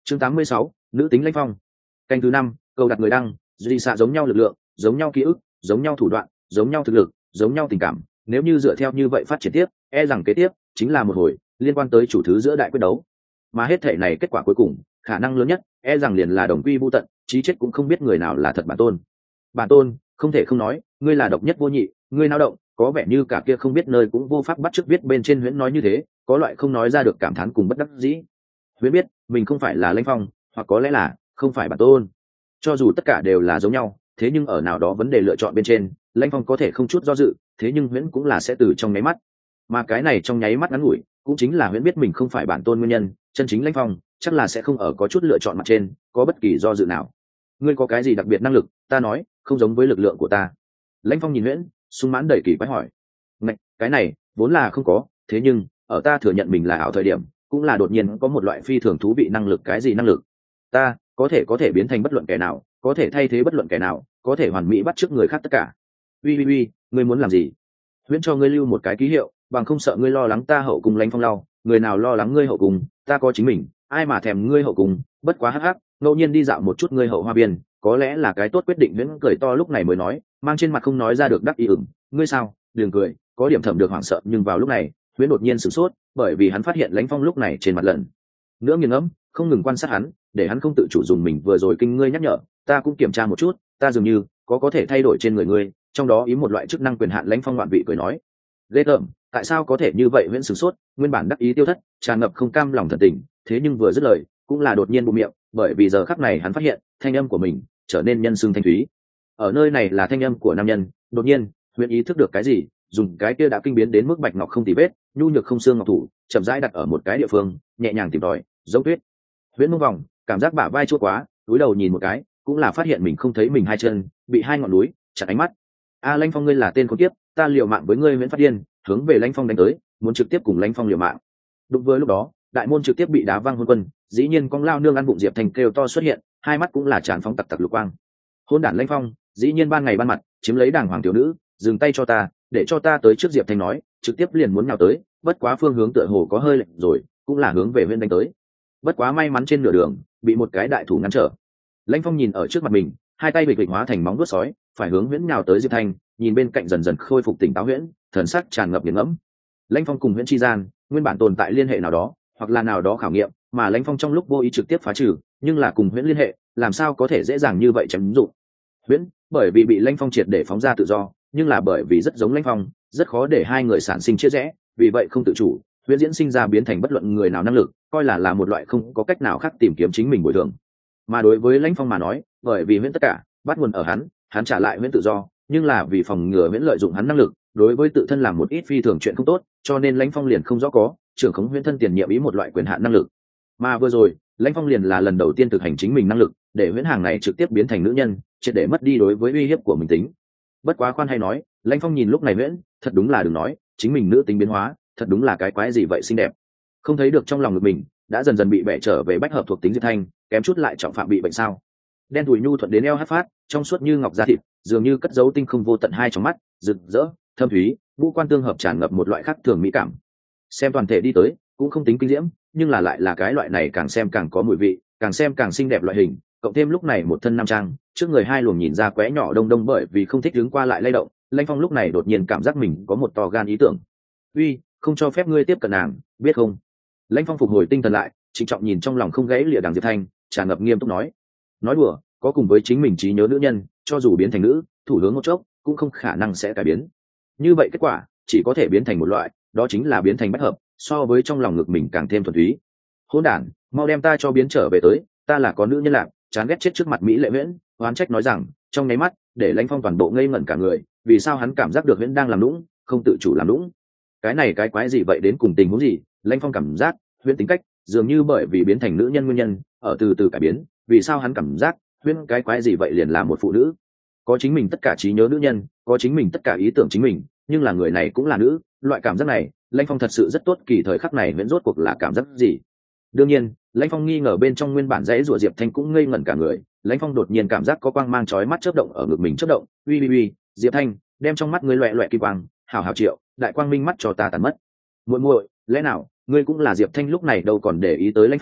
Chương 86, nữ tính lãnh phong. Canh thứ 5, câu đặt người đăng, duy xạ giống nhau lực lượng, giống nhau ký ức, giống nhau thủ đoạn, giống nhau thực lực, giống nhau tình cảm. Nếu như dựa theo như vậy phát triển tiếp, e rằng kế tiếp chính là một hồi liên quan tới chủ thứ giữa đại quyết đấu. Mà hết thể này kết quả cuối cùng, khả năng lớn nhất, e rằng liền là đồng quy vu tận, chí chết cũng không biết người nào là thật bản tôn. Bản tôn, không thể không nói, ngươi là độc nhất vô nhị, ngươi nao động, có vẻ như cả kia không biết nơi cũng vô pháp bắt chước viết bên trên huyễn nói như thế, có loại không nói ra được cảm thán cùng bất đắc dĩ. Huyễn biết, mình không phải là Lãnh Phong, hoặc có lẽ là không phải bản tôn. Cho dù tất cả đều là giống nhau, thế nhưng ở nào đó vấn đề lựa chọn bên trên, Lãnh Phong có thể không chút do dự, thế nhưng huyễn cũng là sẽ từ trong nháy mắt. Mà cái này trong nháy mắt ngắn ngủi, cũng chính là huyễn biết mình không phải bản tôn nguyên nhân, chân chính Lãnh Phong chắc là sẽ không ở có chút lựa chọn mặt trên có bất kỳ do dự nào. Ngươi có cái gì đặc biệt năng lực, ta nói, không giống với lực lượng của ta. Lãnh Phong nhìn huyễn, sung mãn đầy kỳ quái hỏi. Ngạch, cái này vốn là không có, thế nhưng ở ta thừa nhận mình là ảo thời điểm, cũng là đột nhiên có một loại phi thường thú vị năng lực. Cái gì năng lực? Ta có thể biến thành bất luận kẻ nào, có thể thay thế bất luận kẻ nào, có thể hoàn mỹ bắt chước người khác tất cả. Uy, ngươi muốn làm gì? Huyễn cho ngươi lưu một cái ký hiệu, bằng không sợ ngươi lo lắng ta hậu cung. Lãnh Phong lau, người nào lo lắng ngươi hậu cung, ta có chính mình, ai mà thèm ngươi hậu cung, bất quá hắc, ngẫu nhiên đi dạo một chút ngươi hậu hoa biên, có lẽ là cái tốt quyết định. Huyễn cười to lúc này mới nói, mang trên mặt không nói ra được đắc ý. Ngươi sao? Đừng cười, có điểm thẩm được hoảng sợ. Nhưng vào lúc này, Huyễn đột nhiên sửng sốt, bởi vì hắn phát hiện Lãnh Phong lúc này trên mặt lần nữa nghiêng ngẫm, không ngừng quan sát hắn, để hắn không tự chủ dùng mình vừa rồi kinh ngươi nhắc nhở, ta cũng kiểm tra một chút, ta dường như có thể thay đổi trên người ngươi, trong đó ý một loại chức năng quyền hạn. Lãnh Phong loạn vị cười nói, ghê tởm, tại sao có thể như vậy? Huyễn sửng sốt, nguyên bản đắc ý tiêu thất, tràn ngập không cam lòng thần tình, thế nhưng vừa dứt lời cũng là đột nhiên bụm miệng, bởi vì giờ khắc này hắn phát hiện thanh âm của mình trở nên nhân xưng thanh thúy. Ở nơi này là thanh âm của nam nhân. Đột nhiên Huyễn ý thức được cái gì, dùng cái kia đã kinh biến đến mức bạch ngọc không tì vết, nhu nhược không xương ngọc thủ chậm rãi đặt ở một cái địa phương, nhẹ nhàng tìm tòi, giống tuyết. Huyễn mông vòng, cảm giác bả vai chua quá, cúi đầu nhìn một cái, cũng là phát hiện mình không thấy mình hai chân, bị hai ngọn núi chặn ánh mắt. A Lãnh Phong, ngươi là tên khốn kiếp, ta liều mạng với ngươi. Huyễn phát điên, hướng về Lãnh Phong đánh tới, muốn trực tiếp cùng Lãnh Phong liều mạng. Đúng với lúc đó, đại môn trực tiếp bị đá văng hôn quân, dĩ nhiên con lao nương ăn bụng Diệp Thành kêu to xuất hiện, hai mắt cũng là tràn phóng tặc lục quang. Hôn đản Lãnh Phong, dĩ nhiên ban ngày ban mặt chiếm lấy đàng hoàng tiểu nữ, dừng tay cho ta, để cho ta tới trước. Diệp Thành nói, trực tiếp liền muốn nhào tới, bất quá phương hướng tựa hồ có hơi lệch rồi, cũng là hướng về Huyễn đánh tới. Bất quá may mắn trên nửa đường bị một cái đại thủ ngăn trở. Lãnh Phong nhìn ở trước mặt mình, hai tay bịch bịch hóa thành móng vuốt sói, phải hướng Huyễn nhào tới. Diệp Thanh nhìn bên cạnh dần dần khôi phục tỉnh táo Huyễn, thần sắc tràn ngập nghiền ngẫm. Lãnh Phong cùng Huyễn chi gian nguyên bản tồn tại liên hệ nào đó, hoặc là nào đó khảo nghiệm, mà Lãnh Phong trong lúc vô ý trực tiếp phá trừ, nhưng là cùng Huyễn liên hệ, làm sao có thể dễ dàng như vậy chém dụng. Huyễn bởi vì bị Lãnh Phong triệt để phóng ra tự do, nhưng là bởi vì rất giống Lãnh Phong, rất khó để hai người sản sinh chia rẽ, vì vậy không tự chủ, Huyễn diễn sinh ra biến thành bất luận người nào năng lực, coi là một loại không có cách nào khác tìm kiếm chính mình bồi thường. Mà đối với Lãnh Phong mà nói, bởi vì Huyễn tất cả bắt nguồn ở hắn trả lại Huyễn tự do, nhưng là vì phòng ngừa Huyễn lợi dụng hắn năng lực đối với tự thân làm một ít phi thường chuyện không tốt, cho nên Lãnh Phong liền không rõ có trưởng khống Huyễn thân tiền nhiệm ý một loại quyền hạn năng lực. Mà vừa rồi Lãnh Phong liền là lần đầu tiên thực hành chính mình năng lực, để Huyễn hàng này trực tiếp biến thành nữ nhân, triệt để mất đi đối với uy hiếp của mình tính. Bất quá khoan hay nói, Lãnh Phong nhìn lúc này Huyễn, thật đúng là đừng nói, chính mình nữ tính biến hóa, thật đúng là cái quái gì vậy xinh đẹp. Không thấy được trong lòng ngực mình đã dần dần bị bẻ trở về bách hợp thuộc tính Diệp Thanh, kém chút lại trọng phạm bị bệnh sao. Đen đùi nhu thuận đến eo hát phát, trong suốt như ngọc da thịt, dường như cất dấu tinh không vô tận hai trong mắt, rực rỡ, thâm thúy, ngũ quan tương hợp tràn ngập một loại khác thường mỹ cảm. Xem toàn thể đi tới, cũng không tính kinh diễm, nhưng là lại là cái loại này càng xem càng có mùi vị, càng xem càng xinh đẹp loại hình, cộng thêm lúc này một thân nam trang, trước người hai luồng nhìn ra quẽ nhỏ đông đông, bởi vì không thích đứng qua lại lay động, Lãnh Phong lúc này đột nhiên cảm giác mình có một to gan ý tưởng. Uy, không cho phép ngươi tiếp cận nàng, biết không? Lãnh Phong phục hồi tinh thần lại, trịnh trọng nhìn trong lòng không gãy lìa đằng Diệp Thanh, tràn ngập nghiêm túc nói đùa, có cùng với chính mình trí nhớ nữ nhân, cho dù biến thành nữ thủ hướng một chốc cũng không khả năng sẽ cải biến. Như vậy kết quả chỉ có thể biến thành một loại, đó chính là biến thành bách hợp, so với trong lòng ngực mình càng thêm thuần túy. Hỗn đản, mau đem ta cho biến trở về tới, ta là có nữ nhân lạc, chán ghét chết trước mặt mỹ lệ Huyễn. Oán trách nói rằng, trong nháy mắt để Lãnh Phong toàn bộ ngây ngẩn cả người, vì sao hắn cảm giác được Huyễn đang làm lũng, không tự chủ làm lũng. Cái này cái quái gì vậy, đến cùng tình huống gì? Lãnh Phong cảm giác Huyễn tính cách dường như bởi vì biến thành nữ nhân nguyên nhân ở từ từ cải biến, vì sao hắn cảm giác Huyễn cái quái gì vậy liền là một phụ nữ, có chính mình tất cả trí nhớ nữ nhân, có chính mình tất cả ý tưởng chính mình, nhưng là người này cũng là nữ. Loại cảm giác này Lãnh Phong thật sự rất tốt kỳ. Thời khắc này Huyễn rốt cuộc là cảm giác gì? Đương nhiên Lãnh Phong nghi ngờ bên trong nguyên bản dãy rủa Diệp Thanh cũng ngây ngẩn cả người. Lãnh Phong đột nhiên cảm giác có quang mang chói mắt chớp động ở ngực mình chớp động. Uy, Diệp Thanh, đem trong mắt ngươi loẹt loẹt kỳ quang, hảo triệu, đại quang minh mắt cho ta tàn mất. Muội muội, lẽ nào ngươi cũng là Diệp Thanh? Lúc này đâu còn để ý tới Lãnh Phong,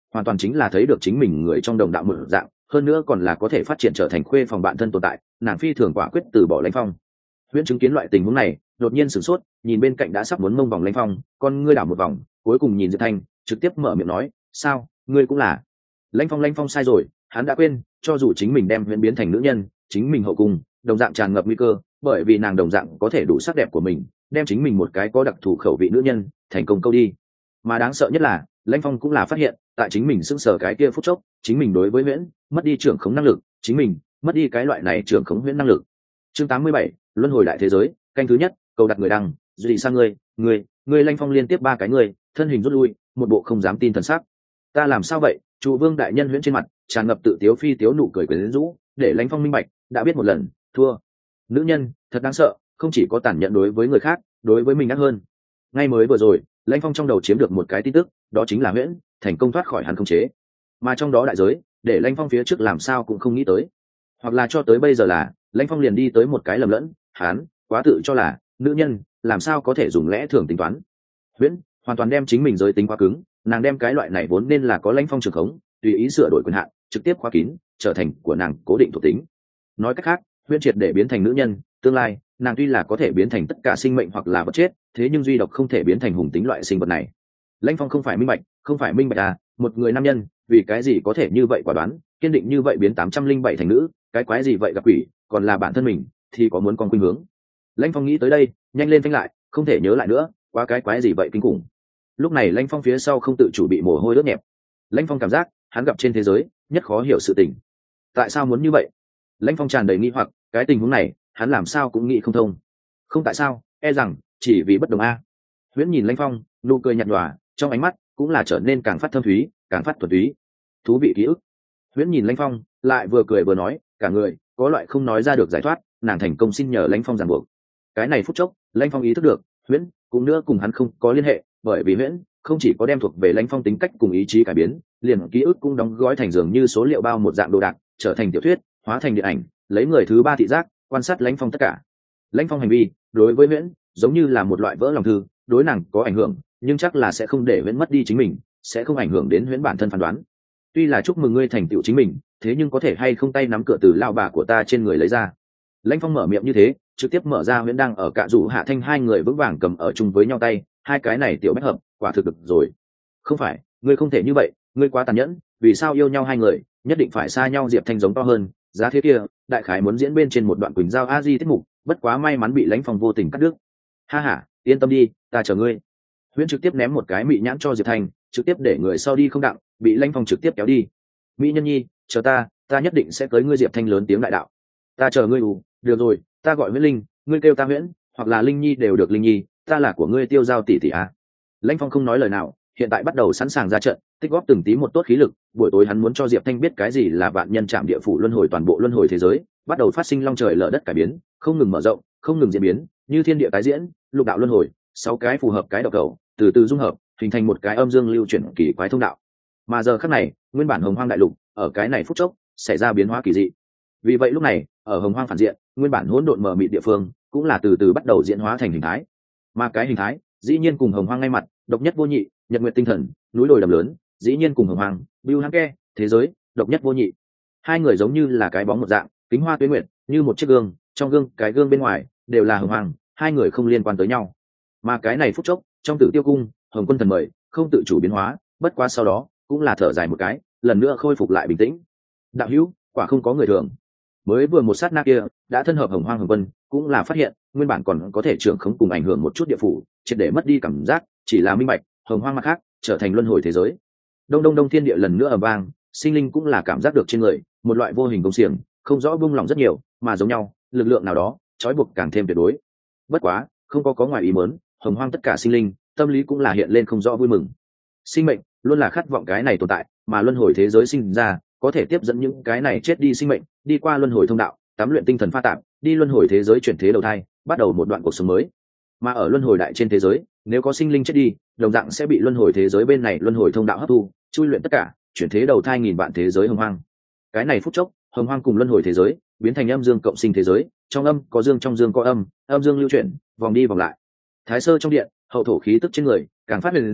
hoàn toàn chính là thấy được chính mình người trong đồng đạo một dạng, hơn nữa còn là có thể phát triển trở thành khuê phòng bạn thân tồn tại, nàng phi thường quả quyết từ bỏ Lãnh Phong. Huyễn chứng kiến loại tình huống này, đột nhiên sửng sốt, nhìn bên cạnh đã sắp muốn mông vòng Lãnh Phong, con ngươi đảo một vòng, cuối cùng nhìn Diệp Thanh, trực tiếp mở miệng nói, sao, ngươi cũng là? Lãnh Phong sai rồi, hắn đã quên, cho dù chính mình đem Huyễn biến thành nữ nhân, chính mình hậu cung đồng dạng tràn ngập nguy cơ, bởi vì nàng đồng dạng có thể đủ sắc đẹp của mình, đem chính mình một cái có đặc thù khẩu vị nữ nhân thành công câu đi. Mà đáng sợ nhất là, Lãnh Phong cũng là phát hiện, tại chính mình sững sờ cái kia phút chốc, chính mình đối với Huyễn mất đi trưởng khống năng lực, chính mình mất đi cái loại này trưởng khống Huyễn năng lực. Chương 87, luân hồi đại thế giới, canh thứ nhất, cầu đặt người đăng, duy sang ngươi Lãnh Phong liên tiếp ba cái người, thân hình rút lui, một bộ không dám tin thần sắc. Ta làm sao vậy? Trụ Vương đại nhân Huyễn trên mặt tràn ngập tự tiếu phi tiếu nụ cười quyến rũ, để Lãnh Phong minh bạch, đã biết một lần, thua. Nữ nhân thật đáng sợ, không chỉ có tàn nhẫn đối với người khác, đối với mình ác hơn. Ngay mới vừa rồi, Lãnh Phong trong đầu chiếm được một cái tin tức, đó chính là Huyễn thành công thoát khỏi hắn khống chế, mà trong đó đại giới, để Lãnh Phong phía trước làm sao cũng không nghĩ tới, hoặc là cho tới bây giờ là Lãnh Phong liền đi tới một cái lầm lẫn, hắn quá tự cho là nữ nhân làm sao có thể dùng lẽ thường tính toán. Huyễn hoàn toàn đem chính mình giới tính quá cứng, nàng đem cái loại này vốn nên là có Lãnh Phong trường khống, tùy ý sửa đổi quyền hạn, trực tiếp khóa kín, trở thành của nàng cố định thuộc tính. Nói cách khác, Huyễn triệt để biến thành nữ nhân, tương lai nàng tuy là có thể biến thành tất cả sinh mệnh hoặc là vật chết, thế nhưng duy độc không thể biến thành hùng tính loại sinh vật này. Lãnh Phong không phải minh bạch à, một người nam nhân vì cái gì có thể như vậy quả đoán, kiên định như vậy biến 807 thành nữ, cái quái gì vậy gặp quỷ, còn là bản thân mình thì có muốn con khuynh hướng. Lãnh Phong nghĩ tới đây, nhanh lên phanh lại, không thể nhớ lại nữa, quá cái quái gì vậy kinh khủng. Lúc này Lãnh Phong phía sau không tự chủ bị mồ hôi ướt nhẹp. Lãnh Phong cảm giác hắn gặp trên thế giới nhất khó hiểu sự tình. Tại sao muốn như vậy? Lãnh Phong tràn đầy nghi hoặc, cái tình huống này hắn làm sao cũng nghĩ không thông. Không tại sao, e rằng chỉ vì bất đồng a. Huyễn nhìn Lãnh Phong, nụ cười nhạt nhòa, trong ánh mắt cũng là trở nên càng phát thâm thúy, càng phát thuần túy. Thú vị ký ức. Huyễn nhìn Lãnh Phong, lại vừa cười vừa nói, cả người có loại không nói ra được giải thoát, nàng thành công xin nhờ Lãnh Phong ràng buộc. Cái này phút chốc, Lãnh Phong ý thức được, Huyễn cũng nữa cùng hắn không có liên hệ, bởi vì Huyễn không chỉ có đem thuộc về Lãnh Phong tính cách cùng ý chí cải biến, liền ký ức cũng đóng gói thành dường như số liệu bao một dạng đồ đạc, trở thành tiểu thuyết, hóa thành điện ảnh, lấy người thứ ba thị giác quan sát Lãnh Phong tất cả. Lãnh Phong hành vi đối với Huyễn giống như là một loại vỡ lòng thư, đối nàng có ảnh hưởng, nhưng chắc là sẽ không để Huyễn mất đi chính mình, sẽ không ảnh hưởng đến Huyễn bản thân phán đoán. Tuy là chúc mừng ngươi thành tựu chính mình, thế nhưng có thể hay không tay nắm cửa từ lao bà của ta trên người lấy ra. Lãnh Phong mở miệng như thế, trực tiếp mở ra Huyễn đang ở cạ rủ Hạ Thanh hai người vững vàng cầm ở chung với nhau tay, hai cái này tiểu bách hợp, quả thực được rồi. Không phải, ngươi không thể như vậy, ngươi quá tàn nhẫn, vì sao yêu nhau hai người nhất định phải xa nhau? Diệp Thanh giống to hơn, giá thế kia đại khái muốn diễn bên trên một đoạn Quỳnh Giao a di tiết mục, bất quá may mắn bị Lãnh Phong vô tình cắt đứt. Ha ha, yên tâm đi, ta chờ ngươi. Huyễn trực tiếp ném một cái mị nhãn cho Diệp Thanh, trực tiếp để người sau đi không đặng, bị Lãnh Phong trực tiếp kéo đi. Mỹ nhân nhi, chờ ta nhất định sẽ tới ngươi. Diệp Thanh lớn tiếng đại đạo. Ta chờ ngươi được rồi, ta gọi Huyễn Linh, ngươi kêu ta Huyễn, hoặc là Linh Nhi đều được. Linh Nhi, ta là của ngươi Tiêu Giao tỷ tỷ à. Lãnh Phong không nói lời nào, hiện tại bắt đầu sẵn sàng ra trận, tích góp từng tí một tốt khí lực. Buổi tối hắn muốn cho Diệp Thanh biết cái gì là vạn nhân trạm địa phủ luân hồi, toàn bộ luân hồi thế giới bắt đầu phát sinh long trời lở đất cải biến, không ngừng mở rộng, không ngừng diễn biến, như thiên địa tái diễn, lục đạo luân hồi, 6 cái phù hợp cái độc cầu, từ từ dung hợp, hình thành một cái âm dương lưu chuyển kỳ quái thông đạo. Mà giờ khắc này, nguyên bản Hồng Hoang đại lục, ở cái này phút chốc xảy ra biến hóa kỳ dị. Vì vậy lúc này, ở Hồng Hoang phản diện, nguyên bản hỗn độn mờ mịt địa phương, cũng là từ từ bắt đầu diễn hóa thành hình thái. Mà cái hình thái, dĩ nhiên cùng Hồng Hoang ngay mặt, độc nhất vô nhị, nhật nguyệt tinh thần, núi đồi đầm lớn, dĩ nhiên cùng Hồng Hoang, Bưu Hán Ke, thế giới, độc nhất vô nhị. Hai người giống như là cái bóng một dạng, kính hoa tuyết nguyệt, như một chiếc gương, trong gương, cái gương bên ngoài đều là Hồng Hoang, hai người không liên quan tới nhau. Mà cái này phút chốc, trong Tử Tiêu cung, Hồng Quân thần mời, không tự chủ biến hóa, bất quá sau đó, cũng là thở dài một cái, lần nữa khôi phục lại bình tĩnh. Đạo hữu, quả không có người thường. Mới vừa một sát na kia, đã thân hợp Hồng Hoang Hồng Quân, cũng là phát hiện, nguyên bản còn có thể trưởng khống cùng ảnh hưởng một chút địa phủ, triệt để mất đi cảm giác, chỉ là minh bạch, Hồng Hoang mặt khác, trở thành luân hồi thế giới. Đông đông đông, thiên địa lần nữa ầm vang, sinh linh cũng là cảm giác được trên người một loại vô hình công xiềng, không rõ buông lỏng rất nhiều, mà giống nhau, lực lượng nào đó trói buộc càng thêm tuyệt đối. Bất quá, không có ngoài ý muốn, Hồng Hoang tất cả sinh linh, tâm lý cũng là hiện lên không rõ vui mừng. Sinh mệnh luôn là khát vọng cái này tồn tại, mà luân hồi thế giới sinh ra, có thể tiếp dẫn những cái này chết đi sinh mệnh, đi qua luân hồi thông đạo, tắm luyện tinh thần pha tạp, đi luân hồi thế giới chuyển thế đầu thai, bắt đầu một đoạn cuộc sống mới. Mà ở luân hồi đại trên thế giới, nếu có sinh linh chết đi, đồng dạng sẽ bị luân hồi thế giới bên này luân hồi thông đạo hấp thu, chui luyện tất cả, chuyển thế đầu thai nghìn vạn thế giới Hồng Hoang. Cái này phút chốc, Hồng Hoang cùng luân hồi thế giới biến thành âm dương cộng sinh thế giới, trong âm có dương, trong dương có âm, âm dương lưu chuyển, vòng đi vòng lại. Thái Sơ trong điện, hậu thổ khí tức trên người càng phát huyền diệu,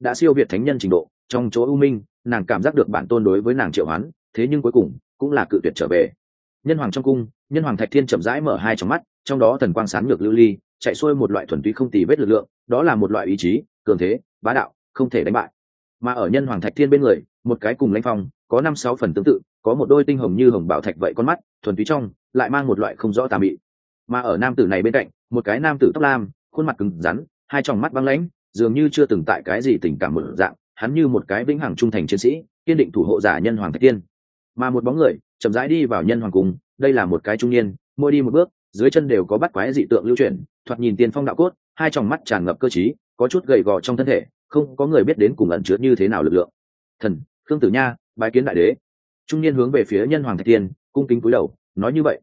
đã siêu việt thánh nhân trình độ. Trong chỗ u minh, nàng cảm giác được bản tôn đối với nàng triệu hoán, thế nhưng cuối cùng cũng là cự tuyệt trở về. Nhân hoàng trong cung, nhân hoàng Thạch Thiên chậm rãi mở hai tròng mắt, trong đó thần quang sáng nhược lưu ly, chạy xuôi một loại thuần túy không tì vết lực lượng, đó là một loại ý chí cường thế, bá đạo, không thể đánh bại. Mà ở nhân hoàng Thạch Thiên bên người, một cái cùng Lãnh Phong có 5-6 phần tương tự, có một đôi tinh hồng như hồng bảo thạch vậy con mắt, thuần túy trong, lại mang một loại không rõ tà mị. Mà ở nam tử này bên cạnh, một cái nam tử tóc lam, khuôn mặt cứng rắn, hai tròng mắt băng lãnh, dường như chưa từng tại cái gì tình cảm một dạng, hắn như một cái vĩnh hằng trung thành chiến sĩ, kiên định thủ hộ giả nhân hoàng Thạch Thiên. Mà một bóng người chậm rãi đi vào nhân hoàng cung, đây là một cái trung niên, mỗi đi một bước, dưới chân đều có bắt quái dị tượng lưu chuyển, thoạt nhìn tiên phong đạo cốt, hai tròng mắt tràn ngập cơ trí, có chút gầy gò trong thân thể, không có người biết đến cùng ẩn chứa như thế nào lực lượng. Thần, Khương Tử Nha, bái kiến đại đế. Trung niên hướng về phía nhân hoàng Thạch Thiên, cung kính cúi đầu, nói như vậy.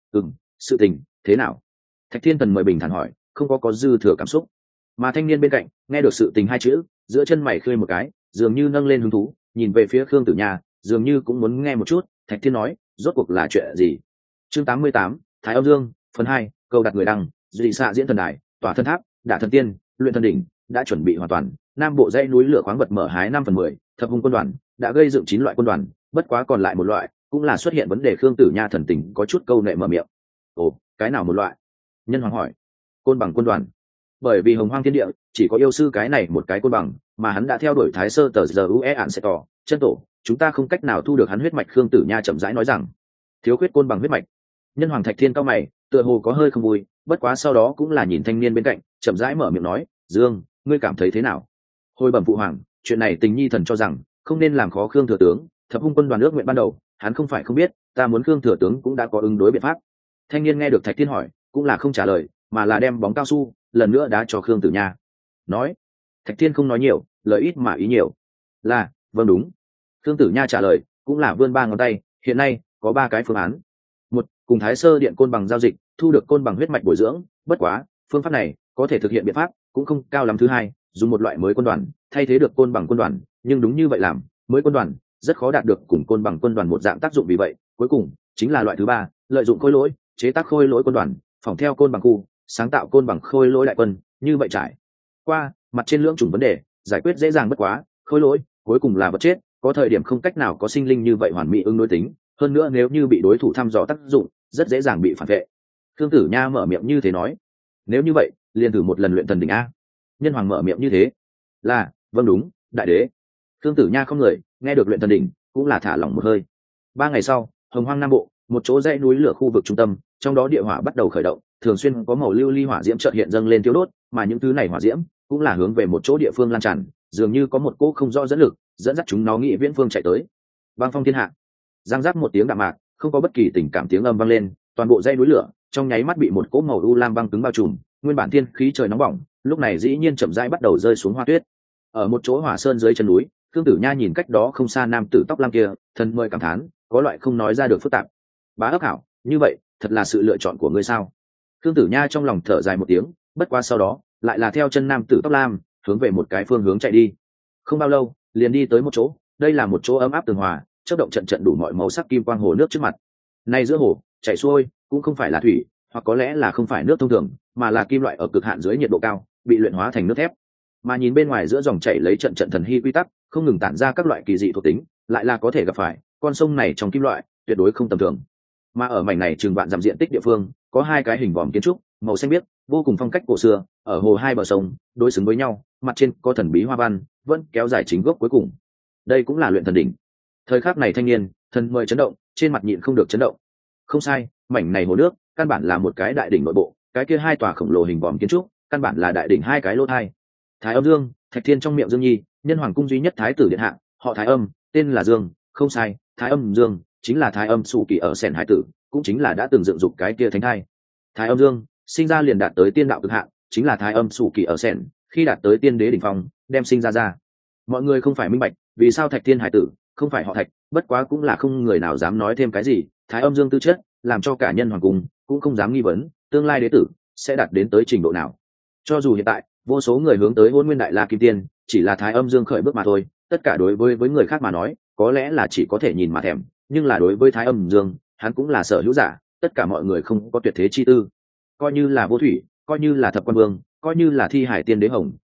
Sự tình thế nào? Thạch Thiên Thần mời bình thản hỏi, không có dư thừa cảm xúc. Mà thanh niên bên cạnh nghe được sự tình hai chữ, giữa chân mày khơi một cái, dường như nâng lên hứng thú, nhìn về phía Khương Tử Nha, dường như cũng muốn nghe một chút. Thạch Thiên nói, rốt cuộc là chuyện gì? Chương 88, Thái Âm Dương, phần 2, câu đặt người đăng, dị xạ diễn thần đài, tỏa thân tháp, đả thần tiên, luyện thần đỉnh, đã chuẩn bị hoàn toàn. Nam bộ dãy núi lửa khoáng vật mở hái 5/10, thập hung quân đoàn đã gây dựng 9 loại quân đoàn, bất quá còn lại một loại, cũng là xuất hiện vấn đề. Khương Tử Nha thần tình có chút câu nệ mở miệng. Ồ, cái nào một loại? Nhân hoàng hỏi. Côn bằng quân đoàn. Bởi vì hồng hoang thiên địa chỉ có yêu sư cái này một cái côn bằng, mà hắn đã theo đuổi Thái Sơ tờ giờ ue ạn sẽ tỏ chân tổ, chúng ta không cách nào thu được hắn huyết mạch. Khương Tử Nha chậm rãi nói rằng, thiếu khuyết côn bằng huyết mạch. Nhân hoàng Thạch Thiên cao mày, tựa hồ có hơi không vui, bất quá sau đó cũng là nhìn thanh niên bên cạnh, chậm rãi mở miệng nói, Dương, ngươi cảm thấy thế nào? Hồi bẩm phụ hoàng, chuyện này Tình Nhi thần cho rằng không nên làm khó Khương thừa tướng. Thập hung quân đoàn ước nguyện ban đầu, hắn không phải không biết, ta muốn Khương thừa tướng cũng đã có ứng đối biện pháp. Thanh niên nghe được Thạch Thiên hỏi, cũng là không trả lời, mà là đem bóng cao su lần nữa đá cho Khương Tử Nha. Nói, Thạch Thiên không nói nhiều, lời ít mà ý nhiều. Là, vâng đúng. Khương Tử Nha trả lời, cũng là vươn 3 ngón tay, hiện nay có 3 cái phương án. Một, cùng Thái Sơ điện côn bằng giao dịch, thu được côn bằng huyết mạch bồi dưỡng, bất quá, phương pháp này có thể thực hiện biện pháp cũng không cao lắm. Thứ hai, dùng một loại mới quân đoàn thay thế được côn bằng quân đoàn, nhưng đúng như vậy làm, mới quân đoàn rất khó đạt được cùng côn bằng quân đoàn một dạng tác dụng. Vì vậy, cuối cùng chính là loại thứ ba, lợi dụng khôi lỗi, chế tác khôi lỗi quân đoàn, phỏng theo côn bằng khu, sáng tạo côn bằng khôi lỗi đại quân. Như vậy trải qua mặt trên lưỡng chủng vấn đề, giải quyết dễ dàng bất quá. Khôi lỗi cuối cùng là vật chết, có thời điểm không cách nào có sinh linh như vậy hoàn mỹ ứng đối tính, hơn nữa nếu như bị đối thủ thăm dò tác dụng, rất dễ dàng bị phản vệ. Khương Tử Nha mở miệng như thế nói, nếu như vậy liền thử một lần luyện thần đỉnh a. Nhân hoàng mở miệng như thế. Là, vâng đúng, đại đế. Khương Tử Nha không người nghe được luyện thần đỉnh, cũng là thả lỏng một hơi. 3 ngày sau, hồng hoang nam bộ, một chỗ dãy núi lửa khu vực trung tâm, trong đó địa hỏa bắt đầu khởi động, thường xuyên có màu lưu ly hỏa diễm chợt hiện dâng lên thiêu đốt, mà những thứ này hỏa diễm cũng là hướng về một chỗ địa phương lan tràn, dường như có một cỗ không rõ dẫn lực dẫn dắt chúng nó nghị viễn phương chạy tới. Băng phong thiên hạ, giang giáp một tiếng đạm mạc, không có bất kỳ tình cảm tiếng âm vang lên, toàn bộ dãy núi lửa trong nháy mắt bị một cỗ màu u lam băng cứng bao trùm, nguyên bản thiên khí trời nóng bỏng, lúc này dĩ nhiên chậm rãi bắt đầu rơi xuống hoa tuyết. Ở một chỗ hỏa sơn dưới chân núi, Khương Tử Nha nhìn cách đó không xa nam tử tóc lam kia, thần mời cảm thán, có loại không nói ra được phức tạp. Bá ấp hảo, như vậy thật là sự lựa chọn của ngươi sao? Khương Tử Nha trong lòng thở dài một tiếng, bất quá sau đó lại là theo chân nam tử tóc lam hướng về một cái phương hướng chạy đi. Không bao lâu liền đi tới một chỗ, đây là một chỗ ấm áp tường hòa, chớp động trận trận đủ mọi màu sắc kim quang hồ nước trước mặt. Nay giữa hồ chảy xuôi cũng không phải là thủy, hoặc có lẽ là không phải nước thông thường, mà là kim loại ở cực hạn dưới nhiệt độ cao bị luyện hóa thành nước thép. Mà nhìn bên ngoài giữa dòng chảy lấy trận trận thần hy quy tắc, không ngừng tản ra các loại kỳ dị thuộc tính, lại là có thể gặp phải con sông này trong kim loại tuyệt đối không tầm thường. Mà ở mảnh này chừng vạn dặm diện tích địa phương, có 2 cái hình vòm kiến trúc màu xanh biếc, vô cùng phong cách cổ xưa, ở hồ hai bờ sông đối xứng với nhau, mặt trên có thần bí hoa văn vẫn kéo dài chính gốc cuối cùng. Đây cũng là luyện thần đỉnh. Thời khắc này thanh niên thần mời chấn động, trên mặt nhịn không được chấn động. Không sai, mảnh này hồ nước căn bản là một cái đại đỉnh nội bộ, cái kia 2 tòa khổng lồ hình vòm kiến trúc căn bản là đại đỉnh 2 cái lỗ thai. Thái Âm Dương, Thạch Thiên trong miệng Dương Nhi, nhân hoàng cung duy nhất thái tử điện hạ, họ Thái Âm, tên là Dương. Không sai, Thái Âm Dương chính là Thái Âm Sủ Kỳ ở Sẻn hải tử, cũng chính là đã từng dựng dục cái kia thánh thai. Thái Âm Dương sinh ra liền đạt tới tiên đạo cực hạn, chính là Thái Âm Sủ Kỳ ở Sẻn, khi đạt tới tiên đế đỉnh phong đem sinh ra. Mọi người không phải minh bạch vì sao Thạch Thiên hải tử không phải họ Thạch, bất quá cũng là không người nào dám nói thêm cái gì. Thái Âm Dương tư chất làm cho cả nhân hoàng cung cũng không dám nghi vấn tương lai đế tử sẽ đạt đến tới trình độ nào. Cho dù hiện tại vô số người hướng tới Hôn Nguyên Đại La Kim Tiên, chỉ là Thái Âm Dương khởi bước mà thôi, tất cả đối với người khác mà nói có lẽ là chỉ có thể nhìn mà thèm, nhưng là đối với Thái Âm Dương, hắn cũng là sở hữu giả, tất cả mọi người không có tuyệt thế chi tư. Coi như là Vô Thủy, coi như là Thập Quan Vương, coi như là Thi Hải Tiên Đế Hồng,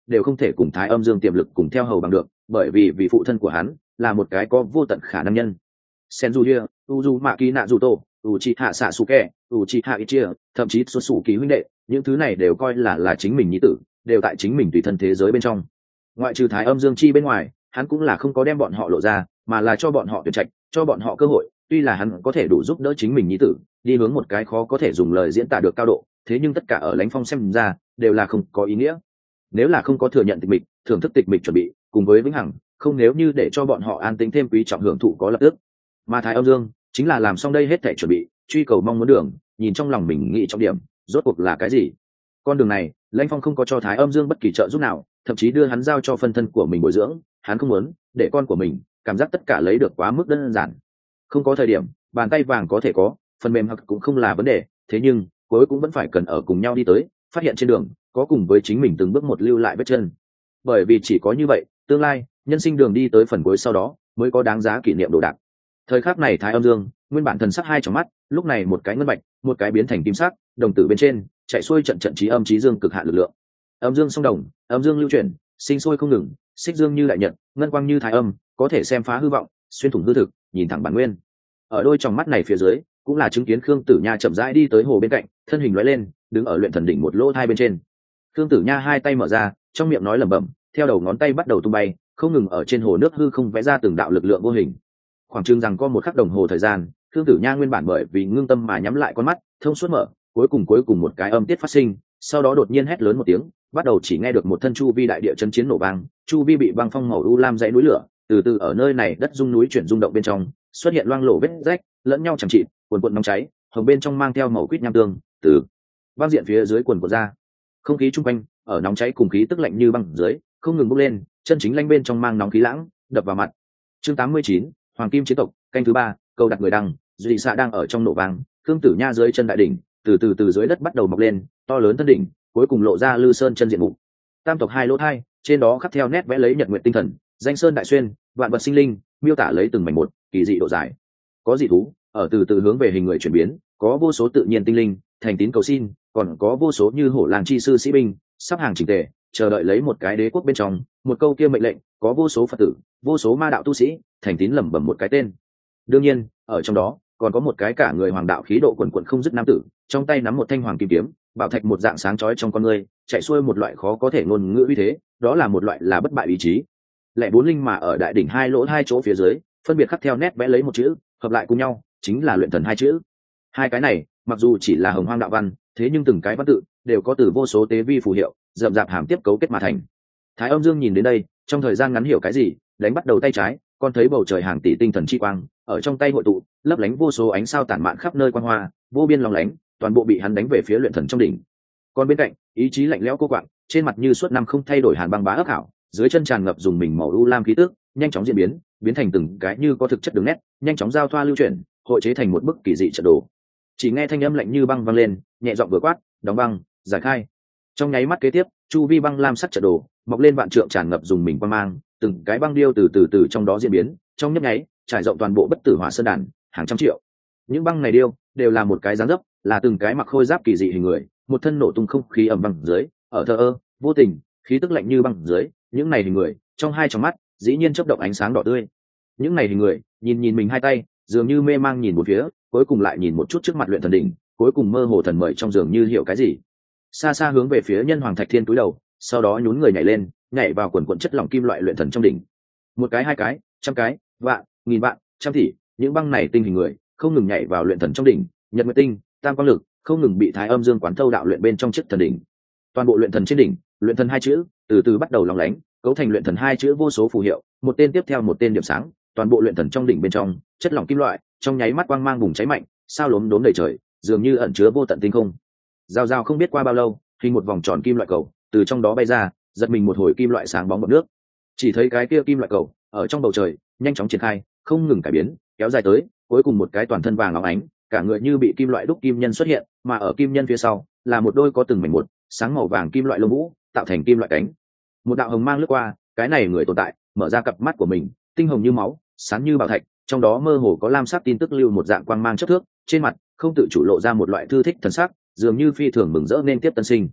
đều không thể cùng Thái Âm Dương tiềm lực cùng theo hầu bằng được, bởi vì phụ thân của hắn là một cái có vô tận khả năng nhân. Senjuya, Uzumaki Naruto, Uchiha Sasuke, Uchiha Itachi, thậm chí xuất sủ kỳ huynh đệ, những thứ này đều coi là chính mình nhi tử, đều tại chính mình tùy thân thế giới bên trong. Ngoại trừ Thái Âm Dương chi bên ngoài, hắn cũng là không có đem bọn họ lộ ra, mà là cho bọn họ tuyển trạch, cho bọn họ cơ hội. Tuy là hắn có thể đủ giúp đỡ chính mình nhi tử, đi hướng một cái khó có thể dùng lời diễn tả được cao độ, thế nhưng tất cả ở Lãnh Phong xem ra đều là không có ý nghĩa. Nếu là không có thừa nhận tịch mịch, thưởng thức tịch mịch chuẩn bị, cùng với vĩnh hằng, không nếu như để cho bọn họ an tĩnh thêm quý trọng hưởng thụ có lập tức. Mà Thái Âm Dương chính là làm xong đây hết thảy chuẩn bị, truy cầu mong muốn đường, nhìn trong lòng mình nghĩ trọng điểm, rốt cuộc là cái gì. Con đường này, Lãnh Phong không có cho Thái Âm Dương bất kỳ trợ giúp nào, thậm chí đưa hắn giao cho phân thân của mình bồi dưỡng, hắn không muốn để con của mình cảm giác tất cả lấy được quá mức đơn giản. Không có thời điểm, bàn tay vàng có thể có, phần mềm hoặc cũng không là vấn đề, thế nhưng cuối cũng vẫn phải cần ở cùng nhau đi tới, phát hiện trên đường có cùng với chính mình từng bước một lưu lại vết chân. Bởi vì chỉ có như vậy, tương lai nhân sinh đường đi tới phần cuối sau đó mới có đáng giá kỷ niệm đồ đạc. Thời khắc này Thái Âm Dương nguyên bản thần sắc hai trong mắt, lúc này một cái ngân bạch, một cái biến thành kim sắc, đồng tử bên trên chạy xuôi trận trận trí âm trí dương cực hạn lực lượng. Âm dương song đồng, âm dương lưu chuyển, sinh sôi không ngừng, xích dương như đại nhật, ngân quang như thái âm, có thể xem phá hư vọng, xuyên thủng hư thực, nhìn thẳng bản nguyên. Ở đôi tròng mắt này phía dưới, cũng là chứng kiến Khương Tử Nha chậm rãi đi tới hồ bên cạnh, thân hình lóe lên, đứng ở luyện thần đỉnh một lỗ hai bên trên. Khương Tử Nha hai tay mở ra, trong miệng nói lẩm bẩm, theo đầu ngón tay bắt đầu tung bay, không ngừng ở trên hồ nước hư không vẽ ra từng đạo lực lượng vô hình. Khoảng chừng rằng có một khắc đồng hồ thời gian, Khương Tử Nha nguyên bản bởi vì ngưng tâm mà nhắm lại con mắt, thông suốt mở, cuối cùng một cái âm tiết phát sinh, sau đó đột nhiên hét lớn một tiếng, bắt đầu chỉ nghe được một thân chu vi đại địa chấn chiến nổ vang, chu vi bị băng phong màu u lam dãy núi lửa, từ từ ở nơi này đất rung núi chuyển rung động bên trong, xuất hiện loang lổ vết rách, lẫn nhau chẳng trị, cuồn cuộn nóng cháy, hồng bên trong mang theo màu quýt nham tương, từ băng diện phía dưới cuồn cuộn ra. Không khí chung quanh ở nóng cháy cùng khí tức lạnh như băng dưới, không ngừng bốc lên, chân chính lanh bên trong mang nóng khí lãng, đập vào mặt. Chương 89, Hoàng Kim chiến tộc, canh thứ 3, câu đặt người đăng, Duy Xạ đang ở trong nổ vang, Khương Tử Nha dưới chân đại đỉnh, từ dưới đất bắt đầu mọc lên, to lớn thân đỉnh, cuối cùng lộ ra Lư Sơn chân diện mục. Tam tộc hai lỗ thai, trên đó khắc theo nét vẽ lấy nhật nguyện tinh thần, danh sơn đại xuyên, vạn vật sinh linh, miêu tả lấy từng mảnh một, kỳ dị độ dài. Có dị thú, ở từ hướng về hình người chuyển biến, có vô số tự nhiên tinh linh, thành tín cầu xin, còn có vô số như hổ làng chi sư sĩ binh, sắp hàng chỉnh tề, chờ đợi lấy một cái đế quốc bên trong, một câu kia mệnh lệnh, có vô số Phật tử, vô số ma đạo tu sĩ, thành tín lẩm bẩm một cái tên. Đương nhiên, ở trong đó, còn có một cái cả người hoàng đạo khí độ quần quần không dứt nam tử, trong tay nắm một thanh hoàng kim kiếm, bảo thạch một dạng sáng chói trong con người, chạy xuôi một loại khó có thể ngôn ngữ uy thế, đó là một loại là bất bại ý chí. Lẽ bốn linh mà ở đại đỉnh hai lỗ hai chỗ phía dưới, phân biệt khắc theo nét vẽ lấy một chữ, hợp lại cùng nhau, chính là luyện thần hai chữ. Hai cái này, mặc dù chỉ là hồng hoang đạo văn, thế nhưng từng cái văn tự đều có từ vô số tế vi phù hiệu, rậm rạp hàm tiếp cấu kết mà thành. Thái Âm Dương nhìn đến đây, trong thời gian ngắn hiểu cái gì, đánh bắt đầu tay trái, con thấy bầu trời hàng tỷ tinh thần chi quang, ở trong tay hội tụ, lấp lánh vô số ánh sao tản mạn khắp nơi quang hoa, vô biên long lánh, toàn bộ bị hắn đánh về phía luyện thần trong đỉnh. Còn bên cạnh, ý chí lạnh lẽo cô quạng, trên mặt như suốt năm không thay đổi hàn băng bá ấp hảo, dưới chân tràn ngập dùng mình màu u lam khí tức, nhanh chóng diễn biến, biến thành từng cái như có thực chất đường nét, nhanh chóng giao thoa lưu chuyển, hội chế thành một bức kỳ dị trận đồ. Chỉ nghe thanh âm lạnh như băng vang lên, nhẹ giọng vừa quát, đóng băng, giải khai. Trong nháy mắt kế tiếp, chu vi băng lam sắc trận đồ mọc lên vạn trượng tràn ngập dùng mình quang mang, từng cái băng điêu từ trong đó diễn biến, trong nhấp nháy trải rộng toàn bộ bất tử hỏa sơn đàn, hàng trăm triệu. Những băng này điêu đều là một cái dáng dấp, là từng cái mặc khôi giáp kỳ dị hình người, một thân nổ tung không khí ẩm băng dưới, ở thờ ơ vô tình, khí tức lạnh như băng dưới, những này hình người trong hai trong mắt dĩ nhiên chớp động ánh sáng đỏ tươi. Những này hình người nhìn mình hai tay, dường như mê mang nhìn một phía, cuối cùng lại nhìn một chút trước mặt luyện thần đỉnh, cuối cùng mơ hồ thần mời trong dường như hiểu cái gì, xa xa hướng về phía nhân hoàng thạch thiên túi đầu, sau đó nhún người nhảy lên, nhảy vào quần quần chất lỏng kim loại luyện thần trong đỉnh. Một cái, hai cái, trăm cái, vạn, nghìn vạn, trăm tỷ, những băng này tinh hình người không ngừng nhảy vào luyện thần trong đỉnh, nhật nguyệt tinh, tam quang lực không ngừng bị Thái Âm Dương quán thâu đạo luyện bên trong chiếc thần đỉnh. Toàn bộ luyện thần trên đỉnh, luyện thần hai chữ từ bắt đầu lóng lánh, cấu thành luyện thần hai chữ vô số phù hiệu, một tên tiếp theo một tên điểm sáng. Toàn bộ luyện thần trong đỉnh bên trong chất lỏng kim loại trong nháy mắt quang mang bùng cháy mạnh, sao lốm đốm đầy trời, dường như ẩn chứa vô tận tinh không. Giao giao không biết qua bao lâu, hình một vòng tròn kim loại cầu từ trong đó bay ra, giật mình một hồi kim loại sáng bóng bọt nước. Chỉ thấy cái kia kim loại cầu ở trong bầu trời nhanh chóng triển khai, không ngừng cải biến, kéo dài tới cuối cùng một cái toàn thân vàng óng ánh, cả người như bị kim loại đúc kim nhân xuất hiện, mà ở kim nhân phía sau là một đôi có từng mảnh một sáng màu vàng kim loại lông vũ tạo thành kim loại cánh. Một đạo hồng mang lướt qua, cái này người tồn tại mở ra cặp mắt của mình, tinh hồng như máu, sáng như bảo thạch, trong đó mơ hồ có lam sắc tin tức lưu một dạng quang mang chất thước, trên mặt không tự chủ lộ ra một loại thư thích thần sắc, dường như phi thường mừng rỡ nên tiếp tân sinh.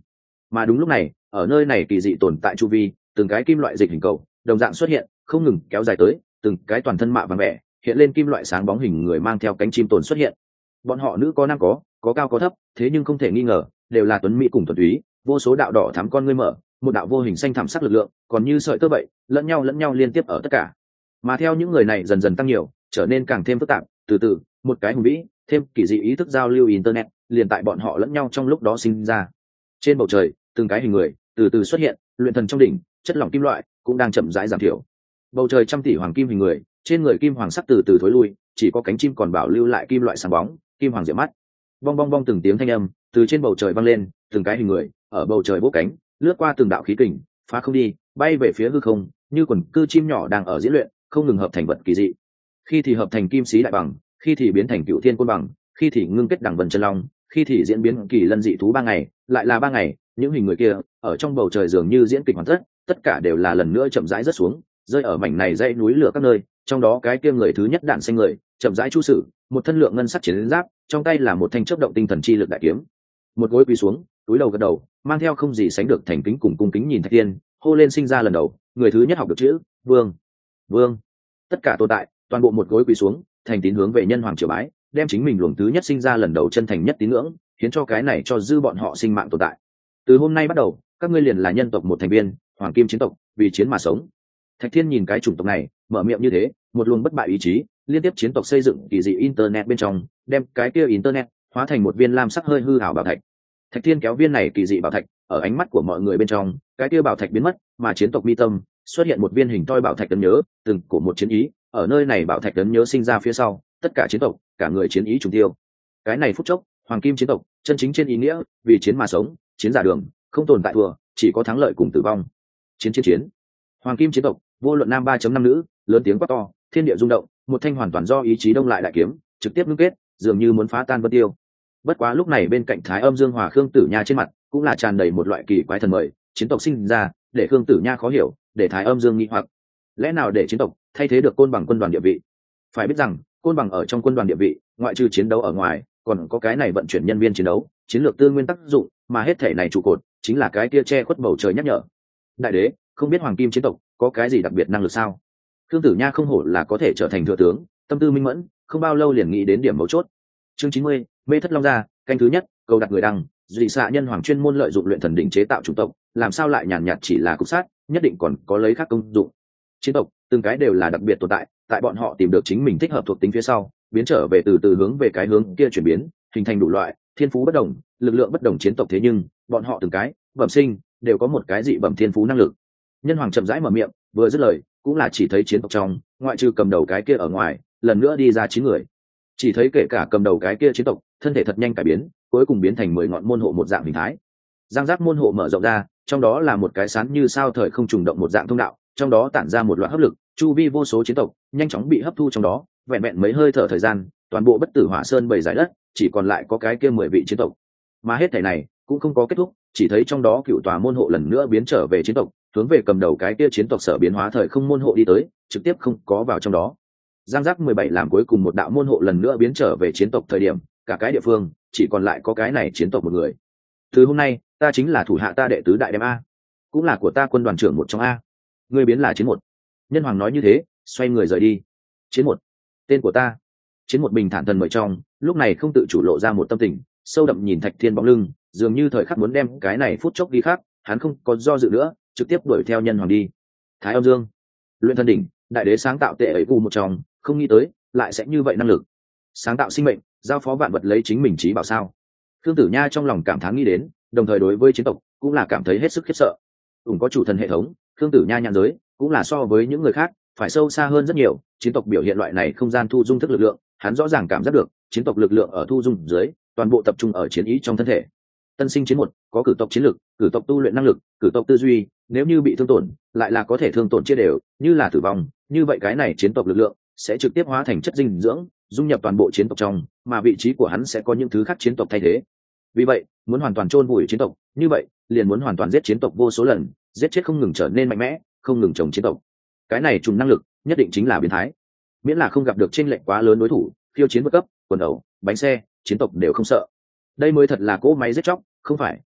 Mà đúng lúc này ở nơi này kỳ dị tồn tại chu vi, từng cái kim loại dịch hình cầu đồng dạng xuất hiện, không ngừng kéo dài tới từng cái toàn thân mạ vàng vẻ hiện lên kim loại sáng bóng hình người mang theo cánh chim tồn xuất hiện. Bọn họ nữ có nam có cao có thấp, thế nhưng không thể nghi ngờ đều là tuấn mỹ cùng thuần túy, vô số đạo đỏ thắm con ngươi mở, một đạo vô hình xanh thẳm sắc lực lượng còn như sợi tơ vậy lẫn nhau liên tiếp ở tất cả. Mà theo những người này dần dần tăng nhiều, trở nên càng thêm phức tạp, từ từ một cái hùng vĩ thêm kỳ dị ý thức giao lưu internet liền tại bọn họ lẫn nhau trong lúc đó sinh ra. Trên bầu trời từng cái hình người từ từ xuất hiện, luyện thần trong đỉnh chất lỏng kim loại cũng đang chậm rãi giảm thiểu. Bầu trời trăm tỷ hoàng kim hình người, trên người kim hoàng sắc từ từ thối lui, chỉ có cánh chim còn bảo lưu lại kim loại sáng bóng, kim hoàng diệu mắt. Bong bong bong từng tiếng thanh âm từ trên bầu trời vang lên, từng cái hình người ở bầu trời bốc cánh, lướt qua từng đạo khí kình, phá không đi, bay về phía hư không, như quần cư chim nhỏ đang ở diễn luyện, không ngừng hợp thành vật kỳ dị. Khi thì hợp thành kim sĩ đại bằng, khi thì biến thành cựu thiên côn bằng, khi thì ngưng kết đẳng vân chân long, khi thì diễn biến kỳ lân dị thú 3 ngày, lại là 3 ngày, những hình người kia ở trong bầu trời dường như diễn kịch hoàn tất, tất cả đều là lần nữa chậm rãi rớt xuống, rơi ở mảnh này dãy núi lửa các nơi. Trong đó cái kia người thứ nhất đạn xanh người chậm rãi chu sử, một thân lượng ngân sắc chiến giáp, trong tay là một thanh chớp động tinh thần chi lực đại kiếm. Một gối quỳ xuống, túi đầu gật đầu, mang theo không gì sánh được thành kính cùng cung kính nhìn Thạch Tiên, hô lên sinh ra lần đầu, người thứ nhất học được chữ vương. Vương. Tất cả tồn tại, toàn bộ một gối quỳ xuống, thành tín hướng về nhân hoàng triều bái, đem chính mình luồng thứ nhất sinh ra lần đầu chân thành nhất tín ngưỡng, hiến cho cái này cho dư bọn họ sinh mạng tồn tại. Từ hôm nay bắt đầu, các ngươi liền là nhân tộc một thành viên, hoàng kim chiến tộc, vì chiến mà sống. Thạch Thiên nhìn cái chủng tộc này, mở miệng như thế, một luồng bất bại ý chí, liên tiếp chiến tộc xây dựng kỳ dị internet bên trong, đem cái kia internet hóa thành một viên lam sắc hơi hư ảo bảo thạch. Thạch Thiên kéo viên này kỳ dị bảo thạch, ở ánh mắt của mọi người bên trong, cái kia bảo thạch biến mất, mà chiến tộc mi tâm xuất hiện một viên hình toi bảo thạch ấn nhớ, từng của một chiến ý, ở nơi này bảo thạch ấn nhớ sinh ra phía sau, tất cả chiến tộc, cả người chiến ý trùng tiêu. Cái này phút chốc, hoàng kim chiến tộc, chân chính trên ý nghĩa, vì chiến mà sống, chiến giả đường, không tồn tại thua, chỉ có thắng lợi cùng tử vong. Chiến. Hoàng kim chiến tộc, vô luận nam 3.5 nữ, lớn tiếng quát to, thiên địa rung động, một thanh hoàn toàn do ý chí đông lại đại kiếm, trực tiếp ngưng kết, dường như muốn phá tan vân tiêu. Bất quá lúc này bên cạnh Thái Âm Dương Hòa Khương Tử Nha trên mặt cũng là tràn đầy một loại kỳ quái thần mời, chiến tộc sinh ra, để Khương Tử Nha khó hiểu, để Thái Âm Dương nghi hoặc, lẽ nào để chiến tộc thay thế được côn bằng quân đoàn địa vị? Phải biết rằng, côn bằng ở trong quân đoàn địa vị, ngoại trừ chiến đấu ở ngoài, còn có cái này vận chuyển nhân viên chiến đấu, chiến lược tư nguyên tác dụng, mà hết thể này trụ cột chính là cái kia che khuất bầu trời nhắc nhở. Đại đế, không biết hoàng kim chiến tộc có cái gì đặc biệt năng lực sao? Khương Tử Nha không hổ là có thể trở thành thừa tướng, tâm tư minh mẫn, không bao lâu liền nghĩ đến điểm mấu chốt. Chương 90, Mê Thất Long Gia, canh thứ nhất, cầu đặt người đăng, dị xạ nhân hoàng chuyên môn lợi dụng luyện thần đỉnh chế tạo chủng tộc, làm sao lại nhàn nhạt chỉ là cục sát, nhất định còn có lấy khác công dụng. Chiến tộc, từng cái đều là đặc biệt tồn tại, tại bọn họ tìm được chính mình thích hợp thuộc tính phía sau, biến trở về từ từ hướng về cái hướng kia chuyển biến, hình thành đủ loại thiên phú bất đồng, lực lượng bất đồng chiến tộc, thế nhưng bọn họ từng cái bẩm sinh đều có một cái dị bẩm thiên phú năng lực. Nhân hoàng chậm rãi mở miệng, vừa dứt lời, cũng là chỉ thấy chiến tộc trong, ngoại trừ cầm đầu cái kia ở ngoài, lần nữa đi ra 9 người. Chỉ thấy kể cả cầm đầu cái kia chiến tộc, thân thể thật nhanh cải biến, cuối cùng biến thành 10 ngọn môn hộ một dạng hình thái. Giang giác môn hộ mở rộng ra, trong đó là một cái sán như sao thời không trùng động một dạng thông đạo, trong đó tản ra một loạt hấp lực, chu vi vô số chiến tộc nhanh chóng bị hấp thu trong đó, vẹn vẹn mấy hơi thở thời gian, toàn bộ bất tử hỏa sơn bầy giải đất, chỉ còn lại có cái kia 10 vị chiến tộc. Mà hết thảy này cũng không có kết thúc, chỉ thấy trong đó cựu tòa môn hộ lần nữa biến trở về chiến tộc, hướng về cầm đầu cái kia chiến tộc sở biến hóa thời không môn hộ đi tới, trực tiếp không có vào trong đó. Giang giác 17 làm cuối cùng một đạo môn hộ lần nữa biến trở về chiến tộc thời điểm, cả cái địa phương chỉ còn lại có cái này chiến tộc một người. Từ hôm nay, ta chính là thủ hạ ta đệ tứ đại đem a, cũng là của ta quân đoàn trưởng một trong a. Ngươi biến là chiến một. Nhân hoàng nói như thế, xoay người rời đi. Chiến một, tên của ta. Chiến một bình thản thần mời trong, lúc này không tự chủ lộ ra một tâm tình, sâu đậm nhìn Thạch Thiên bóng lưng, dường như thời khắc muốn đem cái này phút chốc đi khác, hắn không có do dự nữa, trực tiếp đuổi theo nhân hoàng đi. Thái Âm Dương, luyện thần đỉnh, đại đế sáng tạo tệ ấy phù một trong, không nghĩ tới lại sẽ như vậy năng lực, sáng tạo sinh mệnh, giao phó vạn vật lấy chính mình trí bảo sao. Khương Tử Nha trong lòng cảm thán nghĩ đến, đồng thời đối với chiến tộc cũng là cảm thấy hết sức khiếp sợ. Có chủ thần hệ thống, Khương Tử Nha nhãn giới cũng là so với những người khác phải sâu xa hơn rất nhiều. Chiến tộc biểu hiện loại này không gian thu dung thức lực lượng, hắn rõ ràng cảm giác được chiến tộc lực lượng ở thu dung dưới toàn bộ tập trung ở chiến ý trong thân thể. Tân sinh chiến một có cử tộc chiến lực, cử tộc tu luyện năng lực, cử tộc tư duy, nếu như bị thương tổn lại là có thể thương tổn chia đều, như là tử vong, như vậy cái này chiến tộc lực lượng sẽ trực tiếp hóa thành chất dinh dưỡng, dung nhập toàn bộ chiến tộc trong, mà vị trí của hắn sẽ có những thứ khác chiến tộc thay thế. Vì vậy, muốn hoàn toàn chôn vùi chiến tộc, như vậy liền muốn hoàn toàn giết chiến tộc vô số lần, giết chết không ngừng trở nên mạnh mẽ, không ngừng trồng chiến tộc. Cái này trùng năng lực nhất định chính là biến thái. Miễn là không gặp được chênh lệch quá lớn đối thủ, khiêu chiến vượt cấp, quần đầu, bánh xe, chiến tộc đều không sợ. Đây mới thật là cỗ máy giết chóc, không phải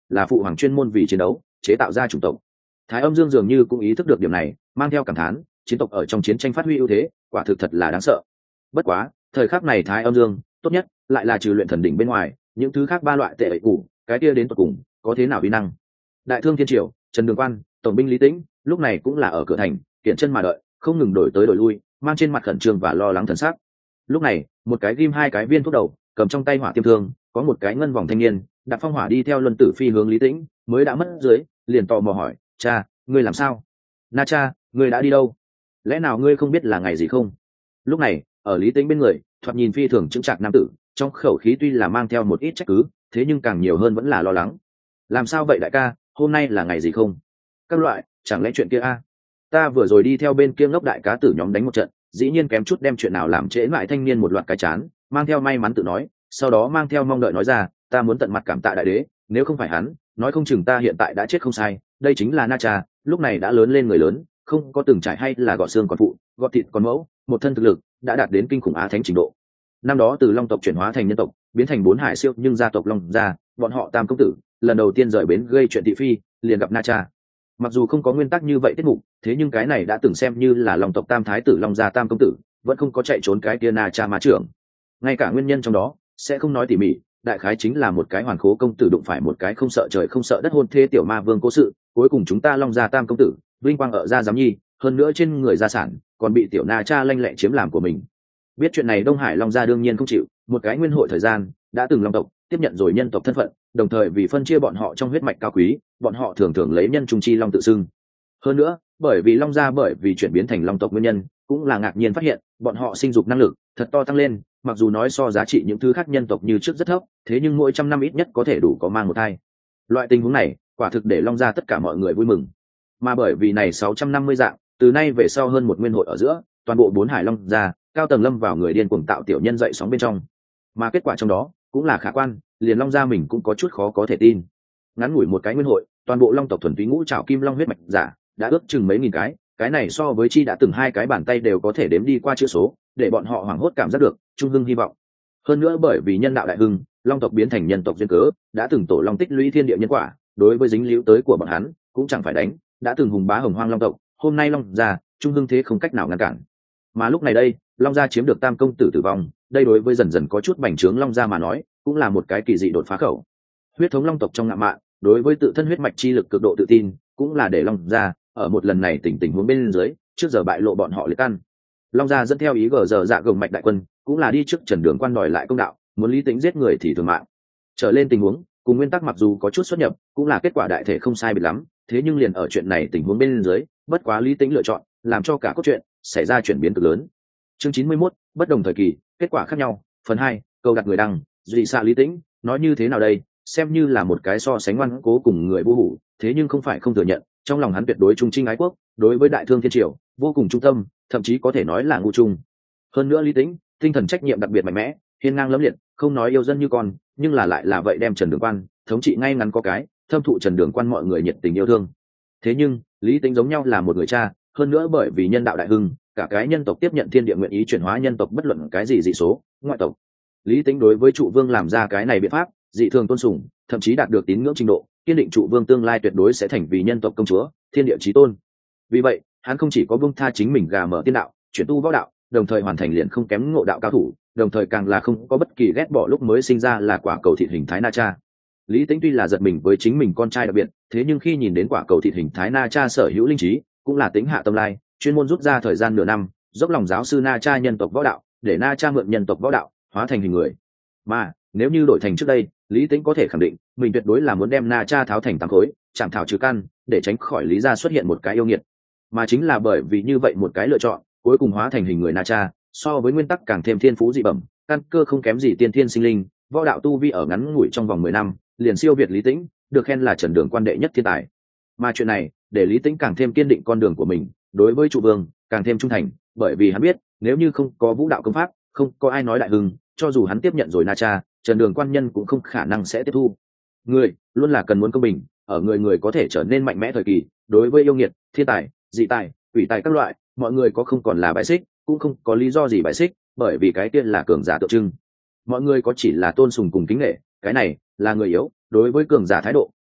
là phụ hoàng chuyên môn vì chiến đấu chế tạo ra chủng tộc. Thái Âm Dương dường như cũng ý thức được điểm này, mang theo cảm thán, chiến tộc ở trong chiến tranh phát huy ưu thế, quả thực thật là đáng sợ. Bất quá, thời khắc này Thái Âm Dương, tốt nhất lại là trừ luyện thần đỉnh bên ngoài, những thứ khác ba loại tệ ẩy cũ, cái kia đến tận cùng, có thế nào uy năng. Đại Thương Thiên Triều, Trần Đường Quan, tổng binh Lý Tĩnh, lúc này cũng là ở cửa thành, kiện chân mà đợi, không ngừng đổi tới đổi lui, mang trên mặt khẩn trương và lo lắng thần sắc. Lúc này, một cái ghim hai cái viên thuốc đầu, cầm trong tay hỏa tiêm thương, có một cái ngân vòng thanh niên, đặt phong hỏa đi theo luân tử phi hướng Lý Tĩnh, mới đã mất dưới, liền tò mò hỏi, cha, ngươi làm sao? Na cha, ngươi đã đi đâu? Lẽ nào ngươi không biết là ngày gì không? Lúc này, ở Lý Tĩnh bên người, thoạt nhìn phi thường chững chạc nam tử, trong khẩu khí tuy là mang theo một ít trách cứ, thế nhưng càng nhiều hơn vẫn là lo lắng. Làm sao vậy đại ca, hôm nay là ngày gì không? Các loại, chẳng lẽ chuyện kia a? Ta vừa rồi đi theo bên kia ngốc đại cá tử nhóm đánh một trận, dĩ nhiên kém chút đem chuyện nào làm trễ lại thanh niên một loạt cái chán, mang theo may mắn tự nói, sau đó mang theo mong đợi nói ra, ta muốn tận mặt cảm tạ đại đế, nếu không phải hắn, nói không chừng ta hiện tại đã chết không sai. Đây chính là Na Cha, lúc này đã lớn lên người lớn, không có từng trải hay là gọt xương còn phụ, gọt thịt còn mẫu, một thân thực lực đã đạt đến kinh khủng á thánh trình độ. Năm đó từ Long tộc chuyển hóa thành nhân tộc, biến thành bốn hải siêu, nhưng gia tộc Long gia, bọn họ Tam công tử, lần đầu tiên rời bến gây chuyện thị phi, liền gặp Na Cha. Mặc dù không có nguyên tắc như vậy tiết mục, thế nhưng cái này đã từng xem như là Long tộc Tam thái tử Long gia Tam công tử, vẫn không có chạy trốn cái kia Na Cha ma trưởng. Ngay cả nguyên nhân trong đó sẽ không nói tỉ mỉ, đại khái chính là một cái hoàn khố công tử đụng phải một cái không sợ trời không sợ đất hôn thê tiểu ma vương cố sự, cuối cùng chúng ta Long gia Tam công tử vinh quang ở gia giám nhi, hơn nữa trên người gia sản còn bị tiểu Na Cha lanh lẹ chiếm làm của mình. Biết chuyện này Đông Hải Long gia đương nhiên không chịu, một cái nguyên hội thời gian đã từng Long tộc tiếp nhận rồi nhân tộc thân phận, đồng thời vì phân chia bọn họ trong huyết mạch cao quý, bọn họ thường thường lấy nhân trung chi long tự xưng. Hơn nữa, bởi vì Long gia bởi vì chuyển biến thành Long tộc nguyên nhân, cũng là ngạc nhiên phát hiện, bọn họ sinh dục năng lực thật to tăng lên, mặc dù nói so giá trị những thứ khác nhân tộc như trước rất thấp, thế nhưng mỗi trăm năm ít nhất có thể đủ có mang một thai. Loại tình huống này, quả thực để Long gia tất cả mọi người vui mừng. Mà bởi vì này 650 dạng, từ nay về sau hơn một nguyên hội ở giữa, toàn bộ bốn hải Long gia, cao tầng lâm vào người điên cuồng tạo tiểu nhân dậy sóng bên trong. Mà kết quả trong đó cũng là khả quan, liền Long gia mình cũng có chút khó có thể tin. Ngắn ngủi một cái nguyên hội, toàn bộ Long tộc thuần túy ngũ trảo kim long huyết mạch giả đã ước chừng mấy nghìn cái này so với chi đã từng hai cái bàn tay đều có thể đếm đi qua chữ số, để bọn họ hoảng hốt cảm giác được trung hưng hy vọng. Hơn nữa bởi vì nhân đạo đại hưng, Long tộc biến thành nhân tộc duyên cớ, đã từng tổ Long tích lũy thiên địa nhân quả, đối với dính líu tới của bọn hắn cũng chẳng phải đánh, đã từng hùng bá hồng hoang Long tộc, hôm nay Long gia trung hưng thế không cách nào ngăn cản. Mà lúc này đây, Long gia chiếm được Tam công tử tử vong, đây đối với dần dần có chút bành trướng Long gia mà nói, cũng là một cái kỳ dị đột phá khẩu. Huyết thống Long tộc trong ngạ mạn, đối với tự thân huyết mạch chi lực cực độ tự tin, cũng là để Long gia ở một lần này tình huống bên dưới, trước giờ bại lộ bọn họ liệt căn. Long gia dẫn theo ý gờ giờ dạ gồng mạch đại quân, cũng là đi trước Trần Đường Quan đòi lại công đạo, muốn Lý Tĩnh giết người thì thường mạng. Trở lên tình huống, cùng nguyên tắc mặc dù có chút xuất nhập, cũng là kết quả đại thể không sai biệt lắm, thế nhưng liền ở chuyện này tình huống bên dưới, bất quá Lý Tĩnh lựa chọn, làm cho cả cốt truyện xảy ra chuyển biến cực lớn. Chương 91, bất đồng thời kỳ, kết quả khác nhau, phần 2, câu đặt người đăng, dị xạ Lý Tĩnh, nói như thế nào đây, xem như là một cái so sánh ngoan cố cùng người vô hủ, thế nhưng không phải không thừa nhận, trong lòng hắn tuyệt đối trung trinh ái quốc, đối với Đại Thương Thiên Triều vô cùng trung tâm, thậm chí có thể nói là ngu trung. Hơn nữa Lý Tĩnh, tinh thần trách nhiệm đặc biệt mạnh mẽ, hiên ngang lẫm liệt, không nói yêu dân như con, nhưng là lại là vậy đem Trần Đường Quan thống trị ngay ngắn có cái, thâm thụ Trần Đường Quan mọi người nhiệt tình yêu thương. Thế nhưng Lý Tĩnh giống nhau là một người cha, hơn nữa bởi vì nhân đạo đại hưng, cả cái nhân tộc tiếp nhận thiên địa nguyện ý chuyển hóa nhân tộc bất luận cái gì dị số, ngoại tộc. Lý Tĩnh đối với trụ vương làm ra cái này biện pháp, dị thường tôn sùng, thậm chí đạt được tín ngưỡng trình độ, kiên định trụ vương tương lai tuyệt đối sẽ thành vì nhân tộc công chúa, thiên địa chí tôn. Vì vậy, hắn không chỉ có buông tha chính mình gà mở tiên đạo, chuyển tu võ đạo, đồng thời hoàn thành liền không kém ngộ đạo cao thủ, đồng thời càng là không có bất kỳ ghét bỏ lúc mới sinh ra là quả cầu thịt hình thái Na Cha. Lý Tĩnh tuy là giật mình với chính mình con trai đặc biệt, thế nhưng khi nhìn đến quả cầu thịt hình thái Na Cha sở hữu linh trí, cũng là tính hạ tâm lai, chuyên môn rút ra thời gian nửa năm, dốc lòng giáo sư Na Cha nhân tộc võ đạo, để Na Cha mượn nhân tộc võ đạo, hóa thành hình người. Mà nếu như đổi thành trước đây, Lý Tĩnh có thể khẳng định, mình tuyệt đối là muốn đem Na Cha tháo thành tám khối, chạm thảo trừ căn, để tránh khỏi Lý gia xuất hiện một cái yêu nghiệt. Mà chính là bởi vì như vậy một cái lựa chọn, cuối cùng hóa thành hình người Na Cha, so với nguyên tắc càng thêm thiên phú dị bẩm, căn cơ không kém gì tiên thiên sinh linh, võ đạo tu vi ở ngắn ngủi trong vòng 10 năm, liền siêu việt Lý Tĩnh, được khen là Trần Đường Quan đệ nhất thiên tài. Mà chuyện này, để Lý Tĩnh càng thêm kiên định con đường của mình, đối với trụ vương càng thêm trung thành, bởi vì hắn biết, nếu như không có vũ đạo công pháp, không có ai nói đại hưng, cho dù hắn tiếp nhận rồi Na Cha, Trần Đường Quan nhân cũng không khả năng sẽ tiếp thu. Người luôn là cần muốn công bình, ở người có thể trở nên mạnh mẽ thời kỳ, đối với yêu nghiệt, thiên tài, dị tài, quỷ tài các loại, mọi người có không còn là bài xích, cũng không có lý do gì bài xích, bởi vì cái tiên là cường giả tượng trưng. Mọi người có chỉ là tôn sùng cùng kính nể, cái này là người yếu đối với cường giả thái độ,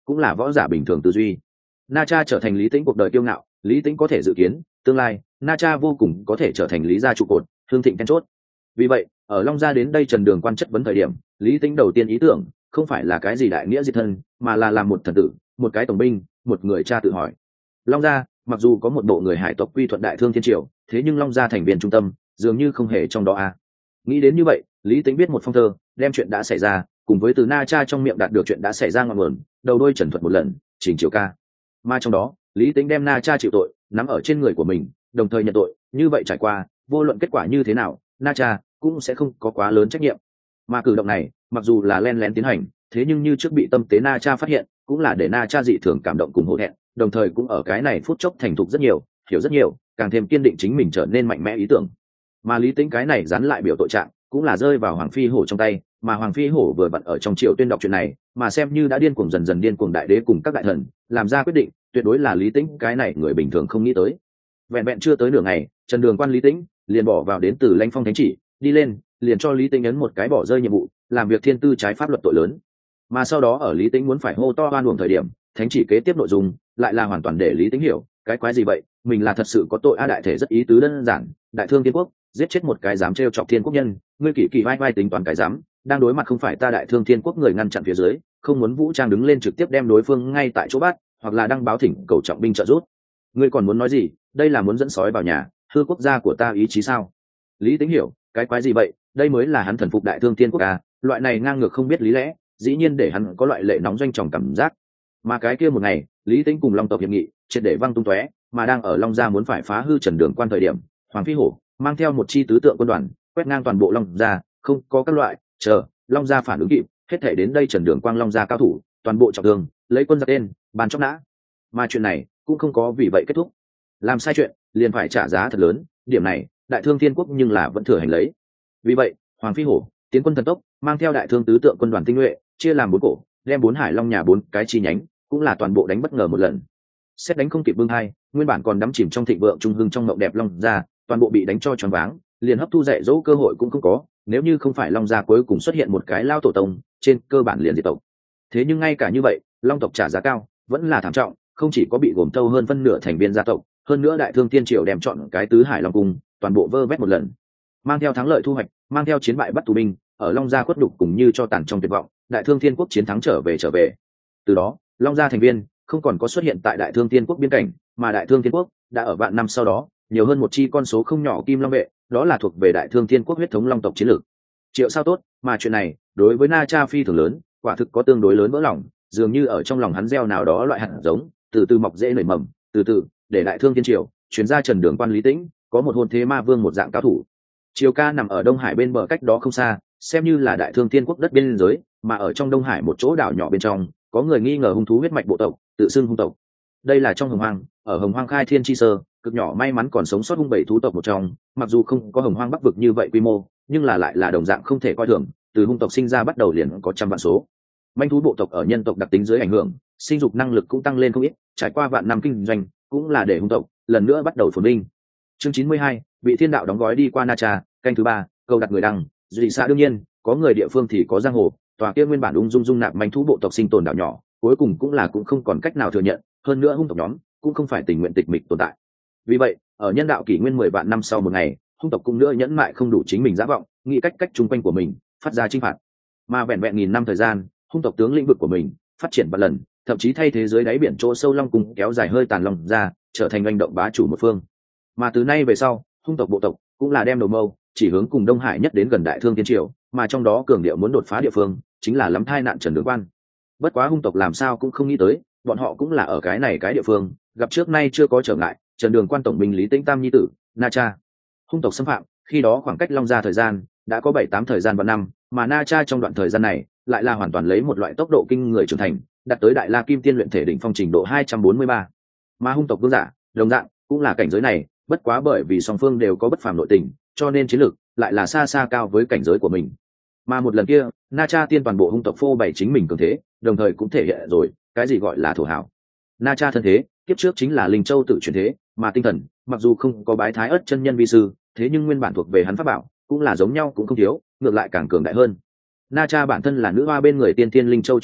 cũng là võ giả bình thường tư duy. Na Cha trở thành Lý Tĩnh cuộc đời kiêu ngạo, Lý Tĩnh có thể dự kiến tương lai Na Cha vô cùng có thể trở thành Lý gia trụ cột, hương thịnh then chốt. Vì vậy ở Long Gia đến đây Trần Đường Quan chất vấn thời điểm, Lý Tĩnh đầu tiên ý tưởng không phải là cái gì đại nghĩa diệt thân, mà là làm một thần tử, một cái tổng binh, một người cha tự hỏi. Long Gia mặc dù có một bộ người hải tộc quy thuận Đại Thương Thiên Triều, thế nhưng Long Gia thành viên trung tâm dường như không hề trong đó a. Nghĩ đến như vậy, Lý Tĩnh viết một phong thơ, đem chuyện đã xảy ra cùng với từ Na Cha trong miệng đạt được chuyện đã xảy ra ngọn nguồn, đầu đuôi trần thuật một lần, trình chiều ca. Mà trong đó, Lý Tĩnh đem Na Cha chịu tội nắm ở trên người của mình, đồng thời nhận tội, như vậy trải qua, vô luận kết quả như thế nào, Na Cha cũng sẽ không có quá lớn trách nhiệm. Mà cử động này, mặc dù là len lén tiến hành, thế nhưng như trước bị tâm tế Na Cha phát hiện, cũng là để Na Cha dị thường cảm động cùng hổ thẹn, đồng thời cũng ở cái này phút chốc thành thục rất nhiều, hiểu rất nhiều, càng thêm kiên định chính mình trở nên mạnh mẽ ý tưởng. Mà Lý Tĩnh cái này dán lại biểu tội trạng, cũng là rơi vào Hoàng Phi Hổ trong tay, mà Hoàng Phi Hổ vừa vặn ở trong triều tuyên đọc chuyện này, mà xem như đã điên cuồng dần dần điên cuồng đại đế cùng các đại thần, làm ra quyết định, tuyệt đối là Lý Tĩnh cái này người bình thường không nghĩ tới. Vẹn vẹn chưa tới nửa ngày, Trần Đường Quan Lý Tĩnh liền bỏ vào đến từ Lãnh Phong thánh chỉ, đi lên, liền cho Lý Tĩnh ấn một cái bỏ rơi nhiệm vụ, làm việc thiên tư trái pháp luật tội lớn. Mà sau đó ở Lý Tĩnh muốn phải hô to oan uổng thời điểm, thánh chỉ kế tiếp nội dung lại là hoàn toàn để Lý Tĩnh hiểu, cái quái gì vậy, mình là thật sự có tội a. Đại thể rất ý tứ đơn giản, Đại Thương Thiên Quốc giết chết một cái dám trêu chọc thiên quốc nhân, ngươi kỳ kỳ vai vai tính toán cái dám, đang đối mặt không phải ta Đại Thương Thiên Quốc người ngăn chặn phía dưới, không muốn vũ trang đứng lên trực tiếp đem đối phương ngay tại chỗ bắt, hoặc là đăng báo thỉnh cầu trọng binh trợ giúp. Ngươi còn muốn nói gì, đây là muốn dẫn sói vào nhà, hư quốc gia của ta ý chí sao? Lý Tĩnh hiểu, cái quái gì vậy, đây mới là hắn thần phục Đại Thương Thiên Quốc à, loại này ngang ngược không biết lý lẽ, dĩ nhiên để hắn có loại lệ nóng doanh tròng cảm giác. Mà cái kia một ngày, Lý Tĩnh cùng Long tộc hiệp nghị triệt để văng tung tóe, mà đang ở Long Gia muốn phải phá hư Trần Đường Quan thời điểm, Hoàng Phi Hổ mang theo một chi tứ tượng quân đoàn quét ngang toàn bộ Long Gia, không có các loại chờ Long Gia phản ứng kịp, hết thể đến đây Trần Đường Quang Long Gia cao thủ toàn bộ trọng thương, lấy quân giặc tên bàn chóc nã. Mà chuyện này cũng không có vì vậy kết thúc, làm sai chuyện liền phải trả giá thật lớn, điểm này Đại Thương Thiên Quốc nhưng là vẫn thừa hành lấy. Vì vậy Hoàng Phi Hổ tiến quân thần tốc, mang theo Đại Thương tứ tượng quân đoàn tinh nhuệ, chia làm 4 cổ, đem 4 hải long nhà 4 cái chi nhánh cũng là toàn bộ đánh bất ngờ một lần. Xét đánh không kịp bưng hai, nguyên bản còn đắm chìm trong thịnh vượng trung hưng trong mộng đẹp Long Gia, toàn bộ bị đánh cho choáng váng, liền hấp thu dạy dỗ cơ hội cũng không có, nếu như không phải Long Gia cuối cùng xuất hiện một cái lao tổ tông, trên cơ bản liền diệt tộc. Thế nhưng ngay cả như vậy, Long tộc trả giá cao, vẫn là thảm trọng, không chỉ có bị gồm thâu hơn phân nửa thành viên gia tộc, hơn nữa Đại Thương Tiên Triều đem chọn cái tứ hải long cung, toàn bộ vơ vét một lần. Mang theo thắng lợi thu hoạch, mang theo chiến bại bắt tù binh, ở Long Gia khuất đục cùng như cho tàn trong tuyệt vọng, Đại Thương Thiên Quốc chiến thắng trở về. Từ đó, Long Gia thành viên không còn có xuất hiện tại Đại Thương Thiên Quốc biên cảnh, mà Đại Thương Thiên Quốc đã ở vạn năm sau đó, nhiều hơn một chi con số không nhỏ kim long vệ, đó là thuộc về Đại Thương Thiên Quốc huyết thống long tộc chiến lược. Triệu sao tốt, mà chuyện này đối với Na Cha phi thường lớn, quả thực có tương đối lớn vỡ lòng, dường như ở trong lòng hắn gieo nào đó loại hạt giống, từ từ mọc dễ nảy mầm, từ từ để Đại Thương Thiên Triều chuyển ra Trần Đường Quan Lý Tĩnh có một hồn thế ma vương một dạng cao thủ. Triều ca nằm ở Đông Hải bên bờ cách đó không xa, xem như là Đại Thương Thiên Quốc đất biên giới, mà ở trong Đông Hải một chỗ đảo nhỏ bên trong, có người nghi ngờ hung thú huyết mạch bộ tộc, tự xưng hung tộc. Đây là trong Hồng Hoang, ở Hồng Hoang khai thiên chi sơ, cực nhỏ may mắn còn sống sót hung bảy thú tộc một trong, mặc dù không có Hồng Hoang Bắc vực như vậy quy mô, nhưng là lại là đồng dạng không thể coi thường, từ hung tộc sinh ra bắt đầu liền có trăm vạn số. Manh thú bộ tộc ở nhân tộc đặc tính dưới ảnh hưởng, sinh dục năng lực cũng tăng lên không ít, trải qua vạn năm kinh doanh, cũng là để hung tộc lần nữa bắt đầu phồn vinh. Chương 92, bị thiên đạo đóng gói đi qua Na Cha, canh thứ 3, câu đặt người đăng, dị xã đương nhiên, có người địa phương thì có giang hồ, tòa kia nguyên bản ung dung dung nạp manh thú bộ tộc sinh tồn đảo nhỏ, cuối cùng cũng không còn cách nào thừa nhận, hơn nữa hung tộc nhóm cũng không phải tình nguyện tịch mịch tồn tại. Vì vậy, ở nhân đạo kỷ nguyên 10 vạn năm sau một ngày, hung tộc cũng nữa nhẫn mại không đủ chính mình dã vọng, nghĩ cách chung quanh của mình, phát ra chinh phạt. Mà vẹn vẹn nghìn năm thời gian, hung tộc tướng lĩnh vực của mình phát triển vạn lần, thậm chí thay thế giới đáy biển chỗ sâu long cùng kéo dài hơi tàn long ra, trở thành hành động bá chủ một phương. Mà từ nay về sau, hung tộc bộ tộc cũng là đem đầu mâu chỉ hướng cùng Đông Hải nhất đến gần Đại Thương Thiên Triều, mà trong đó cường điệu muốn đột phá địa phương chính là lắm thai nạn Trần Đường Quan. Bất quá hung tộc làm sao cũng không nghĩ tới, bọn họ cũng là ở cái này cái địa phương gặp trước nay chưa có trở ngại, Trần Đường Quan tổng binh Lý Tĩnh tam nhi tử Na Cha. Hung tộc xâm phạm, khi đó khoảng cách Long Gia thời gian đã có 7-8 thời gian vạn năm, mà Na Cha trong đoạn thời gian này lại là hoàn toàn lấy một loại tốc độ kinh người trưởng thành, đạt tới Đại La Kim Tiên luyện thể đỉnh phong trình độ 243. Mà hung tộc vương giả, đồng dạng cũng là cảnh giới này, bất quá bởi vì song phương đều có bất phàm nội tình, cho nên chiến lược lại là xa xa cao với cảnh giới của mình. Mà một lần kia, Na Cha tiên toàn bộ hung tộc phô bày chính mình cường thế, đồng thời cũng thể hiện rồi cái gì gọi là thổ hảo. Na Cha thân thế, kiếp trước chính là Linh Châu tự chuyển thế, mà tinh thần, mặc dù không có bái Thái Ức chân nhân vi sư, thế nhưng nguyên bản thuộc về hắn pháp bảo, cũng là giống nhau cũng không thiếu, ngược lại càng cường đại hơn. Na Cha bản thân là nữ hoa bên người tiên tiên Linh Châu chuyển thế,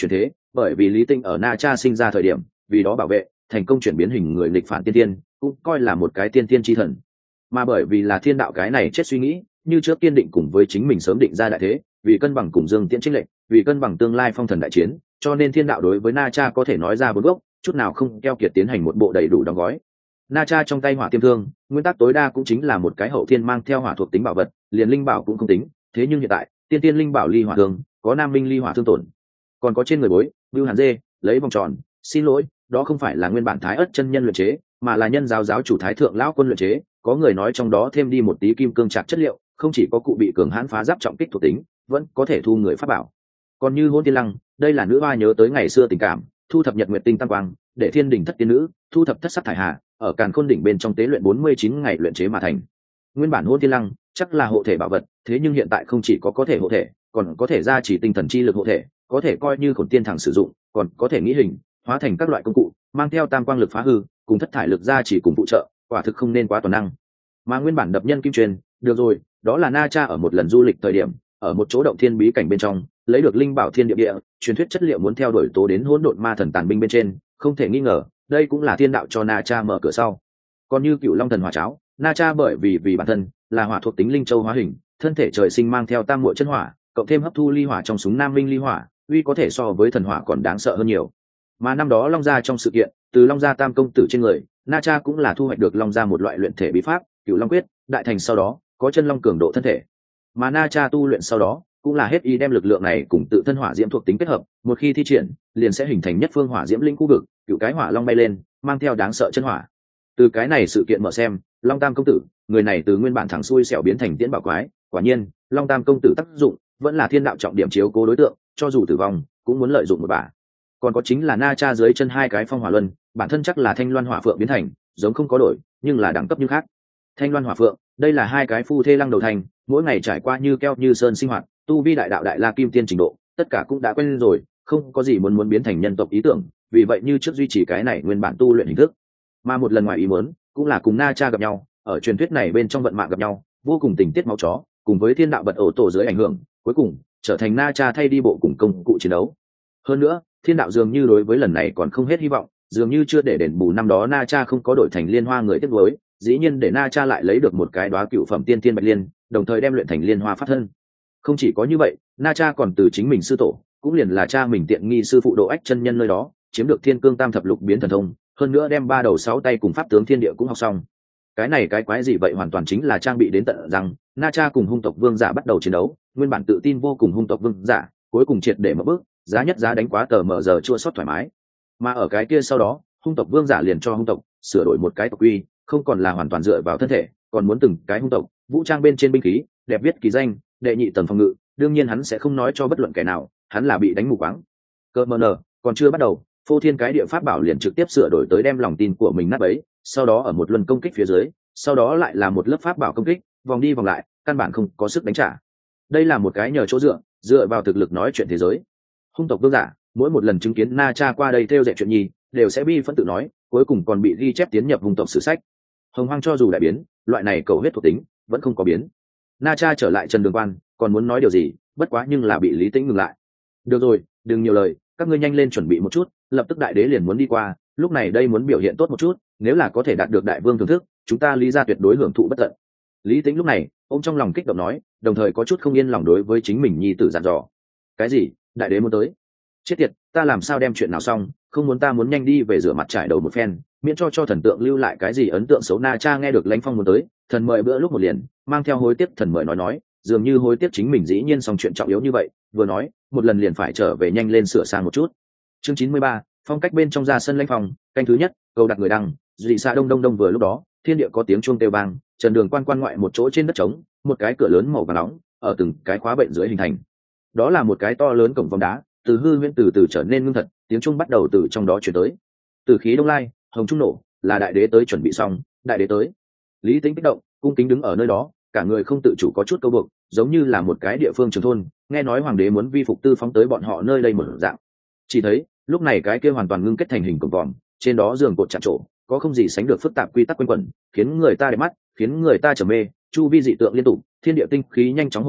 bởi vì Lý Tĩnh ở Na Cha sinh ra thời điểm vì đó bảo vệ thành công chuyển biến hình người nghịch phản tiên tiên, cũng coi là một cái tiên tiên chi thần. Mà bởi vì là thiên đạo cái này chết suy nghĩ, như trước kiên định cùng với chính mình sớm định ra đại thế, vì cân bằng cùng Dương Tiễn chênh lệnh, vì cân bằng tương lai phong thần đại chiến, cho nên thiên đạo đối với Na Cha có thể nói ra bốn gốc, chút nào không keo kiệt tiến hành một bộ đầy đủ đóng gói. Na Cha trong tay hỏa tiêm thương, nguyên tắc tối đa cũng chính là một cái hậu thiên mang theo hỏa thuộc tính bảo vật, liền linh bảo cũng không tính, thế nhưng hiện tại, tiên tiên linh bảo ly hỏa thương, có nam minh ly hỏa thương tổn, còn có trên người bối, Bưu Hàn Dê, lấy vòng tròn, xin lỗi, đó không phải là nguyên bản Thái Ức chân nhân luyện chế, mà là nhân giáo giáo chủ Thái thượng lão quân luyện chế, có người nói trong đó thêm đi một tí kim cương trạc chất liệu, không chỉ có cụ bị cường hãn phá giáp trọng kích thuộc tính, vẫn có thể thu người pháp bảo. Còn như Hôn Tiên Lăng, đây là nữ hoa nhớ tới ngày xưa tình cảm, thu thập nhật nguyệt tinh tăng quang, để thiên đỉnh thất tiên nữ, thu thập thất sắc thải hà, ở Càn Khôn đỉnh bên trong tế luyện 49 ngày luyện chế mà thành. Nguyên bản Hôn Tiên Lăng chắc là hộ thể bảo vật, thế nhưng hiện tại không chỉ có thể hộ thể, còn có thể gia trì tinh thần chi lực hộ thể, có thể coi như Khổn Tiên thẳng sử dụng, còn có thể nghĩ hình, hóa thành các loại công cụ, mang theo tam quang lực phá hư, cùng thất thải lực gia trì cùng phụ trợ, quả thực không nên quá toàn năng. Mà nguyên bản đập nhân kim truyền, được rồi, đó là Na Cha ở một lần du lịch thời điểm, ở một chỗ động thiên bí cảnh bên trong, lấy được linh bảo thiên địa địa, truyền thuyết chất liệu muốn theo đuổi tố đến hỗn độn ma thần tàn binh bên trên, không thể nghi ngờ, đây cũng là thiên đạo cho Na Cha mở cửa sau. Còn như Cựu Long thần hỏa cháo, Na Cha bởi vì bản thân là hỏa thuộc tính linh châu hóa hình, thân thể trời sinh mang theo tam muội chân hỏa, cộng thêm hấp thu ly hỏa trong súng nam minh ly hỏa, uy có thể so với thần hỏa còn đáng sợ hơn nhiều. Mà năm đó Long Gia trong sự kiện, từ Long Gia tam công tử trên người, Na Cha cũng là thu hoạch được Long Gia một loại luyện thể bí pháp, Cựu Long quyết, đại thành sau đó có chân long cường độ thân thể. Mà Na Cha tu luyện sau đó cũng là hết ý đem lực lượng này cùng tự thân hỏa diễm thuộc tính kết hợp, một khi thi triển, liền sẽ hình thành nhất phương hỏa diễm linh khu vực, cựu cái hỏa long bay lên, mang theo đáng sợ chân hỏa. Từ cái này sự kiện mở xem, Long Tam công tử, người này từ nguyên bản thẳng xuôi xẻo biến thành tiễn bảo quái, quả nhiên, Long Tam công tử tác dụng vẫn là thiên đạo trọng điểm chiếu cố đối tượng, cho dù tử vong, cũng muốn lợi dụng một bả. Còn có chính là Na Cha dưới chân hai cái phong hỏa luân, bản thân chắc là thanh loan hỏa phượng biến thành, giống không có đổi, nhưng là đẳng cấp như khác. Thanh loan hỏa phượng, đây là hai cái phu thê lăng đầu thành, mỗi ngày trải qua như keo như sơn sinh hoạt, tu vi đại đạo đại la kim tiên trình độ, tất cả cũng đã quen rồi, không có gì muốn biến thành nhân tộc ý tưởng, vì vậy như trước duy trì cái này nguyên bản tu luyện hình thức. Mà một lần ngoài ý muốn, cũng là cùng Na Cha gặp nhau, ở truyền thuyết này bên trong vận mạng gặp nhau, vô cùng tình tiết máu chó, cùng với thiên đạo bật ổ tổ dưới ảnh hưởng, cuối cùng trở thành Na Cha thay đi bộ cùng công cụ chiến đấu. Hơn nữa, thiên đạo dường như đối với lần này còn không hết hy vọng, dường như chưa để đền bù năm đó Na Cha không có đổi thành liên hoa người tiếp nối, dĩ nhiên để Na Cha lại lấy được một cái đóa cựu phẩm tiên tiên bạch liên, đồng thời đem luyện thành liên hoa pháp thân. Không chỉ có như vậy, Na Cha còn từ chính mình sư tổ, cũng liền là cha mình tiện nghi sư phụ Độ Ách chân nhân nơi đó, chiếm được Thiên Cương Tam thập lục biến thần thông, hơn nữa đem ba đầu sáu tay cùng pháp tướng thiên địa cũng học xong. Cái này cái quái gì vậy, hoàn toàn chính là trang bị đến tận rằng Na Cha cùng hung tộc vương giả bắt đầu chiến đấu, nguyên bản tự tin vô cùng hung tộc vương giả, cuối cùng triệt để mở bước, giá nhất giá đánh quá tờ mở giờ chua sót thoải mái. Mà ở cái kia sau đó, hung tộc vương giả liền cho hung tộc sửa đổi một cái tộc quy, không còn là hoàn toàn dựa vào thân thể, còn muốn từng cái hung tộc vũ trang bên trên binh khí, đẹp viết kỳ danh, đệ nhị tầng phòng ngự, đương nhiên hắn sẽ không nói cho bất luận kẻ nào, hắn là bị đánh mù quáng. Cơ mờ nở, còn chưa bắt đầu, phô thiên cái địa pháp bảo liền trực tiếp sửa đổi tới đem lòng tin của mình nát bấy, sau đó ở một luân công kích phía dưới, sau đó lại là một lớp pháp bảo công kích, vòng đi vòng lại, căn bản không có sức đánh trả. Đây là một cái nhờ chỗ dựa vào thực lực nói chuyện thế giới. Hung tộc vương giả, mỗi một lần chứng kiến Na Cha qua đây theo dệt chuyện nhi, đều sẽ bi phẫn tự nói, cuối cùng còn bị ghi chép tiến nhập hung tộc sử sách. Hồng Hoang cho dù đại biến, loại này cầu huyết thuộc tính vẫn không có biến. Na Cha trở lại Trần Đường Quan, còn muốn nói điều gì, bất quá nhưng là bị Lý Tĩnh ngừng lại. Được rồi, đừng nhiều lời, các ngươi nhanh lên chuẩn bị một chút, lập tức đại đế liền muốn đi qua, lúc này đây muốn biểu hiện tốt một chút, nếu là có thể đạt được đại vương thưởng thức, chúng ta Lý gia tuyệt đối hưởng thụ bất tận. Lý Tĩnh lúc này, ông trong lòng kích động nói, đồng thời có chút không yên lòng đối với chính mình nhi tử dặn dò. Cái gì? Đại đế muốn tới? Chết tiệt, ta làm sao đem chuyện nào xong, không muốn, ta muốn nhanh đi về rửa mặt trải đầu một phen, miễn cho thần tượng lưu lại cái gì ấn tượng xấu. Na Cha nghe được Lãnh Phong muốn tới, thần mời bữa lúc một liền, mang theo hối tiếc thần mời nói, dường như hối tiếc chính mình dĩ nhiên xong chuyện trọng yếu như vậy, vừa nói, một lần liền phải trở về nhanh lên sửa sang một chút. Chương 93, phong cách bên trong ra sân Lãnh Phong, canh thứ nhất, cầu đặt người đăng, dị xa đông đông đông. Vừa lúc đó, thiên địa có tiếng chuông kêu vang, Trần Đường Quan ngoại một chỗ trên đất trống, một cái cửa lớn màu vàng nóng, ở từng cái khóa bệnh dưới hình thành. Đó là một cái to lớn cổng vòng đá, từ hư huyễn từ từ trở nên ngưng thật, tiếng chuông bắt đầu từ trong đó truyền tới. Từ khí đông lai, hồng trung nổ, là đại đế tới, chuẩn bị xong, đại đế tới. Lý Tĩnh kích động, cung kính đứng ở nơi đó, cả người không tự chủ có chút câu buộc, giống như là một cái địa phương trường thôn, nghe nói hoàng đế muốn vi phục tư phóng tới bọn họ nơi đây một dạng. Chỉ thấy, lúc này cái kia hoàn toàn ngưng kết thành hình cổng vòm, trên đó giường cột chạm trổ, có không gì sánh được phức tạp quy tắc quanh quẩn, khiến người ta đẹp mắt, khiến người ta trầm mê, chu vi dị tượng liên tục, thiên địa tinh khí nhanh chóng hội tụ,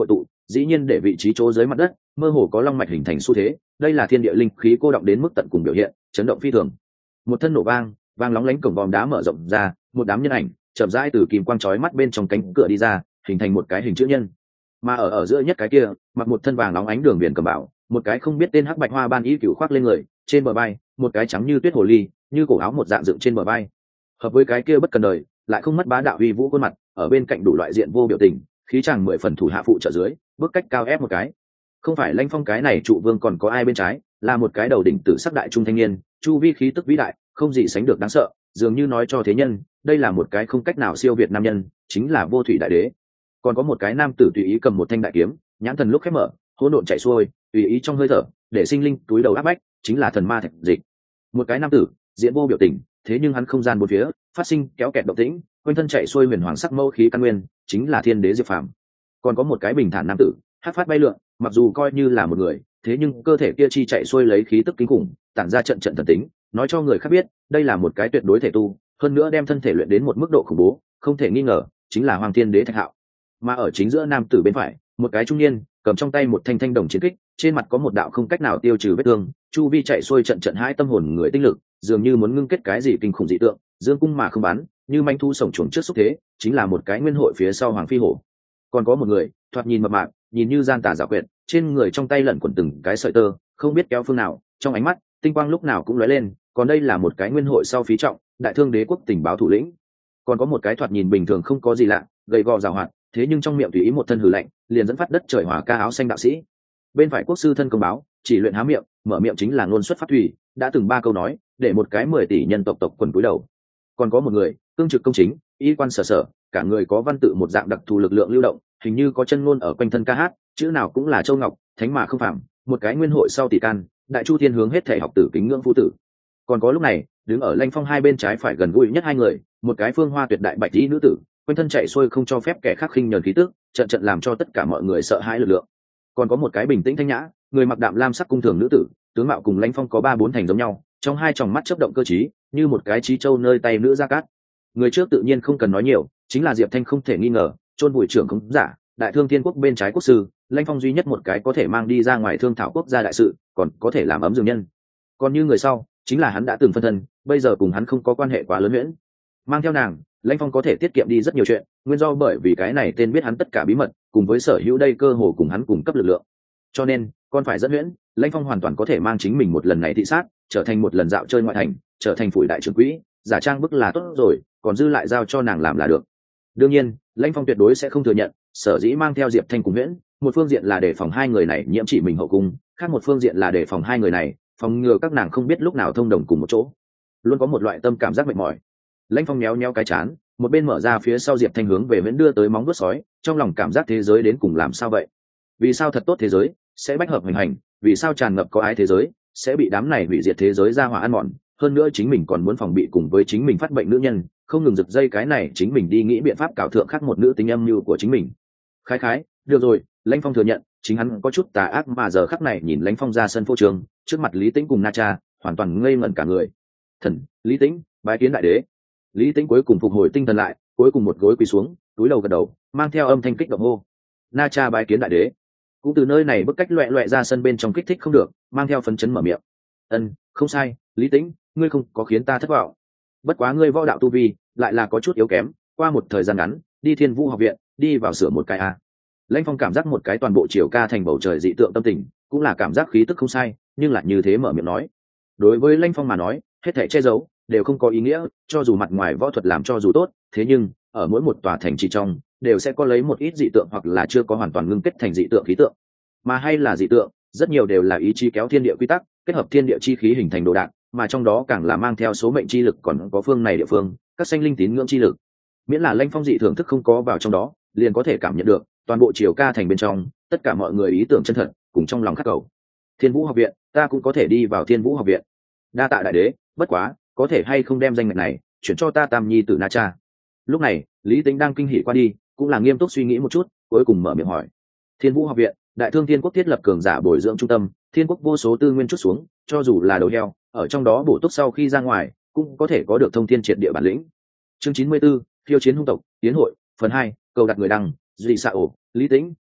dĩ nhiên để vị trí chỗ dưới mặt đất mơ hồ có long mạch hình thành xu thế, đây là thiên địa linh khí cô động đến mức tận cùng biểu hiện, chấn động phi thường. Một thân nổ vang, vang lóng lánh cổng vòm đá mở rộng ra, một đám nhân ảnh chậm rãi từ kìm quang chói mắt bên trong cánh cửa đi ra, hình thành một cái hình chữ nhân. Mà ở giữa nhất cái kia, mặc một thân vàng nóng ánh đường biển cầm bảo, một cái không biết tên hắc bạch hoa ban y cửu khoác lên người, trên bờ vai một cái trắng như tuyết hồ ly, như cổ áo một dạng dựng trên bờ vai, hợp với cái kia bất cần đời lại không mất bá đạo uy vũ khuôn mặt, ở bên cạnh đủ loại diện vô biểu tình, khí chàng 10 phần thủ hạ phụ trợ dưới, bước cách cao ép một cái. Không phải Lãnh Phong cái này trụ vương còn có ai bên trái, là một cái đầu đỉnh tử sắc đại trung thanh niên, chu vi khí tức vĩ đại, không gì sánh được đáng sợ, dường như nói cho thế nhân, đây là một cái không cách nào siêu việt nam nhân, chính là Vô Thủy Đại Đế. Còn có một cái nam tử tùy ý cầm một thanh đại kiếm, nhãn thần lúc khép mở, hỗn độn chạy xuôi, tùy ý trong hơi thở, để sinh linh túi đầu áp bách, chính là thần ma Thạch Dịch. Một cái nam tử, diễn vô biểu tình, thế nhưng hắn không gian bốn phía phát sinh kéo kẹt động tĩnh, quanh thân chạy xuôi huyền hoàng sắc mâu khí căn nguyên, chính là Thiên Đế Diệp Phàm. Còn có một cái bình thản nam tử, hắc phát bay lượn, mặc dù coi như là một người, thế nhưng cơ thể kia chi chạy xuôi lấy khí tức kinh khủng, tản ra trận trận thần tính, nói cho người khác biết, đây là một cái tuyệt đối thể tu, hơn nữa đem thân thể luyện đến một mức độ khủng bố, không thể nghi ngờ, chính là Hoàng Thiên Đế Thạch Hạo. Mà ở chính giữa nam tử bên phải, một cái trung niên, cầm trong tay một thanh thanh đồng chiến kích, trên mặt có một đạo không cách nào tiêu trừ vết thương, chu vi chạy xuôi trận trận hãi tâm hồn người tinh lực, dường như muốn ngưng kết cái gì kinh khủng dị tượng, dương cung mà không bắn, như manh thu sổng chuồng trước xúc thế, chính là một cái nguyên hội phía sau Hoàng Phi Hổ. Còn có một người, thoạt nhìn mập mạp, nhìn như gian tà giả quyệt, trên người trong tay lẩn quẩn từng cái sợi tơ, không biết kéo phương nào, trong ánh mắt, tinh quang lúc nào cũng lóe lên, còn đây là một cái nguyên hội sau phí trọng, đại thương đế quốc tình báo thủ lĩnh. Còn có một cái thoạt nhìn bình thường không có gì lạ, gầy gò giàu hoạt, thế nhưng trong miệng tùy ý một thân hừ lạnh, liền dẫn phát đất trời hỏa ca áo xanh đạo sĩ. Bên phải quốc sư thân công báo, chỉ luyện há miệng, mở miệng chính là ngôn xuất phát thủy, đã từng 3 câu nói, để một cái 10 tỷ nhân tộc quần cúi đầu. Còn có một người, cương trực công chính, y quan sở sở, cả người có văn tự một dạng đặc thù lực lượng lưu động, hình như có chân ngôn ở quanh thân ca hát, chữ nào cũng là châu ngọc, thánh mà không phạm, một cái nguyên hội sau tỷ can, đại chu thiên hướng hết thể học tử kính ngưỡng phu tử. Còn có lúc này, đứng ở Lãnh Phong hai bên trái phải gần gũi nhất hai người, một cái phương hoa tuyệt đại bạch y nữ tử, quanh thân chạy xuôi không cho phép kẻ khác khinh nhờn khí tức, trận trận làm cho tất cả mọi người sợ hãi lực lượng. Còn có một cái bình tĩnh thanh nhã, người mặc đạm lam sắc cung thường nữ tử, tướng mạo cùng Lãnh Phong có 3-4 thành giống nhau, trong hai tròng mắt chớp động cơ trí, như một cái trí châu nơi tay nữ gia cát. Người trước tự nhiên không cần nói nhiều, chính là Diệp Thanh không thể nghi ngờ, chôn bụi trưởng không giả, đại thương thiên quốc bên trái quốc sư, Lãnh Phong duy nhất một cái có thể mang đi ra ngoài thương thảo quốc gia đại sự, còn có thể làm ấm giường nhân. Còn như người sau, chính là hắn đã từng phân thân, bây giờ cùng hắn không có quan hệ quá lớn huyễn. Mang theo nàng, Lãnh Phong có thể tiết kiệm đi rất nhiều chuyện, nguyên do bởi vì cái này tên biết hắn tất cả bí mật, cùng với sở hữu đây cơ hồ cùng hắn cùng cấp lực lượng. Cho nên, con phải dẫn huyễn, Lãnh Phong hoàn toàn có thể mang chính mình một lần này thị sát, trở thành một lần dạo chơi ngoại thành, trở thành phủi đại trưởng quỹ, giả trang bức là tốt rồi, còn dư lại giao cho nàng làm là được. Đương nhiên, Lãnh Phong tuyệt đối sẽ không thừa nhận, sở dĩ mang theo Diệp Thanh cùng huyễn, một phương diện là để phòng hai người này nhiễm chỉ mình hậu cung, khác một phương diện là để phòng hai người này, phòng ngừa các nàng không biết lúc nào thông đồng cùng một chỗ. Luôn có một loại tâm cảm giác mệt mỏi. Lãnh Phong méo méo cái chán, một bên mở ra phía sau Diệp Thanh hướng về huyễn đưa tới móng vuốt sói, trong lòng cảm giác thế giới đến cùng làm sao vậy? Vì sao thật tốt thế giới sẽ bách hợp hành hành, vì sao tràn ngập có ái thế giới sẽ bị đám này hủy diệt thế giới ra hỏa ăn mòn, hơn nữa chính mình còn muốn phòng bị cùng với chính mình phát bệnh nữ nhân, không ngừng giật dây cái này chính mình đi nghĩ biện pháp cảo thượng khác một nữ tính âm mưu của chính mình. Khái, được rồi, Lãnh Phong thừa nhận, chính hắn có chút tà ác, mà giờ khắc này nhìn Lãnh Phong ra sân phô trường, trước mặt Lý Tĩnh cùng Na Cha, hoàn toàn ngây ngẩn cả người. Thần, Lý Tĩnh, bái kiến đại đế. Lý Tĩnh cuối cùng phục hồi tinh thần lại, cuối cùng một gối quỳ xuống, túi đầu gật đầu, mang theo âm thanh kích động hô: Na Cha bái kiến đại đế. Cũng từ nơi này bức cách loẹ loẹ ra sân bên trong kích thích không được, mang theo phấn chấn mở miệng: không sai, Lý Tĩnh, ngươi không có khiến ta thất vọng. Bất quá ngươi võ đạo tu vi lại là có chút yếu kém, qua một thời gian ngắn, đi Thiên Vũ học viện, đi vào sửa một cái a. Lãnh Phong cảm giác một cái toàn bộ chiều ca thành bầu trời dị tượng tâm tình, cũng là cảm giác khí tức không sai, nhưng lại như thế mở miệng nói. Đối với Lãnh Phong mà nói, hết thảy che giấu đều không có ý nghĩa, cho dù mặt ngoài võ thuật làm cho dù tốt, thế nhưng ở mỗi một tòa thành trì trong đều sẽ có lấy một ít dị tượng hoặc là chưa có hoàn toàn ngưng kết thành dị tượng khí tượng, mà hay là dị tượng, rất nhiều đều là ý chí kéo thiên địa quy tắc, kết hợp thiên địa chi khí hình thành đồ đạc, mà trong đó càng là mang theo số mệnh chi lực, còn có phương này địa phương các sanh linh tín ngưỡng chi lực. Miễn là Lãnh Phong dị thưởng thức không có vào trong đó, liền có thể cảm nhận được toàn bộ chiều ca thành bên trong tất cả mọi người ý tưởng chân thật cùng trong lòng khắc cầu. Thiên Vũ học viện, ta cũng có thể đi vào Thiên Vũ học viện. Đa tạ đại đế, bất quá có thể hay không đem danh ngạch này chuyển cho ta tam nhi tử Na Cha. Lúc này Lý Tĩnh đang kinh hỉ qua đi, cũng là nghiêm túc suy nghĩ một chút, cuối cùng mở miệng hỏi: Thiên Vũ học viện, đại thương thiên quốc thiết lập cường giả bồi dưỡng trung tâm, thiên quốc vô số tư nguyên chút xuống, cho dù là đầu heo ở trong đó bổ túc sau khi ra ngoài cũng có thể có được thông thiên triệt địa bản lĩnh. Chương 94, phiêu chiến hung tộc tiến hội phần 2, cầu đặt người đăng, duy xạ ổ. Lý Tĩnh,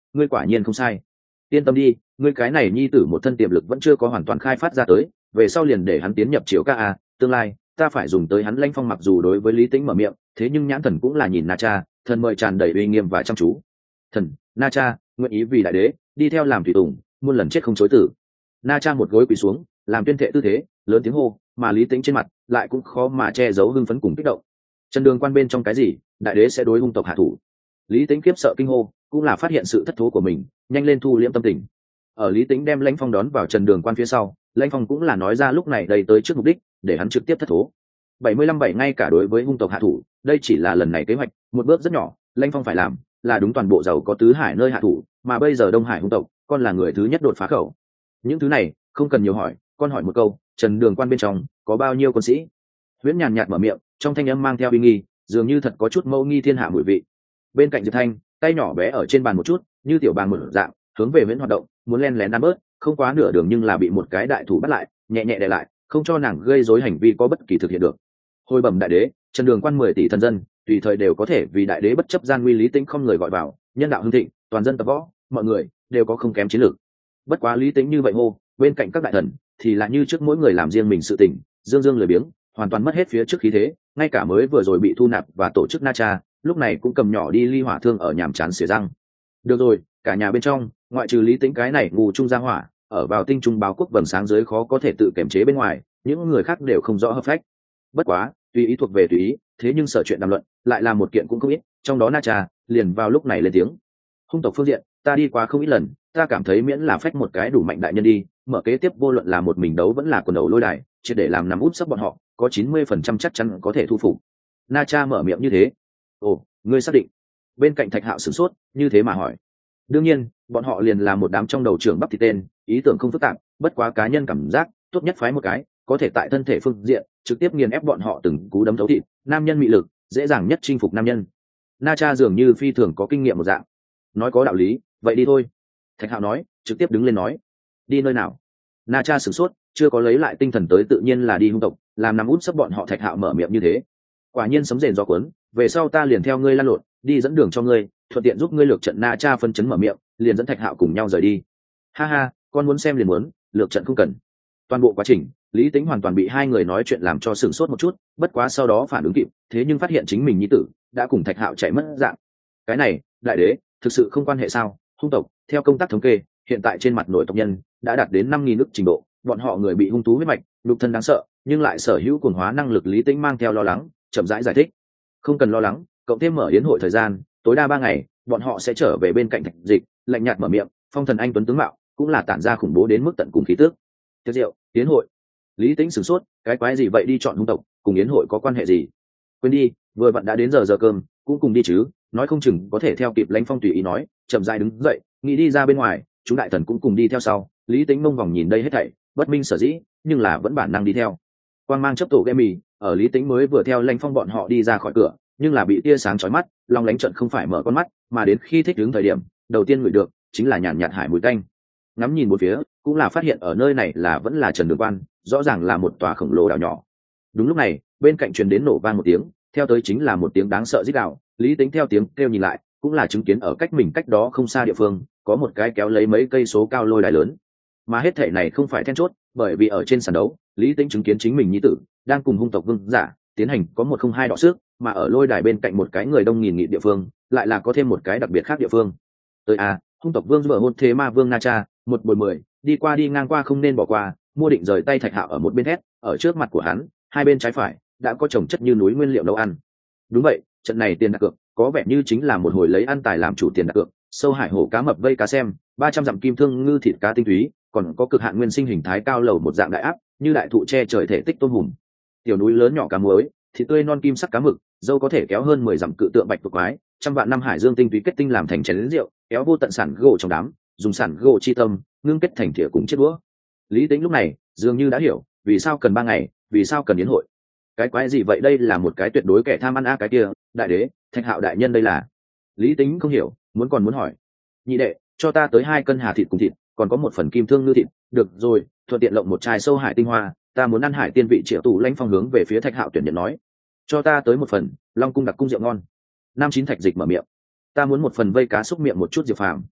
ngươi quả nhiên không sai. Yên tâm đi, ngươi cái này nhi tử một thân tiềm lực vẫn chưa có hoàn toàn khai phát ra tới, về sau liền để hắn tiến nhập chiếu ca a, tương lai ta phải dùng tới hắn. Lãnh Phong mặc dù đối với Lý Tĩnh mở miệng, thế nhưng nhãn thần cũng là nhìn Na Cha, thần mời tràn đầy uy nghiêm và chăm chú. Thần, Na Cha nguyện ý vì đại đế đi theo làm thủy tùng, muôn lần chết không chối tử. Na Cha một gối quỳ xuống, làm tuyên thệ tư thế, lớn tiếng hô, mà Lý Tĩnh trên mặt lại cũng khó mà che giấu hưng phấn cùng kích động. Trần Đường Quan bên trong cái gì, đại đế sẽ đối hung tộc hạ thủ. Lý Tĩnh kiếp sợ kinh hô, cũng là phát hiện sự thất thố của mình, nhanh lên thu liễm tâm tình. Ở Lý Tĩnh đem Lãnh Phong đón vào Trần Đường Quan phía sau, Lãnh Phong cũng là nói ra lúc này đây tới trước mục đích, để hắn trực tiếp thất thố. 75 ngay cả đối với hung tộc hạ thủ, đây chỉ là lần này kế hoạch, một bước rất nhỏ. Lãnh Phong phải làm là đúng toàn bộ giàu có tứ hải nơi hạ thủ, mà bây giờ Đông Hải hung tộc, con là người thứ nhất đột phá khẩu. Những thứ này không cần nhiều hỏi, con hỏi một câu, Trần Đường Quan bên trong có bao nhiêu quân sĩ? Huyễn nhàn nhạt mở miệng, trong thanh âm mang theo uy nghi, dường như thật có chút mâu nghi thiên hạ mùi vị. Bên cạnh Diệp Thanh, tay nhỏ bé ở trên bàn một chút, như tiểu bàn mở dạng, hướng về Huyễn hoạt động, muốn len lén ăn bớt, không quá nửa đường nhưng là bị một cái đại thủ bắt lại, nhẹ nhẹ đè lại, không cho nàng gây rối hành vi có bất kỳ thực hiện được. Hồi bẩm đại đế, Trần Đường Quan 10 tỷ thân dân, tùy thời đều có thể vì đại đế bất chấp gian nguy. Lý Tĩnh không người gọi vào, nhân đạo hưng thịnh, toàn dân tập võ, mọi người đều có không kém chiến lược. Bất quá Lý Tĩnh như vậy hô, bên cạnh các đại thần thì là như trước mỗi người làm riêng mình sự tình, dương dương lười biếng, hoàn toàn mất hết phía trước khí thế. Ngay cả mới vừa rồi bị thu nạp và tổ chức Na Cha, lúc này cũng cầm nhỏ đi ly hỏa thương ở nhàm chán xỉa răng. Được rồi, cả nhà bên trong, ngoại trừ Lý Tĩnh cái này ngu trung gia hỏa, ở vào tinh trung báo quốc vầng sáng dưới khó có thể tự kiểm chế bên ngoài, những người khác đều không rõ hợp phách. Bất quá, tùy ý thuộc về tùy ý, thế nhưng sở chuyện đàm luận lại là một kiện cũng không ít, trong đó Na Cha liền vào lúc này lên tiếng. Hung tộc phương diện, ta đi qua không ít lần, ta cảm thấy miễn là phách một cái đủ mạnh đại nhân đi, mở kế tiếp vô luận là một mình đấu vẫn là quần đầu lôi đài, chỉ để làm nằm út sấp bọn họ, có 90% chắc chắn có thể thu phục. Na Cha mở miệng như thế. Ồ, ngươi xác định? Bên cạnh Thạch Hạo sửng sốt, như thế mà hỏi. Đương nhiên, bọn họ liền là một đám trong đầu trưởng bắp thịt tên, ý tưởng không phức tạp, bất quá cá nhân cảm giác, tốt nhất phái một cái, có thể tại thân thể phương diện trực tiếp nghiền ép bọn họ từng cú đấm thấu thịt, nam nhân mị lực, dễ dàng nhất chinh phục nam nhân. Na Cha dường như phi thường có kinh nghiệm một dạng. Nói có đạo lý, vậy đi thôi. Thạch Hạo nói, trực tiếp đứng lên nói. Đi nơi nào? Na Cha sửng sốt, chưa có lấy lại tinh thần tới, tự nhiên là đi hung tộc, làm nằm út sấp bọn họ. Thạch Hạo mở miệng như thế. Quả nhiên sấm rền gió cuốn, về sau ta liền theo ngươi lan lộn, đi dẫn đường cho ngươi, thuận tiện giúp ngươi lược trận. Na Cha phân chấn mở miệng, liền dẫn Thạch Hạo cùng nhau rời đi. Ha ha, con muốn xem liền muốn, lược trận không cần. Toàn bộ quá trình, Lý Tĩnh hoàn toàn bị hai người nói chuyện làm cho sửng sốt một chút, bất quá sau đó phản ứng kịp, thế nhưng phát hiện chính mình nhi tử đã cùng Thạch Hạo chạy mất dạng. Cái này, đại đế, thực sự không quan hệ sao? Hung tộc, theo công tác thống kê, hiện tại trên mặt nội tộc nhân đã đạt đến 5.000 ức trình độ, bọn họ người bị hung thú huyết mạch, nhục thân đáng sợ, nhưng lại sở hữu cuồng hóa năng lực. Lý Tĩnh mang theo lo lắng, chậm rãi giải thích. Không cần lo lắng, cộng thêm mở yến hội thời gian, tối đa 3 ngày, bọn họ sẽ trở về bên cạnh Thạch Dịch. Lạnh nhạt mở miệng, phong thần anh tuấn tướng mạo, cũng là tản ra khủng bố đến mức tận cùng khí tước. Tiệc rượu, yến hội. Lý Tĩnh sửng sốt, cái quái gì vậy, đi chọn hung tộc, cùng yến hội có quan hệ gì? Quên đi, vừa vặn đã đến giờ cơm, cũng cùng đi chứ, nói không chừng có thể theo kịp. Lãnh Phong tùy ý nói, chậm rãi đứng dậy, nghĩ đi ra bên ngoài, chúng đại thần cũng cùng đi theo sau. Lý Tĩnh mông vòng nhìn đây hết thảy, bất minh sở dĩ, nhưng là vẫn bản năng đi theo. Quang mang chấp tổ game mì, ở Lý Tĩnh mới vừa theo Lãnh Phong bọn họ đi ra khỏi cửa, nhưng là bị tia sáng chói mắt, Long Lánh trận không phải mở con mắt, mà đến khi thích đứng thời điểm, đầu tiên ngửi được chính là nhàn nhạt hải mùi tanh. Ngắm nhìn một phía, cũng là phát hiện ở nơi này là vẫn là Trần Đường Quan, rõ ràng là một tòa khổng lồ đảo nhỏ. Đúng lúc này, bên cạnh truyền đến nổ vang một tiếng, theo tới chính là một tiếng đáng sợ rít gào. Lý Tĩnh theo tiếng kêu nhìn lại, cũng là chứng kiến ở cách mình cách đó không xa địa phương, có một cái kéo lấy mấy cây số cao lôi đài lớn. Mà hết thể này không phải then chốt, bởi vì ở trên sàn đấu, Lý Tĩnh chứng kiến chính mình nhi tử đang cùng hung tộc vương giả tiến hành có 1-0-2 đọ sức, mà ở lôi đài bên cạnh một cái người đông nghìn nghị địa phương, lại là có thêm một cái đặc biệt khác địa phương. Tới hung tộc vương vừa hôn thế ma vương Na Cha, 1/10, đi qua đi ngang qua không nên bỏ qua. Mua Định rời tay Thạch Hạo ở một bên thét, ở trước mặt của hắn, hai bên trái phải đã có chồng chất như núi nguyên liệu nấu ăn. Đúng vậy, trận này tiền đặt cược có vẻ như chính là một hồi lấy ăn tài làm chủ tiền đặt cược. Sâu hải hổ cá mập vây cá xem, 300 dặm kim thương ngư thịt cá tinh túy, còn có cực hạn nguyên sinh hình thái cao lầu một dạng đại áp, như đại thụ che trời thể tích tôm hùm. Tiểu núi lớn nhỏ cá muối, thịt tươi non kim sắc cá mực, dâu có thể kéo hơn 10 dặm cự tượng bạch tuộc quái, trăm vạn năm hải dương tinh túy kết tinh làm thành chén rượu, kéo vô tận sản gỗ trong đám, dùng sản gỗ chi tâm ngưng kết thành thìa cùng chiếc đũa. Lý Tĩnh lúc này dường như đã hiểu vì sao cần 3 ngày, vì sao cần yến hội. Cái quái gì vậy, đây là một cái tuyệt đối kẻ tham ăn cái kia, đại đế, Thạch Hạo đại nhân đây là. Lý Tĩnh không hiểu, muốn hỏi. Nhị đệ, cho ta tới 2 cân hà thịt cùng thịt, còn có 1 phần kim thương ngư thịt. Được rồi, thuận tiện lộng 1 chai sâu hải tinh hoa, ta muốn ăn hải tiên vị Triệu Tù. Lãnh Phong hướng về phía Thạch Hạo tuyển nhận nói. Cho ta tới 1 phần Long cung đặc cung rượu ngon. Nam Chín Thạch Dịch mở miệng. Ta muốn 1 phần vây cá xúc miệng một chút Diệp Phàm.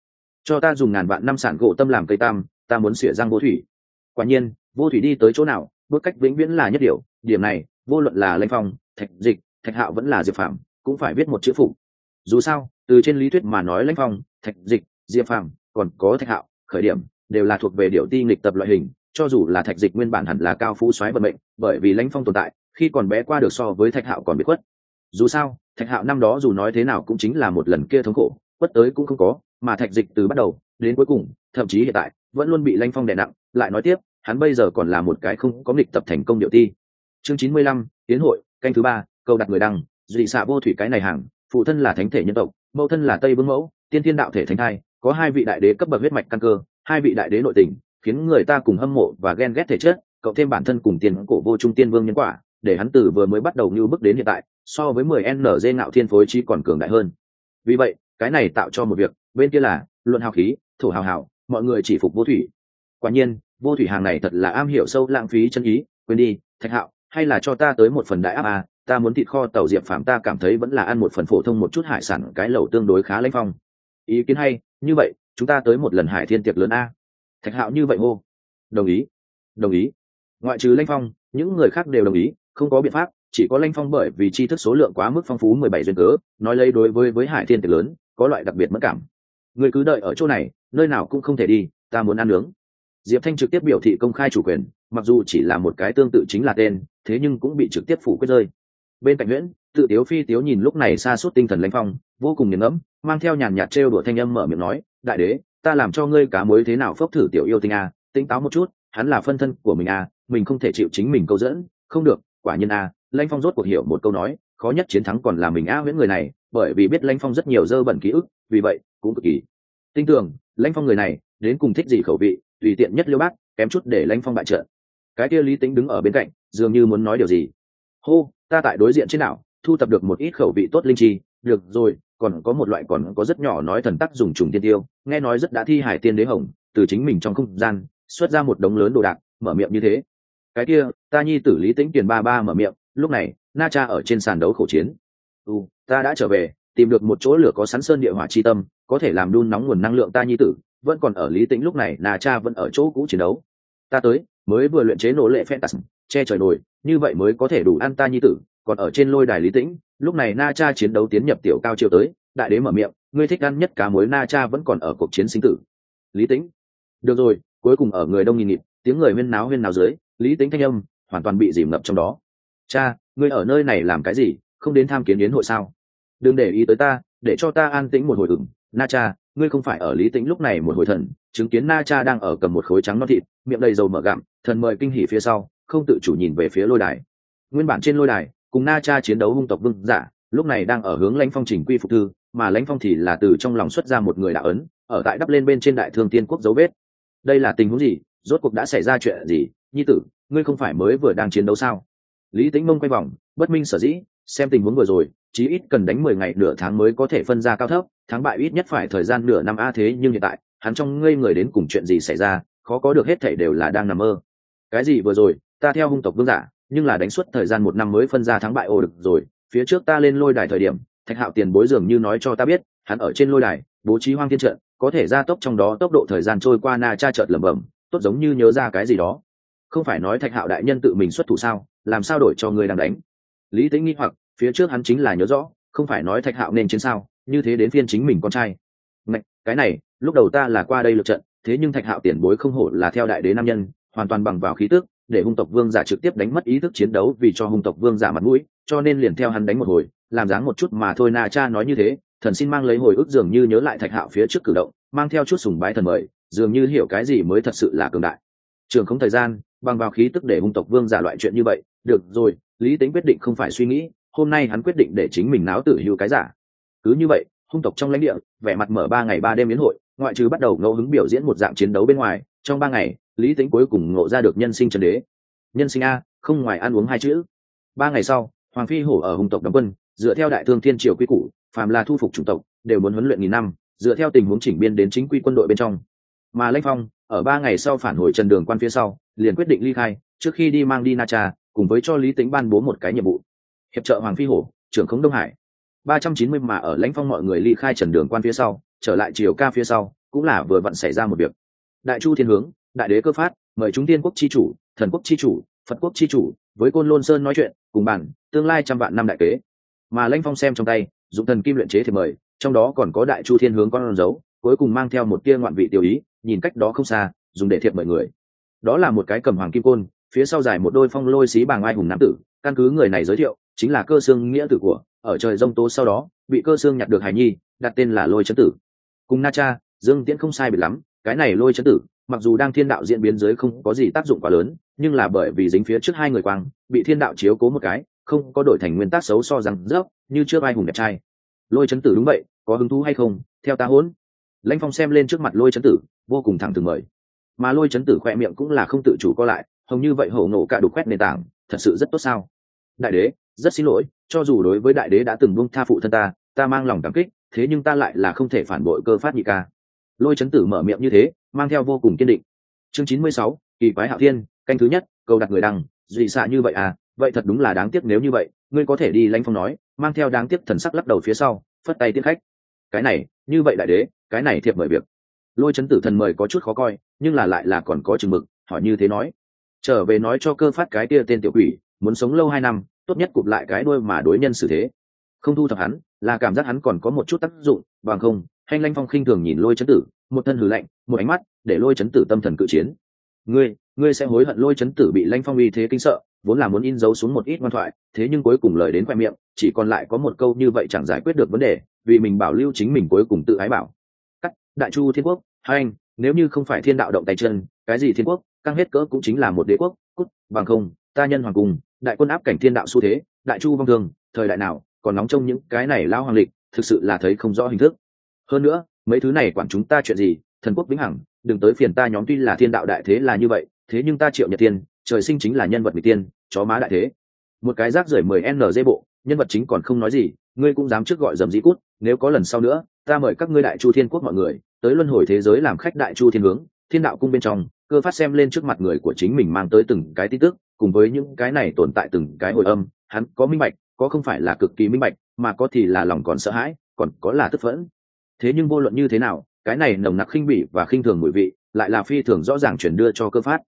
cho ta dùng ngàn vạn năm sản gỗ tâm làm cây tam, ta muốn xỉa răng vô thủy. Quả nhiên vô thủy đi tới chỗ nào bước cách vĩnh viễn là nhất điều, điểm này vô luận là Lãnh Phong, Thạch Dịch, Thạch Hạo vẫn là Diệp Phàm cũng phải viết một chữ phụ. Dù sao từ trên lý thuyết mà nói, Lãnh Phong, Thạch Dịch, Diệp Phàm còn có Thạch Hạo khởi điểm đều là thuộc về điệu ti nghịch tập loại hình. Cho dù là Thạch Dịch nguyên bản hẳn là cao phú soái vận mệnh, bởi vì Lãnh Phong tồn tại khi còn bé qua được so với Thạch Hạo còn biệt khuất. Dù sao Thạch Hạo năm đó dù nói thế nào cũng chính là một lần kia thống khổ quất tới cũng không có, mà Thạch Dịch từ bắt đầu đến cuối cùng thậm chí hiện tại vẫn luôn bị Lãnh Phong đè nặng. Lại nói tiếp hắn bây giờ còn là một cái không có nghịch tập thành công điệu ti. Chương 95, tiến hội canh thứ 3, câu đặt người đăng. Dị xạ vô thủy cái này hàng, phụ thân là thánh thể nhân tộc, mẫu thân là Tây Vương mẫu, tiên thiên đạo thể thánh thai, có hai vị đại đế cấp bậc huyết mạch căn cơ, hai vị đại đế nội tình, khiến người ta cùng hâm mộ và ghen ghét thể chất, cậu thêm bản thân cùng tiền cổ vô trung tiên vương nhân quả, để hắn từ vừa mới bắt đầu như bước đến hiện tại, so với 10NG ngạo thiên phối trí còn cường đại hơn. Vì vậy, cái này tạo cho một việc, bên kia là luận hào khí, thổ hào hào, mọi người chỉ phục vô thủy. Quả nhiên, vô thủy hàng này thật là am hiểu sâu lãng phí chân ý. Quên đi, Thạch Hạo, hay là cho ta tới một phần đại áp à, ta muốn thịt kho tàu Diệp Phạm, ta cảm thấy vẫn là ăn một phần phổ thông một chút hải sản cái lẩu tương đối khá. Lãnh Phong, ý kiến hay, như vậy chúng ta tới một lần hải thiên tiệc lớn a. Thạch Hạo như vậy hô. Đồng ý, đồng ý. Ngoại trừ Lãnh Phong, những người khác đều đồng ý. Không có biện pháp, chỉ có Lãnh Phong bởi vì tri thức số lượng quá mức phong phú 17 duyên cớ, nói lấy đối với hải thiên tiệc lớn có loại đặc biệt mất cảm. Người cứ đợi ở chỗ này, nơi nào cũng không thể đi, ta muốn ăn nướng. Diệp Thanh trực tiếp biểu thị công khai chủ quyền, mặc dù chỉ là một cái tương tự chính là tên, thế nhưng cũng bị trực tiếp phủ quyết rơi. Bên cạnh Nguyễn tự tiếu phi tiếu nhìn lúc này sa sút tinh thần Lãnh Phong, vô cùng nghiền ngẫm, mang theo nhàn nhạt trêu đùa thanh âm mở miệng nói, đại đế, ta làm cho ngươi cá muối thế nào phốc thử tiểu yêu tinh a, tỉnh táo một chút, hắn là phân thân của mình a, mình không thể chịu chính mình câu dẫn, không được. Quả nhiên a, Lãnh Phong rốt cuộc hiểu một câu nói, khó nhất chiến thắng còn là mình a. Nguyễn người này bởi vì biết Lãnh Phong rất nhiều dơ bẩn ký ức, vì vậy cũng cực kỳ tin tưởng Lãnh Phong người này đến cùng thích gì khẩu vị, tùy tiện nhất liêu bác kém chút để Lãnh Phong bại trận. Cái kia Lý Tĩnh đứng ở bên cạnh dường như muốn nói điều gì. Hô, ta tại đối diện trên đảo thu tập được một ít khẩu vị tốt linh chi, được rồi, còn có một loại còn có rất nhỏ nói thần tắc dùng trùng tiên tiêu, nghe nói rất đã thi hải tiên đế hồng từ chính mình trong không gian xuất ra một đống lớn đồ đạc, mở miệng như thế. Cái kia ta nhi tử Lý Tĩnh Kiền ba ba mở miệng. Lúc này Na Cha ở trên sàn đấu khổ chiến. Ta đã trở về, tìm được một chỗ lửa có sẵn sơn địa hỏa chi tâm, có thể làm đun nóng nguồn năng lượng. Ta nhi tử vẫn còn ở. Lý Tĩnh lúc này Na Cha vẫn ở chỗ cũ chiến đấu. Ta tới mới vừa luyện chế nổ lệ phantasm che trời nổi, như vậy mới có thể đủ ăn. Ta nhi tử còn ở trên lôi đài. Lý Tĩnh lúc này Na Cha chiến đấu tiến nhập tiểu cao chiều tới. Đại đế mở miệng, ngươi thích ăn nhất cá muối. Na Cha vẫn còn ở cuộc chiến sinh tử. Lý Tĩnh, được rồi. Cuối cùng ở người đông nghìn nghịt, tiếng người huyên náo dưới, Lý Tĩnh thanh âm hoàn toàn bị dìm ngập trong đó. Cha, ngươi ở nơi này làm cái gì, không đến tham kiến yến hội sao? Đừng để ý tới ta, để cho ta an tĩnh một hồi. Na Cha, ngươi không phải ở. Lý Tĩnh lúc này một hồi thần chứng kiến Na Cha đang ở cầm một khối trắng non thịt, miệng đầy dầu mở gặm, thần mời kinh hỉ phía sau không tự chủ nhìn về phía lôi đài. Nguyên bản trên lôi đài cùng Na Cha chiến đấu hung tộc vương giả lúc này đang ở hướng Lãnh Phong chỉnh quy phục thư, mà Lãnh Phong thì là từ trong lòng xuất ra một người đạo ấn, ở tại đắp lên bên trên đại thương tiên quốc dấu vết. Đây là tình huống gì, rốt cuộc đã xảy ra chuyện gì? Nhi tử, ngươi không phải mới vừa đang chiến đấu sao? Lý Tĩnh mông quay vòng, bất minh sở dĩ, xem tình huống vừa rồi chí ít cần đánh 10 ngày nửa tháng mới có thể phân ra cao thấp, thắng bại ít nhất phải thời gian nửa năm a. Thế nhưng hiện tại hắn trong ngây người đến cùng chuyện gì xảy ra, khó có được hết thảy đều là đang nằm mơ. Cái gì vừa rồi ta theo hung tộc vương giả nhưng là đánh suốt thời gian 1 năm mới phân ra thắng bại. Được rồi, phía trước ta lên lôi đài thời điểm Thạch Hạo tiền bối dường như nói cho ta biết hắn ở trên lôi đài bố trí hoang thiên trận, có thể gia tốc trong đó tốc độ thời gian trôi qua. Na Cha chợt lẩm bẩm, tốt giống như nhớ ra cái gì đó. Không phải nói Thạch Hạo đại nhân tự mình xuất thủ sao, làm sao đổi cho người đang đánh? Lý Tĩnh nghi hoặc, phía trước hắn chính là nhớ rõ, không phải nói Thạch Hạo nên chiến sao, như thế đến phiên chính mình con trai. Ngạch, cái này lúc đầu ta là qua đây lượt trận, thế nhưng Thạch Hạo tiền bối không hổ là theo đại đế nam nhân, hoàn toàn bằng vào khí tức để hung tộc vương giả trực tiếp đánh mất ý thức chiến đấu, vì cho hung tộc vương giả mặt mũi, cho nên liền theo hắn đánh một hồi, làm dáng một chút mà thôi. Na Cha nói như thế, thần xin mang lấy hồi ức, dường như nhớ lại Thạch Hạo phía trước cử động, mang theo chút sùng bái thần mời, dường như hiểu cái gì mới thật sự là cường đại. Trường không thời gian, bằng vào khí tức để hung tộc vương giả loại chuyện như vậy. Được rồi, Lý Tĩnh quyết định không phải suy nghĩ, hôm nay hắn quyết định để chính mình náo tử hưu cái giả. Cứ như vậy, hung tộc trong lãnh địa vẻ mặt mở 3 ngày 3 đêm yến hội, ngoại trừ bắt đầu ngẫu hứng biểu diễn một dạng chiến đấu bên ngoài, trong 3 ngày Lý Tĩnh cuối cùng ngộ ra được nhân sinh chân đế. Nhân sinh a, không ngoài ăn uống hai chữ. 3 ngày sau, Hoàng Phi Hổ ở hung tộc đóng quân, dựa theo đại thương thiên triều quy củ, phàm là thu phục chủng tộc đều muốn huấn luyện nghìn năm, dựa theo tình huống chỉnh biên đến chính quy quân đội bên trong. Mà Lãnh Phong ở 3 ngày sau phản hồi Trần Đường Quan phía sau, liền quyết định ly khai, trước khi đi mang đi Na Cha, cùng với cho Lý Tĩnh ban bố một cái nhiệm vụ, hiệp trợ Hoàng Phi Hổ trưởng khống Đông Hải. 390 mà ở Lãnh Phong mọi người ly khai Trần Đường Quan phía sau, trở lại triều ca phía sau, cũng là vừa vặn xảy ra một việc. Đại chu thiên hướng, đại đế cơ phát mời chúng tiên quốc chi chủ, thần quốc chi chủ, phật quốc chi chủ với côn lôn sơn nói chuyện cùng bàn tương lai 100 vạn năm đại kế. Mà Lãnh Phong xem trong tay dụng thần kim luyện chế thì mời, trong đó còn có đại chu thiên hướng con dấu, cuối cùng mang theo một tia ngoạn vị tiểu ý, nhìn cách đó không xa dùng để thiệp mời người. Đó là một cái cầm hoàng kim côn, phía sau dài một đôi phong lôi xí bàng ai hùng nam tử. Căn cứ người này giới thiệu, chính là Cơ Xương nghĩa tử của ở trời rông tố sau đó bị Cơ Xương nhặt được hài nhi, đặt tên là Lôi Chấn Tử. Cùng Na Cha, Dương Tiễn không sai biệt lắm, cái này Lôi Chấn Tử mặc dù đang thiên đạo diễn biến dưới không có gì tác dụng quá lớn, nhưng là bởi vì dính phía trước hai người quang, bị thiên đạo chiếu cố một cái, không có đổi thành nguyên tắc xấu so rằng rớp như trước ai hùng đẹp trai. Lôi Chấn Tử đúng vậy, có hứng thú hay không, theo ta hỗn. Lãnh Phong xem lên trước mặt Lôi Chấn Tử, vô cùng thẳng thừng mời. Mà Lôi Chấn Tử khỏe miệng cũng là không tự chủ co lại, hồng như vậy hổ nổ cả đủ quét nền tảng, thật sự rất tốt sao? Đại đế, rất xin lỗi, cho dù đối với đại đế đã từng buông tha phụ thân ta mang lòng cảm kích, thế nhưng ta lại là không thể phản bội Cơ Phát nhị ca. Lôi Chấn Tử mở miệng như thế, mang theo vô cùng kiên định. Chương 96, kỳ quái hạo thiên, canh thứ nhất, cầu đặt người đăng, dị xạ như vậy à, vậy thật đúng là đáng tiếc, nếu như vậy, ngươi có thể đi. Lãnh Phong nói, mang theo đáng tiếc thần sắc lắc đầu phía sau, phất tay tiễn khách. Cái này, như vậy đại đế, cái này thiệp mời việc. Lôi Chấn Tử thần mời có chút khó coi, nhưng là lại là còn có chừng mực, hỏi như thế nói, trở về nói cho Cơ Phát cái kia tên tiểu quỷ, muốn sống lâu 2 năm, tốt nhất cụp lại cái đuôi mà đối nhân xử thế. Không thu thập hắn, là cảm giác hắn còn có một chút tác dụng, bằng không. Hành Lãnh Phong khinh thường nhìn Lôi Chấn Tử, một thân hừ lạnh, một ánh mắt để Lôi Chấn Tử tâm thần cự chiến. Ngươi sẽ hối hận. Lôi Chấn Tử bị Lãnh Phong uy thế kinh sợ, vốn là muốn in dấu xuống một ít ngoan thoại, thế nhưng cuối cùng lời đến khoe miệng, chỉ còn lại có một câu như vậy chẳng giải quyết được vấn đề, vì mình bảo lưu chính mình cuối cùng tự ái bảo. Cắt, Đại Chu Thiên Quốc, hành, nếu như không phải thiên đạo động tay chân, cái gì thiên quốc, căng hết cỡ cũng chính là một đế quốc, cút, bằng không, ta nhân hoàng cùng, đại quân áp cảnh thiên đạo xu thế, Đại Chu vong thường, thời đại nào, còn nóng trong những cái này lao hoàng lịch, thực sự là thấy không rõ hình thức. Hơn nữa, mấy thứ này quản chúng ta chuyện gì, thần quốc vĩnh hằng, đừng tới phiền ta nhóm. Tuy là thiên đạo đại thế là như vậy, thế nhưng ta Triệu Nhật Tiên, trời sinh chính là nhân vật vị tiên, chó má đại thế. Một cái rác rưởi 10 NG bộ, nhân vật chính còn không nói gì, ngươi cũng dám trước gọi dầm dĩ cút, nếu có lần sau nữa, ta mời các ngươi Đại Chu Thiên Quốc mọi người tới luân hồi thế giới làm khách Đại Chu Thiên hướng, thiên đạo cung bên trong. Cơ Phát xem lên trước mặt người của chính mình mang tới từng cái tin tức, cùng với những cái này tồn tại từng cái hồi âm, hắn có minh bạch, có không phải là cực kỳ minh bạch, mà có thì là lòng còn sợ hãi, còn có là tức phẫn. Thế nhưng vô luận như thế nào, cái này nồng nặc khinh bỉ và khinh thường mùi vị, lại là phi thường rõ ràng chuyển đưa cho Cơ Phát.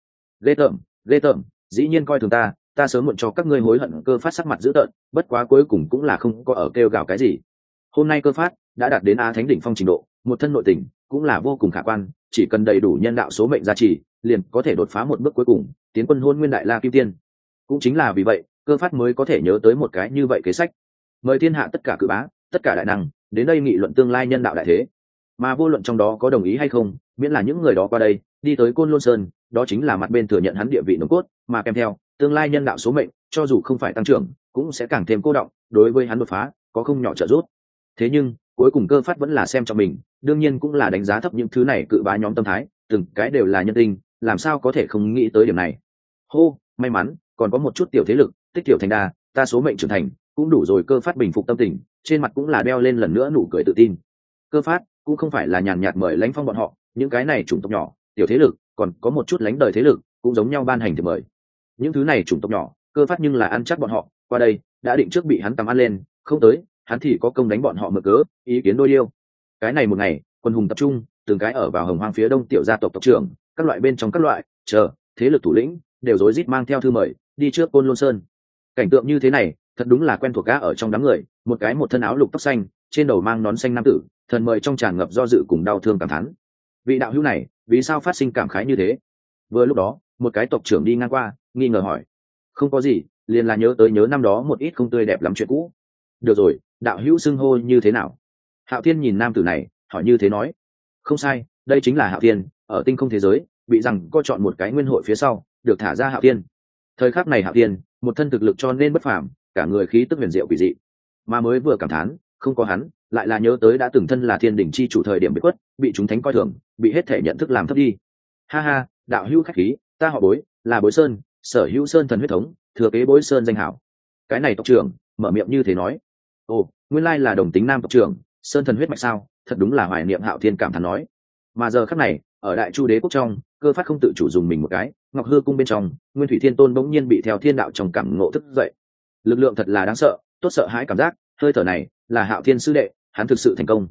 Ghê tởm, dĩ nhiên coi thường ta sớm muộn cho các ngươi hối hận. Cơ Phát sắc mặt dữ tợn, bất quá cuối cùng cũng là không có ở kêu gào cái gì. Hôm nay Cơ Phát đã đạt đến Á Thánh đỉnh phong trình độ, một thân nội tình cũng là vô cùng khả quan, chỉ cần đầy đủ nhân đạo số mệnh gia trì, liền có thể đột phá một bước cuối cùng, tiến quân hôn nguyên đại la kim tiên. Cũng chính là vì vậy, Cơ Phát mới có thể nhớ tới một cái như vậy kế sách, mời thiên hạ tất cả cử bá, tất cả đại năng đến đây nghị luận tương lai nhân đạo đại thế. Mà vô luận trong đó có đồng ý hay không, miễn là những người đó qua đây đi tới Côn Lôn Sơn, đó chính là mặt bên thừa nhận hắn địa vị nồng cốt, mà kèm theo tương lai nhân đạo số mệnh, cho dù không phải tăng trưởng, cũng sẽ càng thêm cô động, đối với hắn đột phá có không nhỏ trợ giúp. Thế nhưng cuối cùng Cơ Phát vẫn là xem cho mình, đương nhiên cũng là đánh giá thấp những thứ này cự bá nhóm tâm thái, từng cái đều là nhân tinh, làm sao có thể không nghĩ tới điểm này. Hô, may mắn còn có một chút tiểu thế lực, tích tiểu thành đa, ta số mệnh trưởng thành cũng đủ rồi. Cơ Phát bình phục tâm tình, trên mặt cũng là đeo lên lần nữa nụ cười tự tin. Cơ Phát cũng không phải là nhàn nhạt mời Lãnh Phong bọn họ, những cái này chủng tộc nhỏ, tiểu thế lực, còn có một chút lánh đời thế lực, cũng giống nhau ban hành thì mời. Những thứ này chủng tộc nhỏ, Cơ Phát nhưng là ăn chắc bọn họ qua đây đã định trước bị hắn tầm ăn lên, không tới hắn thì có công đánh bọn họ mở cớ, ý kiến đôi điêu. Cái này một ngày, quân hùng tập trung, từng cái ở vào Hồng Hoang phía đông tiểu gia tộc tộc trưởng, các loại bên trong các loại thế lực thủ lĩnh đều rối rít mang theo thư mời đi trước Côn Lôn Sơn. Cảnh tượng như thế này thật đúng là quen thuộc cả ở trong đám người, một cái một thân áo lục tóc xanh, trên đầu mang nón xanh nam tử, thần mời trong tràn ngập do dự cùng đau thương cảm thán. Vị đạo hữu này vì sao phát sinh cảm khái như thế? Vừa lúc đó một cái tộc trưởng đi ngang qua, nghi ngờ hỏi. Không có gì, liền là nhớ năm đó một ít không tươi đẹp lắm chuyện cũ. Được rồi, đạo hữu xưng hô như thế nào? Hạo Thiên nhìn nam tử này hỏi như thế nói. Không sai, đây chính là Hạo Thiên, ở tinh không thế giới bị rằng có chọn một cái nguyên hội phía sau được thả ra Hạo Thiên. Thời khắc này Hạo Thiên một thân thực lực cho nên bất phàm, cả người khí tức huyền diệu quỷ dị, mà mới vừa cảm thán không có hắn, lại là nhớ tới đã từng thân là thiên đỉnh chi chủ thời điểm bị quất, bị chúng thánh coi thường, bị hết thể nhận thức làm thấp đi. Ha ha, đạo hữu khách khí, ta họ Bối, là Bối Sơn, sở hữu Sơn thần huyết thống, thừa kế Bối Sơn danh hảo. Cái này tộc trưởng mở miệng như thế nói. Ồ, nguyên lai là đồng tính nam tộc trưởng, Sơn thần huyết mạch sao? Thật đúng là hoài niệm. Hạo Thiên cảm thán nói. Mà giờ khắc này, ở Đại Chu đế quốc trong, Cơ Phát không tự chủ dùng mình một cái, Ngọc Hư cung bên trong, Nguyên Thủy Thiên Tôn bỗng nhiên bị theo thiên đạo trong cảm ngộ thức dậy. Lực lượng thật là đáng sợ, tốt sợ hãi cảm giác, hơi thở này là Hạo Thiên sư đệ, hắn thực sự thành công.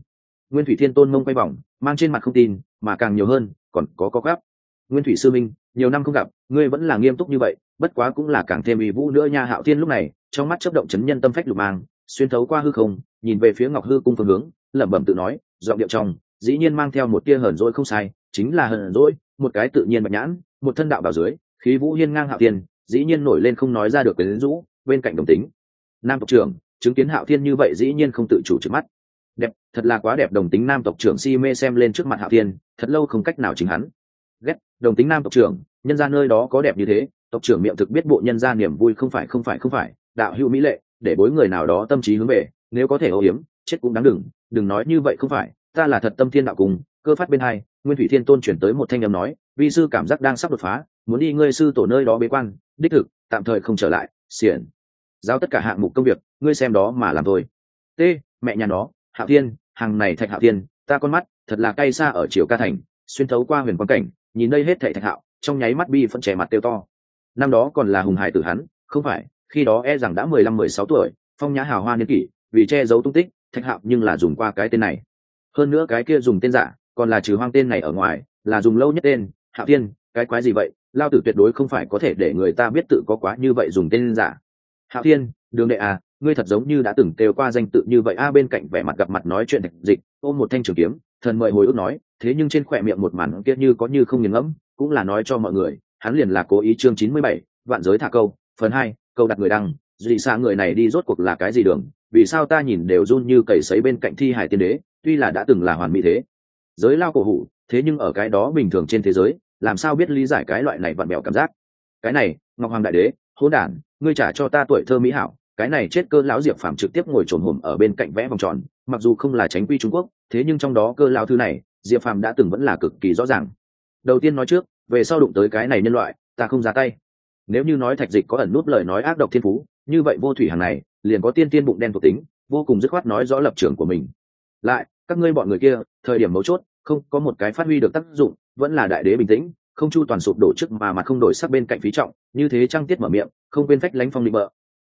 Nguyên Thủy Thiên Tôn mông quay vòng, mang trên mặt không tin, mà càng nhiều hơn, còn có gáp. Nguyên Thủy sư minh, nhiều năm không gặp, ngươi vẫn là nghiêm túc như vậy, bất quá cũng là càng thêm uy vũ nữa nha. Hạo Thiên lúc này, trong mắt chớp động chấn nhân tâm phách lục mang, xuyên thấu qua hư không, nhìn về phía Ngọc Hư cung phương hướng, lẩm bẩm tự nói, giọng điệu trong, dĩ nhiên mang theo một tia hờn dỗi không sai, chính là hờn dỗi, một cái tự nhiên bạch nhãn, một thân đạo bảo dưới, khí vũ hiên ngang Hạo Thiên, dĩ nhiên nổi lên không nói ra được quyến rũ, bên cạnh đồng tính. Nam tộc trưởng, chứng kiến Hạo Thiên như vậy dĩ nhiên không tự chủ trước mắt. Đẹp, thật là quá đẹp. Đồng tính nam tộc trưởng si mê xem lên trước mặt Hạo Thiên, thật lâu không cách nào chính hắn. Ghét, đồng tính nam tộc trưởng, nhân gia nơi đó có đẹp như thế, tộc trưởng miệng thực biết bộ nhân gia niềm vui không phải, đạo hữu mỹ lệ, để bối người nào đó tâm trí hướng về, nếu có thể ô hiếm, chết cũng đáng đừng nói như vậy không phải, ta là thật tâm thiên đạo cùng, cơ phát bên hai, Nguyên Thủy Thiên Tôn chuyển tới một thanh âm nói, vi sư cảm giác đang sắp đột phá, muốn đi ngươi sư tổ nơi đó bế quan, đích thực, tạm thời không trở lại, xiển. Giao tất cả hạng mục công việc, ngươi xem đó mà làm thôi. T, mẹ nhà nó, Hạo Thiên, hàng này Thạch Hạo Thiên, ta con mắt, thật là cay xa ở Triều Ca thành, xuyên thấu qua huyền quang cảnh, nhìn đây hết thảy Thạch Hạo, trong nháy mắt bi phân trẻ mặt tiêu to. Năm đó còn là hùng hải tử hắn, không phải, khi đó e rằng đã 15-16 tuổi, phong nhã hào hoa niên kỷ, vì che giấu tung tích, Thạch Hạo nhưng là dùng qua cái tên này. Hơn nữa cái kia dùng tên giả, còn là trừ hoang tên này ở ngoài, là dùng lâu nhất tên, Hạo Thiên, cái quái gì vậy, lao tử tuyệt đối không phải có thể để người ta biết tự có quá như vậy dùng tên giả. Hạo Thiên, đường đệ à, ngươi thật giống như đã từng kêu qua danh tự như vậy a. Bên cạnh vẻ mặt gặp mặt nói chuyện Thạch Dịch, ôm một thanh trường kiếm, thần mời hồi ức nói, thế nhưng trên khỏe miệng một màn kia như có như không nghiền ngẫm, cũng là nói cho mọi người, hắn liền là cố ý. Chương 97, vạn giới thả câu, phần 2, câu đặt người đăng, dị xa người này đi rốt cuộc là cái gì đường, vì sao ta nhìn đều run như cầy sấy. Bên cạnh thi hải tiên đế, tuy là đã từng là hoàn mỹ thế giới lao cổ hủ, thế nhưng ở cái đó bình thường trên thế giới, làm sao biết lý giải cái loại này vặn bèo cảm giác. Cái này, Ngọc Hoàng đại đế, hỗn đản, ngươi trả cho ta tuổi thơ mỹ hảo. Cái này chết cơ lão Diệp Phàm trực tiếp ngồi trồn hổm ở bên cạnh vẽ vòng tròn, mặc dù không là tránh quy Trung Quốc, thế nhưng trong đó cơ lão thứ này, Diệp Phàm đã từng vẫn là cực kỳ rõ ràng. Đầu tiên nói trước, về sau đụng tới cái này nhân loại, ta không ra tay. Nếu như nói Thạch Dịch có ẩn nút lời nói ác độc thiên phú, như vậy vô thủy hàng này liền có tiên tiên bụng đen thuộc tính, vô cùng dứt khoát nói rõ lập trường của mình. Lại, các ngươi bọn người kia, thời điểm mấu chốt, không có một cái phát huy được tác dụng, vẫn là đại đế bình tĩnh, không chu toàn sụp đổ trước mà mặt không đổi sắc. Bên cạnh Phí Trọng, như thế Trang Tiết mở miệng, không quên phách lánh phong định bợ.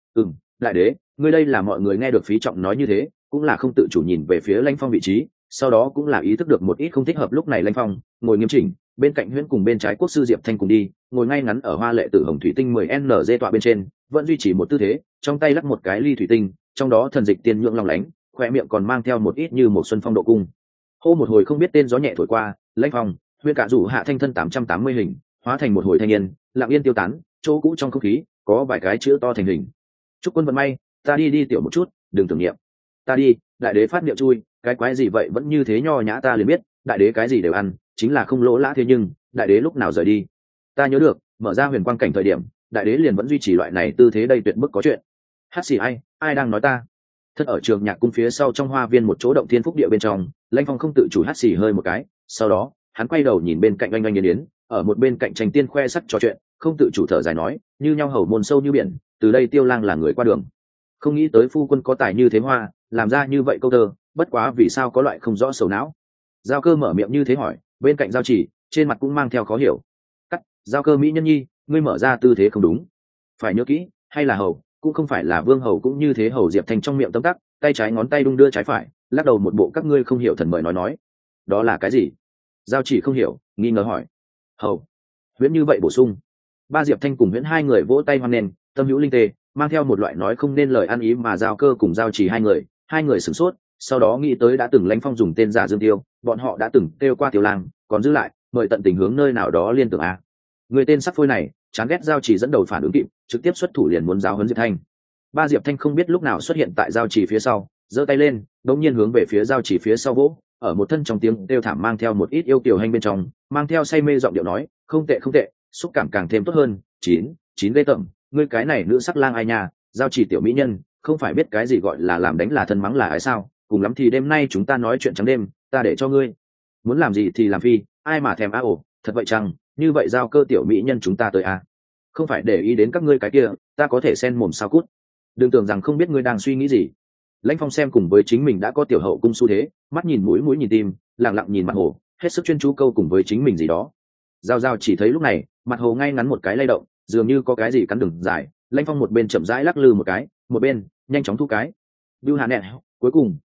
Đại đế, ngươi đây là. Mọi người nghe được Phí Trọng nói như thế, cũng là không tự chủ nhìn về phía Lãnh Phong vị trí, sau đó cũng là ý thức được một ít không thích hợp. Lúc này Lãnh Phong ngồi nghiêm chỉnh, bên cạnh Huyễn cùng bên trái quốc sư Diệp Thanh cùng đi, ngồi ngay ngắn ở hoa lệ tử hồng thủy tinh 10NG tọa bên trên, vẫn duy trì một tư thế, trong tay lắc một cái ly thủy tinh, trong đó thần dịch tiên nhượng long lánh, khoe miệng còn mang theo một ít như một xuân phong độ cung. Hô một hồi không biết tên gió nhẹ thổi qua, Lãnh Phong, Huyễn cả rủ hạ thanh thân 880 hình, hóa thành một hồi thanh niên, lặng yên tiêu tán, chỗ cũ trong không khí có vài cái chữ to thành hình. Chúc quân vận may, ta đi tiểu một chút, đừng tưởng niệm. Ta đi, đại đế phát miệng chui, cái quái gì vậy vẫn như thế nho nhã. Ta liền biết, đại đế cái gì đều ăn, chính là không lỗ lã. Thế nhưng, đại đế lúc nào rời đi? Ta nhớ được, mở ra huyền quang cảnh thời điểm, đại đế liền vẫn duy trì loại này tư thế. Đây tuyệt bức có chuyện. Hát xì ai đang nói ta? Thất ở trường nhạc cung phía sau trong hoa viên một chỗ động thiên phúc địa bên trong, Lãnh Phong không tự chủ hát xì hơi một cái, sau đó, hắn quay đầu nhìn bên cạnh oanh oanh yến, ở một bên cạnh tranh tiên khoe sắc trò chuyện, không tự chủ thở dài nói, như nhau hầu môn sâu như biển, từ đây Tiêu Lang là người qua đường. Không nghĩ tới phu quân có tài như thế hoa, làm ra như vậy câu thơ, bất quá vì sao có loại không rõ sầu não. Giao Cơ mở miệng như thế hỏi, bên cạnh Giao Chỉ, trên mặt cũng mang theo khó hiểu. Cắt, Giao Cơ mỹ nhân nhi, ngươi mở ra tư thế không đúng. Phải nhớ kỹ, hay là hầu, cũng không phải là vương hầu cũng như thế. Hầu Diệp Thanh trong miệng tấm tắc, tay trái ngón tay đung đưa trái phải, lắc đầu một bộ các ngươi không hiểu thần mời nói. Đó là cái gì? Giao Chỉ không hiểu, nghi ngờ hỏi. Hầu. Huyễn như vậy bổ sung. Ba Diệp Thanh cùng Huyễn hai người vỗ tay hoan nghênh, tâm hữu linh tê, mang theo một loại nói không nên lời ăn ý. Mà Giao Cơ cùng Giao Chỉ hai người sửng sốt, sau đó nghĩ tới đã từng Lãnh Phong dùng tên giả Dương Tiêu, bọn họ đã từng kêu qua Tiêu Lang, còn giữ lại mời tận tình hướng nơi nào đó liên tưởng a. Người tên sắc phôi này chán ghét. Giao Chỉ dẫn đầu phản ứng kịp, trực tiếp xuất thủ liền muốn giáo huấn Diệp Thanh. Ba Diệp Thanh không biết lúc nào xuất hiện tại Giao Chỉ phía sau, giơ tay lên, đột nhiên hướng về phía Giao Chỉ phía sau vỗ, ở một thân trong tiếng kêu thảm mang theo một ít yêu kiều hành bên trong, mang theo say mê giọng điệu nói, không tệ, xúc cảm càng thêm tốt hơn. Chín ghê tởm, ngươi cái này nữ sắc lang ai nha. Giao Chỉ tiểu mỹ nhân, không phải biết cái gì gọi là làm đánh là thân mắng là ai sao? Cùng lắm thì đêm nay chúng ta nói chuyện trắng đêm, ta để cho ngươi muốn làm gì thì làm phi, ai mà thèm ồ, thật vậy chăng? Như vậy Giao Cơ tiểu mỹ nhân chúng ta tới à? Không phải để ý đến các ngươi cái kia, ta có thể xen mồm sao cút. Đừng tưởng rằng không biết ngươi đang suy nghĩ gì. Lãnh Phong xem cùng với chính mình đã có tiểu hậu cung xu thế, mắt nhìn mũi nhìn tim, lặng lặng nhìn mặt hồ, hết sức chuyên chú câu cùng với chính mình gì đó. Giao chỉ thấy lúc này, mặt hồ ngay ngắn một cái lay động, dường như có cái gì cắn đường dài. Lãnh Phong một bên chậm rãi lắc lư một cái, một bên nhanh chóng thu cái. Bưu Hạ nẹt, cuối cùng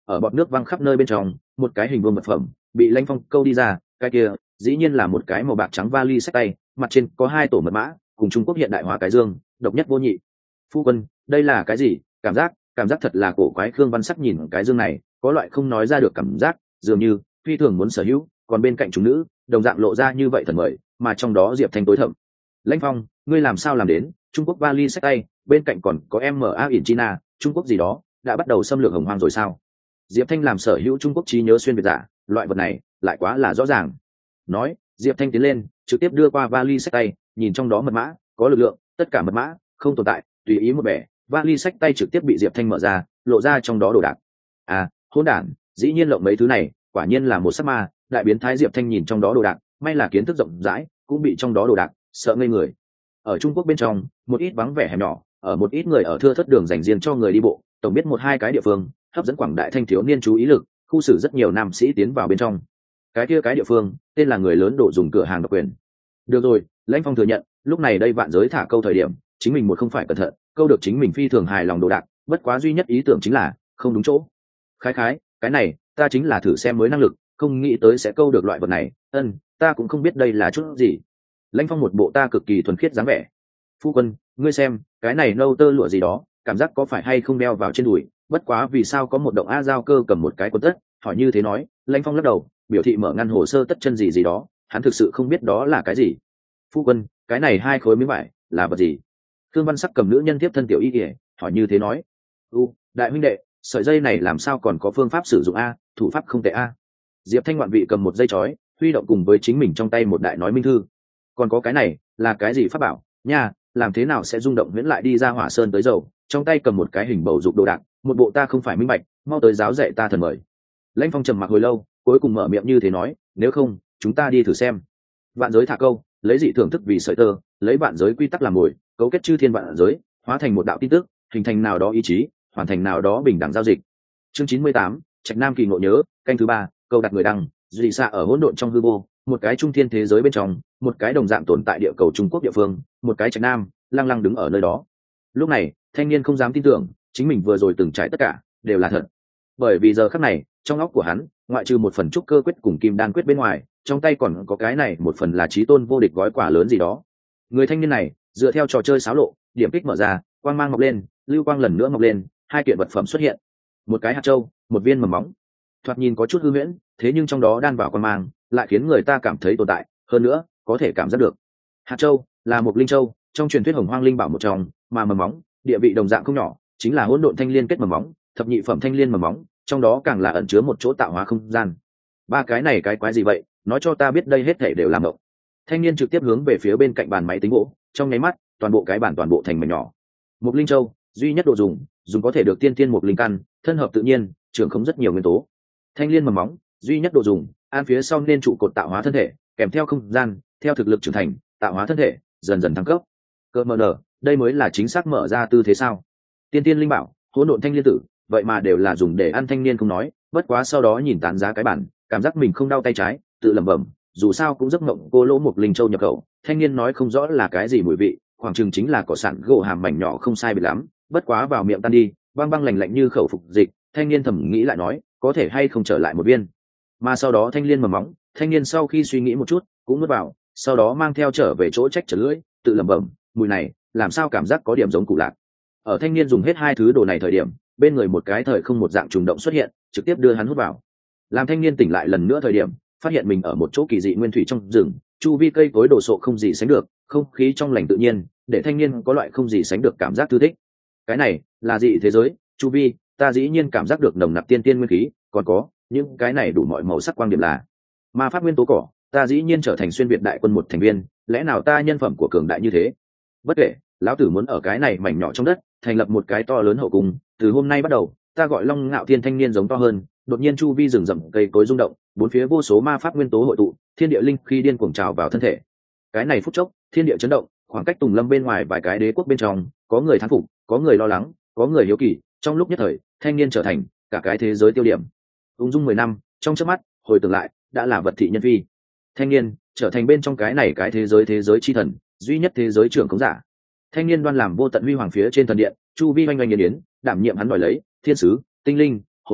ở bọt nước văng khắp nơi bên trong một cái hình vuông vật phẩm bị Lãnh Phong câu đi ra, cái kia dĩ nhiên là một cái màu bạc trắng vali xách tay, mặt trên có 2 tổ mật mã cùng Trung Quốc hiện đại hóa cái dương, độc nhất vô nhị. Phu quân, đây là cái gì? Cảm giác thật là cổ quái. Khương Văn Sắc nhìn cái dương này có loại không nói ra được cảm giác, dường như phi thường muốn sở hữu, còn bên cạnh chúng nữ đồng dạng lộ ra như vậy thần mời, mà trong đó Diệp Thanh tối thẩm. Lãnh Phong, ngươi làm sao làm đến? Trung Quốc vali xách tay, bên cạnh còn có MA in China, Trung Quốc gì đó đã bắt đầu xâm lược Hồng Hoang rồi sao? Diệp Thanh làm sở hữu Trung Quốc trí nhớ xuyên việt giả, loại vật này lại quá là rõ ràng. Nói, Diệp Thanh tiến lên trực tiếp đưa qua vali xách tay, nhìn trong đó mật mã có lực lượng, tất cả mật mã không tồn tại, tùy ý một bẻ, vali xách tay trực tiếp bị Diệp Thanh mở ra, lộ ra trong đó đồ đạc. À, hỗn đản, dĩ nhiên lộng mấy thứ này, quả nhiên là một sắc ma. Đại biến thái Diệp Thanh nhìn trong đó đồ đạc, may là kiến thức rộng rãi, cũng bị trong đó đồ đạc sợ ngây người. Ở Trung Quốc bên trong, một ít vắng vẻ hẻm nhỏ, ở một ít người ở thưa thớt đường dành riêng cho người đi bộ, tổng biết một hai cái địa phương hấp dẫn quảng đại thanh thiếu niên chú ý lực, khu xử rất nhiều nam sĩ tiến vào bên trong. Cái kia cái địa phương tên là người lớn đổ dùng cửa hàng độc quyền. Được rồi, Lãnh Phong thừa nhận, lúc này đây vạn giới thả câu thời điểm, chính mình một không phải cẩn thận, câu được chính mình phi thường hài lòng đồ đạc, bất quá duy nhất ý tưởng chính là không đúng chỗ. Khái, cái này, ta chính là thử xem mới năng lực, không nghĩ tới sẽ câu được loại vật này, ta cũng không biết đây là chút gì. Lãnh Phong một bộ ta cực kỳ thuần khiết dáng vẻ. Phu quân, ngươi xem, cái này nâu tơ lụa gì đó, cảm giác có phải hay không đeo vào trên đùi, bất quá vì sao có một động A Giao Cơ cầm một cái quần tất, hỏi như thế nói. Lãnh Phong lắc đầu, biểu thị mở ngăn hồ sơ tất chân gì đó, hắn thực sự không biết đó là cái gì. Phu quân, cái này 2 khối miếng vải là vật gì? Thương Văn Sắc cầm nữ nhân tiếp thân tiểu y kỉa, hỏi như thế nói. Đại huynh đệ, sợi dây này làm sao còn có phương pháp sử dụng a, thủ pháp không tệ a. Diệp Thanh ngoạn vị cầm một dây chói, huy động cùng với chính mình trong tay một đại nói minh thư. Còn có cái này là cái gì pháp bảo nha, làm thế nào sẽ rung động huyễn lại đi ra hỏa sơn tới dầu, trong tay cầm một cái hình bầu dục đồ đạc, một bộ ta không phải minh bạch, mau tới giáo dạy ta thần mời. Lãnh Phong trầm mặc hồi lâu, cuối cùng mở miệng như thế nói, nếu không chúng ta đi thử xem. Vạn giới thả câu, lấy dị thưởng thức vì sợi tơ, lấy vạn giới quy tắc làm mồi, cấu kết chư thiên vạn giới, hóa thành một đạo tin tức, hình thành nào đó ý chí, hoàn thành nào đó bình đẳng giao dịch. Chương 98, Trạch Nam kỳ ngộ nhớ, canh thứ 3, câu đặt người đăng, dị xạ ở hỗn độn trong hư vô, một cái trung thiên thế giới bên trong, một cái đồng dạng tồn tại địa cầu Trung Quốc địa phương, một cái Trạch Nam lăng lăng đứng ở nơi đó. Lúc này, thanh niên không dám tin tưởng, chính mình vừa rồi từng trải tất cả đều là thật. Bởi vì giờ khắc này, trong óc của hắn, ngoại trừ một phần trúc cơ quyết cùng kim đan quyết bên ngoài, trong tay còn có cái này một phần là chí tôn vô địch gói quả lớn gì đó. Người thanh niên này dựa theo trò chơi xáo lộ, điểm kích mở ra, quang mang mọc lên, lưu quang lần nữa mọc lên, 2 kiện vật phẩm xuất hiện. Một cái hạt châu, một viên mầm móng. Thoạt nhìn có chút hư huyễn, thế nhưng trong đó đan vào quang mang, lại khiến người ta cảm thấy tồn tại, hơn nữa có thể cảm giác được. Hạt châu là một linh châu, trong truyền thuyết Hồng Hoang linh bảo một trong, mà mầm móng địa vị đồng dạng không nhỏ, chính là hỗn độn thanh liên kết mầm móng, thập nhị phẩm thanh liên mầm móng, trong đó càng là ẩn chứa một chỗ tạo hóa không gian. 3 cái này cái quái gì vậy, nói cho ta biết đây hết thảy đều là mộng. Thanh niên trực tiếp hướng về phía bên cạnh bàn máy tính gỗ, trong nháy mắt toàn bộ cái bàn toàn bộ thành mảnh nhỏ. Một linh châu duy nhất độ dùng có thể được tiên tiên một linh căn, thân hợp tự nhiên, trưởng không rất nhiều nguyên tố. Thanh liên mầm móng duy nhất độ dùng, an phía sau nên trụ cột tạo hóa thân thể, kèm theo không gian, theo thực lực trưởng thành, tạo hóa thân thể dần dần thăng cấp. Cơ mờ nở, đây mới là chính xác mở ra tư thế sao? Tiên tiên linh bảo, hỗn độn thanh liên tử, vậy mà đều là dùng để ăn. Thanh niên không nói, bất quá sau đó nhìn tán giá cái bản, cảm giác mình không đau tay trái, tự lẩm bẩm, dù sao cũng giấc mộng cô lỗ một linh châu nhập khẩu. Thanh niên nói không rõ là cái gì mùi vị, khoảng chừng chính là cỏ sản gỗ hàm mảnh nhỏ không sai biệt lắm, bất quá vào miệng tan đi, băng băng lạnh lạnh như khẩu phục dịch. Thanh niên thầm nghĩ lại nói, có thể hay không trở lại một viên. Mà sau đó thanh niên mầm móng, thanh niên sau khi suy nghĩ một chút, cũng nuốt vào, sau đó mang theo trở về chỗ trách trở lưỡi, tự lẩm bẩm, mùi này làm sao cảm giác có điểm giống củ lạc. Ở thanh niên dùng hết 2 thứ đồ này thời điểm, bên người một cái thời không một dạng trùng động xuất hiện, trực tiếp đưa hắn hút vào. Làm thanh niên tỉnh lại lần nữa thời điểm, phát hiện mình ở một chỗ kỳ dị nguyên thủy trong rừng, chu vi cây cối đồ sộ không gì sánh được, không khí trong lành tự nhiên, để thanh niên có loại không gì sánh được cảm giác thư thích. Cái này là dị thế giới, chu vi ta dĩ nhiên cảm giác được nồng nặc tiên tiên nguyên khí, còn có những cái này đủ mọi màu sắc quang điểm là ma pháp nguyên tố cỏ, ta dĩ nhiên trở thành xuyên việt đại quân một thành viên, lẽ nào ta nhân phẩm của cường đại như thế? Bất kể, lão tử muốn ở cái này mảnh nhỏ trong đất thành lập một cái to lớn hậu cung. Từ hôm nay bắt đầu, ta gọi Long Ngạo Thiên thanh niên giống to hơn. Đột nhiên chu vi rừng rậm cây cối rung động, 4 phía vô số ma pháp nguyên tố hội tụ, thiên địa linh khí điên cuồng trào vào thân thể. Cái này phút chốc, thiên địa chấn động, khoảng cách Tùng Lâm bên ngoài vài cái đế quốc bên trong, có người thán phục, có người lo lắng, có người hiếu kỳ. Trong lúc nhất thời, thanh niên trở thành cả cái thế giới tiêu điểm. Ung dung 10 năm, trong chớp mắt, hồi tưởng lại, đã là vật thị nhân phi. Thanh niên trở thành bên trong cái này cái thế giới chi thần, duy nhất thế giới trưởng khống giả. Thanh niên đoan làm vô tận huy hoàng phía trên thần điện, chu vi oanh oanh nghiền yến, đảm nhiệm hắn đòi lấy thiên sứ, tinh linh, hồ nữ,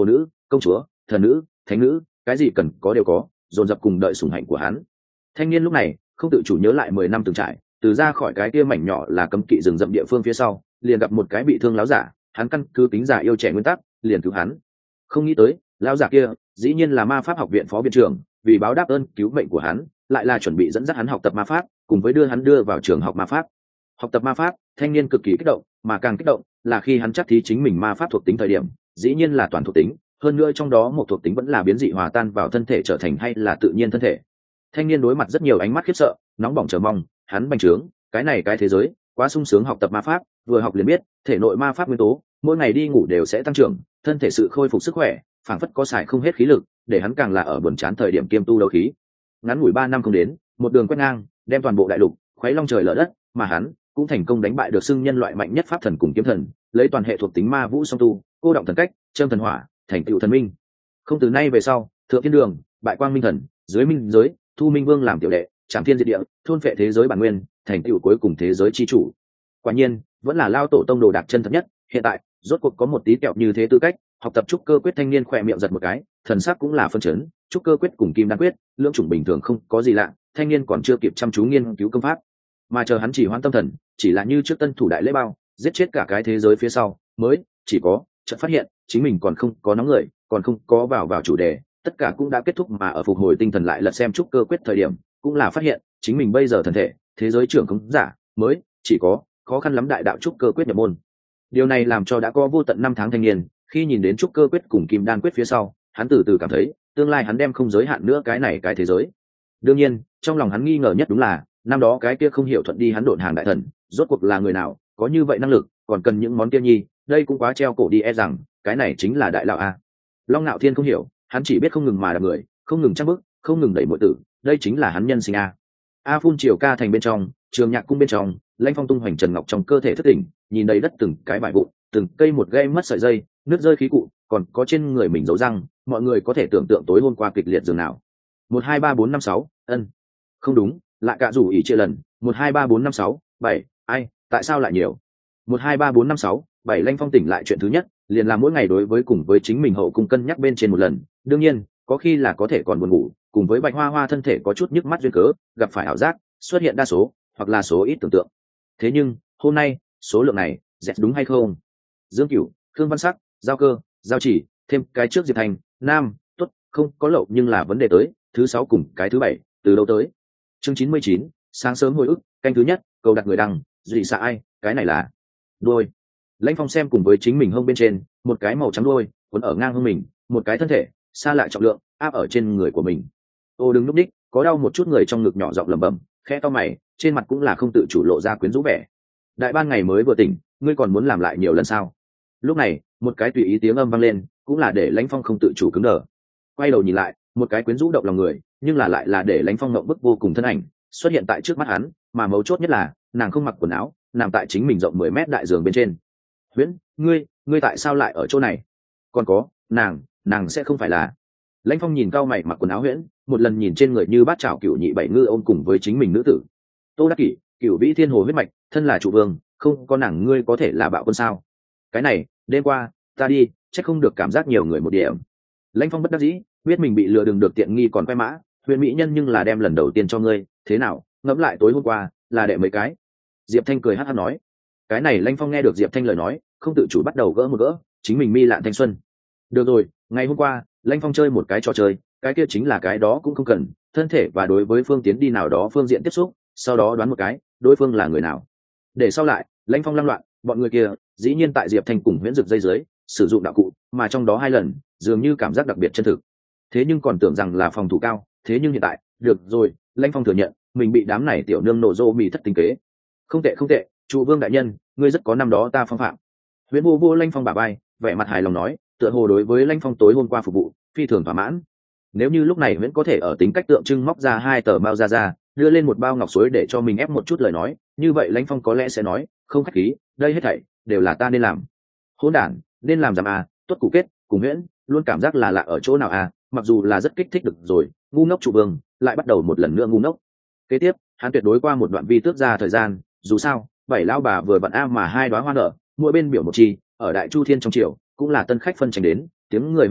công chúa, thần nữ, thánh nữ, cái gì cần có đều có, dồn dập cùng đợi sủng hạnh của hắn. Thanh niên lúc này không tự chủ nhớ lại 10 năm từng trải, từ ra khỏi cái kia mảnh nhỏ là cấm kỵ rừng rậm địa phương phía sau, liền gặp một cái bị thương láo giả, hắn căn cứ tính giả yêu trẻ nguyên tắc, liền cứu hắn. Không nghĩ tới, lão giả kia dĩ nhiên là ma pháp học viện phó viện trưởng, vì báo đáp ơn cứu mệnh của hắn, lại là chuẩn bị dẫn dắt hắn học tập ma pháp, cùng với đưa vào trường học ma pháp. Học tập ma pháp, thanh niên cực kỳ kích động, mà càng kích động là khi hắn chắc thí chính mình ma pháp thuộc tính thời điểm, dĩ nhiên là toàn thuộc tính, hơn nữa trong đó một thuộc tính vẫn là biến dị hòa tan vào thân thể trở thành hay là tự nhiên thân thể. Thanh niên đối mặt rất nhiều ánh mắt khiếp sợ, nóng bỏng chờ mong, hắn bành trướng, cái thế giới quá sung sướng, học tập ma pháp, vừa học liền biết thể nội ma pháp nguyên tố mỗi ngày đi ngủ đều sẽ tăng trưởng, thân thể sự khôi phục sức khỏe phảng phất có xài không hết khí lực, để hắn càng là ở buồn chán thời điểm kiêm tu đấu khí. Ngắn ngủi 3 năm không đến, một đường quét ngang đem toàn bộ đại lục khuấy long trời lở đất, mà hắn cũng thành công đánh bại được xưng nhân loại mạnh nhất pháp thần cùng kiếm thần, lấy toàn hệ thuộc tính ma vũ song tu, cô động thần cách, châm thần hỏa, thành tựu thần minh. Không từ nay về sau, thượng thiên đường, bại quang minh thần, dưới minh giới, thu minh vương làm tiểu đệ, trảm thiên diệt địa, thôn phệ thế giới bản nguyên, thành tựu cuối cùng thế giới chi chủ. Quả nhiên vẫn là lao tổ tông đồ đạc chân thật nhất. Hiện tại rốt cuộc có một tí kẹo như thế tư cách học tập trúc cơ quyết. Thanh niên khỏe miệng giật một cái, thần sắc cũng là phân chấn. Trúc cơ quyết cùng kim đan quyết lưỡng chủng bình thường không có gì lạ, thanh niên còn chưa kịp chăm chú nghiên cứu công pháp, mà chờ hắn chỉ hoãn tâm thần, chỉ là như trước tân thủ đại lễ bao, giết chết cả cái thế giới phía sau, mới chỉ có chợt phát hiện chính mình còn không có nóng người, còn không có vào chủ đề, tất cả cũng đã kết thúc. Mà ở phục hồi tinh thần lại lật xem trúc cơ quyết thời điểm, cũng là phát hiện chính mình bây giờ thần thể thế giới trưởng không giả, mới chỉ có khó khăn lắm đại đạo trúc cơ quyết nhập môn. Điều này làm cho đã có vô tận 5 tháng thanh niên khi nhìn đến trúc cơ quyết cùng kim đan quyết phía sau, hắn từ từ cảm thấy tương lai hắn đem không giới hạn nữa cái thế giới. Đương nhiên trong lòng hắn nghi ngờ nhất đúng là năm đó cái kia không hiểu thuận đi hắn độn hàng đại thần rốt cuộc là người nào, có như vậy năng lực, còn cần những món kia nhi, đây cũng quá treo cổ đi, e rằng cái này chính là đại lão a. Long Nạo Thiên không hiểu, hắn chỉ biết không ngừng mà đạp người, không ngừng trang bức, không ngừng đẩy muội tử, đây chính là hắn nhân sinh a. A Phun Triều Ca thành bên trong, Trường Nhạc cung bên trong, Lãnh Phong tung hoành trần ngọc trong cơ thể thất tỉnh, nhìn đầy đất từng cái bại vụn, từng cây một gây mất sợi dây, nước rơi khí cụ, còn có trên người mình dấu răng, mọi người có thể tưởng tượng tối hôm qua kịch liệt dường nào. 1 2 3 4 5 6, không đúng, lại cả rủ ỉ chia lần. 1 2 3 4 5 6 7, ai, tại sao lại nhiều? 1 2 3 4 5 6 7. Lãnh Phong tỉnh lại chuyện thứ nhất liền là mỗi ngày đối với cùng với chính mình hậu cung cân nhắc bên trên một lần, đương nhiên có khi là có thể còn buồn ngủ, cùng với Bạch Hoa Hoa thân thể có chút nhức mắt duyên cớ, gặp phải ảo giác xuất hiện đa số hoặc là số ít tưởng tượng. Thế nhưng hôm nay số lượng này dẹt đúng hay không? Dương Cửu, Khương Văn Sắc, Giao Cơ, Giao Chỉ, thêm cái trước Diệp Thành, Nam, tốt, không có lậu, nhưng là vấn đề tới thứ 6 cùng cái thứ 7 từ đâu tới? Chương 99, sáng sớm hồi ức, canh thứ nhất, cầu đặt người đăng, dị xạ ai, cái này là đôi. Lãnh Phong xem cùng với chính mình hông bên trên một cái màu trắng đôi cuốn ở ngang hông mình, một cái thân thể xa lại trọng lượng áp ở trên người của mình. Ô đừng núp đích, có đau một chút, người trong ngực nhỏ giọng lẩm bẩm, khẽ to mày, trên mặt cũng là không tự chủ lộ ra quyến rũ vẻ. Đại ban ngày mới vừa tỉnh, ngươi còn muốn làm lại nhiều lần sao? Lúc này một cái tùy ý tiếng âm vang lên, cũng là để Lãnh Phong không tự chủ cứng đờ. Quay đầu nhìn lại, một cái quyến rũ động lòng người, nhưng là lại là để Lãnh Phong ngậm bức vô cùng thân ảnh xuất hiện tại trước mắt hắn, mà mấu chốt nhất là nàng không mặc quần áo, nằm tại chính mình rộng 10 mét đại giường bên trên. Huyễn, ngươi tại sao lại ở chỗ này? Còn có, nàng sẽ không phải là... Lãnh Phong nhìn cao mày mặc quần áo Huyễn, một lần nhìn trên người như bát chảo cửu nhị bảy ngư ôm cùng với chính mình nữ tử. Tô Đắc Kỷ, Cửu Vĩ Thiên Hồ huyết mạch, thân là trụ vương, không có nàng ngươi có thể là bạo quân sao? Cái này, đêm qua ta đi, chắc không được cảm giác nhiều người một điểm. Lãnh Phong bất đắc dĩ, biết mình bị lừa đừng được tiện nghi còn quay mã, Huyền mỹ nhân nhưng là đem lần đầu tiên cho ngươi, thế nào, ngẫm lại tối hôm qua là đệ mấy cái? Diệp Thanh cười hắt hắt nói. Cái này Lãnh Phong nghe được Diệp Thanh lời nói, không tự chủ bắt đầu gỡ một gỡ chính mình mi lạn thanh xuân. Được rồi, ngày hôm qua Lãnh Phong chơi một cái trò chơi, cái kia chính là cái đó cũng không cần thân thể và đối với phương tiến đi nào đó phương diện tiếp xúc, sau đó đoán một cái đối phương là người nào. Để sau lại Lãnh Phong lăng loạn, bọn người kia dĩ nhiên tại Diệp Thanh cùng Huyễn Dực dây dưới sử dụng đạo cụ, mà trong đó 2 lần dường như cảm giác đặc biệt chân thực. Thế nhưng còn tưởng rằng là phòng thủ cao, thế nhưng hiện tại được rồi, Lãnh Phong thừa nhận mình bị đám này tiểu nương nổ rô mì thất tinh kế. Không tệ, trụ vương đại nhân, ngươi rất có năm đó ta phong phạm. Huyễn vô Lãnh Phong bả vai, vẻ mặt hài lòng nói, tựa hồ đối với Lãnh Phong tối hôm qua phục vụ phi thường thỏa mãn. Nếu như lúc này Huyễn có thể ở tính cách tượng trưng móc ra 2 tờ mao ra đưa lên một bao ngọc suối để cho mình ép một chút lời nói, như vậy Lãnh Phong có lẽ sẽ nói, không khách khí, đây hết thảy đều là ta nên làm. Hỗn đản, nên làm giảm à, tốt cụ kết cùng Huyễn luôn cảm giác là lạ ở chỗ nào à, mặc dù là rất kích thích được rồi, ngu ngốc trụ vương lại bắt đầu một lần nữa ngu ngốc. Kế tiếp hắn tuyệt đối qua một đoạn vi tước ra thời gian, dù sao 7 lão bà vừa bận mà 2 đóa hoa nở, mỗi bên biểu một chi, ở Đại Chu Thiên trong triều cũng là tân khách phân tranh đến, tiếng người huyên náo,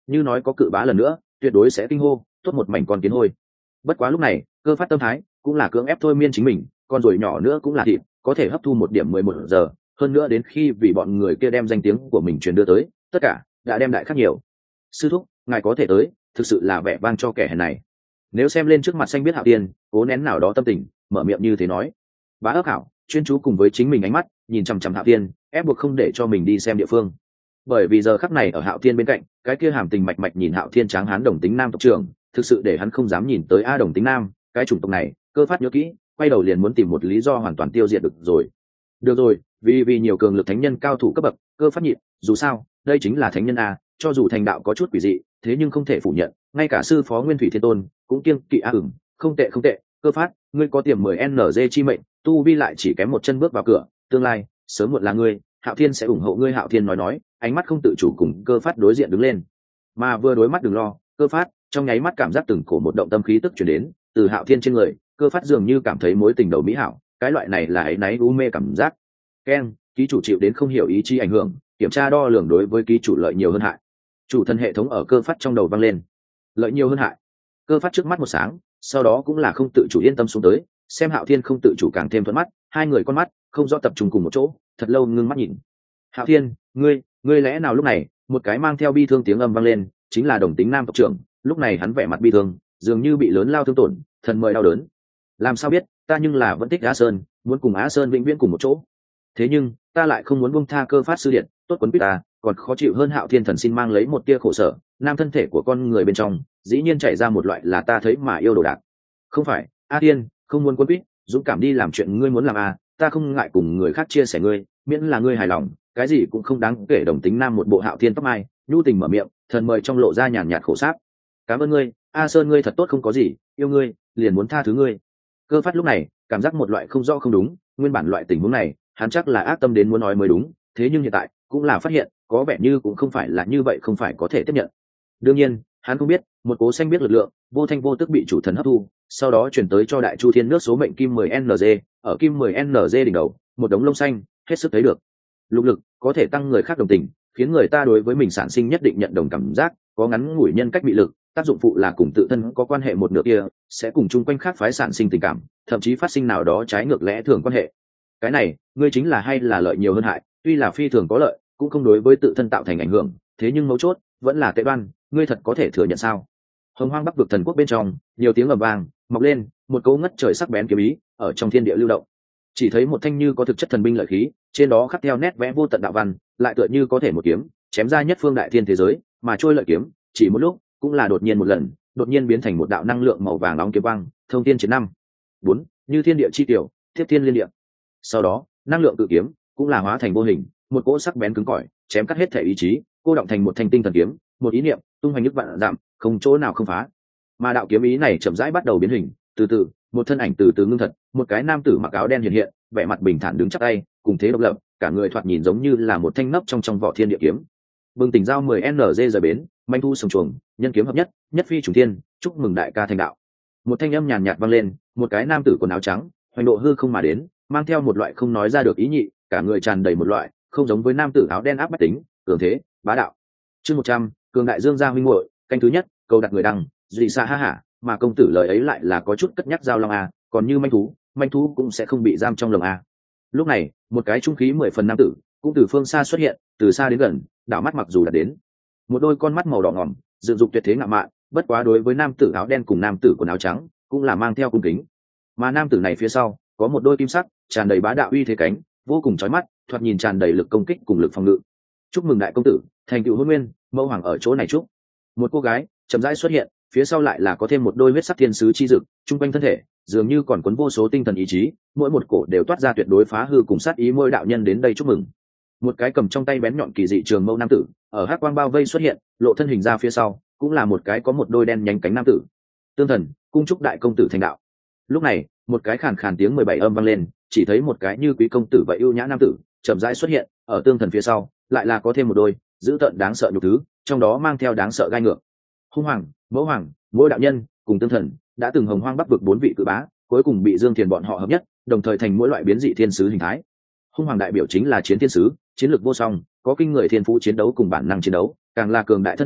như nói có cự bá lần nữa tuyệt đối sẽ kinh hô tốt một mảnh con kiến hôi. Bất quá lúc này Cơ Phát tâm thái cũng là cưỡng ép thôi miên chính mình, con ruồi nhỏ nữa cũng là thịt, có thể hấp thu 1 điểm 11 giờ, hơn nữa đến khi vì bọn người kia đem danh tiếng của mình truyền đưa tới, tất cả đã đem đại khác nhiều. Sư thúc, ngài có thể tới, thực sự là vẻ vang cho kẻ hèn này. Nếu xem lên trước mặt xanh biết Hạo Tiên, cố nén nào đó tâm tình, mở miệng như thế nói. Bá ấp hảo chuyên chú cùng với chính mình ánh mắt nhìn chằm chằm Hạo Tiên, ép buộc không để cho mình đi xem địa phương. Bởi vì giờ khắc này ở Hạo Thiên bên cạnh, cái kia hàm tình mạch mạch nhìn Hạo Thiên tráng hán Đồng Tính Nam tộc trưởng, thực sự để hắn không dám nhìn tới Đồng Tính Nam, cái chủng tộc này. Cơ Phát nhớ kỹ, quay đầu liền muốn tìm một lý do hoàn toàn tiêu diệt được rồi. Được rồi, vì nhiều cường lực thánh nhân cao thủ cấp bậc, Cơ Phát nhịn, dù sao đây chính là thánh nhân a, cho dù thành đạo có chút quỷ dị, thế nhưng không thể phủ nhận, ngay cả sư phó Nguyên Thủy Thiên Tôn cũng kiêng kỵ không tệ không tệ. Cơ Phát, ngươi có tiềm 10 NG chi mệnh, tu vi lại chỉ kém một chân bước vào cửa, tương lai sớm muộn là ngươi, Hạo Thiên sẽ ủng hộ ngươi. Hạo Thiên nói, ánh mắt không tự chủ cùng Cơ Phát đối diện đứng lên. Mà vừa đối mắt đừng lo, Cơ Phát trong nháy mắt cảm giác từng cổ một động tâm khí tức chuyển đến từ Hạo Thiên trên người. Cơ Phát dường như cảm thấy mối tình đầu mỹ hảo, cái loại này là áy náy u mê cảm giác. Ken, ký chủ chịu đến không hiểu ý chí ảnh hưởng, kiểm tra đo lường đối với ký chủ lợi nhiều hơn hại. Chủ thân hệ thống ở Cơ Phát trong đầu vang lên. Lợi nhiều hơn hại. Cơ Phát trước mắt một sáng, sau đó cũng là không tự chủ yên tâm xuống tới, xem Hạo Thiên không tự chủ càng thêm thuận mắt, hai người con mắt không rõ tập trung cùng một chỗ, thật lâu ngưng mắt nhìn. Hạo Thiên, ngươi lẽ nào? Lúc này một cái mang theo bi thương tiếng âm vang lên, chính là Đồng Tính Nam tộc trưởng. Lúc này hắn vẻ mặt bi thương, dường như bị lớn lao thương tổn, thần mời đau đớn. Làm sao biết, ta nhưng là vẫn thích Á Sơn, muốn cùng Á Sơn vĩnh viễn cùng một chỗ. Thế nhưng ta lại không muốn buông tha Cơ Phát sư điện, tốt quấn quýt ta, còn khó chịu hơn. Hạo Thiên thần xin mang lấy một tia khổ sở, nam thân thể của con người bên trong dĩ nhiên chảy ra một loại là ta thấy mà yêu đồ đạc. Không phải, A Thiên, không muốn quấn quýt, dũng cảm đi làm chuyện ngươi muốn làm à, ta không ngại cùng người khác chia sẻ ngươi, miễn là ngươi hài lòng, cái gì cũng không đáng kể. Đồng Tính Nam một bộ Hạo Thiên tóc mai nhu tình mở miệng, thần mời trong lộ ra nhàn nhạt khổ sáp. Cảm ơn ngươi, A Sơn, ngươi thật tốt, không có gì, yêu ngươi, liền muốn tha thứ ngươi. Cơ Phát lúc này cảm giác một loại không rõ không đúng, nguyên bản loại tình huống này hắn chắc là ác tâm đến muốn nói mới đúng, thế nhưng hiện tại cũng là phát hiện có vẻ như cũng không phải là như vậy, không phải có thể tiếp nhận. Đương nhiên hắn không biết, một cố xanh biết lực lượng vô thanh vô tức bị chủ thần hấp thu, sau đó chuyển tới cho Đại Chu Thiên nước số mệnh kim 10NG, ở kim 10NG đỉnh đầu một đống lông xanh, hết sức thấy được. Lục lực có thể tăng người khác đồng tình, khiến người ta đối với mình sản sinh nhất định nhận đồng cảm giác, có ngắn ngủi nhân cách bị lực, tác dụng phụ là cùng tự thân có quan hệ một nửa kia sẽ cùng chung quanh khác phái sản sinh tình cảm, thậm chí phát sinh nào đó trái ngược lẽ thường quan hệ. Cái này ngươi chính là hay là lợi nhiều hơn hại, tuy là phi thường có lợi, cũng không đối với tự thân tạo thành ảnh hưởng, thế nhưng mấu chốt vẫn là tệ đoan, ngươi thật có thể thừa nhận sao? Hồng Hoang Bắc vực thần quốc bên trong nhiều tiếng ầm vang mọc lên, một cấu ngất trời sắc bén kiếm ý ở trong thiên địa lưu động. Chỉ thấy một thanh như có thực chất thần binh lợi khí, trên đó khắc theo nét vẽ vô tận đạo văn, lại tựa như có thể một kiếm chém ra nhất phương đại thiên thế giới, mà trôi lợi kiếm chỉ một lúc cũng là đột nhiên một lần, đột nhiên biến thành một đạo năng lượng màu vàng nóng kiếm quang, thông thiên chiến năm bốn, như thiên địa chi tiểu, tiếp thiên liên địa. Sau đó năng lượng tự kiếm cũng là hóa thành vô hình, một cỗ sắc bén cứng cỏi chém cắt hết thể ý chí, cô động thành một thanh tinh thần kiếm, một ý niệm tung hoành nước vạn dặm, không chỗ nào không phá. Mà đạo kiếm ý này chậm rãi bắt đầu biến hình, từ từ một thân ảnh từ từ ngưng thật, một cái nam tử mặc áo đen hiện hiện, vẻ mặt bình thản đứng chắp tay, cùng thế độc lập, cả người thoạt nhìn giống như là một thanh nấp trong vỏ thiên địa kiếm. Bừng tỉnh giao 10NG rời bến, manh thu sông chuồng, nhân kiếm hợp nhất, nhất phi trùng thiên, chúc mừng đại ca thành đạo. Một thanh âm nhàn nhạt vang lên, một cái nam tử quần áo trắng hoành độ hư không mà đến, mang theo một loại không nói ra được ý nhị, cả người tràn đầy một loại không giống với nam tử áo đen áp bách tính, cường thế bá đạo. Chương 100, cường đại dương gia huynh muội, canh thứ nhất, câu đặt người đăng, dị xa ha hả, mà công tử lời ấy lại là có chút cất nhắc giao long a, còn như manh thú cũng sẽ không bị giam trong lồng a. Lúc này một cái trung khí 10 phần nam tử cũng từ phương xa xuất hiện, từ xa đến gần, đảo mắt mặc dù đã đến, một đôi con mắt màu đỏ ngỏm dựng dục tuyệt thế ngạo mạn, bất quá đối với nam tử áo đen cùng nam tử quần áo trắng cũng là mang theo cung kính. Mà nam tử này phía sau có một đôi kim sắc tràn đầy bá đạo uy thế cánh, vô cùng chói mắt, thoạt nhìn tràn đầy lực công kích cùng lực phòng ngự. Chúc mừng đại công tử thành tựu hôn nguyên, mẫu hoàng ở chỗ này chúc. Một cô gái chậm rãi xuất hiện, phía sau lại là có thêm một đôi huyết sắc thiên sứ chi dực, trung quanh thân thể dường như còn cuốn vô số tinh thần ý chí, mỗi một cổ đều toát ra tuyệt đối phá hư cùng sát ý. Môi đạo nhân đến đây chúc mừng. Một cái cầm trong tay bén nhọn kỳ dị trường mâu nam tử ở hắc quang bao vây xuất hiện, lộ thân hình ra phía sau cũng là một cái có một đôi đen nhánh cánh nam tử. Tương thần cung chúc đại công tử thành đạo. Lúc này một cái khàn khàn tiếng 17 âm vang lên, chỉ thấy một cái như quý công tử vậy ưu nhã nam tử chậm rãi xuất hiện, ở tương thần phía sau lại là có thêm một đôi dữ tợn đáng sợ nhục thứ, trong đó mang theo đáng sợ gai ngược. Hung hoàng, mẫu hoàng, mỗi đạo nhân cùng tương thần đã từng Hồng Hoang Bắc vực 4 vị cự bá, cuối cùng bị Dương Thiền bọn họ hợp nhất, đồng thời thành mỗi loại biến dị thiên sứ hình thái. Hung hoàng đại biểu chính là chiến thiên sứ, chiến lược vô song, có kinh người thiên phú chiến đấu cùng bản năng chiến đấu, càng là cường đại thân thể,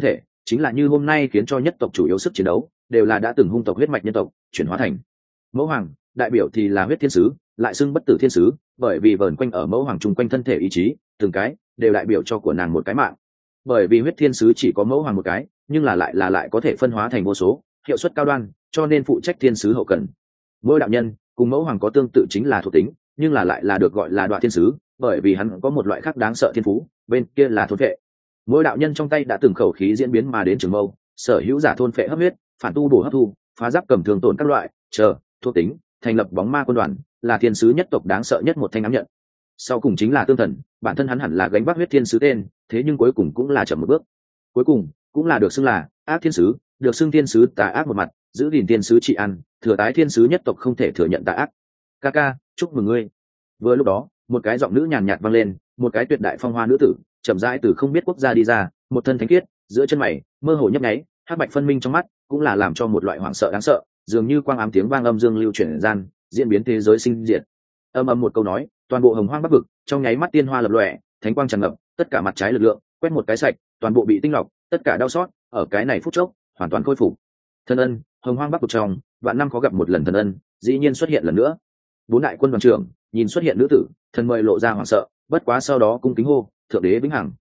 chính là như hôm nay khiến cho nhất tộc chủ yếu sức chiến đấu đều là đã từng hung tộc huyết mạch nhân tộc chuyển hóa thành mẫu hoàng, đại biểu thì là huyết thiên sứ, lại xưng bất tử thiên sứ, bởi vì vờn quanh ở mẫu hoàng chung quanh thân thể ý chí từng cái đều đại biểu cho của nàng một cái mạng. Bởi vì huyết thiên sứ chỉ có mẫu hoàng một cái, nhưng là lại có thể phân hóa thành vô số, hiệu suất cao đoan, cho nên phụ trách thiên sứ hậu cần. Mỗi đạo nhân cùng mẫu hoàng có tương tự chính là thuộc tính, nhưng là lại là được gọi là đoạn thiên sứ, bởi vì hắn có một loại khác đáng sợ thiên phú, bên kia là thôn phệ. Mỗi đạo nhân trong tay đã từng khẩu khí diễn biến mà đến trường mâu, sở hữu giả thôn phệ hấp huyết, phản tu bổ hấp thu, phá giáp cầm thường tổn các loại, chờ thuộc tính, thành lập bóng ma quân đoàn, là thiên sứ nhất tộc đáng sợ nhất một thanh ám nhận. Sau cùng chính là tương thần, bản thân hắn hẳn là gánh vác huyết thiên sứ tên, thế nhưng cuối cùng cũng là chậm một bước. Cuối cùng cũng là được xưng là ác thiên sứ, được xưng thiên sứ tà ác một mặt, giữ gìn thiên sứ trị ăn, thừa tái thiên sứ nhất tộc không thể thừa nhận tà ác. Ca, chúc mừng ngươi. Vừa lúc đó, một cái giọng nữ nhàn nhạt vang lên, một cái tuyệt đại phong hoa nữ tử, chậm rãi từ không biết quốc gia đi ra, một thân thánh khiết, giữa chân mày mơ hồ nhấp nháy, hắc bạch phân minh trong mắt, cũng là làm cho một loại hoảng sợ đáng sợ, dường như quang ám tiếng vang âm dương lưu chuyển gian, diễn biến thế giới sinh diệt. Âm một câu nói, toàn bộ hồng hoang bắc vực trong nháy mắt tiên hoa lập lòe, thánh quang tràn ngập, tất cả mặt trái lực lượng quét một cái sạch, toàn bộ bị tinh lọc, tất cả đau xót ở cái này phút chốc hoàn toàn khôi phục. Thần ân, hồng hoang bắc vực trong vạn năm có gặp một lần thần ân, dĩ nhiên xuất hiện lần nữa. Bốn đại quân đoàn trưởng nhìn xuất hiện nữ tử, thần mời lộ ra hoảng sợ, bất quá sau đó cung kính hô, thượng đế vĩnh hằng.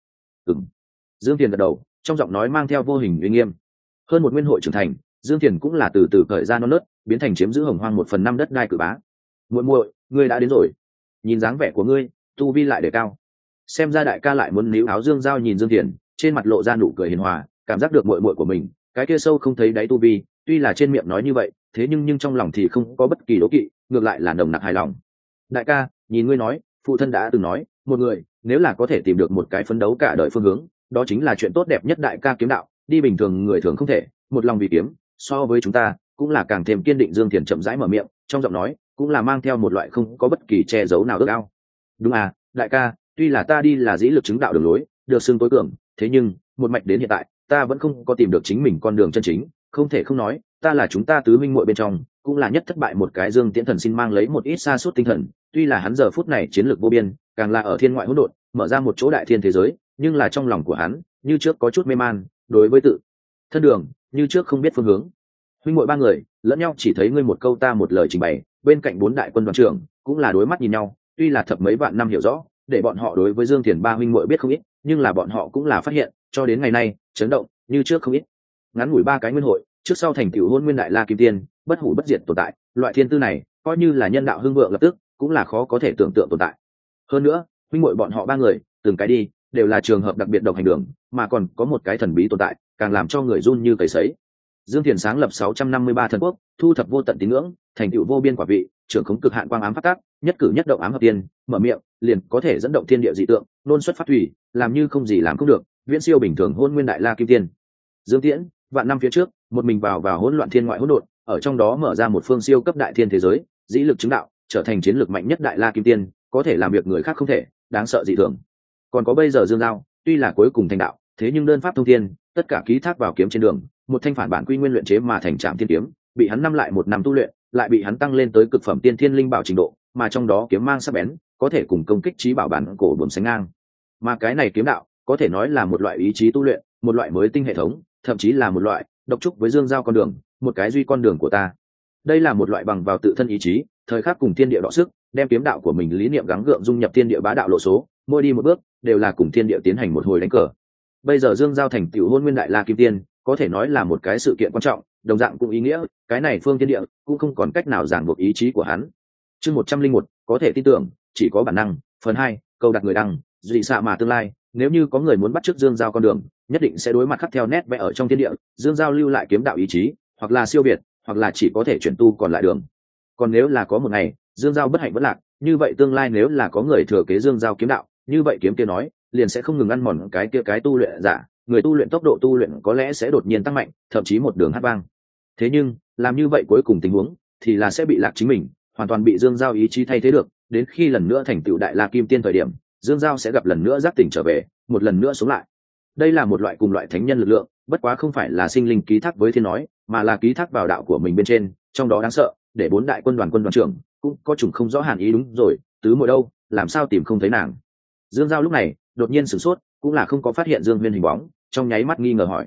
Dương Tiền gật đầu, trong giọng nói mang theo vô hình uy nghiêm. Hơn một nguyên hội trưởng thành, Dương Tiền cũng là từ từ cởi ra non nớt, biến thành chiếm giữ hồng hoang 1/5 đất đai cử bá. Muội, ngươi đã đến rồi. Nhìn dáng vẻ của ngươi, tu vi lại đề cao. Xem ra đại ca lại muốn níu áo Dương Giao nhìn Dương Tiền, trên mặt lộ ra nụ cười hiền hòa, cảm giác được muội muội của mình, cái kia sâu không thấy đáy tu vi, tuy là trên miệng nói như vậy, thế nhưng trong lòng thì không có bất kỳ đố kỵ, ngược lại là nồng nặc hài lòng. Đại ca, nhìn ngươi nói, phụ thân đã từng nói, một người nếu là có thể tìm được một cái phấn đấu cả đời phương hướng, đó chính là chuyện tốt đẹp nhất. Đại ca kiếm đạo, đi bình thường người thường không thể, một lòng vì kiếm, so với chúng ta cũng là càng thêm kiên định. Dương Thiền chậm rãi mở miệng, trong giọng nói cũng là mang theo một loại không có bất kỳ che giấu nào ước ao. Đúng à, đại ca, tuy là ta đi là dĩ lực chứng đạo đường lối, được xưng tối cường, thế nhưng một mạch đến hiện tại, ta vẫn không có tìm được chính mình con đường chân chính. Không thể không nói, ta là chúng ta tứ minh muội bên trong cũng là nhất thất bại một cái. Dương Tiễn Thần xin mang lấy một ít sa sút tinh thần, tuy là hắn giờ phút này chiến lược vô biên, càng là ở thiên ngoại hỗn độn mở ra một chỗ đại thiên thế giới, nhưng là trong lòng của hắn như trước có chút mê man, đối với tự thân đường như trước không biết phương hướng. Huynh muội ba người lẫn nhau chỉ thấy ngươi một câu ta một lời trình bày, bên cạnh bốn đại quân đoàn trưởng cũng là đối mắt nhìn nhau. Tuy là thập mấy vạn năm hiểu rõ, để bọn họ đối với Dương Thiền ba huynh muội biết không ít, nhưng là bọn họ cũng là phát hiện, cho đến ngày nay chấn động như trước không ít. Ngắn ngủi 3 cái nguyên hội, trước sau thành tựu hôn nguyên đại la kim tiên, bất hủ bất diệt tồn tại, loại thiên tư này coi như là nhân đạo hưng vượng lập tức cũng là khó có thể tưởng tượng tồn tại. Hơn nữa, huynh muội bọn họ ba người từng cái đi đều là trường hợp đặc biệt độc hành đường, mà còn có một cái thần bí tồn tại, càng làm cho người run như cầy sấy. Dương Thiền sáng lập 653 thần quốc, thu thập vô tận tín ngưỡng, thành tựu vô biên quả vị, trưởng khống cực hạn quang ám phát tác, nhất cử nhất động ám hợp tiên, mở miệng liền có thể dẫn động thiên địa dị tượng, nôn xuất phát thủy, làm như không gì làm không được, viễn siêu bình thường hôn nguyên đại la kim tiên. Dương Tiễn vạn năm phía trước một mình vào hỗn loạn thiên ngoại hỗn độn, ở trong đó mở ra một phương siêu cấp đại thiên thế giới, dĩ lực chứng đạo, trở thành chiến lược mạnh nhất đại la kim tiên, có thể làm việc người khác không thể, đáng sợ dị thường. Còn có bây giờ Dương Giao, tuy là cuối cùng thành đạo, thế nhưng đơn pháp thông thiên, tất cả ký thác vào kiếm trên đường, một thanh phản bản quy nguyên luyện chế mà thành Trảm Thiên kiếm, bị hắn năm lại một năm tu luyện, lại bị hắn tăng lên tới cực phẩm tiên thiên linh bảo trình độ, mà trong đó kiếm mang sắc bén, có thể cùng công kích trí bảo bản cổ buồm sánh ngang. Mà cái này kiếm đạo, có thể nói là một loại ý chí tu luyện, một loại mới tinh hệ thống, thậm chí là một loại độc trúc với Dương Giao con đường, một cái duy con đường của ta. Đây là một loại bằng vào tự thân ý chí, thời khắc cùng thiên địa đọ sức, đem kiếm đạo của mình lý niệm gắng gượng dung nhập thiên địa bá đạo lộ số, mỗi đi một bước đều là cùng thiên địa tiến hành một hồi đánh cờ. Bây giờ Dương Giao thành tiểu hôn nguyên đại la kim tiên, có thể nói là một cái sự kiện quan trọng, đồng dạng cũng ý nghĩa cái này phương thiên địa cũng không còn cách nào ràng buộc ý chí của hắn. Chương 101, có thể tin tưởng, chỉ có bản năng. Phần 2, câu đặt người đăng, dị xạ mà tương lai. Nếu như có người muốn bắt chước Dương Giao con đường, nhất định sẽ đối mặt khắc theo nét vẽ ở trong thiên địa. Dương Giao lưu lại kiếm đạo ý chí, hoặc là siêu việt, hoặc là chỉ có thể chuyển tu còn lại đường. Còn nếu là có một ngày Dương Giao bất hạnh vẫn lạc, như vậy tương lai nếu là có người thừa kế Dương Giao kiếm đạo, như vậy kiếm kia nói liền sẽ không ngừng ăn mòn cái kia cái tu luyện giả, người tu luyện tốc độ tu luyện có lẽ sẽ đột nhiên tăng mạnh, thậm chí một đường hát vang. Thế nhưng làm như vậy cuối cùng tình huống thì là sẽ bị lạc chính mình, hoàn toàn bị Dương Giao ý chí thay thế được. Đến khi lần nữa thành tựu đại la kim tiên thời điểm, Dương Giao sẽ gặp lần nữa giác tỉnh trở về, một lần nữa sống lại. Đây là một loại cùng loại thánh nhân lực lượng, bất quá không phải là sinh linh ký thác với thiên nói, mà là ký thác vào đạo của mình bên trên. Trong đó đáng sợ, để bốn đại quân đoàn trưởng cũng có chủng không rõ hàn ý. Đúng rồi, tứ muội đâu, làm sao tìm không thấy nàng? Dương Giao lúc này đột nhiên sửng sốt, cũng là không có phát hiện Dương Huyên hình bóng, trong nháy mắt nghi ngờ hỏi.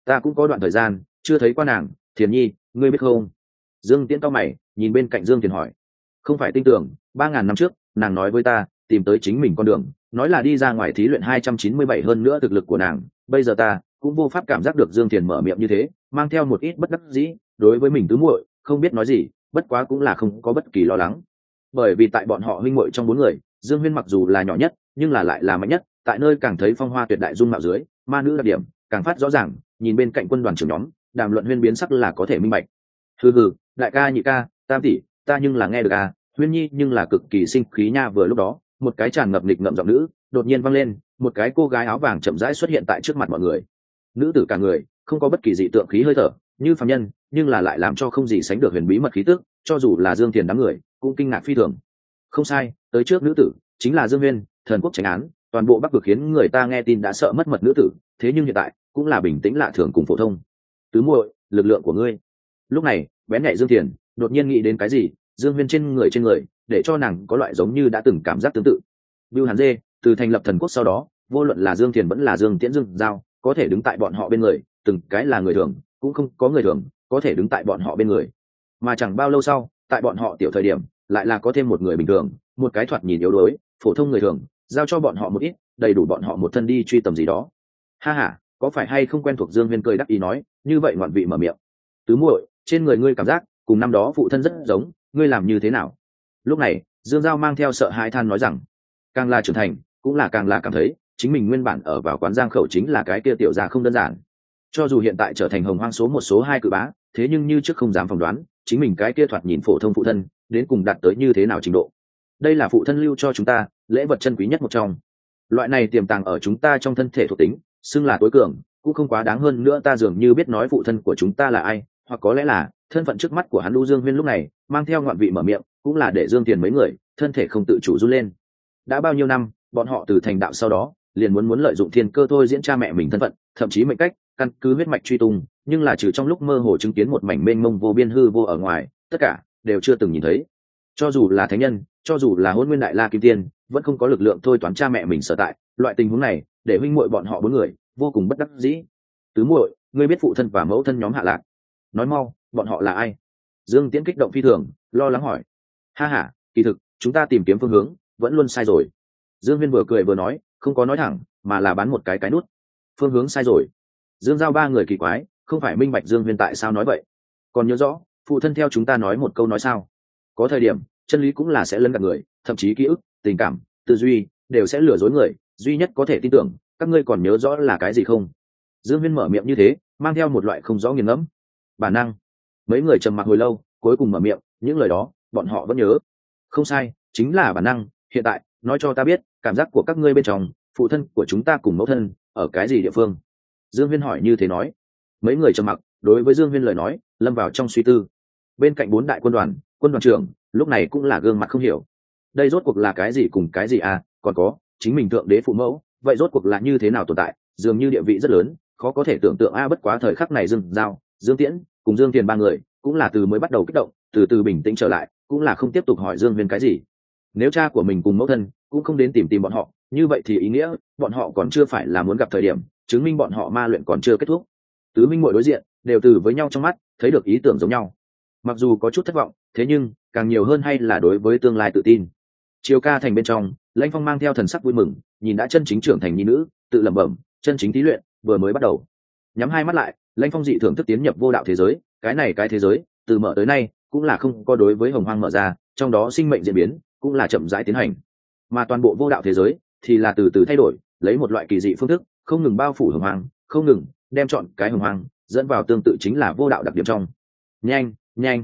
Ta cũng có đoạn thời gian chưa thấy qua nàng. Thiền nhi, ngươi biết không? Dương Tiễn cau mày nhìn bên cạnh Dương Thiền hỏi. Không phải tin tưởng, 3.000 năm trước nàng nói với ta tìm tới chính mình con đường, nói là đi ra ngoài thí luyện 297 hơn nữa thực lực của nàng. Bây giờ ta cũng vô pháp cảm giác được Dương Thiền mở miệng như thế, mang theo một ít bất đắc dĩ. Đối với mình tứ muội không biết nói gì, bất quá cũng là không có bất kỳ lo lắng, bởi vì tại bọn họ huynh muội trong 4 người, Dương Huyên mặc dù là nhỏ nhất nhưng là lại là mạnh nhất. Tại nơi càng thấy phong hoa tuyệt đại dung mạo dưới, ma nữ đặc điểm càng phát rõ ràng. Nhìn bên cạnh quân đoàn trưởng nhóm, đàm luận Huyên biến sắc là có thể minh bạch. Hừ, đại ca nhị ca tam tỷ, ta nhưng là nghe được à. Huyên nhi nhưng là cực kỳ sinh khí nha. Vừa lúc đó một cái tràn ngập nghịch ngợm giọng nữ đột nhiên vang lên, một cái cô gái áo vàng chậm rãi xuất hiện tại trước mặt mọi người. Nữ tử cả người không có bất kỳ dị tượng khí hơi thở như phàm nhân, nhưng là lại làm cho không gì sánh được huyền bí mật khí tức, cho dù là Dương Thiền đám người cũng kinh ngạc phi thường. Không sai, tới trước nữ tử chính là Dương Huyên, thần quốc tránh án. Toàn bộ Bắc vực khiến người ta nghe tin đã sợ mất mật nữ tử, thế nhưng hiện tại cũng là bình tĩnh lạ thường cùng phổ thông. Tứ muội, lực lượng của ngươi. Lúc này bén nhạy Dương Thiền đột nhiên nghĩ đến cái gì. Dương Huyên trên người để cho nàng có loại giống như đã từng cảm giác tương tự. Bưu Hàn Dê từ thành lập thần quốc sau đó, vô luận là Dương Thiền vẫn là Dương Tiễn, Dương Giao có thể đứng tại bọn họ bên người, từng cái là người thường cũng không có người thường có thể đứng tại bọn họ bên người. Mà chẳng bao lâu sau, tại bọn họ tiểu thời điểm lại là có thêm một người bình thường, một cái thoạt nhìn yếu đuối phổ thông người thường, giao cho bọn họ một ít, đầy đủ bọn họ một thân đi truy tầm gì đó. Ha ha, có phải hay không quen thuộc? Dương Huyên cười đắc ý nói. Như vậy ngoạn vị mở miệng. Tứ muội, trên người ngươi cảm giác cùng năm đó phụ thân rất giống, ngươi làm như thế nào? Lúc này Dương Giao mang theo sợ hãi than nói rằng, càng là trưởng thành cũng là càng là cảm thấy chính mình nguyên bản ở vào quán Giang Khẩu chính là cái kia tiểu gia không đơn giản. Cho dù hiện tại trở thành hồng hoang số 1 số 2 cự bá, thế nhưng như trước không dám phỏng đoán chính mình cái kia thoạt nhìn phổ thông phụ thân đến cùng đạt tới như thế nào trình độ. Đây là phụ thân lưu cho chúng ta lễ vật chân quý nhất một trong, loại này tiềm tàng ở chúng ta trong thân thể thuộc tính, xưng là tối cường cũng không quá đáng. Hơn nữa ta dường như biết nói phụ thân của chúng ta là ai, hoặc có lẽ là thân phận trước mắt của hắn. Dương Huyên lúc này mang theo ngoạn vị mở miệng, cũng là để Dương Tiền mấy người thân thể không tự chủ run lên. Đã bao nhiêu năm bọn họ từ thành đạo sau đó liền muốn lợi dụng thiên cơ thôi diễn cha mẹ mình thân phận, thậm chí mệnh cách, căn cứ huyết mạch truy tung, nhưng là trừ trong lúc mơ hồ chứng kiến một mảnh mênh mông vô biên hư vô ở ngoài, tất cả đều chưa từng nhìn thấy. Cho dù là thánh nhân, cho dù là Hỗn Nguyên Đại La Kim Tiên, vẫn không có lực lượng thôi toán cha mẹ mình sở tại. Loại tình huống này để huynh muội bọn họ 4 người vô cùng bất đắc dĩ. Tứ muội, ngươi biết phụ thân và mẫu thân nhóm hạ lạc? Nói mau, bọn họ là ai? Dương Tiễn kích động phi thường, lo lắng hỏi. Ha ha, kỳ thực chúng ta tìm kiếm phương hướng vẫn luôn sai rồi. Dương Huyên vừa cười vừa nói, không có nói thẳng mà là bán một cái nút. Phương hướng sai rồi? Dương Giao 3 người kỳ quái, không phải minh bạch Dương Huyên tại sao nói vậy. Còn nhớ rõ phụ thân theo chúng ta nói một câu nói sao? Có thời điểm chân lý cũng là sẽ lấn gạt người, thậm chí ký ức, tình cảm, tư duy đều sẽ lừa dối người, duy nhất có thể tin tưởng. Các ngươi còn nhớ rõ là cái gì không? Dương Huyên mở miệng như thế, mang theo một loại không rõ nghiền ngẫm. Bản năng. Mấy người trầm mặc hồi lâu, cuối cùng mở miệng, những lời đó bọn họ vẫn nhớ. Không sai, chính là bản năng. Hiện tại nói cho ta biết, cảm giác của các ngươi bên trong phụ thân của chúng ta cùng mẫu thân ở cái gì địa phương? Dương Huyên hỏi như thế nói. Mấy người trầm mặc, đối với Dương Huyên lời nói lâm vào trong suy tư. Bên cạnh 4 đại quân đoàn trưởng lúc này cũng là gương mặt không hiểu. Đây rốt cuộc là cái gì cùng cái gì à? Còn có chính mình thượng đế phụ mẫu, vậy rốt cuộc là như thế nào tồn tại? Dường như địa vị rất lớn, khó có thể tưởng tượng a. Bất quá thời khắc này Dương Giao, Dương Tiễn cùng Dương Tiền 3 người cũng là từ mới bắt đầu kích động, từ từ bình tĩnh trở lại, cũng là không tiếp tục hỏi Dương Huyên cái gì. Nếu cha của mình cùng mẫu thân cũng không đến tìm bọn họ, như vậy thì ý nghĩa bọn họ còn chưa phải là muốn gặp thời điểm, chứng minh bọn họ ma luyện còn chưa kết thúc. Tứ minh muội đối diện đều từ với nhau trong mắt thấy được ý tưởng giống nhau, mặc dù có chút thất vọng, thế nhưng càng nhiều hơn hay là đối với tương lai tự tin. Chiều ca thành bên trong, Lãnh Phong mang theo thần sắc vui mừng, nhìn đã chân chính trưởng thành nhi nữ, tự lẩm bẩm, chân chính thí luyện vừa mới bắt đầu. Nhắm hai mắt lại, Lãnh Phong dị thưởng thức tiến nhập vô đạo thế giới. Cái thế giới từ mở tới nay cũng là không có đối với hồng hoang mở ra, trong đó sinh mệnh diễn biến cũng là chậm rãi tiến hành, mà toàn bộ vô đạo thế giới thì là từ từ thay đổi, lấy một loại kỳ dị phương thức không ngừng bao phủ hồng hoang, không ngừng đem chọn cái hồng hoang dẫn vào tương tự chính là vô đạo đặc điểm trong. Nhanh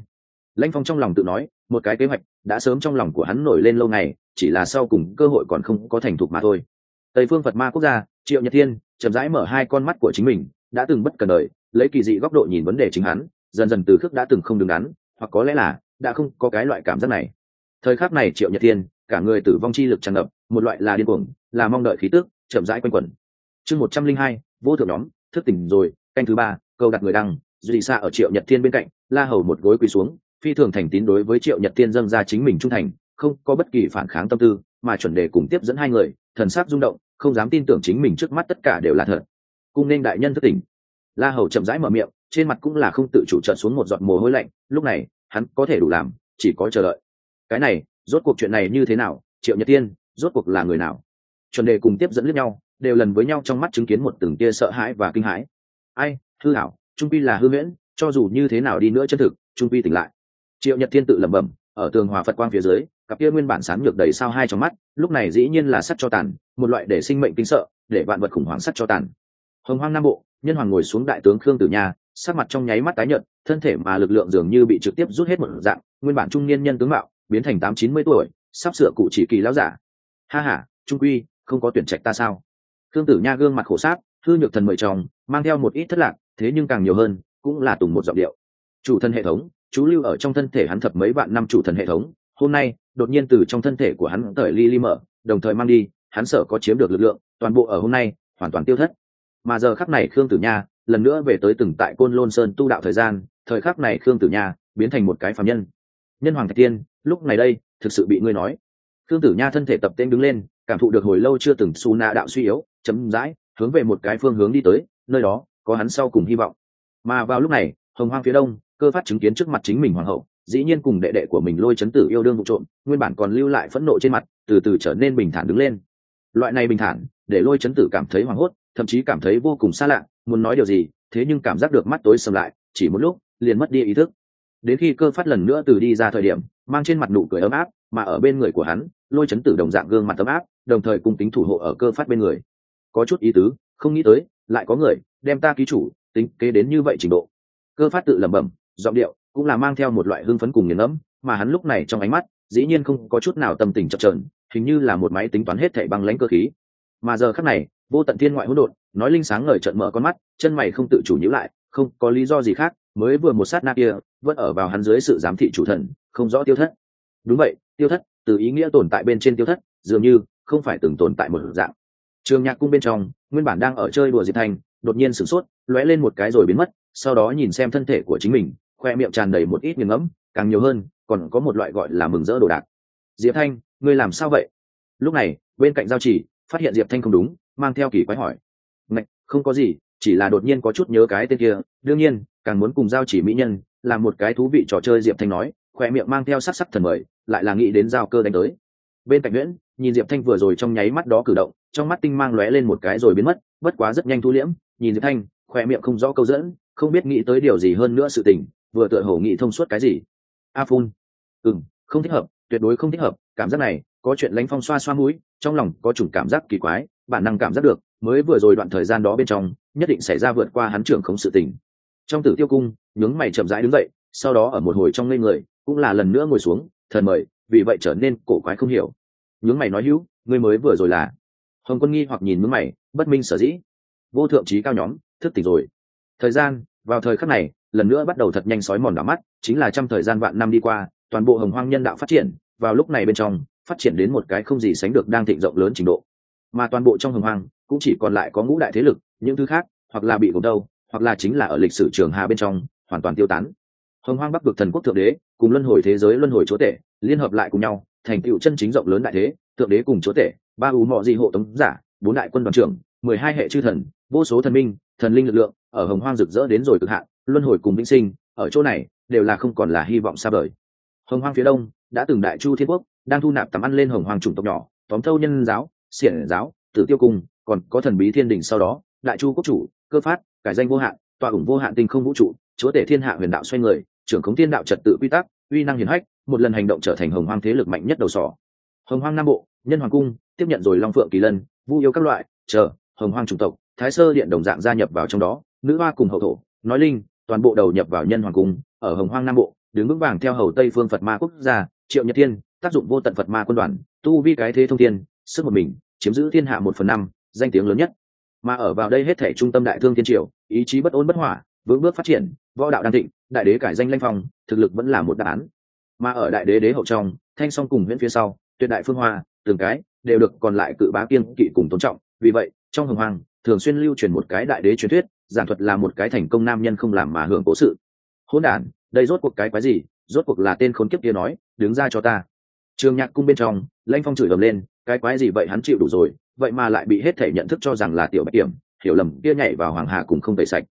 Lãnh Phong trong lòng tự nói, một cái kế hoạch đã sớm trong lòng của hắn nổi lên lâu ngày, chỉ là sau cùng cơ hội còn không có thành thục mà thôi. Tây phương Phật Ma quốc gia, Triệu Nhật Thiên chậm rãi mở hai con mắt của chính mình, đã từng bất cần đời lấy kỳ dị góc độ nhìn vấn đề chính hắn, dần dần từ khước đã từng không đứng đắn, hoặc có lẽ là đã không có cái loại cảm giác này. Thời khắc này Triệu Nhật Thiên cả người tử vong chi lực tràn ngập, một loại là điên cuồng, là mong đợi khí tức chậm rãi quanh quẩn. Chương 102, vô thượng nhóm thức tỉnh rồi. Canh thứ 3, câu đặt người đăng. Duy Sa ở Triệu Nhật Thiên bên cạnh, La Hầu một gối quỳ xuống, phi thường thành tín đối với Triệu Nhật Thiên dâng ra chính mình trung thành, không có bất kỳ phản kháng tâm tư, mà chuẩn đề cùng tiếp dẫn hai người thần sắc rung động, không dám tin tưởng chính mình trước mắt tất cả đều là thật. Cung nên đại nhân thức tỉnh. La Hầu chậm rãi mở miệng, trên mặt cũng là không tự chủ trợn xuống một giọt mồ hôi lạnh, lúc này hắn có thể đủ làm chỉ có chờ đợi. Cái này rốt cuộc chuyện này như thế nào? Triệu Nhật Tiên rốt cuộc là người nào? Chuẩn đề cùng tiếp dẫn liếc nhau, đều lần với nhau trong mắt chứng kiến một từng tia sợ hãi và kinh hãi. Ai, hư hảo, trung quy là hư huyễn, cho dù như thế nào đi nữa chân thực, trung quy tỉnh lại. Triệu Nhật Thiên tự lẩm bẩm, ở tường hòa Phật quang phía dưới, cặp kia nguyên bản sáng nhược đầy sao hai trong mắt, lúc này dĩ nhiên là sắt cho tàn, một loại để sinh mệnh kinh sợ, để vạn vật khủng hoảng sắt cho tàn. Hồng Hoang Nam Bộ, Nhân Hoàng ngồi xuống đại tướng Khương Tử Nha, sắc mặt trong nháy mắt tái nhợt, thân thể mà lực lượng dường như bị trực tiếp rút hết một dạng, nguyên bản trung niên nhân tướng mạo, biến thành 8-90 tuổi, sắp sửa cụ chỉ kỳ lão giả. Ha ha, trung quy không có tuyển trạch ta sao? Khương Tử Nha gương mặt khổ sát, hư nhược thần mời chồng, mang theo một ít thất lạc, thế nhưng càng nhiều hơn, cũng là tùng một giọng điệu. Chủ thân hệ thống, chú lưu ở trong thân thể hắn thập mấy vạn năm chủ thần hệ thống, hôm nay đột nhiên từ trong thân thể của hắn cởi ly mở, đồng thời mang đi, hắn sợ có chiếm được lực lượng, toàn bộ ở hôm nay hoàn toàn tiêu thất. Mà giờ khắc này Khương Tử Nha lần nữa về tới từng tại Côn Lôn Sơn tu đạo thời gian, thời khắc này Khương Tử Nha biến thành một cái phàm nhân. Nhân Hoàng Thạch Tiên, lúc này đây, thực sự bị ngươi nói. Khương Tử Nha thân thể tập tên đứng lên, cảm thụ được hồi lâu chưa từng su na đạo suy yếu, chấm dãi hướng về một cái phương hướng đi tới, nơi đó có hắn sau cùng hy vọng. Mà vào lúc này, Hồng Hoang phía đông, Cơ Phát chứng kiến trước mặt chính mình hoàng hậu, dĩ nhiên cùng đệ đệ của mình Lôi Chấn Tử yêu đương vụ trộm, nguyên bản còn lưu lại phẫn nộ trên mặt, từ từ trở nên bình thản đứng lên. Loại này bình thản, để Lôi Chấn Tử cảm thấy hoảng hốt, thậm chí cảm thấy vô cùng xa lạ, muốn nói điều gì, thế nhưng cảm giác được mắt tối sầm lại, chỉ một lúc, liền mất đi ý thức. Đến khi Cơ Phát lần nữa từ đi ra thời điểm, mang trên mặt nụ cười ấm áp, mà ở bên người của hắn, Lôi Chấn Tử đồng dạng gương mặt ấm áp, đồng thời cùng tính thủ hộ ở Cơ Phát bên người. Có chút ý tứ, không nghĩ tới, lại có người đem ta ký chủ tính kế đến như vậy trình độ. Cơ Phát tự lẩm bẩm, giọng điệu cũng là mang theo một loại hưng phấn cùng nghiền ngẫm, mà hắn lúc này trong ánh mắt dĩ nhiên không có chút nào tâm tình chập chờn, hình như là một máy tính toán hết thảy băng lãnh cơ khí. Mà giờ khắc này, vô tận thiên ngoại hỗn độn, nói linh sáng ngời trợn mở con mắt, chân mày không tự chủ nhíu lại, không có lý do gì khác, mới vừa một sát na kia, vẫn ở vào hắn dưới sự giám thị chủ thần, không rõ tiêu thất. Đúng vậy, tiêu thất, từ ý nghĩa tồn tại bên trên tiêu thất, dường như không phải từng tồn tại một dạng. Trường Nhạc cung bên trong, nguyên bản đang ở chơi đùa Diệp Thanh, đột nhiên sửng sốt, lóe lên một cái rồi biến mất, sau đó nhìn xem thân thể của chính mình, khoe miệng tràn đầy một ít nghiền ngẫm, càng nhiều hơn, còn có một loại gọi là mừng rỡ đồ đạc. Diệp Thanh, ngươi làm sao vậy? Lúc này, bên cạnh Giao Chỉ, phát hiện Diệp Thanh không đúng, mang theo kỳ quái hỏi. Ngạch, không có gì, chỉ là đột nhiên có chút nhớ cái tên kia, đương nhiên, càng muốn cùng Giao Chỉ mỹ nhân, làm một cái thú vị trò chơi. Diệp Thanh nói, khoe miệng mang theo sắc sắc thần mời, lại là nghĩ đến Giao Cơ đánh tới. Bên cạnh Nguyễn, nhìn Diệp Thanh vừa rồi trong nháy mắt đó cử động, trong mắt tinh mang lóe lên một cái rồi biến mất, bất quá rất nhanh thu liễm, nhìn Diệp Thanh, khoe miệng không rõ câu dẫn, không biết nghĩ tới điều gì hơn nữa sự tình, vừa tựa hồ nghĩ thông suốt cái gì. A Phun, không thích hợp, tuyệt đối không thích hợp, cảm giác này, có chuyện Lãnh Phong xoa xoa mũi, trong lòng có chủng cảm giác kỳ quái, bản năng cảm giác được, mới vừa rồi đoạn thời gian đó bên trong, nhất định xảy ra vượt qua hắn trưởng khống sự tình. Trong Tử Tiêu cung, nhướng mày chậm rãi đứng dậy, sau đó ở một hồi trong ngây người, cũng là lần nữa ngồi xuống, thần mời, vì vậy trở nên cổ quái không hiểu. Nhướng mày nói hữu, ngươi mới vừa rồi là? Hồng Quân nghi hoặc nhìn nhướng mày, bất minh sở dĩ. Vô thượng trí cao nhóm, thức tỉnh rồi. Thời gian, vào thời khắc này, lần nữa bắt đầu thật nhanh sói mòn đỏ mắt, chính là trong thời gian vạn năm đi qua, toàn bộ Hồng Hoang nhân đạo phát triển, vào lúc này bên trong, phát triển đến một cái không gì sánh được đang thịnh rộng lớn trình độ. Mà toàn bộ trong Hồng Hoang, cũng chỉ còn lại có ngũ đại thế lực, những thứ khác, hoặc là bị gồm đâu, hoặc là chính là ở lịch sử trường hà bên trong, hoàn toàn tiêu tán. Hồng Hoang Bắc vực thần quốc thượng đế, cùng luân hồi thế giới luân hồi chúa tể, liên hợp lại cùng nhau, thành tựu chân chính rộng lớn đại thế, thượng đế cùng chúa tể, ba u mọ di hộ tống giả, bốn đại quân đoàn trưởng, 12 hệ chư thần, vô số thần minh, thần linh lực lượng, ở Hồng Hoang rực rỡ đến rồi cực hạn, luân hồi cùng vĩnh sinh, ở chỗ này đều là không còn là hy vọng xa vời. Hồng Hoang phía đông, đã từng đại chu thiên quốc, đang thu nạp tầm ăn lên Hồng Hoang chủng tộc nhỏ, tóm thâu nhân giáo, xiển giáo, Tử Tiêu cung, còn có thần bí thiên đình. Sau đó, đại chu quốc chủ, Cơ Phát, cải danh vô hạn, tọa ủng vô hạn tinh không vũ trụ, chúa tể thiên hạ huyền đạo xoay người, trưởng khống thiên đạo trật tự quy tắc, uy năng hiển hách, một lần hành động trở thành Hồng Hoang thế lực mạnh nhất đầu sỏ. Hồng Hoang Nam Bộ, Nhân Hoàng cung tiếp nhận rồi Long Phượng Kỳ Lân, Vu yêu các loại, chờ Hồng Hoang chủng tộc, Thái Sơ điện đồng dạng gia nhập vào trong đó, nữ hoa cùng hậu thổ, nói linh, toàn bộ đầu nhập vào Nhân Hoàng cung, ở Hồng Hoang Nam Bộ, đứng vững vàng theo hầu Tây phương Phật Ma quốc gia, Triệu Nhật Thiên, tác dụng vô tận Phật Ma quân đoàn, tu vi cái thế thông thiên, sức một mình chiếm giữ thiên hạ 1/5, danh tiếng lớn nhất. Mà ở vào đây hết thể trung tâm đại thương thiên triều, ý chí bất ổn bất hỏa, vững bước phát triển, võ đạo đan thịnh, đại đế cải danh Lãnh Phong, thực lực vẫn là một đáp án. Mà ở đại đế đế hậu trong, Thanh Song cùng Huyễn phía sau, Tuyệt đại phương hoa, từng cái đều được còn lại cự bá kiêng kỵ cùng tôn trọng. Vì vậy, trong Hồng Hoang thường xuyên lưu truyền một cái đại đế truyền thuyết, giảng thuật là một cái thành công nam nhân không làm mà hưởng cố sự. Hỗn đản, đây rốt cuộc cái quái gì? Rốt cuộc là tên khốn kiếp kia nói, đứng ra cho ta. Trường Nhạc cung bên trong, Lãnh Phong chửi ầm lên, cái quái gì vậy, hắn chịu đủ rồi, vậy mà lại bị hết thể nhận thức cho rằng là tiểu bạch kiểm, hiểu lầm kia nhảy vào hoàng hà cùng không tẩy sạch.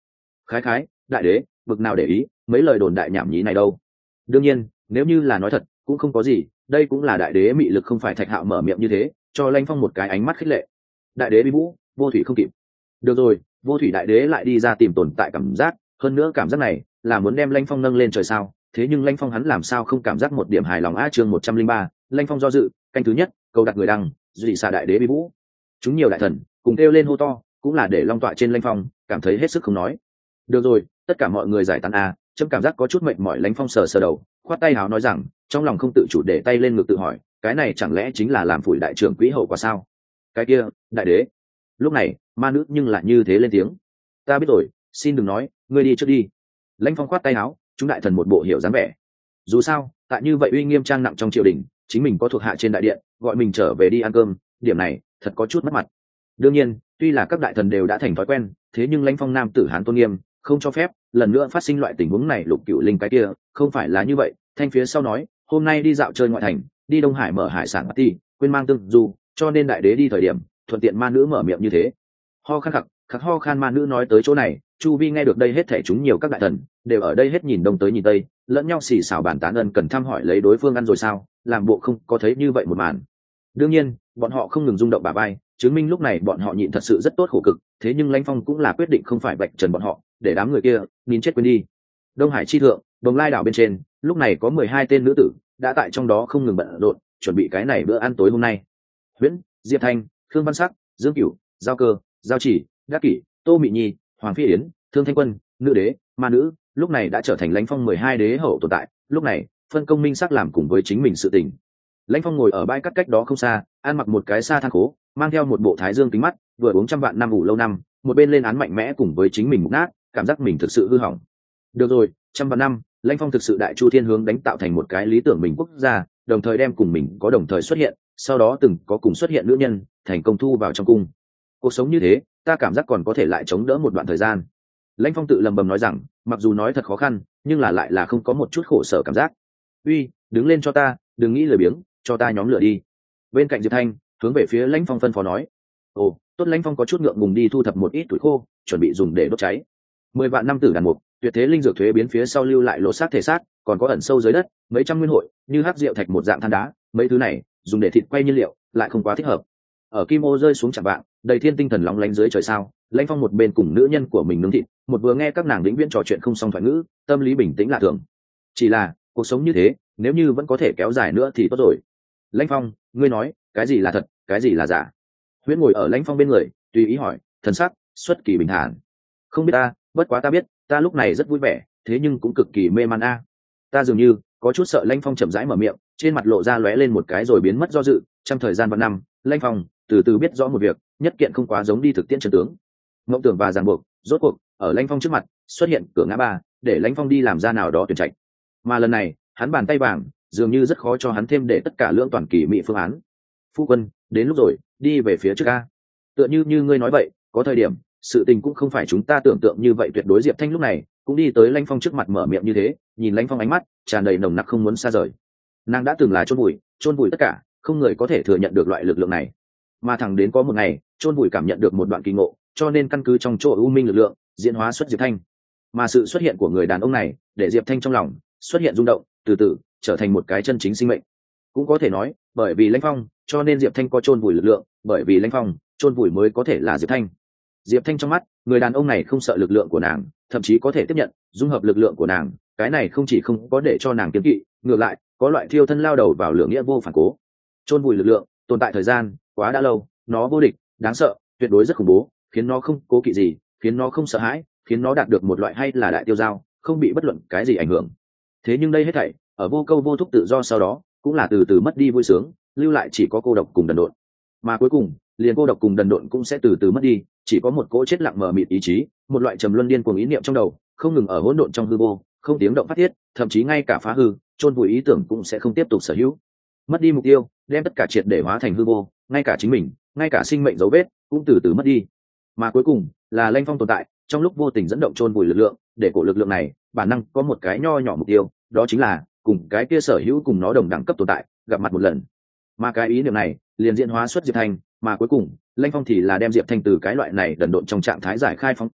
khái khái, đại đế bực nào để ý mấy lời đồn đại nhảm nhí này đâu. Đương nhiên nếu như là nói thật cũng không có gì, đây cũng là đại đế mị lực, không phải Thạch Hạo mở miệng như thế cho Lãnh Phong một cái ánh mắt khích lệ. Đại đế bi vũ, vô thủy không kịp. Được rồi, vô thủy đại đế lại đi ra tìm tồn tại cảm giác, hơn nữa cảm giác này là muốn đem Lãnh Phong nâng lên trời sao. Thế nhưng Lãnh Phong hắn làm sao không cảm giác một điểm hài lòng a. Chương 103, Lãnh Phong do dự, canh thứ nhất, cầu đặt người đăng, dị xạ đại đế bi vũ. Chúng nhiều đại thần cùng kêu lên hô to, cũng là để long tọa trên Lãnh Phong cảm thấy hết sức không nói. Được rồi, tất cả mọi người giải tán a. Chấm cảm giác có chút mệt mỏi. Lãnh Phong sờ sờ đầu, khoát tay hào nói rằng, trong lòng không tự chủ để tay lên ngực tự hỏi, cái này chẳng lẽ chính là làm phủi đại trưởng quỹ hậu quả sao? Cái kia, đại đế. Lúc này ma nữ nhưng lại như thế lên tiếng, ta biết rồi, xin đừng nói, ngươi đi trước đi. Lãnh Phong khoát tay áo, chúng đại thần một bộ hiểu dáng vẻ. Dù sao tại như vậy uy nghiêm trang nặng trong triều đình, chính mình có thuộc hạ trên đại điện gọi mình trở về đi ăn cơm, điểm này thật có chút mất mặt. Đương nhiên tuy là các đại thần đều đã thành thói quen, thế nhưng Lãnh Phong nam tử hán tôn nghiêm không cho phép lần nữa phát sinh loại tình huống này. Lục Cửu Linh cái kia không phải là như vậy. Thanh phía sau nói, hôm nay đi dạo chơi ngoại thành, đi Đông Hải mở hải sản party, quên mang tương du, cho nên đại đế đi thời điểm thuận tiện. Ma nữ mở miệng như thế. Ho khan khặc khặc ho khan. Ma nữ nói tới chỗ này, chu vi nghe được đây hết thể chúng nhiều các đại thần đều ở đây hết nhìn đông tới nhìn tây, lẫn nhau xì xào bàn tán ân cần thăm hỏi lấy đối phương ăn rồi sao, làm bộ không có thấy như vậy một màn. Đương nhiên bọn họ không ngừng rung động bả vai, chứng minh lúc này bọn họ nhịn thật sự rất tốt khổ cực. Thế nhưng Lãnh Phong cũng là quyết định không phải bạch trần bọn họ, để đám người kia nín chết quên đi. Đông Hải chi thượng, Đồng Lai đảo bên trên, lúc này có 12 tên nữ tử đã tại trong đó không ngừng bận rộn chuẩn bị cái này bữa ăn tối hôm nay. Huyễn, Diệp Thanh, Khương Văn Sắc, Dương Cửu, Giao Cơ, Giao Chỉ, Đắc Kỷ, Tô Mị Nhi, Hoàng Phi Yến, Thương Thanh Quân, nữ đế, ma nữ, lúc này đã trở thành Lãnh Phong 12 đế hậu tồn tại. Lúc này phân công minh sắc làm cùng với chính mình sự tình. Lãnh Phong ngồi ở bãi cắt cách đó không xa, ăn mặc một cái sa than khố, mang theo một bộ thái dương kính mắt, vừa uống trăm vạn năm ngủ lâu năm, một bên lên án mạnh mẽ cùng với chính mình mục nát, cảm giác mình thực sự hư hỏng. Được rồi, trăm vạn năm, Lãnh Phong thực sự đại chu thiên hướng đánh tạo thành một cái lý tưởng mình quốc gia, đồng thời đem cùng mình có đồng thời xuất hiện, sau đó từng có cùng xuất hiện nữ nhân, thành công thu vào trong cung. Cuộc sống như thế, ta cảm giác còn có thể lại chống đỡ một đoạn thời gian. Lãnh Phong tự lầm bầm nói rằng, mặc dù nói thật khó khăn, nhưng là lại là không có một chút khổ sở cảm giác. Uy, đứng lên cho ta, đừng nghĩ lười biếng, cho ta nhóm lửa đi. Bên cạnh Diệp Thanh hướng về phía Lãnh Phong phân phó nói. Ồ, tốt. Lãnh Phong có chút ngượng ngùng đi thu thập một ít tuổi khô, chuẩn bị dùng để đốt cháy. 10 vạn năm tử đàn mục, tuyệt thế linh dược thuế biến phía sau lưu lại lỗ xác thể xác, còn có ẩn sâu dưới đất mấy trăm nguyên hội như hắc rượu thạch một dạng than đá, mấy thứ này dùng để thịt quay nhiên liệu lại không quá thích hợp. Ở kim ô rơi xuống chạm vạng, đầy thiên tinh thần lóng lánh dưới trời sao, Lãnh Phong một bên cùng nữ nhân của mình nướng thịt, một vừa nghe các nàng vĩnh viễn trò chuyện không xong thoại ngữ, tâm lý bình tĩnh lạ thường. Chỉ là cuộc sống như thế, nếu như vẫn có thể kéo dài nữa thì tốt rồi. Lãnh Phong, ngươi nói cái gì là thật, cái gì là giả? Huyễn ngồi ở Lãnh Phong bên người, tùy ý hỏi, thần sắc xuất kỳ bình thản. Không biết ta, bất quá ta biết, ta lúc này rất vui vẻ, thế nhưng cũng cực kỳ mê man a. Ta dường như có chút sợ. Lãnh Phong chậm rãi mở miệng, trên mặt lộ ra lóe lên một cái rồi biến mất do dự. Trong thời gian vạn năm, Lãnh Phong từ từ biết rõ một việc, nhất kiện không quá giống đi thực tiễn chân tướng. Mộng tưởng và ràng buộc, rốt cuộc ở Lãnh Phong trước mặt xuất hiện cửa ngã ba, để Lãnh Phong đi làm ra nào đó tuyển trạch. Mà lần này, hắn bàn tay vàng dường như rất khó cho hắn thêm để tất cả lưỡng toàn kỳ mỹ phương án. Phu quân, đến lúc rồi, đi về phía trước a. Tựa như ngươi nói vậy, có thời điểm sự tình cũng không phải chúng ta tưởng tượng như vậy tuyệt đối. Diệp Thanh lúc này cũng đi tới Lãnh Phong trước mặt mở miệng như thế, nhìn Lãnh Phong ánh mắt tràn đầy nồng nặc không muốn xa rời. Nàng đã từng là chôn vùi tất cả, không người có thể thừa nhận được loại lực lượng này. Mà thẳng đến có một ngày, chôn vùi cảm nhận được một đoạn kỳ ngộ, cho nên căn cứ trong chỗ u minh lực lượng diễn hóa xuất Diệp Thanh. Mà sự xuất hiện của người đàn ông này để Diệp Thanh trong lòng xuất hiện rung động, từ từ trở thành một cái chân chính sinh mệnh. Cũng có thể nói, bởi vì Lãnh Phong, cho nên Diệp Thanh có chôn vùi lực lượng, bởi vì Lãnh Phong, chôn vùi mới có thể là Diệp Thanh. Diệp Thanh trong mắt, người đàn ông này không sợ lực lượng của nàng, thậm chí có thể tiếp nhận, dung hợp lực lượng của nàng, cái này không chỉ không có để cho nàng kiêng kỵ, ngược lại, có loại thiêu thân lao đầu vào lửa nghĩa vô phản cố. Chôn vùi lực lượng, tồn tại thời gian quá đã lâu, nó vô địch, đáng sợ, tuyệt đối rất khủng bố, khiến nó không cố kỵ gì, khiến nó không sợ hãi, khiến nó đạt được một loại hay là đại tiêu dao, không bị bất luận cái gì ảnh hưởng. Thế nhưng đây hết thảy, ở vô câu vô thúc tự do sau đó, cũng là từ từ mất đi vui sướng, lưu lại chỉ có cô độc cùng đần độn. Mà cuối cùng, liền cô độc cùng đần độn cũng sẽ từ từ mất đi, chỉ có một cỗ chết lặng mờ mịt ý chí, một loại trầm luân điên cuồng ý niệm trong đầu, không ngừng ở hỗn độn trong hư vô, không tiếng động phát thiết, thậm chí ngay cả phá hư, chôn vùi ý tưởng cũng sẽ không tiếp tục sở hữu. Mất đi mục tiêu, đem tất cả triệt để hóa thành hư vô, ngay cả chính mình, ngay cả sinh mệnh dấu vết cũng từ từ mất đi. Mà cuối cùng là Lãnh Phong tồn tại, trong lúc vô tình dẫn động chôn vùi lực lượng, để cổ lực lượng này bản năng có một cái nho nhỏ mục tiêu, đó chính là cùng cái kia sở hữu cùng nó đồng đẳng cấp tồn tại gặp mặt một lần. Mà cái ý niệm này liền diễn hóa xuất Diệp Thanh, mà cuối cùng Lãnh Phong thì là đem Diệp Thanh từ cái loại này đần độn trong trạng thái giải khai phóng ra,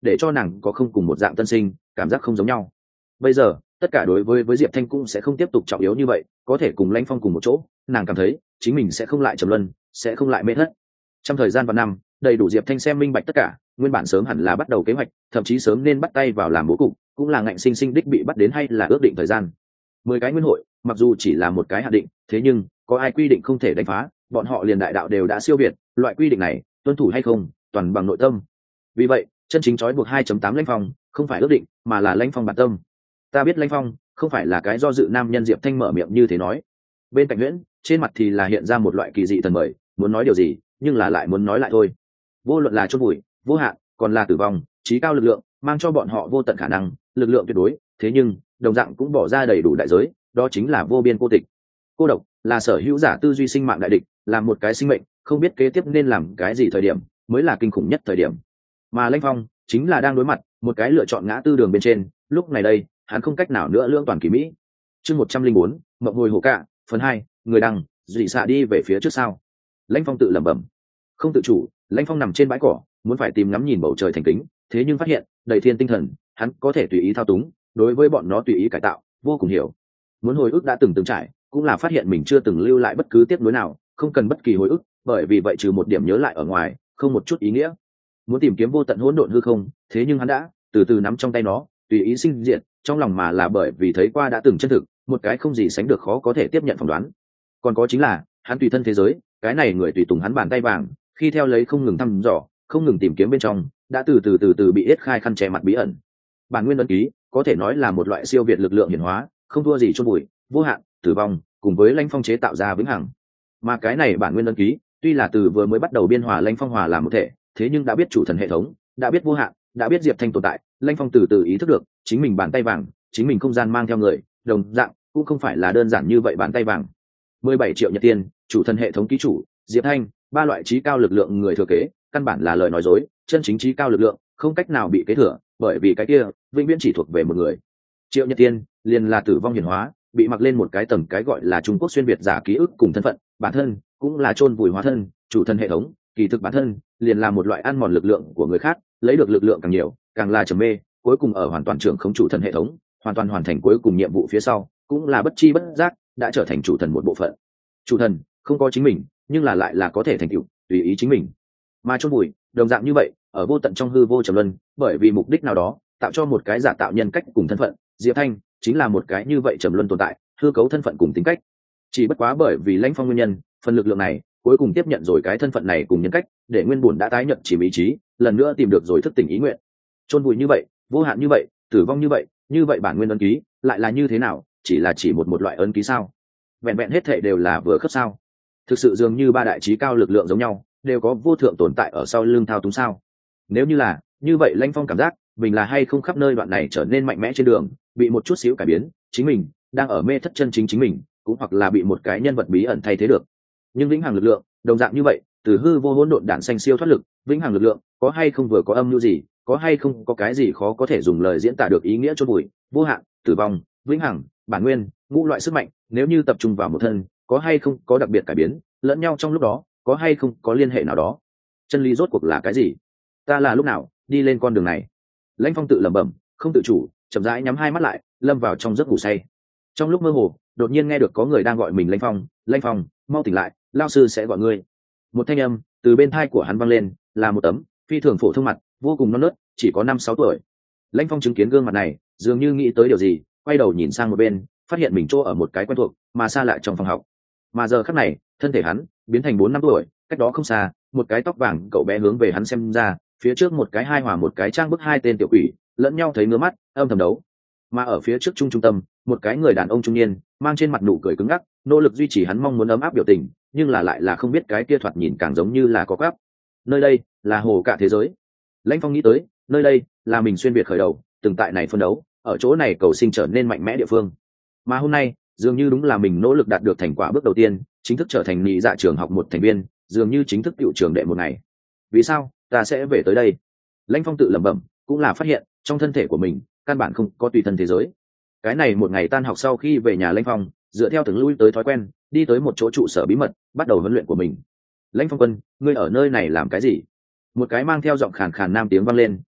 để cho nàng có không cùng một dạng tân sinh cảm giác không giống nhau. Bây giờ tất cả đối với Diệp Thanh cũng sẽ không tiếp tục trọng yếu như vậy, có thể cùng Lãnh Phong cùng một chỗ, nàng cảm thấy chính mình sẽ không lại trầm luân, sẽ không lại mê thất. Trong thời gian và năm đầy đủ Diệp Thanh xem minh bạch tất cả, nguyên bản sớm hẳn là bắt đầu kế hoạch, thậm chí sớm nên bắt tay vào làm bố cục, cũng là ngạnh sinh sinh đích bị bắt đến hay là ước định thời gian. 10 cái nguyên hội, mặc dù chỉ là một cái hạn định, thế nhưng có ai quy định không thể đánh phá, bọn họ liền đại đạo đều đã siêu việt, loại quy định này tuân thủ hay không, toàn bằng nội tâm. Vì vậy, chân chính trói buộc 2.8 Lãnh Phong, không phải ước định, mà là Lãnh Phong bản tâm. Ta biết Lãnh Phong không phải là cái do dự nam nhân. Diệp Thanh mở miệng như thế nói. Bên cạnh Huyễn, trên mặt thì là hiện ra một loại kỳ dị thần mời, muốn nói điều gì, nhưng là lại muốn nói lại thôi. Vô luận là chôn vùi, vô hạn, còn là tử vong, trí cao lực lượng, mang cho bọn họ vô tận khả năng, lực lượng tuyệt đối, thế nhưng đồng dạng cũng bỏ ra đầy đủ đại giới, đó chính là vô biên cô tịch. Cô độc là sở hữu giả tư duy sinh mạng đại địch, là một cái sinh mệnh không biết kế tiếp nên làm cái gì thời điểm mới là kinh khủng nhất thời điểm. Mà Lãnh Phong chính là đang đối mặt một cái lựa chọn ngã tư đường bên trên, lúc này đây hắn không cách nào nữa lưỡng toàn kỳ mỹ. Chương 104, mộng hồi hồ cạ, phần 2, người đăng dị xạ đi về phía trước sau. Lãnh Phong tự lẩm bẩm, không tự chủ. Lãnh Phong nằm trên bãi cỏ, muốn phải tìm ngắm nhìn bầu trời thành kính, thế nhưng phát hiện đầy thiên tinh thần, hắn có thể tùy ý thao túng, đối với bọn nó tùy ý cải tạo, vô cùng hiểu. Muốn hồi ức đã từng trải, cũng là phát hiện mình chưa từng lưu lại bất cứ tiếc nuối nào, không cần bất kỳ hồi ức, bởi vì vậy trừ một điểm nhớ lại ở ngoài, không một chút ý nghĩa. Muốn tìm kiếm vô tận hỗn độn hư không, thế nhưng hắn đã từ từ nắm trong tay nó, tùy ý sinh diệt, trong lòng mà là bởi vì thấy qua đã từng chân thực, một cái không gì sánh được khó có thể tiếp nhận phỏng đoán. Còn có chính là hắn tùy thân thế giới, cái này người tùy tùng hắn bàn tay vàng, khi theo lấy không ngừng thăm dò, không ngừng tìm kiếm bên trong, đã từ từ bị yết khai khăn che mặt bí ẩn. Bản nguyên ấn ký có thể nói là một loại siêu việt lực lượng hiển hóa, không thua gì chôn bụi, vô hạn, tử vong, cùng với Lãnh Phong chế tạo ra vĩnh hằng. Mà cái này bản nguyên ấn ký, tuy là từ vừa mới bắt đầu biên hòa Lãnh Phong hòa làm một thể, thế nhưng đã biết chủ thần hệ thống, đã biết vô hạn, đã biết Diệp Thanh tồn tại, Lãnh Phong từ từ ý thức được, chính mình bàn tay vàng, chính mình không gian mang theo người, đồng dạng cũng không phải là đơn giản như vậy. Bàn tay vàng 17 triệu nhật tiền, chủ thần hệ thống ký chủ Diệp Thanh, ba loại trí cao lực lượng người thừa kế, căn bản là lời nói dối, chân chính trí cao lực lượng không cách nào bị kế thừa, bởi vì cái kia vĩnh viễn chỉ thuộc về một người. Triệu nhật tiên liền là tử vong hiển hóa, bị mặc lên một cái tầng cái gọi là Trung Quốc xuyên việt giả ký ức cùng thân phận, bản thân cũng là chôn vùi hóa thân, chủ thần hệ thống kỳ thực bản thân liền là một loại ăn mòn lực lượng của người khác, lấy được lực lượng càng nhiều càng là trầm mê, cuối cùng ở hoàn toàn trưởng không chủ thần hệ thống, hoàn toàn hoàn thành cuối cùng nhiệm vụ phía sau, cũng là bất chi bất giác đã trở thành chủ thần một bộ phận. Chủ thần không có chính mình, nhưng là lại là có thể thành tựu tùy ý chính mình. Mà chôn vùi đồng dạng như vậy, ở vô tận trong hư vô trầm luân, bởi vì mục đích nào đó tạo cho một cái giả tạo nhân cách cùng thân phận. Diệp Thanh chính là một cái như vậy trầm luân tồn tại, hư cấu thân phận cùng tính cách. Chỉ bất quá bởi vì Lãnh Phong nguyên nhân, phần lực lượng này cuối cùng tiếp nhận rồi cái thân phận này cùng nhân cách, để nguyên bổn đã tái nhận chỉ ý chí, lần nữa tìm được rồi thức tỉnh ý nguyện. Chôn vùi như vậy, vô hạn như vậy, tử vong như vậy bản nguyên ấn ký lại là như thế nào? Chỉ là một loại ấn ký sao? Vẹn vẹn hết thảy đều là vừa khớp sao? Thực sự dường như ba đại trí cao lực lượng giống nhau, đều có vô thượng tồn tại ở sau lưng thao túng sao? Nếu như là như vậy, Lãnh Phong cảm giác mình là hay không khắp nơi đoạn này trở nên mạnh mẽ trên đường, bị một chút xíu cải biến, chính mình đang ở mê thất chân chính mình, cũng hoặc là bị một cái nhân vật bí ẩn thay thế được. Nhưng vĩnh hằng lực lượng đồng dạng như vậy, từ hư vô hỗn độn đản xanh siêu thoát lực, vĩnh hằng lực lượng có hay không vừa có âm mưu gì, có hay không có cái gì khó có thể dùng lời diễn tả được ý nghĩa chôn vùi, vô hạn, tử vong, vĩnh hằng, bản nguyên, ngũ loại sức mạnh, nếu như tập trung vào một thân, có hay không có đặc biệt cải biến lẫn nhau trong lúc đó, có hay không có liên hệ nào đó. Chân lý rốt cuộc là cái gì? Ta là lúc nào đi lên con đường này? Lãnh Phong tự lẩm bẩm, không tự chủ, chậm rãi nhắm hai mắt lại, lâm vào trong giấc ngủ say. Trong lúc mơ hồ, đột nhiên nghe được có người đang gọi mình Lãnh Phong, Lãnh Phong, mau tỉnh lại, lao sư sẽ gọi ngươi. Một thanh âm từ bên tai của hắn vang lên, là một tấm phi thường phổ thông mặt, vô cùng non nớt, chỉ có 5-6 tuổi. Lãnh Phong chứng kiến gương mặt này, dường như nghĩ tới điều gì, quay đầu nhìn sang một bên, phát hiện mình chỗ ở một cái quen thuộc mà xa lạ trong phòng học. Mà giờ khắc này, thân thể hắn biến thành 4-5 tuổi, cách đó không xa, một cái tóc vàng cậu bé hướng về hắn xem ra, phía trước một cái hai hòa một cái trang bức hai tên tiểu quỷ, lẫn nhau thấy ngứa mắt, âm thầm đấu. Mà ở phía trước trung tâm, một cái người đàn ông trung niên, mang trên mặt nụ cười cứng ngắc, nỗ lực duy trì hắn mong muốn ấm áp biểu tình, nhưng là lại là không biết cái kia thoạt nhìn càng giống như là có quắp. Nơi đây là hồ cả thế giới. Lãnh Phong nghĩ tới, nơi đây là mình xuyên việt khởi đầu, từng tại này phân đấu, ở chỗ này cầu sinh trở nên mạnh mẽ địa phương. Mà hôm nay, dường như đúng là mình nỗ lực đạt được thành quả bước đầu tiên, chính thức trở thành nhị dạ trường học một thành viên, dường như chính thức tiểu trường đệ một ngày. Vì sao ta sẽ về tới đây? Lãnh Phong tự lẩm bẩm, cũng là phát hiện trong thân thể của mình căn bản không có tùy thân thế giới. Cái này một ngày tan học sau khi về nhà, Lãnh Phong dựa theo từng lui tới thói quen, đi tới một chỗ trụ sở bí mật, bắt đầu huấn luyện của mình. Lãnh Phong quân, ngươi ở nơi này làm cái gì? Một cái mang theo giọng khàn khàn nam tiếng vang lên,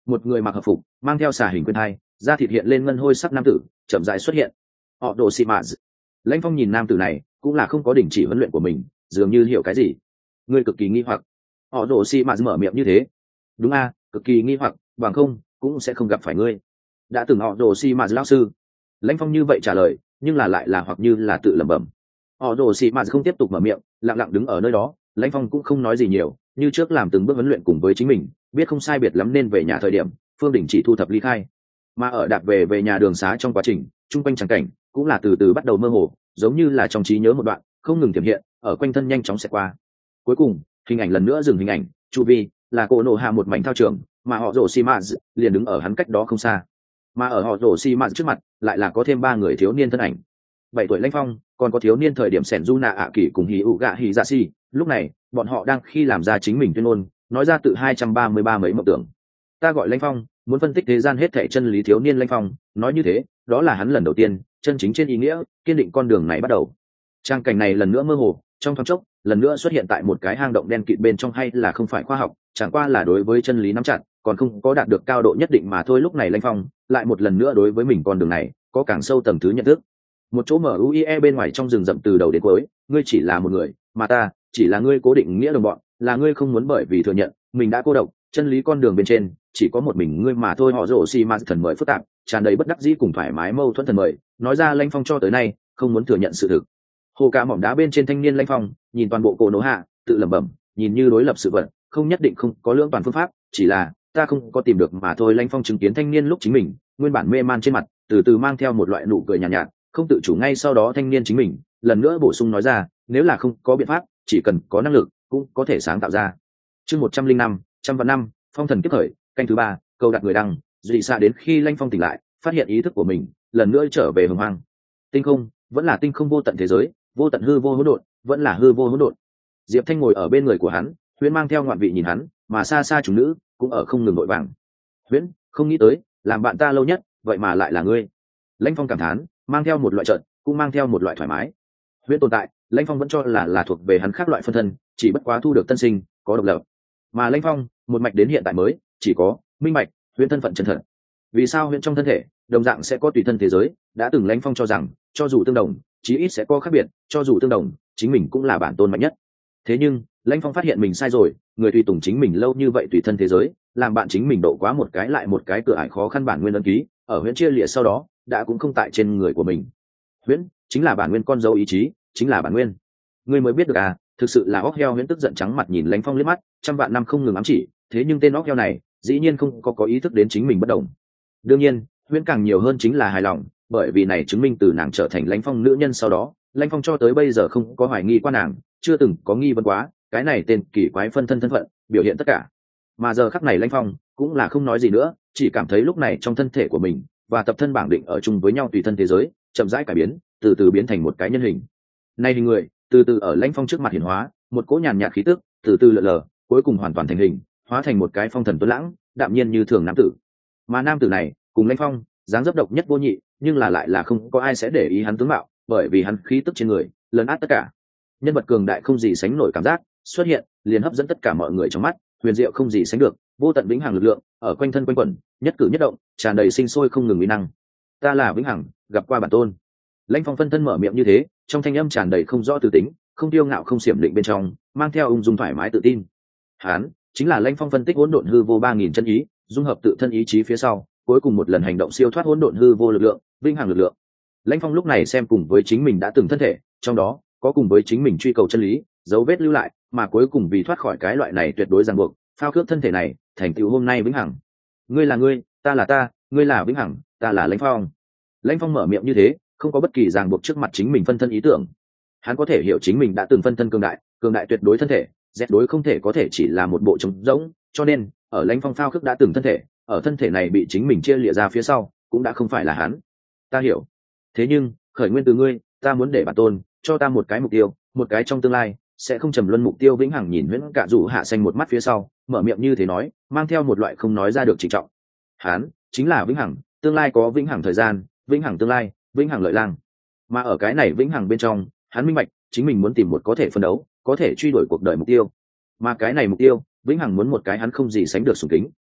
một người mặc hợp phục mang theo xà hình quyên thai, da thịt hiện lên ngân hôi sắc nam tử chậm rãi xuất hiện. Họ đồ xì mạt. Lãnh Phong nhìn nam tử này cũng là không có đình chỉ huấn luyện của mình, dường như hiểu cái gì. Ngươi cực kỳ nghi hoặc. Họ đồ xì mạt mở miệng như thế. Đúng a, cực kỳ nghi hoặc, bằng không cũng sẽ không gặp phải ngươi. Đã từng họ đồ xì mạt lão sư. Lãnh Phong như vậy trả lời, nhưng là lại là hoặc như là tự lẩm bẩm. Họ đồ xì mạt không tiếp tục mở miệng, lặng lặng đứng ở nơi đó. Lãnh Phong cũng không nói gì nhiều, như trước làm từng bước huấn luyện cùng với chính mình, biết không sai biệt lắm nên về nhà thời điểm, Phương Đình chỉ thu thập ly khai. Mà ở đạp về nhà đường xá trong quá trình, trung quanh tràng cảnh cũng là từ từ bắt đầu mơ hồ, giống như là trong trí nhớ một đoạn không ngừng tiềm hiện ở quanh thân, nhanh chóng xẹt qua. Cuối cùng hình ảnh lần nữa dừng hình ảnh, chu vi là cổ nổ hạ một mảnh thao trường, mà họ rồ xi mã liền đứng ở hắn cách đó không xa. Mà ở họ rồ xi mã trước mặt lại là có thêm 3 người thiếu niên thân ảnh. 7 tuổi Lãnh Phong, còn có thiếu niên thời điểm sẻn du nạ ạ kỳ cùng hì ụ gạ hì dạ xì. Lúc này bọn họ đang khi làm ra chính mình tuyên ngôn, nói ra tự 233 mấy mộng tưởng. Ta gọi Lãnh Phong, muốn phân tích thế gian hết thảy chân lý. Thiếu niên Lãnh Phong nói như thế, đó là hắn lần đầu tiên chân chính trên ý nghĩa kiên định con đường này bắt đầu. Trang cảnh này lần nữa mơ hồ, trong thoáng chốc lần nữa xuất hiện tại một cái hang động đen kịt bên trong, hay là không phải khoa học, chẳng qua là đối với chân lý nắm chặt còn không có đạt được cao độ nhất định mà thôi. Lúc này Lãnh Phong lại một lần nữa đối với mình con đường này có càng sâu tầng thứ nhận thức. Một chỗ mở MUIE bên ngoài trong rừng rậm từ đầu đến cuối, ngươi chỉ là một người, mà ta chỉ là ngươi cố định nghĩa đồng bọn, là ngươi không muốn bởi vì thừa nhận mình đã cô độc. Chân lý con đường bên trên chỉ có một mình ngươi mà thôi. Họ rồ xi mã thần mời phức tạp, tràn đầy bất đắc dĩ cùng thoải mái mâu thuẫn thần mời, nói ra Lãnh Phong cho tới nay không muốn thừa nhận sự thực. Hồ cả mỏm đá bên trên thanh niên Lãnh Phong nhìn toàn bộ cổ nổ hạ, tự lẩm bẩm, nhìn như đối lập sự vật không nhất định không có lưỡng toàn phương pháp, chỉ là ta không có tìm được mà thôi. Lãnh Phong chứng kiến thanh niên lúc chính mình nguyên bản mê man trên mặt từ từ mang theo một loại nụ cười nhàn nhạt, không tự chủ. Ngay sau đó thanh niên chính mình lần nữa bổ sung nói ra, nếu là không có biện pháp, chỉ cần có năng lực cũng có thể sáng tạo ra. Chương 105, trăm vạn năm, phong thần kiếp khởi, canh thứ 3, câu đặt người đăng. Dị xa đến khi Lãnh Phong tỉnh lại, phát hiện ý thức của mình lần nữa trở về hồng hoang. Tinh không vẫn là tinh không vô tận thế giới, vô tận hư vô hỗn độn vẫn là hư vô hỗn độn. Diệp Thanh ngồi ở bên người của hắn, Huyễn mang theo ngoạn vị nhìn hắn, mà xa xa chúng nữ cũng ở không ngừng nội vàng. Huyễn, không nghĩ tới làm bạn ta lâu nhất vậy mà lại là ngươi. Lãnh Phong cảm thán, mang theo một loại trợn, cũng mang theo một loại thoải mái. Huyễn tồn tại, Lãnh Phong vẫn cho là thuộc về hắn khác loại phân thân, chỉ bất quá thu được tân sinh, có độc lập. Mà Lãnh Phong một mạch đến hiện tại mới chỉ có minh mạch Huyễn thân phận chân thật. Vì sao Huyễn trong thân thể đồng dạng sẽ có tùy thân thế giới? Đã từng Lãnh Phong cho rằng cho dù tương đồng chí ít sẽ có khác biệt, cho dù tương đồng chính mình cũng là bản tôn mạnh nhất. Thế nhưng Lãnh Phong phát hiện mình sai rồi, người tùy tùng chính mình lâu như vậy tùy thân thế giới, làm bạn chính mình độ quá một cái lại một cái cửa ải khó khăn. Bản nguyên ấn ký ở Huyễn chia lìa sau đó đã cũng không tại trên người của mình. Huyễn chính là bản nguyên, con dấu ý chí chính là bản nguyên. Ngươi mới biết được à? Thực sự là óc heo. Huyễn tức giận trắng mặt nhìn Lãnh Phong liếc mắt, trăm vạn năm không ngừng ám chỉ, thế nhưng tên óc heo này dĩ nhiên không có ý thức đến chính mình bất đồng. Đương nhiên Huyễn càng nhiều hơn chính là hài lòng, bởi vì này chứng minh từ nàng trở thành Lãnh Phong nữ nhân sau đó, Lãnh Phong cho tới bây giờ không có hoài nghi qua nàng, chưa từng có nghi vấn quá cái này tên kỳ quái phân thân thân phận biểu hiện tất cả. Mà giờ khắc này Lãnh Phong cũng là không nói gì nữa, chỉ cảm thấy lúc này trong thân thể của mình và tập thân bảng định ở chung với nhau tùy thân thế giới chậm rãi cải biến, từ từ biến thành một cái nhân hình. Nay hình người từ từ ở Lãnh Phong trước mặt hiển hóa, một cỗ nhàn nhạt khí tức từ từ lượn lờ, cuối cùng hoàn toàn thành hình, hóa thành một cái phong thần tuấn lãng, đạm nhiên như thường nam tử. Mà nam tử này cùng Lãnh Phong dáng dấp độc nhất vô nhị, nhưng là lại là không có ai sẽ để ý hắn tướng mạo, bởi vì hắn khí tức trên người lấn át tất cả. Nhân vật cường đại không gì sánh nổi cảm giác xuất hiện, liền hấp dẫn tất cả mọi người trong mắt, huyền diệu không gì sánh được, vô tận vĩnh hằng lực lượng ở quanh thân quanh quẩn, nhất cử nhất động tràn đầy sinh sôi không ngừng uy năng. Ta là vĩnh hằng, gặp qua bản tôn. Lãnh Phong phân thân mở miệng như thế, trong thanh âm tràn đầy không rõ từ tính, không tiêu ngạo không xiểm định, bên trong mang theo ung dung thoải mái tự tin. Hắn chính là Lãnh Phong phân tích hỗn độn hư vô 3000 chân ý, dung hợp tự thân ý chí phía sau, cuối cùng một lần hành động siêu thoát hỗn độn hư vô lực lượng, vĩnh hằng lực lượng. Lãnh Phong lúc này xem cùng với chính mình đã từng thân thể, trong đó có cùng với chính mình truy cầu chân lý, dấu vết lưu lại, mà cuối cùng vì thoát khỏi cái loại này tuyệt đối ràng buộc, phao cướp thân thể này, thành tựu hôm nay vĩnh hằng. Ngươi là ngươi, ta là ta, ngươi là vĩnh hằng, ta là Lãnh Phong. Lãnh Phong mở miệng như thế, không có bất kỳ ràng buộc trước mặt chính mình phân thân ý tưởng. Hắn có thể hiểu chính mình đã từng phân thân cường đại tuyệt đối thân thể, dẹp đối không thể có thể chỉ là một bộ trống rỗng, cho nên ở Lãnh Phong phao cướp đã từng thân thể, ở thân thể này bị chính mình chia lìa ra phía sau, cũng đã không phải là hắn. Ta hiểu. Thế nhưng khởi nguyên từ ngươi, ta muốn để bản tôn cho ta một cái mục tiêu, một cái trong tương lai sẽ không trầm luân mục tiêu vĩnh hằng. Nhìn Huyễn Cả Dụ Hạ xanh một mắt phía sau, mở miệng như thế nói, mang theo một loại không nói ra được trịnh trọng. Hắn chính là vĩnh hằng, tương lai có vĩnh hằng thời gian, vĩnh hằng tương lai, vĩnh hằng lợi lang. Mà ở cái này vĩnh hằng bên trong, hắn minh bạch chính mình muốn tìm một có thể phân đấu, có thể truy đuổi cuộc đời mục tiêu. Mà cái này mục tiêu, vĩnh hằng muốn một cái hắn không gì sánh được sùng kính,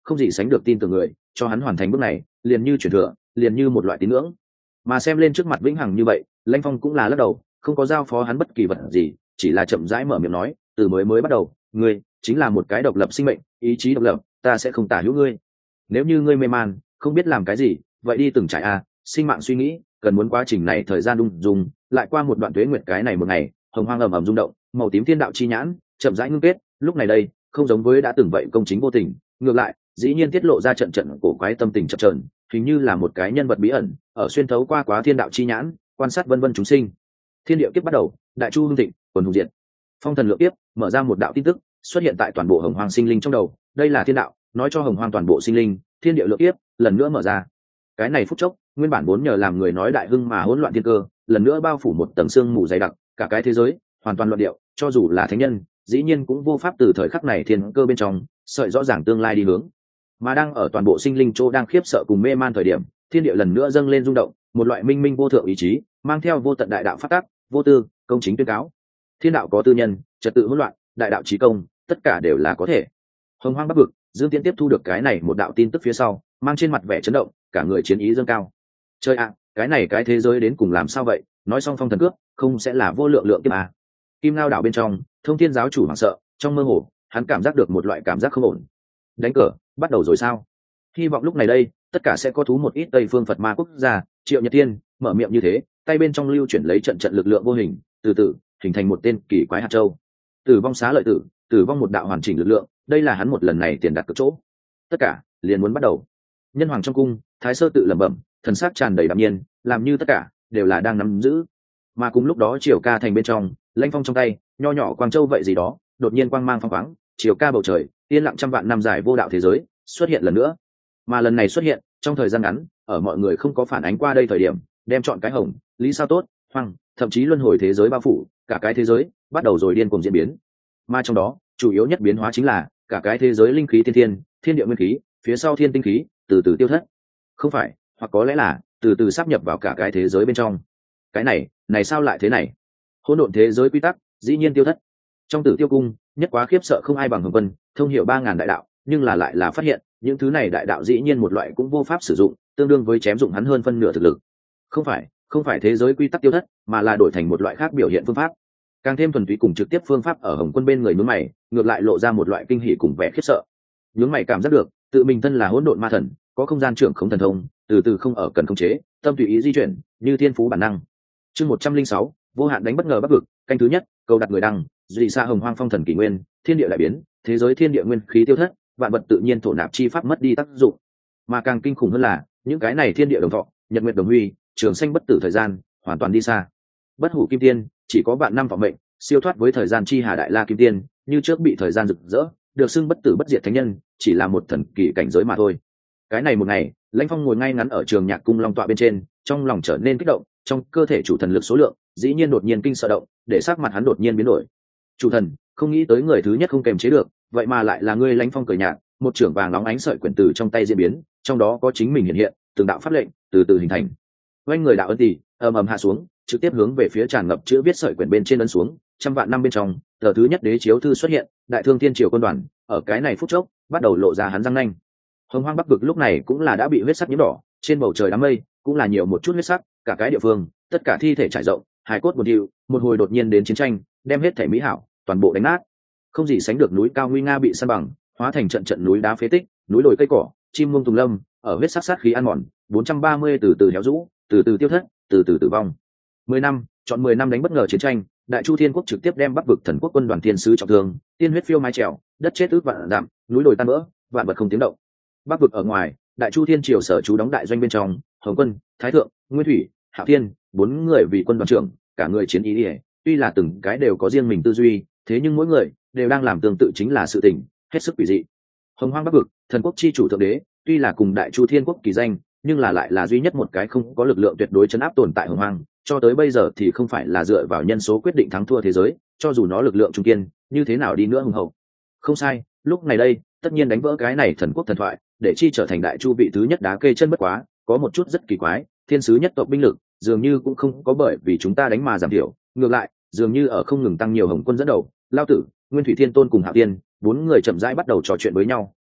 không gì sánh được tin tưởng người, cho hắn hoàn thành bước này liền như truyền thừa, liền như một loại tín ngưỡng. Mà xem lên trước mặt vĩnh hằng như vậy, Lãnh Phong cũng là lắc đầu, không có giao phó hắn bất kỳ vật gì, chỉ là chậm rãi mở miệng nói, từ mới bắt đầu, ngươi chính là một cái độc lập sinh mệnh, ý chí độc lập, ta sẽ không tả hữu ngươi. Nếu như ngươi mê man, không biết làm cái gì, vậy đi từng trải sinh mạng suy nghĩ, cần muốn quá trình này thời gian đung dùng, lại qua một đoạn tuế nguyệt, cái này một ngày, hồng hoang ầm ầm rung động, màu tím thiên đạo chi nhãn chậm rãi ngưng kết, lúc này đây, không giống với đã từng vậy công chính vô tình, ngược lại, dĩ nhiên tiết lộ ra trận trận cổ quái tâm tình chập chờn, hình như là một cái nhân vật bí ẩn, ở xuyên thấu qua quá thiên đạo chi nhãn, quan sát vân vân chúng sinh. Thiên địa kiếp bắt đầu, đại chu hưng thịnh, quần hùng diệt. Phong thần lượng kiếp, mở ra một đạo tin tức, xuất hiện tại toàn bộ hồng hoang sinh linh trong đầu, đây là thiên đạo, nói cho hồng hoang toàn bộ sinh linh, thiên địa lượng kiếp lần nữa mở ra. Cái này phút chốc, nguyên bản vốn nhờ làm người nói đại hưng mà hỗn loạn thiên cơ, lần nữa bao phủ một tầng sương mù dày đặc, cả cái thế giới hoàn toàn loạn điệu, cho dù là thánh nhân, dĩ nhiên cũng vô pháp từ thời khắc này thiên cơ bên trong sợi rõ ràng tương lai đi hướng. Mà đang ở toàn bộ sinh linh chỗ đang khiếp sợ cùng mê man thời điểm, thiên địa lần nữa dâng lên rung động, một loại minh minh vô thượng ý chí, mang theo vô tận đại đạo phát tác, vô tư, công chính tuyên cáo. Thiên đạo có tư nhân, trật tự hỗn loạn, đại đạo chí công, tất cả đều là có thể. Hồng hoang bắc vực, Dương Tiễn tiếp thu được cái này một đạo tin tức phía sau, mang trên mặt vẻ chấn động, cả người chiến ý dâng cao. Chơi ạ, cái này cái thế giới đến cùng làm sao vậy? Nói xong phong thần cướp, không sẽ là vô lượng lượng kiếp à? Kim Ngao đảo bên trong, Thông Thiên giáo chủ hoảng sợ, trong mơ hồ, hắn cảm giác được một loại cảm giác không ổn. Đánh cờ, bắt đầu rồi sao? Hy vọng lúc này đây, tất cả sẽ có thú một ít Tây phương Phật ma quốc gia, Triệu Nhật Thiên mở miệng như thế, tay bên trong lưu chuyển lấy trận trận lực lượng vô hình, từ từ hình thành một tên kỳ quái hạt châu. Tử vong xá lợi tử, tử vong một đạo hoàn chỉnh lực lượng, đây là hắn một lần này tiền đặt cược chỗ. Tất cả liền muốn bắt đầu. Nhân hoàng trong cung, Thái Sơ tự lẩm bẩm, thần sắc tràn đầy đạm nhiên, làm như tất cả đều là đang nắm giữ. Mà cùng lúc đó Triều Ca thành bên trong, Lãnh Phong trong tay, nho nhỏ quang châu vậy gì đó, đột nhiên quang mang phóng khoáng, Triều Ca bầu trời, yên lặng trăm vạn năm dài vô đạo thế giới, xuất hiện lần nữa. Mà lần này xuất hiện, trong thời gian ngắn, ở mọi người không có phản ánh qua đây thời điểm, đem chọn cái hồng, lý sao tốt, hoang, thậm chí luân hồi thế giới bao phủ, cả cái thế giới bắt đầu rồi điên cuồng diễn biến. Mà trong đó, chủ yếu nhất biến hóa chính là cả cái thế giới linh khí tiên thiên, thiên địa nguyên khí, phía sau thiên tinh khí, từ từ tiêu thất. Không phải, hoặc có lẽ là từ từ sáp nhập vào cả cái thế giới bên trong. Cái này sao lại thế này? Hỗn độn thế giới quy tắc, dĩ nhiên tiêu thất. Trong Tử Tiêu cung, nhất quá khiếp sợ không ai bằng Hồng Vân, thông hiểu 3000 đại đạo, nhưng là lại là phát hiện, những thứ này đại đạo dĩ nhiên một loại cũng vô pháp sử dụng, tương đương với chém dụng hắn hơn phân nửa thực lực. Không phải thế giới quy tắc tiêu thất, mà là đổi thành một loại khác biểu hiện phương pháp. Càng thêm thuần túy cùng trực tiếp phương pháp ở Hồng Quân bên người nhướng mày, ngược lại lộ ra một loại kinh hỉ cùng vẻ khiếp sợ. Nhướng mày cảm giác được, tự mình thân là hỗn độn ma thần, có không gian trưởng không thần thông, từ từ không ở cần khống chế, tâm tùy ý di chuyển, như thiên phú bản năng. Chương 106, vô hạn đánh bất ngờ bắc vực, canh thứ nhất, cầu đặt người đăng, dị xa hồng hoang phong thần kỷ nguyên, thiên địa đại biến, thế giới thiên địa nguyên khí tiêu thất, vạn vật tự nhiên thổ nạp chi pháp mất đi tác dụng. Mà càng kinh khủng hơn là, những cái này thiên địa đồng thọ, nhật nguyệt đồng huy, trường sanh bất tử thời gian, hoàn toàn đi xa. Bất hủ kim tiên, chỉ có vạn năm vọng mệnh, siêu thoát với thời gian chi hà đại la kim tiên, như trước bị thời gian rực rỡ, được xưng bất tử bất diệt thánh nhân, chỉ là một thần kỳ cảnh giới mà thôi. Cái này một ngày, Lãnh Phong ngồi ngay ngắn ở trường nhạc cung long tọa bên trên, trong lòng trở nên kích động, trong cơ thể chủ thần lực số lượng dĩ nhiên đột nhiên kinh sợ động, để sắc mặt hắn đột nhiên biến đổi. Chủ thần, không nghĩ tới người thứ nhất không kềm chế được, vậy mà lại là ngươi. Lãnh Phong cười nhạt, một trưởng vàng nóng ánh sợi quyển từ trong tay diễn biến, trong đó có chính mình hiện hiện, từng đạo pháp lệnh từ từ hình thành. Oanh người đạo ân tỷ ầm ầm hạ xuống, trực tiếp hướng về phía tràn ngập chữ viết sợi quyển bên trên ấn xuống. Trăm vạn năm bên trong, tờ thứ nhất đế chiếu thư xuất hiện, đại thương thiên triều quân đoàn, ở cái này phút chốc bắt đầu lộ ra hắn răng nanh. Hồng hoang bắc vực lúc này cũng là đã bị huyết sắc nhiễm đỏ, trên bầu trời đám mây cũng là nhiều một chút huyết sắc, cả cái địa phương, tất cả thi thể trải rộng, hài cốt một điệu, một hồi đột nhiên đến chiến tranh, đem hết thể mỹ hảo toàn bộ đánh nát. Không gì sánh được núi cao nguy nga bị san bằng, hóa thành trận trận núi đá phế tích, núi đồi cây cỏ, chim muông tùng lâm, ở huyết sắc sát khí ăn mòn, 430 từ từ héo rũ, từ từ tiêu thất, từ từ tử vong. 10 năm, chọn 10 năm đánh bất ngờ chiến tranh, Đại Chu Thiên Quốc trực tiếp đem Bắc vực thần quốc quân đoàn thiên sứ trọng thương, tiên huyết phiêu mái trèo, đất chết ước vạn dặm, núi đồi tan vỡ, vạn vật không tiếng động. Bắc vực ở ngoài, Đại Chu Thiên triều sở trú đóng đại doanh bên trong, Hồng Quân, Thái Thượng, Nguyên Thủy, Hạo Thiên, 4 người vì quân đoàn trưởng, cả người chiến ý, tuy là từng cái đều có riêng mình tư duy, thế nhưng mỗi người đều đang làm tương tự chính là sự tình hết sức quỷ dị. Hồng hoang Bắc vực, thần quốc chi chủ thượng đế, tuy là cùng Đại Chu Thiên Quốc kỳ danh, nhưng là lại là duy nhất một cái không có lực lượng tuyệt đối chấn áp tồn tại Hồng hoang, cho tới bây giờ thì không phải là dựa vào nhân số quyết định thắng thua thế giới, cho dù nó lực lượng trung kiên như thế nào đi nữa hùng hậu. Không sai, lúc này đây, tất nhiên đánh vỡ cái này thần quốc thần thoại, để chi trở thành Đại Chu vị thứ nhất đá kê chân bất quá, có một chút rất kỳ quái, thiên sứ nhất tộc binh lực dường như cũng không có bởi vì chúng ta đánh mà giảm thiểu, ngược lại, dường như ở không ngừng tăng nhiều. Hồng Quân dẫn đầu, Lao Tử, Nguyên Thủy Thiên Tôn cùng Hạo Tiên, 4 người chậm rãi bắt đầu trò chuyện với nhau,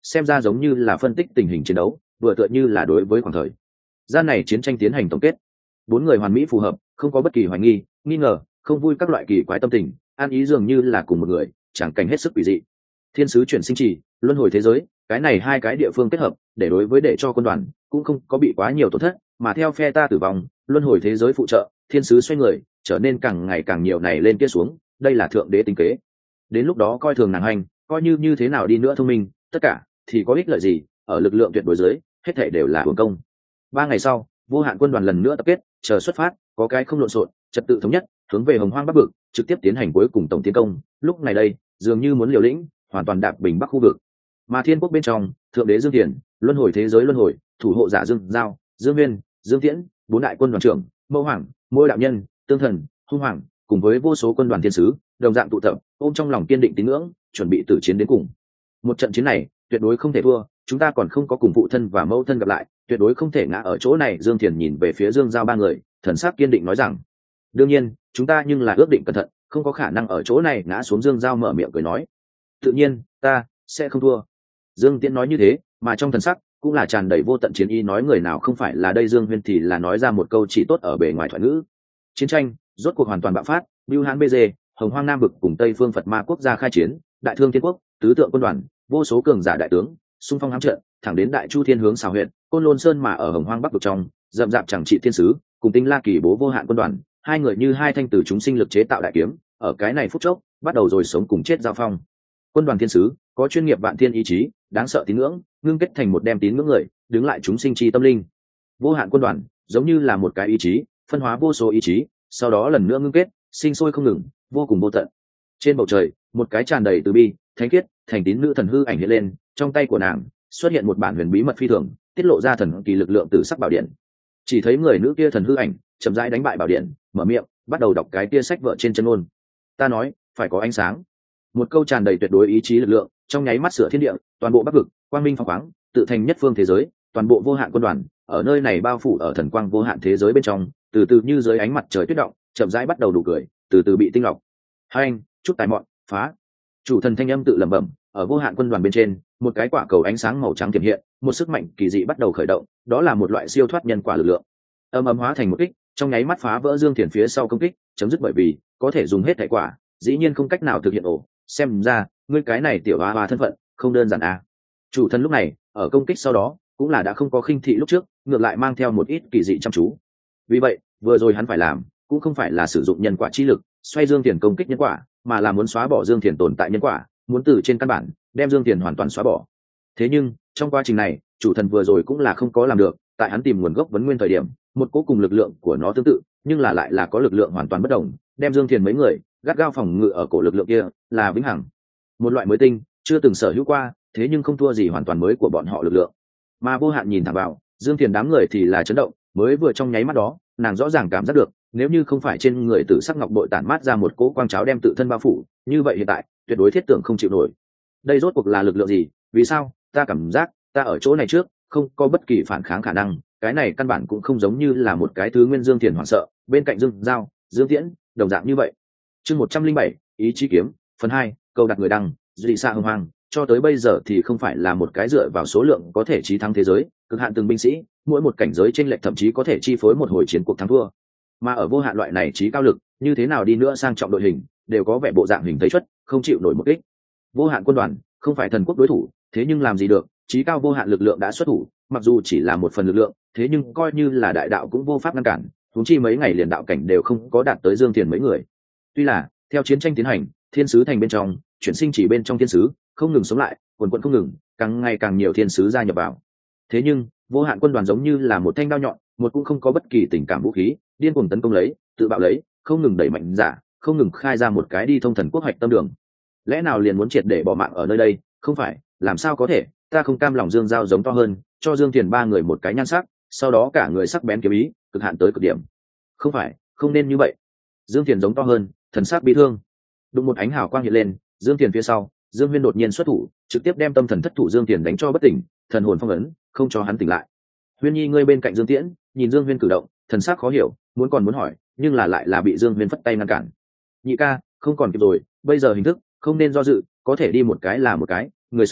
xem ra giống như là phân tích tình hình chiến đấu, vừa tựa như là đối với khoảng thời gian này chiến tranh tiến hành tổng kết. Bốn người hoàn mỹ phù hợp, không có bất kỳ hoài nghi nghi ngờ, không vui các loại kỳ quái tâm tình, an ý dường như là cùng một người, chẳng cảnh hết sức quỷ dị. Thiên sứ chuyển sinh trì, luân hồi thế giới, cái này hai cái địa phương kết hợp, để cho quân đoàn cũng không có bị quá nhiều tổn thất, mà theo phe ta tử vong, luân hồi thế giới phụ trợ, thiên sứ xoay người, trở nên càng ngày càng nhiều này lên kia xuống, đây là thượng đế tính kế. Đến lúc đó coi thường nàng hành, coi như thế nào đi nữa thông minh, tất cả thì có ích lợi gì, ở lực lượng tuyệt đối dưới, hết thảy đều là uổng công. 3 ngày sau, vô hạn quân đoàn lần nữa tập kết, chờ xuất phát, có cái không lộn xộn, trật tự thống nhất, hướng về Hồng Hoang Bắc Vực, trực tiếp tiến hành cuối cùng tổng tiến công. Lúc này đây, dường như muốn liều lĩnh, hoàn toàn đạp bình Bắc khu vực. Mà Thiên Quốc bên trong, thượng đế Dương Tiền, luân hồi thế giới luân hồi, thủ hộ giả Dương Giao, Dương Nguyên, Dương Tiễn, 4 đại quân đoàn trưởng, Mâu Hoàng, Môi đạo nhân, Tương Thần, Hung Hoàng, cùng với vô số quân đoàn thiên sứ, đồng dạng tụ tập, ôm trong lòng kiên định tín ngưỡng, chuẩn bị tử chiến đến cùng. Một trận chiến này, tuyệt đối không thể thua, chúng ta còn không có cùng phụ thân và mẫu thân gặp lại, tuyệt đối không thể ngã ở chỗ này. Dương Thiền nhìn về phía Dương Giao 3 người, thần sắc kiên định nói rằng, đương nhiên chúng ta nhưng là ước định cẩn thận, không có khả năng ở chỗ này ngã xuống. Dương Giao mở miệng cười nói, tự nhiên ta sẽ không thua. Dương Tiễn nói như thế, mà trong thần sắc cũng là tràn đầy vô tận chiến ý, nói người nào không phải là đây. Dương Huyên thì là nói ra một câu chỉ tốt ở bề ngoài thoại ngữ. Chiến tranh rốt cuộc hoàn toàn bạo phát, Bưu Hán BG, Hồng Hoang Nam Vực cùng Tây Phương Phật Ma quốc gia khai chiến, Đại Thương Thiên Quốc, tứ tượng quân đoàn, vô số cường giả đại tướng xung phong hãm trận, thẳng đến Đại Chu Thiên hướng xào huyện Côn Lôn Sơn, mà ở Hồng Hoang Bắc Vực trong rậm rạp chẳng trị thiên sứ cùng Tinh La Kỳ bố vô hạn quân đoàn, hai người như hai thanh từ chúng sinh lực chế tạo đại kiếm, ở cái này phút chốc bắt đầu rồi sống cùng chết giao phong. Quân đoàn thiên sứ có chuyên nghiệp vạn thiên ý chí, đáng sợ tín ngưỡng, ngưng kết thành một đem tín ngưỡng người, đứng lại chúng sinh chi tâm linh. Vô hạn quân đoàn giống như là một cái ý chí, phân hóa vô số ý chí, sau đó lần nữa ngưng kết, sinh sôi không ngừng, vô cùng vô tận. Trên bầu trời, một cái tràn đầy từ bi, thánh khiết, thành tín nữ thần hư ảnh hiện lên, trong tay của nàng xuất hiện một bản huyền bí mật phi thường, tiết lộ ra thần kỳ lực lượng từ sắc bảo điện. Chỉ thấy người nữ kia thần hư ảnh chậm rãi đánh bại bảo điện, mở miệng bắt đầu đọc cái kia sách vợ trên chân ôn. Ta nói phải có ánh sáng. Một câu tràn đầy tuyệt đối ý chí lực lượng, trong nháy mắt sửa thiên địa, toàn bộ Bắc Vực quang minh phóng khoáng, tự thành nhất phương thế giới. Toàn bộ vô hạn quân đoàn ở nơi này bao phủ ở thần quang vô hạn thế giới bên trong, từ từ như dưới ánh mặt trời tuyết động, chậm rãi bắt đầu đủ cười, từ từ bị tinh lọc. Hai anh chút tài mọn phá. Chủ thần thanh âm tự lẩm bẩm, ở vô hạn quân đoàn bên trên, một cái quả cầu ánh sáng màu trắng tiềm hiện, một sức mạnh kỳ dị bắt đầu khởi động, đó là một loại siêu thoát nhân quả lực lượng. Âm ấm hóa thành một kích, trong nháy mắt phá vỡ Dương Thiền phía sau công kích, chấm dứt, bởi vì có thể dùng hết thể quả, dĩ nhiên không cách nào thực hiện. Xem ra ngươi cái này tiểu hoa hoa thân phận không đơn giản à. Chủ thần lúc này ở công kích sau đó cũng là đã không có khinh thị lúc trước, ngược lại mang theo một ít kỳ dị chăm chú. Vì vậy vừa rồi hắn phải làm cũng không phải là sử dụng nhân quả chi lực xoay Dương Thiền công kích nhân quả, mà là muốn xóa bỏ Dương Thiền tồn tại nhân quả, muốn từ trên căn bản đem Dương Thiền hoàn toàn xóa bỏ. Thế nhưng trong quá trình này, chủ thần vừa rồi cũng là không có làm được. Tại hắn tìm nguồn gốc vấn nguyên thời điểm, một cố cùng lực lượng của nó tương tự, nhưng là lại là có lực lượng hoàn toàn bất đồng, đem Dương Thiền mấy người gắt gao phòng ngự ở cổ lực lượng kia, là vĩnh hằng, một loại mới tinh, chưa từng sở hữu qua, thế nhưng không thua gì hoàn toàn mới của bọn họ lực lượng. Mà vô hạn nhìn thẳng vào Dương Thiền đám người thì là chấn động, mới vừa trong nháy mắt đó, nàng rõ ràng cảm giác được, nếu như không phải trên người tử sắc ngọc bội tản mát ra một cỗ quang cháo đem tự thân bao phủ, như vậy hiện tại tuyệt đối thiết tưởng không chịu nổi. Đây rốt cuộc là lực lượng gì? Vì sao ta cảm giác ta ở chỗ này trước không có bất kỳ phản kháng khả năng? Cái này căn bản cũng không giống như là một cái thứ nguyên. Dương Thiền hoảng sợ, bên cạnh Dương Giao, Dương Tiễn đồng dạng như vậy. Chương 107, ý chí kiếm, phần 2, câu đặt người đăng. Dị xạ hồng hoàng cho tới bây giờ thì không phải là một cái dựa vào số lượng có thể chí thắng thế giới, cực hạn từng binh sĩ, mỗi một cảnh giới chênh lệch thậm chí có thể chi phối một hồi chiến cuộc thắng thua. Mà ở vô hạn loại này chí cao lực, như thế nào đi nữa sang trọng đội hình, đều có vẻ bộ dạng hình thấy chất, không chịu nổi một kích. Vô hạn quân đoàn không phải thần quốc đối thủ, thế nhưng làm gì được, chí cao vô hạn lực lượng đã xuất thủ, mặc dù chỉ là một phần lực lượng, thế nhưng coi như là đại đạo cũng vô pháp ngăn cản, huống chi mấy ngày liền đạo cảnh đều không có đạt tới Dương Thiền mấy người. Tuy là theo chiến tranh tiến hành, thiên sứ thành bên trong, chuyển sinh chỉ bên trong thiên sứ không ngừng sống lại, quần quần không ngừng, càng ngày càng nhiều thiên sứ gia nhập vào. Thế nhưng vô hạn quân đoàn giống như là một thanh đao nhọn, một cũng không có bất kỳ tình cảm vũ khí, điên cuồng tấn công lấy, tự bạo lấy, không ngừng đẩy mạnh giả, không ngừng khai ra một cái đi thông thần quốc hoạch tâm đường. Lẽ nào liền muốn triệt để bỏ mạng ở nơi đây? Không phải, làm sao có thể, ta không cam lòng. Dương Giao giống to hơn, cho Dương Thiền ba người một cái nhan sắc, sau đó cả người sắc bén kiếm ý, cực hạn tới cực điểm. Không phải, không nên như vậy. Dương Thiền giống to hơn, thần sắc bi thương. Đụng một ánh hào quang hiện lên, Dương Thiền phía sau, Dương Huyên đột nhiên xuất thủ, trực tiếp đem tâm thần thất thủ Dương Thiền đánh cho bất tỉnh, thần hồn phong ấn, không cho hắn tỉnh lại. Huyên Nhi ngươi bên cạnh Dương Tiễn, nhìn Dương Huyên cử động, thần sắc khó hiểu, muốn hỏi, nhưng lại là bị Dương Huyên phất tay ngăn cản. Nhị ca, không còn kịp rồi, bây giờ hình thức, không nên do dự, có thể đi một cái là một cái, người sống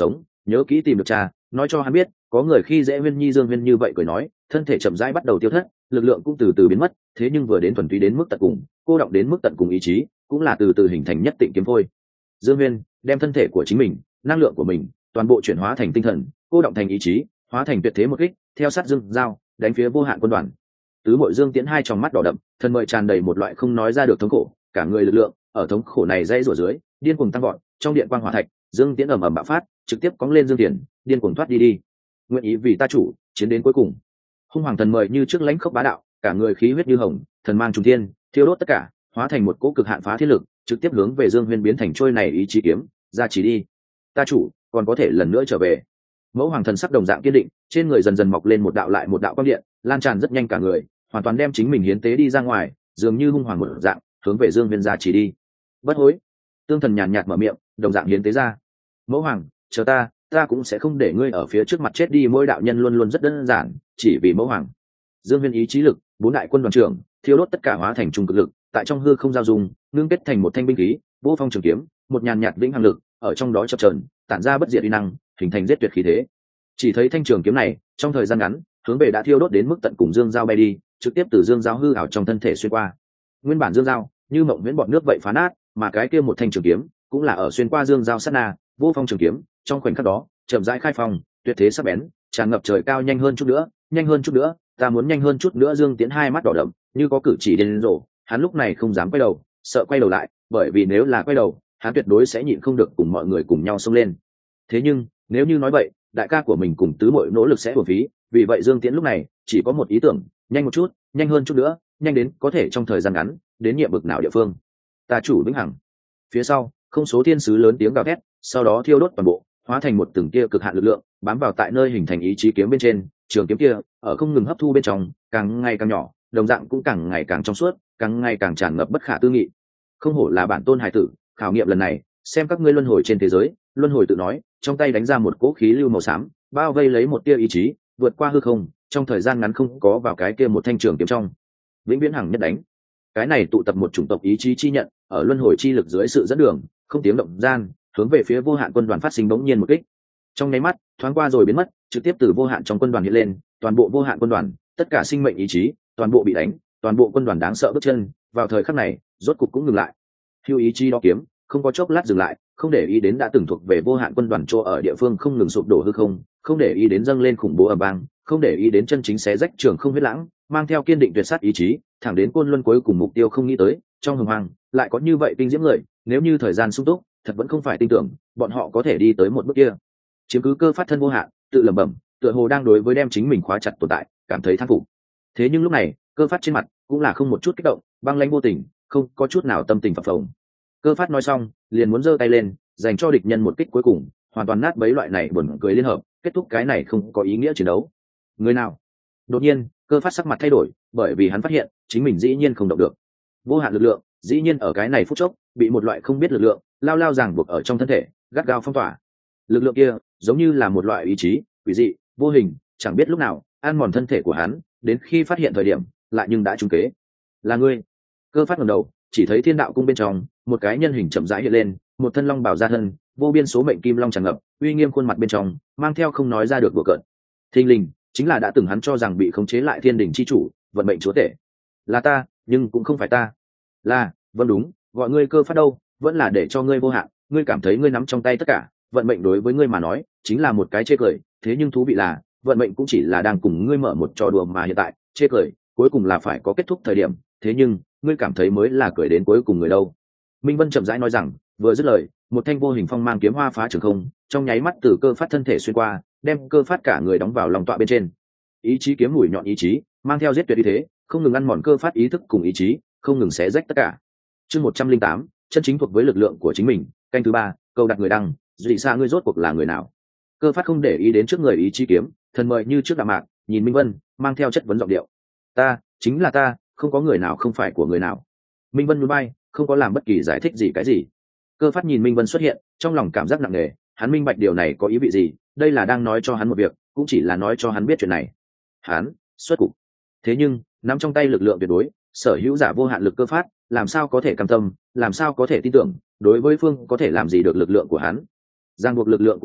nhớ kỹ tìm được cha, nói cho hắn biết có người khi dễ Huyên Nhi. Dương Huyên như vậy cười nói, thân thể chậm rãi bắt đầu tiêu thất, lực lượng cũng từ từ biến mất. Thế nhưng vừa đến thuần túy đến mức tận cùng, cô động đến mức tận cùng ý chí cũng là từ từ hình thành nhất tịnh kiếm phôi. Dương Huyên đem thân thể của chính mình, năng lượng của mình toàn bộ chuyển hóa thành tinh thần, cô động thành ý chí, hóa thành tuyệt thế một kích, theo sát Dương Giao đánh phía Vô Hạn quân đoàn. Tứ Mội Dương Tiễn hai tròng mắt đỏ đậm, thân mời tràn đầy một loại không nói ra được thống khổ, cả người lực lượng ở thống khổ này dây rủa dưới điên cuồng tăng vọt. Trong điện quang hỏa thạch, Dương Tiễn ầm ầm bạo phát, trực tiếp cóng lên Dương Tiễn, điên cuồng thoát đi. Nguyện ý vì ta chủ, chiến đến cuối cùng. Hung hoàng thần mời như trước lãnh khốc bá đạo, cả người khí huyết như hồng, thần mang trùng thiên, thiêu đốt tất cả, hóa thành một cỗ cực hạn phá thiên lực, trực tiếp hướng về Dương Huyên biến thành trôi này ý chí kiếm, ra chỉ đi. Ta chủ, còn có thể lần nữa trở về. Mẫu hoàng thần sắc đồng dạng kiên định, trên người dần dần mọc lên một đạo lại một đạo quang điện, lan tràn rất nhanh cả người, hoàn toàn đem chính mình hiến tế đi ra ngoài, dường như hung hoàng một dạng, hướng về Dương Huyên ra chỉ đi. Bất hối. Tương thần nhàn nhạt mở miệng, đồng dạng hiến tế ra. Mẫu hoàng, chờ ta cũng sẽ không để ngươi ở phía trước mặt chết đi. Mỗi đạo nhân luôn luôn rất đơn giản, chỉ vì mẫu hoàng. Dương Huyên ý chí lực, bốn đại quân đoàn trưởng thiêu đốt tất cả hóa thành trung cực lực, tại trong hư không giao dung, ngưng kết thành một thanh binh khí, vô phong trường kiếm, một nhàn nhạt vĩnh hằng lực ở trong đó chập chờn, tản ra bất diệt uy năng, hình thành giết tuyệt khí thế. Chỉ thấy thanh trường kiếm này trong thời gian ngắn hướng về đã thiêu đốt đến mức tận cùng Dương Giao bay đi, trực tiếp từ Dương Giao hư ảo trong thân thể xuyên qua. Nguyên bản Dương Giao như mộng miễn bọn nước vậy phá nát, mà cái kia một thanh trường kiếm cũng là ở xuyên qua Dương Giao sát na, vô phong trường kiếm trong khoảnh khắc đó chậm rãi khai phong, tuyệt thế sắc bén, tràn ngập trời cao. Nhanh hơn chút nữa, nhanh hơn chút nữa, ta muốn nhanh hơn chút nữa. Dương Tiễn hai mắt đỏ đậm, như có cử chỉ điên rồ. Hắn lúc này không dám quay đầu, sợ quay đầu lại, bởi vì nếu là quay đầu, hắn tuyệt đối sẽ nhịn không được cùng mọi người cùng nhau xông lên. Thế nhưng nếu như nói vậy, đại ca của mình cùng tứ muội nỗ lực sẽ uổng phí. Vì vậy Dương Tiễn lúc này chỉ có một ý tưởng, nhanh một chút, nhanh hơn chút nữa, nhanh đến có thể trong thời gian ngắn đến nhiệm vực nào địa phương. Ta chủ vĩnh hằng. Phía sau không số thiên sứ lớn tiếng gào thét, sau đó thiêu đốt toàn bộ, hóa thành một từng tia cực hạn lực lượng, bám vào tại nơi hình thành ý chí kiếm bên trên. Trường kiếm kia ở không ngừng hấp thu bên trong, càng ngày càng nhỏ, đồng dạng cũng càng ngày càng trong suốt, càng ngày càng tràn ngập bất khả tư nghị. Không hổ là bản tôn hải tử, khảo nghiệm lần này xem các ngươi luân hồi trên thế giới. Luân hồi tự nói, trong tay đánh ra một cỗ khí lưu màu xám, bao vây lấy một tia ý chí, vượt qua hư không, trong thời gian ngắn không có vào cái kia một thanh trường kiếm trong. Vĩnh viễn hằng nhất đánh. Cái này tụ tập một chủng tộc ý chí chi nhận, ở luân hồi chi lực dưới sự dẫn đường, không tiếng động gian, hướng về phía Vô Hạn quân đoàn phát sinh bỗng nhiên một kích. Trong nháy mắt thoáng qua rồi biến mất, trực tiếp từ Vô Hạn trong quân đoàn hiện lên, toàn bộ Vô Hạn quân đoàn, tất cả sinh mệnh ý chí toàn bộ bị đánh, toàn bộ quân đoàn đáng sợ bước chân vào thời khắc này rốt cục cũng ngừng lại. Hưu ý chí đó kiếm không có chốc lát dừng lại, không để ý đến đã từng thuộc về Vô Hạn quân đoàn chỗ ở địa phương không ngừng sụp đổ hư không, không để ý đến dâng lên khủng bố ầm vang, không để ý đến chân chính xé rách trường không huyết lãng, mang theo kiên định tuyệt sát ý chí, thẳng đến Côn Luân cuối cùng mục tiêu không nghĩ tới. Trong hồng hoang lại có như vậy kinh diễm người, nếu như thời gian sung túc, thật vẫn không phải tin tưởng bọn họ có thể đi tới một bước kia. Chiếm cứ cơ phát thân vô hạn, tự lẩm bẩm, tựa hồ đang đối với đem chính mình khóa chặt tồn tại cảm thấy thán phục. Thế nhưng lúc này cơ phát trên mặt cũng là không một chút kích động, băng lãnh vô tình, không có chút nào tâm tình phập phồng. Cơ phát nói xong liền muốn giơ tay lên dành cho địch nhân một kích cuối cùng, hoàn toàn nát bấy loại này buồn cười liên hợp, kết thúc cái này không có ý nghĩa chiến đấu. Người nào? Đột nhiên cơ phát sắc mặt thay đổi, bởi vì hắn phát hiện chính mình dĩ nhiên không động được. Vô hạn lực lượng dĩ nhiên ở cái này phút chốc bị một loại không biết lực lượng lao lao ràng buộc ở trong thân thể, gắt gao phong tỏa. Lực lượng kia giống như là một loại ý chí quỷ dị vô hình, chẳng biết lúc nào ăn mòn thân thể của hắn, đến khi phát hiện thời điểm lại nhưng đã trúng kế. Là ngươi? Cơ phát ngẩng đầu, chỉ thấy Thiên Đạo cung bên trong một cái nhân hình chậm rãi hiện lên, một thân long bào ra thân, vô biên số mệnh kim long tràn ngập, uy nghiêm khuôn mặt bên trong mang theo không nói ra được đùa cợt. Thình lình chính là đã từng hắn cho rằng bị khống chế lại thiên đình chi chủ, vận mệnh chúa tể. Là ta, nhưng cũng không phải ta. Là, vâng đúng, gọi ngươi cơ phát đâu, vẫn là để cho ngươi vô hạn, ngươi cảm thấy ngươi nắm trong tay tất cả, vận mệnh đối với ngươi mà nói chính là một cái chê cười. Thế nhưng thú vị là vận mệnh cũng chỉ là đang cùng ngươi mở một trò đùa mà hiện tại chê cười cuối cùng là phải có kết thúc thời điểm. Thế nhưng ngươi cảm thấy mới là cười đến cuối cùng người đâu. Minh Vân chậm rãi nói rằng, vừa dứt lời một thanh vô hình phong mang kiếm hoa phá trường không, trong nháy mắt từ cơ phát thân thể xuyên qua, đem cơ phát cả người đóng vào lòng tọa bên trên. Ý chí kiếm mũi nhọn ý chí mang theo giết tuyệt ý thế, không ngừng ăn mòn cơ phát ý thức cùng ý chí, không ngừng xé rách tất cả. Chương 108, chân chính thuộc với lực lượng của chính mình, canh thứ 3, câu đặt người đăng, dị xa ngươi rốt cuộc là người nào? Cơ phát không để ý đến trước người ý chí kiếm, thần mời như trước đạm mạc, nhìn Minh Vân mang theo chất vấn giọng điệu. Ta chính là ta, không có người nào không phải của người nào. Minh Vân nhún vai, không có làm bất kỳ giải thích gì cái gì. Cơ phát nhìn Minh Vân xuất hiện, trong lòng cảm giác nặng nề, hắn minh bạch điều này có ý vị gì, đây là đang nói cho hắn một việc, cũng chỉ là nói cho hắn biết chuyện này. Hắn xuất cục. Thế nhưng nắm trong tay lực lượng tuyệt đối, sở hữu giả vô hạn lực cơ phát, làm sao có thể cam tâm, làm sao có thể tin tưởng đối với phương có thể làm gì được lực lượng của hắn. Giang buộc lực lượng của ta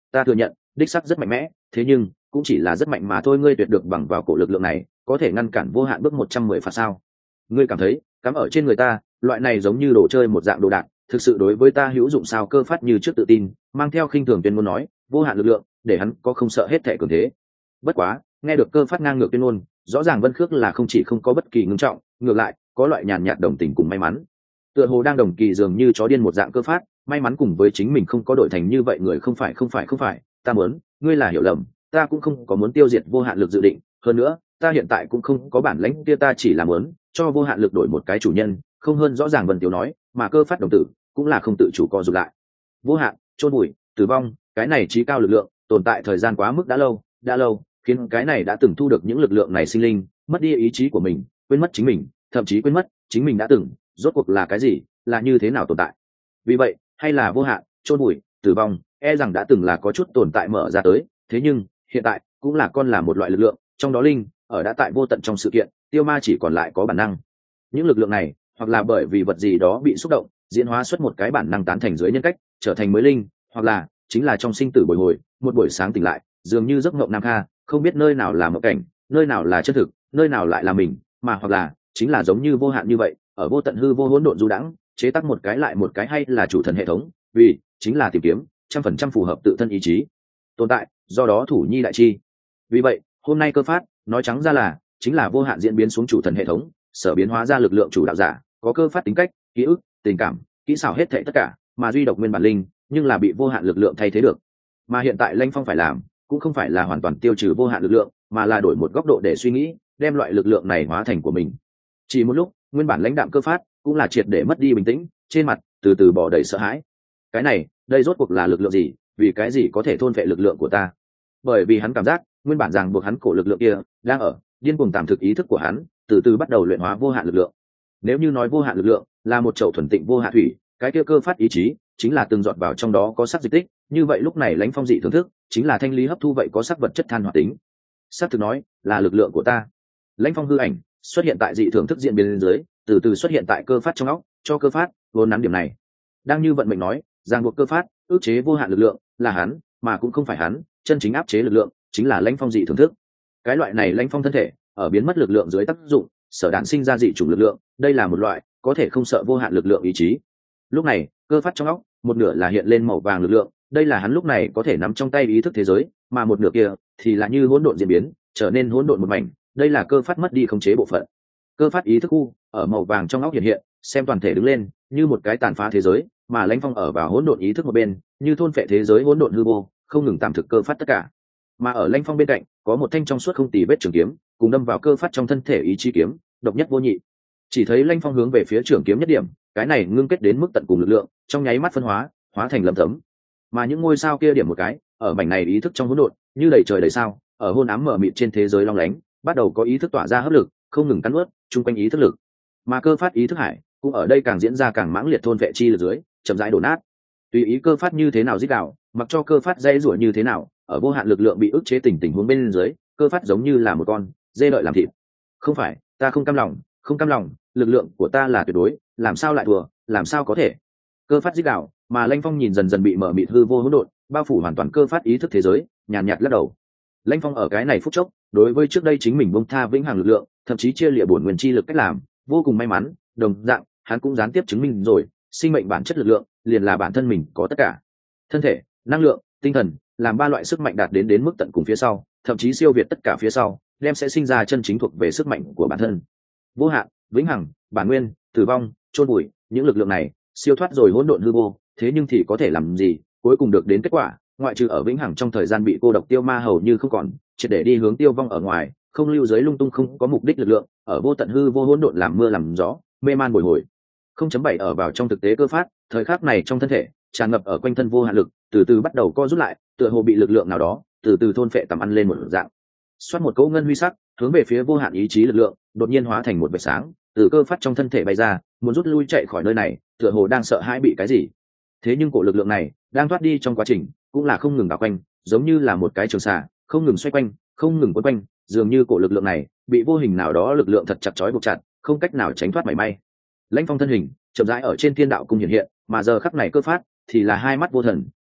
ta thừa nhận đích sắc rất mạnh mẽ, thế nhưng cũng chỉ là rất mạnh mà thôi. Ngươi tuyệt được bằng vào cổ lực lượng này có thể ngăn cản vô hạn bước 110 phạt sao? Ngươi cảm thấy cắm ở trên người ta loại này giống như đồ chơi một dạng đồ đạc thực sự đối với ta hữu dụng sao? Cơ phát như trước tự tin mang theo khinh thường tuyên ngôn nói, vô hạn lực lượng để hắn có không sợ hết thể cường thế. Bất quá nghe được cơ phát ngang ngược tuyên ngôn, rõ ràng Vân Khước là không chỉ không có bất kỳ ngưng trọng, ngược lại có loại nhàn nhạt đồng tình cùng may mắn, tựa hồ đang đồng kỳ dường như chó điên một dạng. Cơ phát may mắn cùng với chính mình không có đổi thành như vậy người. Không phải ta muốn, ngươi là hiểu lầm, ta cũng không có muốn tiêu diệt vô hạn lực dự định, hơn nữa ta hiện tại cũng không có bản lãnh kia, ta chỉ là muốn cho vô hạn lực đổi một cái chủ nhân, không hơn. Rõ ràng Vân Tiếu nói, mà cơ phát đồng tử cũng là không tự chủ co rụt lại. Vô hạn, chôn bụi, tử vong, cái này trí cao lực lượng tồn tại thời gian quá mức đã lâu, khiến cái này đã từng thu được những lực lượng này sinh linh mất đi ý chí của mình, quên mất chính mình, thậm chí quên mất chính mình đã từng rốt cuộc là cái gì, là như thế nào tồn tại. Vì vậy hay là vô hạn, chôn bụi, tử vong e rằng đã từng là có chút tồn tại mở ra tới, thế nhưng hiện tại cũng là một loại lực lượng, trong đó linh ở đã tại vô tận trong sự kiện tiêu ma chỉ còn lại có bản năng. Những lực lượng này hoặc là bởi vì vật gì đó bị xúc động diễn hóa xuất một cái bản năng tán thành dưới nhân cách trở thành mới linh, hoặc là chính là trong sinh tử bồi hồi một buổi sáng tỉnh lại dường như giấc mộng nam kha, không biết nơi nào là mộng cảnh, nơi nào là chân thực, nơi nào lại là mình, mà hoặc là chính là giống như vô hạn như vậy ở vô tận hư vô hỗn độn du đãng, chế tác một cái lại một cái, hay là chủ thần hệ thống, vì chính là tìm kiếm 100% phù hợp tự thân ý chí tồn tại, do đó thủ nhi đại chi. Vì vậy hôm nay cơ phát nói trắng ra là chính là vô hạn diễn biến xuống chủ thần hệ thống sở biến hóa ra lực lượng chủ đạo giả, có cơ phát tính cách, ký ức, tình cảm, kỹ xảo hết thảy tất cả, mà duy độc nguyên bản linh nhưng là bị vô hạn lực lượng thay thế được. Mà hiện tại Lanh Phong phải làm cũng không phải là hoàn toàn tiêu trừ vô hạn lực lượng, mà là đổi một góc độ để suy nghĩ, đem loại lực lượng này hóa thành của mình. Chỉ một lúc, nguyên bản lãnh đạm cơ phát cũng là triệt để mất đi bình tĩnh, trên mặt từ từ bỏ đầy sợ hãi. Cái này, đây rốt cuộc là lực lượng gì, vì cái gì có thể thôn phệ lực lượng của ta? Bởi vì hắn cảm giác nguyên bản ràng buộc hắn cổ lực lượng kia đang ở điên cuồng tạm thực ý thức của hắn, từ từ bắt đầu luyện hóa vô hạn lực lượng. Nếu như nói vô hạn lực lượng là một chậu thuần tịnh vô hạn thủy, cái kia cơ phát ý chí chính là từng giọt vào trong đó có sắc dịch tích, như vậy lúc này Lãnh Phong dị thưởng thức chính là thanh lý hấp thu vậy có sắc vật chất than hoạt tính. Sắc thực nói là lực lượng của ta. Lãnh Phong hư ảnh xuất hiện tại dị thưởng thức diễn biến dưới, từ từ xuất hiện tại cơ phát trong óc, cho cơ phát vốn nắn điểm này. Đang như vận mệnh nói, ràng buộc cơ phát ức chế vô hạn lực lượng là hắn, mà cũng không phải hắn, chân chính áp chế lực lượng chính là Lãnh Phong dị thưởng thức. Cái loại này Lãnh Phong thân thể ở biến mất lực lượng dưới tác dụng sở đạn sinh ra dị chủng lực lượng, đây là một loại có thể không sợ vô hạn lực lượng ý chí. Lúc này cơ phát trong óc một nửa là hiện lên màu vàng lực lượng, đây là hắn lúc này có thể nắm trong tay ý thức thế giới, mà một nửa kia thì là như hỗn độn diễn biến trở nên hỗn độn một mảnh, đây là cơ phát mất đi khống chế bộ phận. Cơ phát ý thức khu ở màu vàng trong óc hiện hiện, xem toàn thể đứng lên như một cái tàn phá thế giới, mà Lãnh Phong ở vào hỗn độn ý thức một bên, như thôn phệ thế giới hỗn độn hư vô, không ngừng tạm thực cơ phát tất cả. Mà ở Lãnh Phong bên cạnh có một thanh trong suốt không tì vết trường kiếm, cùng đâm vào cơ phát trong thân thể ý chí kiếm, độc nhất vô nhị. Chỉ thấy Lãnh Phong hướng về phía trường kiếm nhất điểm, cái này ngưng kết đến mức tận cùng lực lượng trong nháy mắt phân hóa hóa thành lấm tấm, mà những ngôi sao kia điểm một cái ở mảnh này ý thức trong hỗn độn như đầy trời đầy sao, ở hôn ám mở mịt trên thế giới long lánh bắt đầu có ý thức tỏa ra hấp lực, không ngừng cắn nuốt chung quanh ý thức lực. Mà cơ phát ý thức hải cũng ở đây càng diễn ra càng mãng liệt thôn vệ chi lực dưới chậm rãi đổ nát. Tùy ý cơ phát như thế nào rít gào, mặc cho cơ phát dây rủa như thế nào, ở vô hạn lực lượng bị ức chế tình huống bên dưới, cơ phát giống như là một con dê đợi làm thịt. Không phải, ta không cam lòng, lực lượng của ta là tuyệt đối, làm sao lại thua, làm sao có thể? Cơ phát rít gào, mà Lãnh Phong nhìn dần dần bị mở mịt hư vô hỗn độn bao phủ hoàn toàn cơ phát ý thức thế giới, nhàn nhạt lắc đầu. Lãnh Phong ở cái này phút chốc, đối với trước đây chính mình bông tha vĩnh hằng lực lượng, thậm chí chia liệt bổn nguyên chi lực cách làm, vô cùng may mắn, đồng dạng, hắn cũng gián tiếp chứng minh rồi, sinh mệnh bản chất lực lượng, liền là bản thân mình có tất cả. Thân thể, năng lượng, tinh thần, làm ba loại sức mạnh đạt đến mức tận cùng phía sau, thậm chí siêu việt tất cả phía sau, đem sẽ sinh ra chân chính thuộc về sức mạnh của bản thân. Vô hạn, vĩnh hằng, bản nguyên, tử vong, chôn bụi, những lực lượng này siêu thoát rồi hỗn độn hư vô, thế nhưng thì có thể làm gì, cuối cùng được đến kết quả, ngoại trừ ở vĩnh hằng trong thời gian bị cô độc tiêu ma hầu như không còn, triệt để đi hướng tiêu vong ở ngoài, không lưu giới lung tung không có mục đích lực lượng, ở vô tận hư vô hỗn độn làm mưa làm gió, mê man bồi hồi. 0.7 ở vào trong thực tế cơ phát, thời khắc này trong thân thể, tràn ngập ở quanh thân vô hạn lực, từ từ bắt đầu co rút lại, tựa hồ bị lực lượng nào đó, từ từ thôn phệ tầm ăn lên một dạng. Xoát một cỗ ngân huy sắc, hướng về phía vô hạn ý chí lực lượng, đột nhiên hóa thành một vệt sáng, từ cơ phát trong thân thể bay ra, muốn rút lui chạy khỏi nơi này, tựa hồ đang sợ hãi bị cái gì. Thế nhưng cổ lực lượng này, đang thoát đi trong quá trình, cũng là không ngừng đảo quanh, giống như là một cái trường xà, không ngừng xoay quanh, không ngừng quấn quanh, dường như cổ lực lượng này bị vô hình nào đó lực lượng thật chặt chói buộc chặt, không cách nào tránh thoát mảy may. Lãnh Phong thân hình chậm rãi ở trên thiên đạo cung hiện hiện, mà giờ khắc này cơ phát thì là hai mắt vô thần,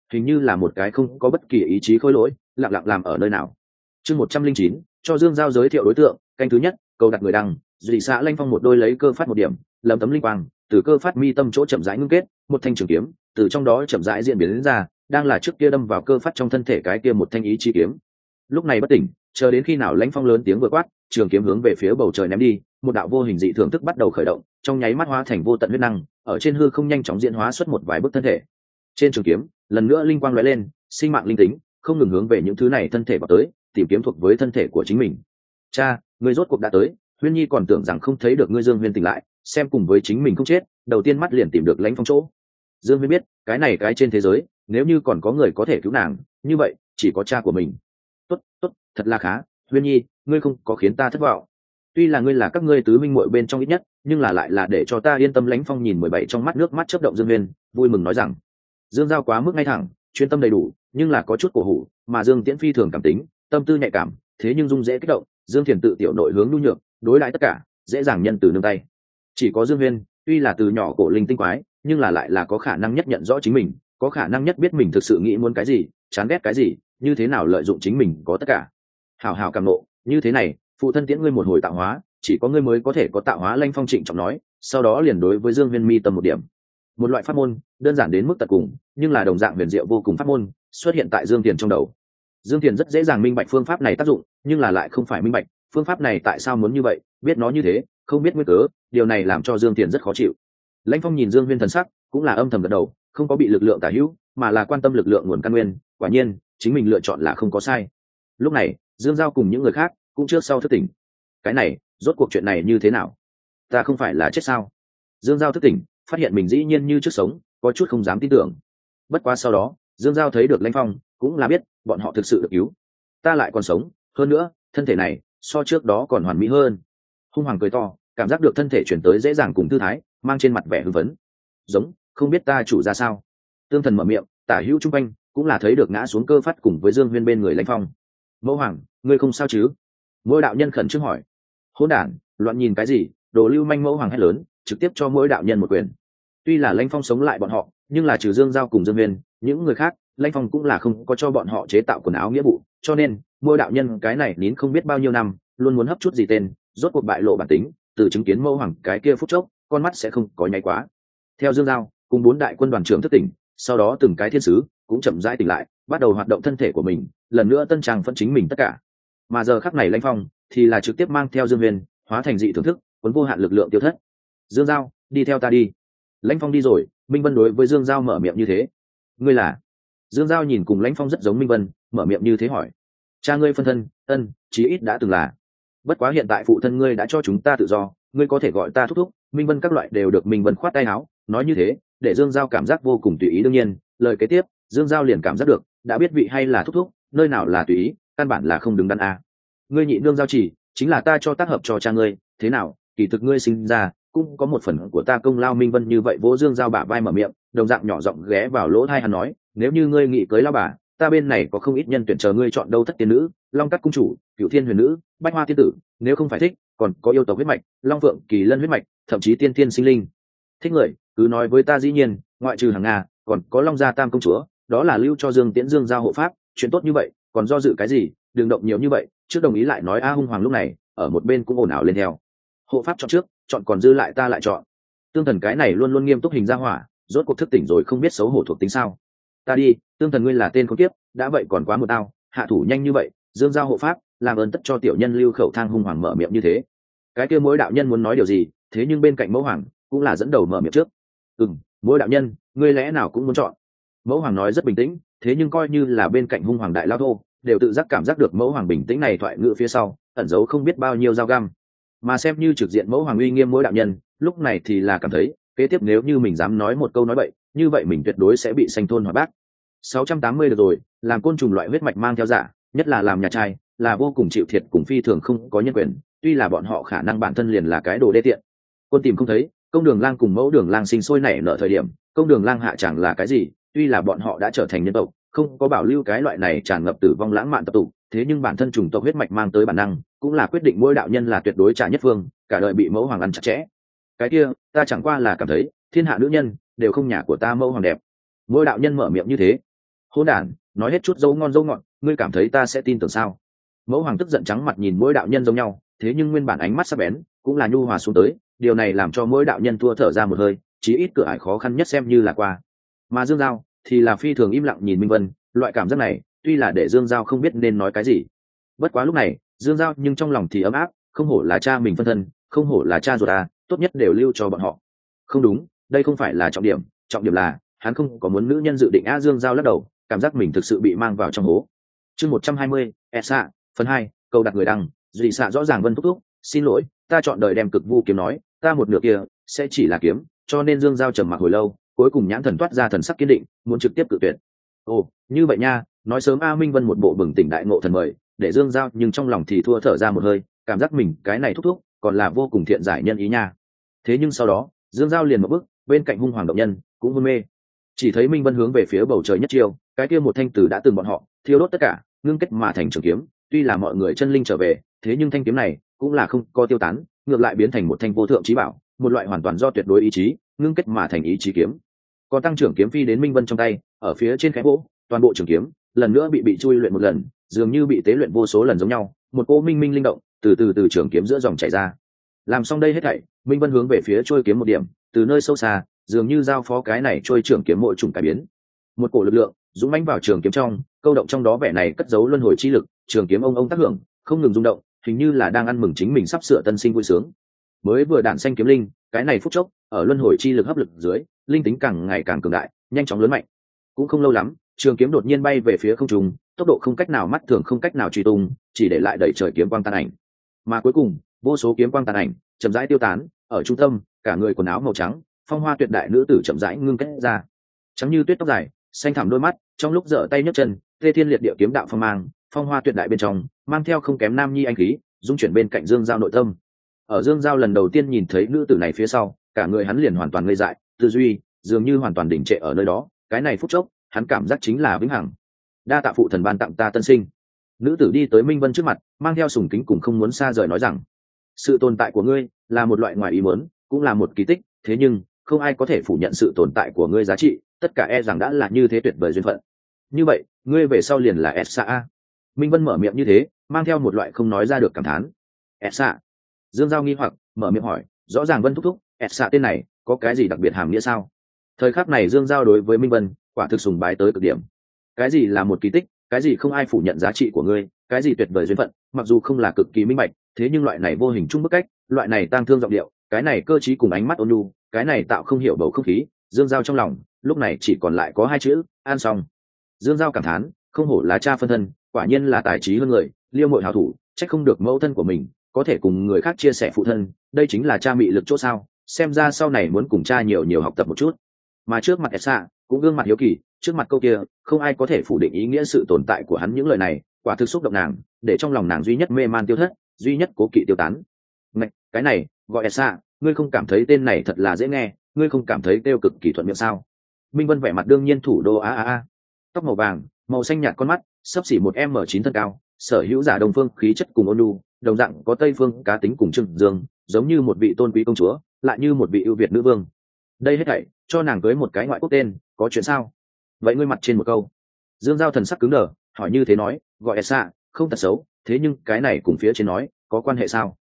hình như là một cái không có bất kỳ ý chí khôi lỗi lặng lặng làm ở nơi nào. Chương 109, cho Dương Giao giới thiệu đối tượng. Canh thứ nhất, câu đặt người đăng. Dị xạ Lanh Phong một đôi lấy cơ phát một điểm, lấm tấm linh quang từ cơ phát mi tâm chỗ chậm rãi ngưng kết, một thanh trường kiếm từ trong đó chậm rãi diễn biến đến ra, đang là trước kia đâm vào cơ phát trong thân thể cái kia một thanh ý chi kiếm. Lúc này bất tỉnh, chờ đến khi nào Lãnh Phong lớn tiếng vừa quát, trường kiếm hướng về phía bầu trời ném đi, một đạo vô hình dị thường thức bắt đầu khởi động, trong nháy mắt hóa thành vô tận huyết năng, ở trên hư không nhanh chóng diễn hóa xuất một vài bức thân thể. Trên trường kiếm, lần nữa linh quang lóe lên, sinh mạng linh tính không ngừng hướng về những thứ này thân thể vào tới, tìm kiếm thuộc với thân thể của chính mình. Cha, ngươi rốt cuộc đã tới. Huyên Nhi còn tưởng rằng không thấy được ngươi. Dương Huyên tỉnh lại, xem cùng với chính mình không chết, đầu tiên mắt liền tìm được Lãnh Phong chỗ. Dương Huyên biết, cái này cái trên thế giới, nếu như còn có người có thể cứu nàng, như vậy chỉ có cha của mình. Tốt, tốt, thật là khá. Huyên Nhi, ngươi không có khiến ta thất vọng. Tuy là ngươi là các ngươi tứ minh muội bên trong ít nhất, nhưng là lại là để cho ta yên tâm. Lãnh Phong nhìn 17 trong mắt nước mắt chớp động Dương Huyên, vui mừng nói rằng, Dương Giao quá mức ngay thẳng, chuyên tâm đầy đủ, nhưng là có chút cổ hủ, mà Dương Tiễn phi thường cảm tính, tâm tư nhạy cảm, thế nhưng dung dễ kích động. Dương Thiền tự tiểu nội hướng nhu nhược, đối lại tất cả dễ dàng nhân từ nương tay. Chỉ có Dương Huyên, tuy là từ nhỏ cổ linh tinh quái, nhưng là lại là có khả năng nhất nhận rõ chính mình, có khả năng nhất biết mình thực sự nghĩ muốn cái gì, chán ghét cái gì, như thế nào lợi dụng chính mình có tất cả. Hảo hảo cảm nộ, như thế này, phụ thân tiễn ngươi một hồi tạo hóa, chỉ có ngươi mới có thể có tạo hóa. Lãnh Phong trịnh trọng nói, sau đó liền đối với Dương Huyên mi tâm một điểm. Một loại pháp môn đơn giản đến mức tận cùng, nhưng là đồng dạng huyền diệu vô cùng pháp môn xuất hiện tại Dương Thiền trong đầu. Dương Thiền rất dễ dàng minh bạch phương pháp này tác dụng, nhưng là lại không phải minh bạch phương pháp này tại sao muốn như vậy, biết nó như thế không biết nguyên cớ, điều này làm cho Dương Thiền rất khó chịu. Lãnh Phong nhìn Dương Huyên thần sắc cũng là âm thầm gật đầu, không có bị lực lượng tả hữu, mà là quan tâm lực lượng nguồn căn nguyên. Quả nhiên chính mình lựa chọn là không có sai. Lúc này Dương Giao cùng những người khác cũng trước sau thức tỉnh. Cái này rốt cuộc chuyện này như thế nào? Ta không phải là chết sao? Dương Giao thức tỉnh, phát hiện mình dĩ nhiên như trước sống, có chút không dám tin tưởng. Bất quá sau đó Dương Giao thấy được Lãnh Phong, cũng là biết bọn họ thực sự được cứu. Ta lại còn sống, hơn nữa thân thể này so trước đó còn hoàn mỹ hơn. Hung Hoàng cười to, cảm giác được thân thể chuyển tới dễ dàng cùng tư thái, mang trên mặt vẻ hưng phấn. Giống, không biết ta chủ ra sao? Tương Thần mở miệng, tả hữu trung quanh cũng là thấy được ngã xuống cơ phát cùng với Dương Huyên bên người Lãnh Phong. Mẫu Hoàng, ngươi không sao chứ? Mỗi đạo nhân khẩn trương hỏi. Hỗn đản, loạn nhìn cái gì? Đồ lưu manh! Mẫu Hoàng hét lớn, trực tiếp cho mỗi đạo nhân một quyền. Tuy là Lãnh Phong sống lại bọn họ, nhưng là trừ Dương Giao cùng Dương Huyên, những người khác Lãnh Phong cũng là không có cho bọn họ chế tạo quần áo nghĩa vụ, cho nên mỗi đạo nhân cái này nín không biết bao nhiêu năm, luôn muốn hấp chút gì tên, rốt cuộc bại lộ bản tính. Từ chứng kiến Mẫu Hoàng cái kia phút chốc, con mắt sẽ không có nháy quá. Theo Dương Giao cùng 4 đại quân đoàn trưởng thức tỉnh, sau đó từng cái thiên sứ cũng chậm rãi tỉnh lại, bắt đầu hoạt động thân thể của mình, lần nữa tân trang phân chính mình tất cả. Mà giờ khắc này Lãnh Phong thì là trực tiếp mang theo Dương Huyên, hóa thành dị thưởng thức, cuốn vô hạn lực lượng tiêu thất. Dương Giao, đi theo ta đi. Lãnh Phong đi rồi, Minh Vân đối với Dương Giao mở miệng như thế. Ngươi là? Dương Giao nhìn cùng Lãnh Phong rất giống Minh Vân, mở miệng như thế hỏi. Cha ngươi phân thân, chí ít đã từng là. Bất quá hiện tại phụ thân ngươi đã cho chúng ta tự do, ngươi có thể gọi ta thúc thúc. Minh Vân các loại đều được Minh Vân khoát tay áo, nói như thế, để Dương Giao cảm giác vô cùng tùy ý. Đương nhiên, lời kế tiếp, Dương Giao liền cảm giác được, đã biết vị hay là thúc thúc, nơi nào là tùy ý, căn bản là không đứng đắn a. Ngươi nhị nương Giao chỉ, chính là ta cho tác hợp cho cha ngươi, thế nào, kỳ thực ngươi sinh ra cũng có một phần của ta công lao. Minh Vân như vậy vỗ Dương Giao bả vai mở miệng, đồng dạng nhỏ giọng ghé vào lỗ tai hắn nói, nếu như ngươi nghĩ cưới lao bà, ta bên này có không ít nhân tuyển chờ ngươi chọn. Đâu thất tiên nữ, Long Cắt cung chủ, Cửu Thiên huyền nữ, Bách Hoa tiên tử, nếu không phải thích, còn có yêu tộc huyết mạch, Long Phượng Kỳ Lân huyết mạch, thậm chí tiên tiên sinh linh. Thích người cứ nói với ta. Dĩ nhiên ngoại trừ hàng Nga, còn có Long Gia Tam công chúa, đó là lưu cho Dương Tiễn Dương Giao hộ pháp. Chuyện tốt như vậy còn do dự cái gì, đừng động nhiều như vậy, trước đồng ý lại nói. Hung Hoàng lúc này ở một bên cũng ồn ào lên theo. Hộ pháp chọn trước, chọn còn dư lại ta lại chọn. Tương Thần cái này luôn luôn nghiêm túc hình ra hỏa, rốt cuộc thức tỉnh rồi không biết xấu hổ thuộc tính sao. Ta đi, Tương Thần ngươi là tên khốn kiếp, đã vậy còn quá một tao, hạ thủ nhanh như vậy. Dương Giao hộ pháp, làm ơn tất cho tiểu nhân lưu khẩu thang. Hung Hoàng mở miệng như thế. Cái kia mỗi đạo nhân muốn nói điều gì, thế nhưng bên cạnh Mẫu Hoàng cũng là dẫn đầu mở miệng trước. Mỗi đạo nhân, ngươi lẽ nào cũng muốn chọn? Mẫu Hoàng nói rất bình tĩnh, thế nhưng coi như là bên cạnh Hung Hoàng đại lao thô đều tự giác cảm giác được Mẫu Hoàng bình tĩnh này thoại ngữ phía sau ẩn giấu không biết bao nhiêu dao găm. Mà xem như trực diện Mẫu Hoàng uy nghiêm mỗi đạo nhân, lúc này thì là cảm thấy kế tiếp nếu như mình dám nói một câu nói bậy, như vậy mình tuyệt đối sẽ bị sanh thôn hỏi bác. 680 được rồi, làm côn trùng loại huyết mạch mang theo giả, nhất là làm nhà trai, là vô cùng chịu thiệt cùng phi thường không có nhân quyền. Tuy là bọn họ khả năng bản thân liền là cái đồ đê tiện. Quân tìm không thấy, Công Đường Lang cùng Mẫu Đường Lang sinh sôi nảy nở thời điểm, Công Đường Lang hạ chẳng là cái gì? Tuy là bọn họ đã trở thành nhân tộc, không có bảo lưu cái loại này tràn ngập tử vong lãng mạn tập tục, thế nhưng bản thân chủng tộc huyết mạch mang tới bản năng, cũng là quyết định mỗi đạo nhân là tuyệt đối trả nhất phương, cả đời bị Mẫu Hoàng ăn chặt chẽ. Cái kia, ta chẳng qua là cảm thấy, thiên hạ nữ nhân đều không nhà của ta Mẫu Hoàng đẹp. Mỗi đạo nhân mở miệng như thế. Hỗn đản, nói hết chút dấu ngon dấu ngọt, ngươi cảm thấy ta sẽ tin tưởng sao? Mẫu hoàng tức giận trắng mặt nhìn mỗi đạo nhân giống nhau, thế nhưng nguyên bản ánh mắt sắc bén cũng là nhu hòa xuống tới, điều này làm cho mỗi đạo nhân thua thở ra một hơi, chí ít cửa ải khó khăn nhất xem như là qua. Mà Dương Giao thì là phi thường im lặng nhìn Minh Vân, loại cảm giác này tuy là để Dương Giao không biết nên nói cái gì. Bất quá lúc này Dương Giao nhưng trong lòng thì ấm áp, không hổ là cha mình phân thân, không hổ là cha ruột à, tốt nhất đều lưu cho bọn họ. Không đúng, đây không phải là trọng điểm là hắn không có muốn nữ nhân dự định. Dương Giao lắc đầu, cảm giác mình thực sự bị mang vào trong hố. Chương 120, Esa, phần 2, câu đặt người đăng. Dị xạ rõ ràng Vân thúc thúc, xin lỗi, ta chọn đời đem cực vu kiếm nói, ta một nửa kia sẽ chỉ là kiếm, cho nên Dương Giao trầm mặc hồi lâu, cuối cùng nhãn thần toát ra thần sắc kiên định, muốn trực tiếp cự tuyệt. Ồ, như vậy nha, nói sớm A Minh Vân một bộ bừng tỉnh đại ngộ thần mời, để Dương Giao nhưng trong lòng thì thua thở ra một hơi, cảm giác mình cái này thúc thúc còn là vô cùng thiện giải nhân ý nha. Thế nhưng sau đó Dương Giao liền một bước bên cạnh hung hoàng động nhân cũng hôn mê, chỉ thấy Minh Vân hướng về phía bầu trời nhất chiêu, cái kia một thanh tử đã từng bọn họ thiêu đốt tất cả, ngưng kết mà thành trường kiếm. Tuy là mọi người chân linh trở về, thế nhưng thanh kiếm này cũng là không có tiêu tán, ngược lại biến thành một thanh vô thượng chí bảo, một loại hoàn toàn do tuyệt đối ý chí ngưng kết mà thành ý chí kiếm. Còn tăng trưởng kiếm phi đến Minh Vân trong tay, ở phía trên khẽ gỗ, toàn bộ trường kiếm lần nữa bị chui luyện một lần, dường như bị tế luyện vô số lần giống nhau, một cỗ minh minh linh động từ trường kiếm giữa dòng chảy ra. Làm xong đây hết thảy, Minh Vân hướng về phía trôi kiếm một điểm, từ nơi sâu xa dường như giao phó cái này trôi trường kiếm mỗi chủng cải biến. Một cổ lực lượng dũng mãnh vào trường kiếm trong, câu động trong đó vẻ này cất giấu luân hồi chi lực, trường kiếm ông tác hưởng không ngừng rung động, hình như là đang ăn mừng chính mình sắp sửa tân sinh vui sướng. Mới vừa đản xanh kiếm linh, cái này phút chốc ở luân hồi chi lực hấp lực dưới, linh tính càng ngày càng cường đại, nhanh chóng lớn mạnh. Cũng không lâu lắm, trường kiếm đột nhiên bay về phía không trung, tốc độ không cách nào mắt thường không cách nào truy tung, chỉ để lại đẩy trời kiếm quang tàn ảnh. Mà cuối cùng vô số kiếm quang tàn ảnh chậm rãi tiêu tán, ở trung tâm cả người quần áo màu trắng, phong hoa tuyệt đại nữ tử chậm rãi ngưng kết ra, trắng như tuyết tóc dài, xanh thẳm đôi mắt, trong lúc giở tay nhấc chân, tê thiên liệt địa kiếm đạo phong mang, phong hoa tuyệt đại bên trong mang theo không kém nam nhi anh khí, dung chuyển bên cạnh Dương Giao nội tâm. Ở Dương Giao lần đầu tiên nhìn thấy nữ tử này phía sau, cả người hắn liền hoàn toàn ngây dại, tư duy dường như hoàn toàn đình trệ ở nơi đó. Cái này phút chốc hắn cảm giác chính là vĩnh hằng. Đa tạ phụ thần ban tặng ta tân sinh. Nữ tử đi tới Minh Vân trước mặt, mang theo sùng kính cùng không muốn xa rời nói rằng, sự tồn tại của ngươi là một loại ngoài ý muốn, cũng là một kỳ tích, thế nhưng không ai có thể phủ nhận sự tồn tại của ngươi giá trị, tất cả e rằng đã là như thế tuyệt vời duyên phận. Như vậy ngươi về sau liền là Esa. Minh Vân mở miệng như thế, mang theo một loại không nói ra được cảm thán. Esa. Dương Giao nghi hoặc mở miệng hỏi, rõ ràng Vân thúc thúc, Esa tên này có cái gì đặc biệt hàm nghĩa sao? Thời khắc này Dương Giao đối với Minh Vân quả thực sùng bái tới cực điểm. Cái gì là một kỳ tích, cái gì không ai phủ nhận giá trị của ngươi, cái gì tuyệt vời duyên phận, mặc dù không là cực kỳ minh bạch, thế nhưng loại này vô hình chung bức cách, loại này tang thương giọng điệu, cái này cơ trí cùng ánh mắt ôn nhu, cái này tạo không hiểu bầu không khí. Dương Giao trong lòng lúc này chỉ còn lại có hai chữ: an xong. Dương Giao cảm thán, không hổ là cha phân thân, quả nhiên là tài trí hơn người, liêu mội hảo thủ, trách không được mẫu thân của mình có thể cùng người khác chia sẻ phụ thân, đây chính là cha mị lực chỗ sao. Xem ra sau này muốn cùng cha nhiều nhiều học tập một chút. Mà trước mặt Esa cũng gương mặt hiếu kỳ, trước mặt câu kia không ai có thể phủ định ý nghĩa sự tồn tại của hắn, những lời này quả thực xúc động nàng, để trong lòng nàng duy nhất mê man tiêu thất, duy nhất cố kỵ tiêu tán. Ngạch, cái này gọi Esa, ngươi không cảm thấy tên này thật là dễ nghe, ngươi không cảm thấy kêu cực kỳ thuận miệng sao? Minh Vân vẻ mặt đương nhiên thủ đô tóc màu vàng, màu xanh nhạt con mắt, xấp xỉ một m9 thân cao, sở hữu giả Đông Phương khí chất cùng ôn nhu, đồng dạng có Tây Phương cá tính cùng Trừng Dương, giống như một vị tôn quý công chúa, lại như một vị ưu việt nữ vương. Đây hết thảy cho nàng cưới một cái ngoại quốc tên, có chuyện sao? Vậy ngươi mặt trên một câu. Dương Giao thần sắc cứng đờ, hỏi như thế nói, gọi Esa, không tật xấu, thế nhưng cái này cùng phía trên nói có quan hệ sao?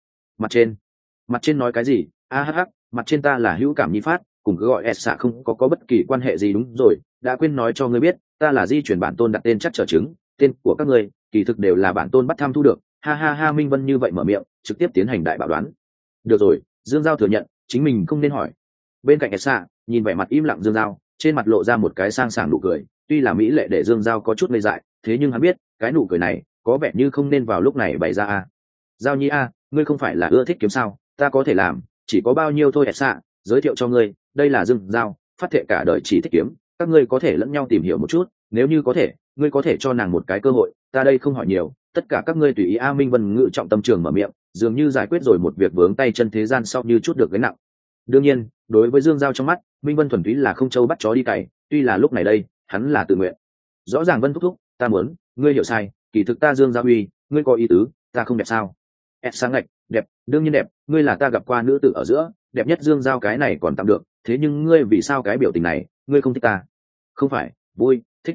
Mặt trên nói cái gì? Mặt trên ta là hữu cảm nhi phát, cùng cứ gọi Esa không có bất kỳ quan hệ gì. Đúng rồi, đã quên nói cho ngươi biết, ta là di chuyển bản tôn đặt tên chắc trở chứng, tên của các ngươi kỳ thực đều là bản tôn bắt tham thu được. Ha, Minh Vân như vậy mở miệng, trực tiếp tiến hành đại bảo đoán. Được rồi, Dương Giao thừa nhận chính mình không nên hỏi. Bên cạnh Esa nhìn vẻ mặt im lặng Dương Giao, trên mặt lộ ra một cái sang sảng nụ cười, tuy là mỹ lệ để Dương Giao có chút ngây dại, thế nhưng hắn biết cái nụ cười này có vẻ như không nên vào lúc này bày ra. Giao nhi ngươi không phải là ưa thích kiếm sao? Ta có thể làm, chỉ có bao nhiêu thôi. Esa giới thiệu cho ngươi, đây là Dương Giao, phát thệ cả đời chỉ thích kiếm, các ngươi có thể lẫn nhau tìm hiểu một chút, nếu như có thể, ngươi có thể cho nàng một cái cơ hội, ta đây không hỏi nhiều, tất cả các ngươi tùy ý. Minh Vân ngự trọng tâm trường mở miệng, dường như giải quyết rồi một việc vướng tay chân thế gian sau như chút được gánh nặng. Đương nhiên, đối với Dương Giao trong mắt, Minh Vân thuần túy là không trâu bắt chó đi cày, tuy là lúc này đây hắn là tự nguyện. Rõ ràng Vân thúc thúc, ta muốn ngươi hiểu sai, kỳ thực ta Dương Giao uy, ngươi có ý tứ, ta không đẹp sao? Sáng ngạch, đẹp, đương nhiên đẹp, ngươi là ta gặp qua nữ tử ở giữa đẹp nhất. Dương Giao cái này còn tạm được, thế nhưng ngươi vì sao cái biểu tình này, ngươi không thích ta? Không phải vui, thích.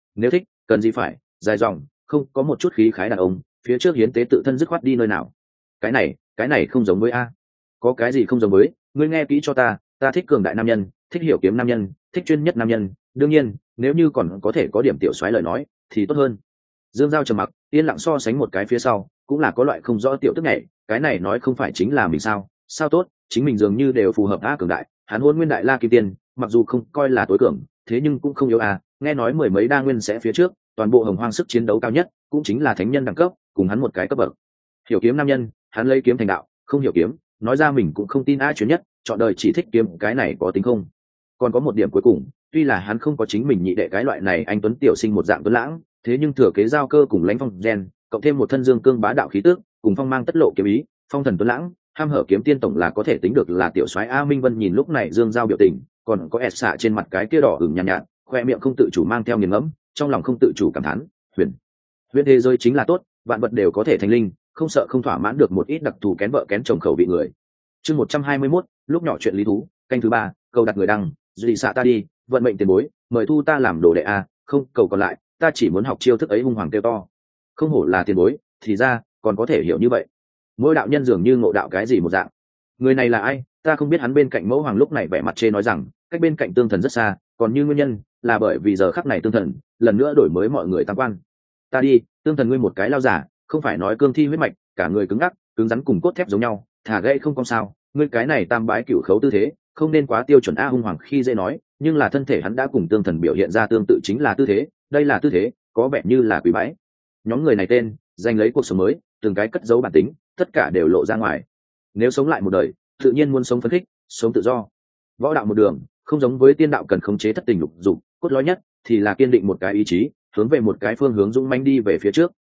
nếu thích cần gì phải dài dòng, không có một chút khí khái đàn ông, phía trước hiến tế tự thân dứt khoát đi nơi nào. Cái này không giống với a. Có cái gì không giống với? Ngươi nghe kỹ cho ta thích cường đại nam nhân, thích hiểu kiếm nam nhân, thích chuyên nhất nam nhân, đương nhiên nếu như còn có thể có điểm tiểu soái lời nói thì tốt hơn. Dương Giao trầm mặc, yên lặng so sánh một cái phía sau, cũng là có loại không rõ tiểu tức nhảy, cái này nói không phải chính là mình sao tốt, chính mình dường như đều phù hợp a cường đại, hắn Hôn Nguyên Đại La Kim Tiên, mặc dù không coi là tối cường, thế nhưng cũng không yếu a, nghe nói mười mấy đa nguyên sẽ phía trước, toàn bộ Hồng Hoang sức chiến đấu cao nhất, cũng chính là thánh nhân đẳng cấp, cùng hắn một cái cấp bậc. Hiểu kiếm nam nhân, hắn lấy kiếm thành đạo, không hiểu kiếm, nói ra mình cũng không tin a chuyến nhất, chọn đời chỉ thích kiếm, cái này có tính không? Còn có một điểm cuối cùng, tuy là hắn không có chính mình nhị đệ cái loại này anh tuấn tiểu sinh một dạng tuấn lãng, thế nhưng thừa kế giao cơ cùng lãnh phong gen, cộng thêm một thân dương cương bá đạo khí tước, cùng phong mang tất lộ kiếm ý, phong thần tuấn lãng, ham hở kiếm tiên tổng là có thể tính được là tiểu soái a. Minh Vân nhìn lúc này Dương Giao biểu tình, còn có ẹt xạ trên mặt cái kia đỏ ửng nhàn nhạt, khoe miệng không tự chủ mang theo nghiền ngẫm, trong lòng không tự chủ cảm thán, huyền thế giới chính là tốt, vạn vật đều có thể thành linh, không sợ không thỏa mãn được một ít đặc thù kén vợ kén chồng khẩu vị người. Chương 121, lúc nhỏ chuyện lý thú, canh thứ 3, câu đặt người đăng, duy xạ ta đi, vận mệnh tiền bối, mời thu ta làm đồ đệ a, không cầu còn lại, ta chỉ muốn học chiêu thức ấy hung hoàng kêu to. Không hổ là tiền bối, thì ra còn có thể hiểu như vậy. Mỗi đạo nhân dường như ngộ đạo cái gì một dạng. Người này là ai? Ta không biết. Hắn bên cạnh mẫu hoàng lúc này vẻ mặt chê nói rằng, cách bên cạnh tương thần rất xa, còn như nguyên nhân là bởi vì giờ khắc này tương thần lần nữa đổi mới mọi người tam quan. Ta đi, tương thần ngươi một cái lao giả, không phải nói cương thi huyết mạch, cả người cứng ngắc, cứng rắn cùng cốt thép giống nhau, thả gãy không cong sao? Ngươi cái này tam bái cửu khấu tư thế, không nên quá tiêu chuẩn a. Hung hoàng khi dễ nói, nhưng là thân thể hắn đã cùng tương thần biểu hiện ra tương tự, chính là tư thế, đây là tư thế, có vẻ như là quỷ bái. Nhóm người này tên, giành lấy cuộc sống mới, từng cái cất giấu bản tính, tất cả đều lộ ra ngoài. Nếu sống lại một đời, tự nhiên muốn sống phấn khích, sống tự do. Võ đạo một đường, không giống với tiên đạo cần khống chế thất tình lục dục, cốt lõi nhất thì là kiên định một cái ý chí, hướng về một cái phương hướng dũng mãnh đi về phía trước.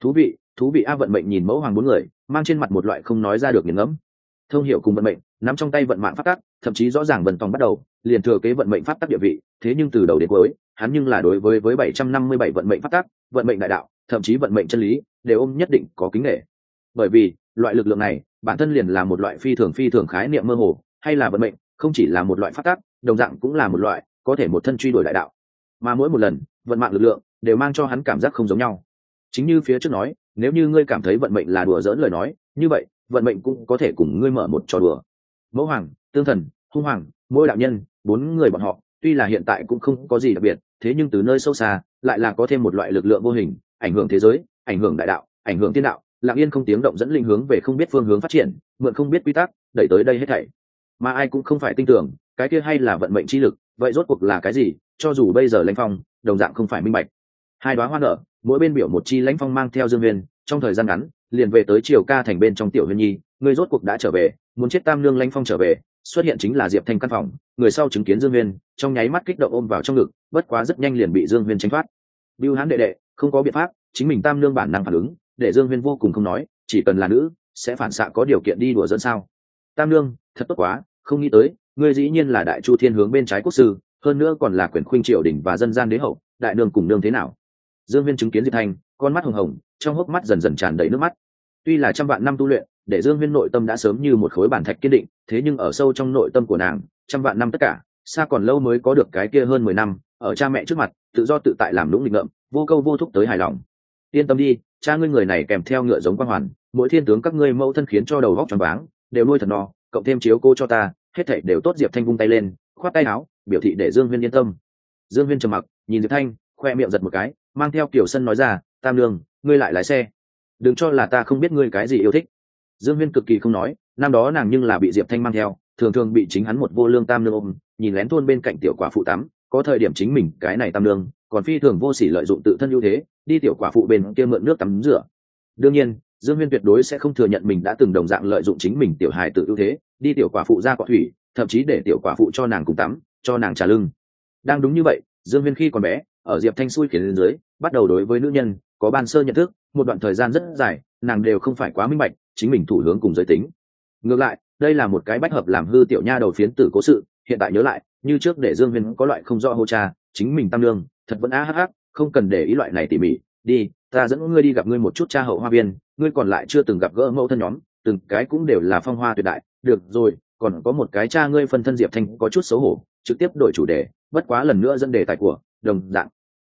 Thú vị a. Vận mệnh nhìn mẫu hoàng bốn người, mang trên mặt một loại không nói ra được nghiền ngẫm. Thông hiểu cùng vận mệnh, nắm trong tay vận mạng pháp tắc, thậm chí rõ ràng Vân Tòng bắt đầu liền thừa kế vận mệnh pháp tắc địa vị, thế nhưng từ đầu đến cuối, hắn nhưng là đối với 757 vận mệnh pháp tắc, vận mệnh đại đạo, thậm chí vận mệnh chân lý, đều ôm nhất định có kính nể. Bởi vì, loại lực lượng này, bản thân liền là một loại phi thường khái niệm mơ hồ, hay là vận mệnh, không chỉ là một loại pháp tắc, đồng dạng cũng là một loại có thể một thân truy đuổi đại đạo. Mà mỗi một lần, vận mạng lực lượng đều mang cho hắn cảm giác không giống nhau. Chính như phía trước nói, nếu như ngươi cảm thấy vận mệnh là đùa giỡn lời nói, như vậy, vận mệnh cũng có thể cùng ngươi mở một trò đùa. Mẫu hoàng, tương thần, hung hoàng, mỗi đạo nhân, bốn người bọn họ, tuy là hiện tại cũng không có gì đặc biệt, thế nhưng từ nơi sâu xa, lại là có thêm một loại lực lượng vô hình, ảnh hưởng thế giới, ảnh hưởng đại đạo, ảnh hưởng thiên đạo, lặng yên không tiếng động dẫn linh hướng về không biết phương hướng phát triển, mượn không biết quy tắc, đẩy tới đây hết thảy. Mà ai cũng không phải tin tưởng, cái kia hay là vận mệnh chi lực, vậy rốt cuộc là cái gì? Cho dù bây giờ Lãnh Phong, đồng dạng không phải minh bạch. Hai đóa hoa nở, mỗi bên biểu một chi. Lãnh Phong mang theo Dương Huyền, trong thời gian ngắn, liền về tới Triều Ca thành bên trong. Tiểu Huyền Nhi, người rốt cuộc đã trở về, muốn chết tam nương. Lãnh Phong trở về, xuất hiện chính là Diệp Thanh căn phòng, người sau chứng kiến Dương Huyền, trong nháy mắt kích động ôm vào trong ngực, bất quá rất nhanh liền bị Dương Huyền tránh thoát. Bưu Hán đệ đệ, không có biện pháp, chính mình tam nương bản năng phản ứng, để Dương Huyền vô cùng không nói, chỉ cần là nữ, sẽ phản xạ có điều kiện đi đùa dẫn sao? Tam nương, thật tốt quá, không nghĩ tới, ngươi dĩ nhiên là Đại Chu Thiên hướng bên trái quốc sư, hơn nữa còn là quyền khuynh triều đình và dân gian đế hậu, đại nương cùng nương thế nào? Dương Huyên chứng kiến Diệp Thanh, con mắt hồng hồng, trong hốc mắt dần dần tràn đầy nước mắt. Tuy là trăm vạn năm tu luyện, để Dương Huyên nội tâm đã sớm như một khối bản thạch kiên định, thế nhưng ở sâu trong nội tâm của nàng, trăm vạn năm tất cả, xa còn lâu mới có được cái kia hơn 10 năm, ở cha mẹ trước mặt, tự do tự tại làm lũng nghịch ngợm, vô câu vô thúc tới hài lòng. Yên tâm đi, cha ngươi người này kèm theo ngựa giống quang hoàn, mỗi thiên tướng các ngươi mẫu thân khiến cho đầu góc tròn váng, đều nuôi thật no, cộng thêm chiếu cô cho ta, hết thảy đều tốt. Diệp Thanh vung tay lên, khoát tay áo, biểu thị để Dương Huyên yên tâm. Dương Huyên trầm mặc, nhìn Diệp Thanh, khoe miệng giật một cái, mang theo kiểu sân nói ra, tam nương, ngươi lại lái xe, đừng cho là ta không biết ngươi cái gì yêu thích. Dương Huyên cực kỳ không nói, năm đó nàng nhưng là bị Diệp Thanh mang theo, thường thường bị chính hắn một vô lương tam nương ôm, nhìn lén thôn bên cạnh tiểu quả phụ tắm, có thời điểm chính mình cái này tam nương còn phi thường vô sỉ lợi dụng tự thân ưu thế, đi tiểu quả phụ bên kia mượn nước tắm rửa. Đương nhiên, Dương Huyên tuyệt đối sẽ không thừa nhận mình đã từng đồng dạng lợi dụng chính mình tiểu hài tự ưu thế, đi tiểu quả phụ ra quả thủy, thậm chí để tiểu quả phụ cho nàng cùng tắm, cho nàng trả lưng. Đang đúng như vậy, Dương Huyên khi còn bé, ở Diệp Thanh xui khiến lên dưới, bắt đầu đối với nữ nhân có ban sơ nhận thức, một đoạn thời gian rất dài, nàng đều không phải quá minh bạch chính mình thủ hướng cùng giới tính. Ngược lại, đây là một cái bách hợp làm hư tiểu nha đầu phiến tử cố sự, hiện tại nhớ lại, như trước để Dương Huyên có loại không rõ hô cha, chính mình tam lương, thật vẫn hắc, không cần để ý loại này tỉ mỉ, đi, ta dẫn ngươi đi gặp ngươi một chút cha hậu hoa viên, ngươi còn lại chưa từng gặp gỡ mẫu thân nhóm, từng cái cũng đều là phong hoa tuyệt đại, được rồi, còn có một cái cha ngươi phân thân. Diệp Thanh có chút xấu hổ, trực tiếp đổi chủ đề, bất quá lần nữa dẫn đề tài của đồng dạng.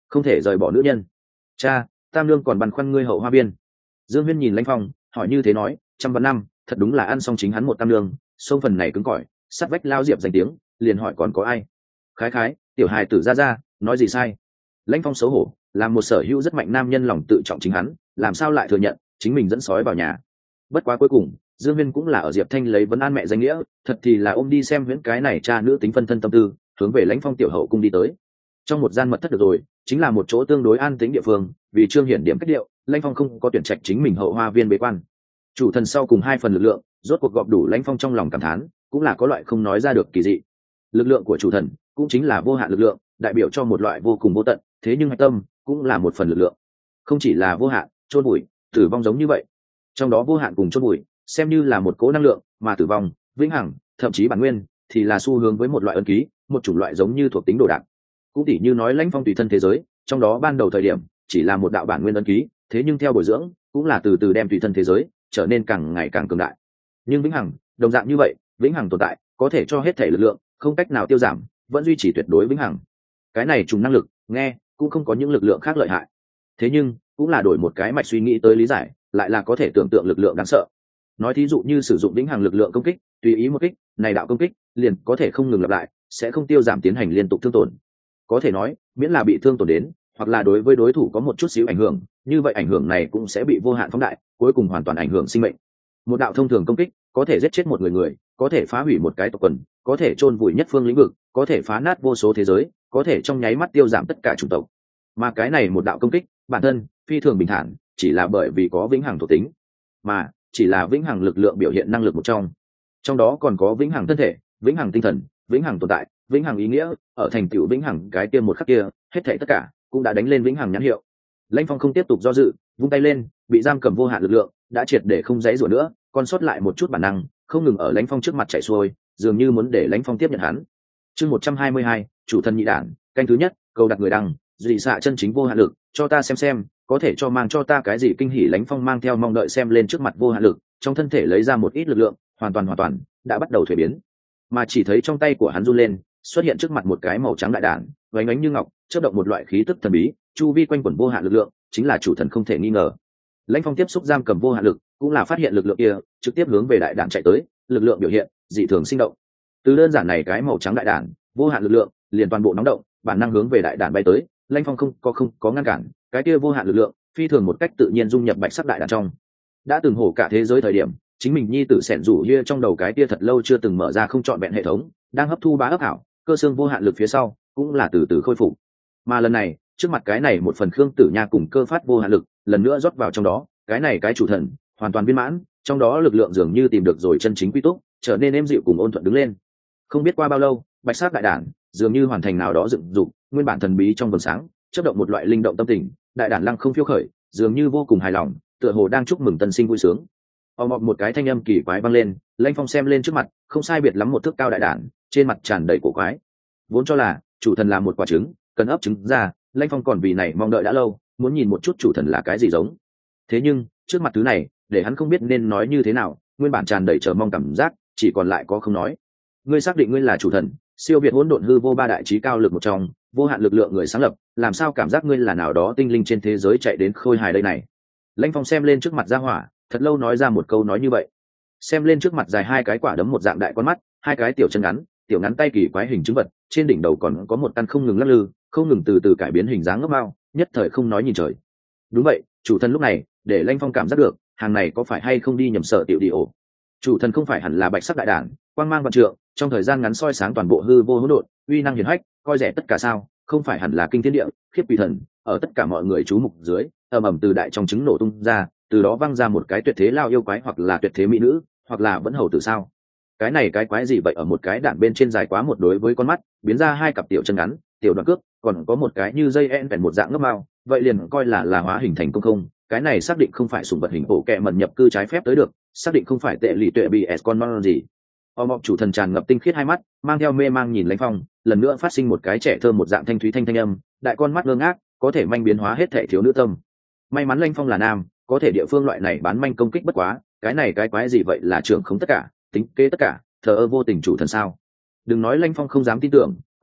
không thể rời bỏ nữ nhân. Cha, tam lương còn băn khoăn ngươi hậu hoa viên. Dương Huyên nhìn Lãnh Phong hỏi như thế nói, 100 năm thật đúng là ăn xong chính hắn một tam lương, sông phần này cứng cỏi, sắt vách lao diệp danh tiếng, liền hỏi còn có ai. Khái khái, tiểu hài tử ra nói gì sai. Lãnh Phong xấu hổ, làm một sở hữu rất mạnh nam nhân lòng tự trọng chính hắn, làm sao lại thừa nhận chính mình dẫn sói vào nhà. Bất quá cuối cùng Dương Huyên cũng là ở Diệp Thanh lấy vấn an mẹ danh nghĩa, thật thì là ôm đi xem huyễn cái này cha nữ tính phân thân tâm tư, hướng về Lãnh Phong tiểu hậu cung đi tới. Trong một gian mật thất được rồi, chính là một chỗ tương đối an tĩnh địa phương, vì trương hiển điểm cách điệu, Lãnh Phong không có tuyển trạch chính mình hậu hoa viên bế quan. Chủ thần sau cùng 2 phần lực lượng, rốt cuộc gọp đủ Lãnh Phong trong lòng cảm thán, cũng là có loại không nói ra được kỳ dị. Lực lượng của chủ thần cũng chính là vô hạn lực lượng, đại biểu cho một loại vô cùng vô tận, thế nhưng hạch tâm cũng là một phần lực lượng, không chỉ là vô hạn, chôn bụi, tử vong giống như vậy. Trong đó vô hạn cùng chôn bụi xem như là một cỗ năng lượng, mà tử vong, vĩnh hằng, thậm chí bản nguyên thì là xu hướng với một loại ấn ký, một chủng loại giống như thuộc tính đồ đạc. Cũng tỉ như nói Lãnh Phong tùy thân thế giới, trong đó ban đầu thời điểm chỉ là một đạo bản nguyên ấn ký, thế nhưng theo bồi dưỡng cũng là từ từ đem tùy thân thế giới trở nên càng ngày càng cường đại. Nhưng vĩnh hằng đồng dạng như vậy, vĩnh hằng tồn tại có thể cho hết thể lực lượng không cách nào tiêu giảm, vẫn duy trì tuyệt đối vĩnh hằng. Cái này trùng năng lực nghe cũng không có những lực lượng khác lợi hại, thế nhưng cũng là đổi một cái mạch suy nghĩ tới lý giải, lại là có thể tưởng tượng lực lượng đáng sợ. Nói thí dụ như sử dụng vĩnh hằng lực lượng công kích, tùy ý một kích này đạo công kích liền có thể không ngừng lặp lại, sẽ không tiêu giảm, tiến hành liên tục thương tổn. Có thể nói miễn là bị thương tổn đến, hoặc là đối với đối thủ có một chút xíu ảnh hưởng, như vậy ảnh hưởng này cũng sẽ bị vô hạn phóng đại, cuối cùng hoàn toàn ảnh hưởng sinh mệnh. Một đạo thông thường công kích có thể giết chết một người, có thể phá hủy một cái tộc quần, có thể chôn vùi nhất phương lĩnh vực, có thể phá nát vô số thế giới, có thể trong nháy mắt tiêu giảm tất cả chủng tộc. Mà cái này một đạo công kích bản thân phi thường bình thản, chỉ là bởi vì có vĩnh hằng thuộc tính, mà chỉ là vĩnh hằng lực lượng biểu hiện năng lực một trong đó còn có vĩnh hằng thân thể, vĩnh hằng tinh thần, vĩnh hằng tồn tại, vĩnh hằng ý nghĩa, ở thành tựu vĩnh hằng cái kia một khắc kia, hết thảy tất cả cũng đã đánh lên vĩnh hằng nhãn hiệu. Lãnh Phong không tiếp tục do dự, vung tay lên, bị giam cầm vô hạn lực lượng đã triệt để không dãy rủa nữa, còn sót lại một chút bản năng không ngừng ở Lãnh Phong trước mặt chạy xuôi, dường như muốn để Lãnh Phong tiếp nhận hắn. Chương 122, chủ thần nhị đản, canh thứ nhất, cầu đặt người đăng, dị xạ chân chính vô hạn lực, cho ta xem, có thể cho mang cho ta cái gì kinh hỉ. Lãnh Phong mang theo mong đợi xem lên trước mặt vô hạn lực, trong thân thể lấy ra một ít lực lượng, hoàn toàn đã bắt đầu thuế biến. Mà chỉ thấy trong tay của hắn run lên, xuất hiện trước mặt một cái màu trắng đại đản, vánh ánh như ngọc, chớp động một loại khí tức thần bí, chu vi quanh quẩn vô hạn lực lượng, chính là chủ thần không thể nghi ngờ. Lãnh Phong tiếp xúc giam cầm vô hạn lực, cũng là phát hiện lực lượng kia trực tiếp hướng về đại đản chạy tới, lực lượng biểu hiện dị thường sinh động. Từ đơn giản này cái màu trắng đại đản, vô hạn lực lượng liền toàn bộ nóng động, bản năng hướng về đại đản bay tới. Lãnh Phong không có ngăn cản, cái kia vô hạn lực lượng phi thường một cách tự nhiên dung nhập bạch sắc đại đản trong. Đã từng hổ cả thế giới thời điểm, chính mình nhi tử sẻn rủ hia trong đầu cái kia thật lâu chưa từng mở ra không trọn vẹn hệ thống, đang hấp thu bá ấp hảo cơ xương vô hạn lực phía sau, cũng là từ từ khôi phục. Mà lần này trước mặt cái này một phần khương tử nha cùng cơ phát vô hạn lực lần nữa rót vào trong đó, cái này cái chủ thần hoàn toàn viên mãn, trong đó lực lượng dường như tìm được rồi chân chính quy túc, trở nên êm dịu cùng ôn thuận đứng lên. Không biết qua bao lâu, bạch sắc đại đản dường như hoàn thành nào đó dựng dục, nguyên bản thần bí trong vầng sáng chớp động một loại linh động tâm tình, đại đản lăng không phiêu khởi, dường như vô cùng hài lòng, tựa hồ đang chúc mừng tân sinh vui sướng. Một cái thanh âm kỳ quái vang lên, Lãnh Phong xem lên trước mặt, không sai biệt lắm một thước cao đại đản, trên mặt tràn đầy cổ quái. Vốn cho là chủ thần là một quả trứng, cần ấp trứng ra, Lãnh Phong còn vì này mong đợi đã lâu, muốn nhìn một chút chủ thần là cái gì giống. Thế nhưng trước mặt thứ này, để hắn không biết nên nói như thế nào, nguyên bản tràn đầy chờ mong cảm giác, chỉ còn lại có không nói. Ngươi xác định ngươi là chủ thần, siêu việt hỗn độn hư vô ba đại trí cao lực một trong, vô hạn lực lượng người sáng lập, làm sao cảm giác ngươi là nào đó tinh linh trên thế giới chạy đến khôi hài đây này. Lãnh Phong xem lên trước mặt gia hỏa, thật lâu nói ra một câu nói như vậy. Xem lên trước mặt dài 2 cái quả đấm một dạng đại con mắt, 2 cái tiểu chân ngắn, tiểu ngắn tay kỳ quái hình chứng vật, trên đỉnh đầu còn có một căn không ngừng lắc lư, không ngừng từ từ cải biến hình dáng ngốc mao, nhất thời không nói nhìn trời. Đúng vậy, chủ thần lúc này để Lãnh Phong cảm giác được, hàng này có phải hay không đi nhầm sở tiểu đi ổ. Chủ thần không phải hẳn là bạch sắc đại đản, quang mang vạn trượng, trong thời gian ngắn soi sáng toàn bộ hư vô hỗn độn, uy năng hiển hách, coi rẻ tất cả sao? Không phải hẳn là kinh thiên địa, khiếp quỷ thần, ở tất cả mọi người chú mục dưới, ầm từ đại trong trứng nổ tung ra, từ đó văng ra một cái tuyệt thế lao yêu quái, hoặc là tuyệt thế mỹ nữ, hoặc là vẫn hầu tử sao? Cái này cái quái gì vậy? Ở một cái đạn bên trên dài quá một đối với con mắt, biến ra 2 cặp tiểu chân ngắn, tiểu đoạn cước, còn có một cái như dây en vẹn một dạng ngấp mao, vậy liền coi là hóa hình thành công không? Cái này xác định không phải sủng vật hình bộ kệ mẩn nhập cư trái phép tới được, xác định không phải tệ lì tuệ bị s con non gì. Mọc chủ thần tràn ngập tinh khiết 2 mắt, mang theo mê mang nhìn Lãnh Phong, lần nữa phát sinh một cái trẻ thơ một dạng thanh thúy thanh âm, đại con mắt ngơ ngác, có thể manh biến hóa hết thể thiếu nữ tâm. May mắn Lãnh Phong là nam, có thể địa phương loại này bán manh công kích bất quá, cái này cái quái gì vậy, là trưởng không tất cả, tính kế tất cả, thờ ơ vô tình chủ thần sao? Đừng nói Lãnh Phong không dám tin tưởng,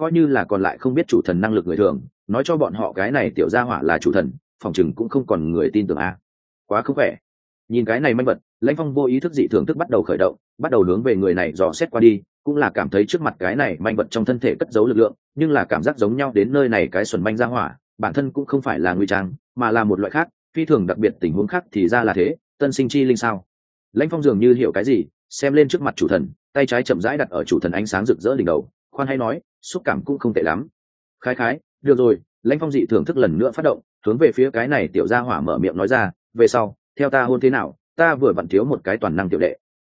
coi như là còn lại không biết chủ thần năng lực người thường nói cho bọn họ cái này tiểu gia hỏa là chủ thần phỏng chừng cũng không còn người tin tưởng a. Quá không khỏe. Nhìn cái này manh vật, Lãnh Phong vô ý thức dị thưởng thức bắt đầu khởi động, bắt đầu hướng về người này dò xét qua đi, cũng là cảm thấy trước mặt cái này manh vật trong thân thể cất giấu lực lượng, nhưng là cảm giác giống nhau đến nơi này cái xuẩn manh gia hỏa, bản thân cũng không phải là nguy trang, mà là một loại khác, phi thường đặc biệt tình huống khác thì ra là thế, tân sinh chi linh sao? Lãnh Phong dường như hiểu cái gì, xem lên trước mặt chủ thần, tay trái chậm rãi đặt ở chủ thần ánh sáng rực rỡ đỉnh đầu, khoan hay nói, xúc cảm cũng không tệ lắm. Khái, được rồi, Lãnh Phong dị thưởng thức lần nữa phát động, hướng về phía cái này tiểu gia hỏa mở miệng nói ra, về sau, theo ta hôn thế nào, ta vừa vặn thiếu một cái toàn năng tiểu đệ.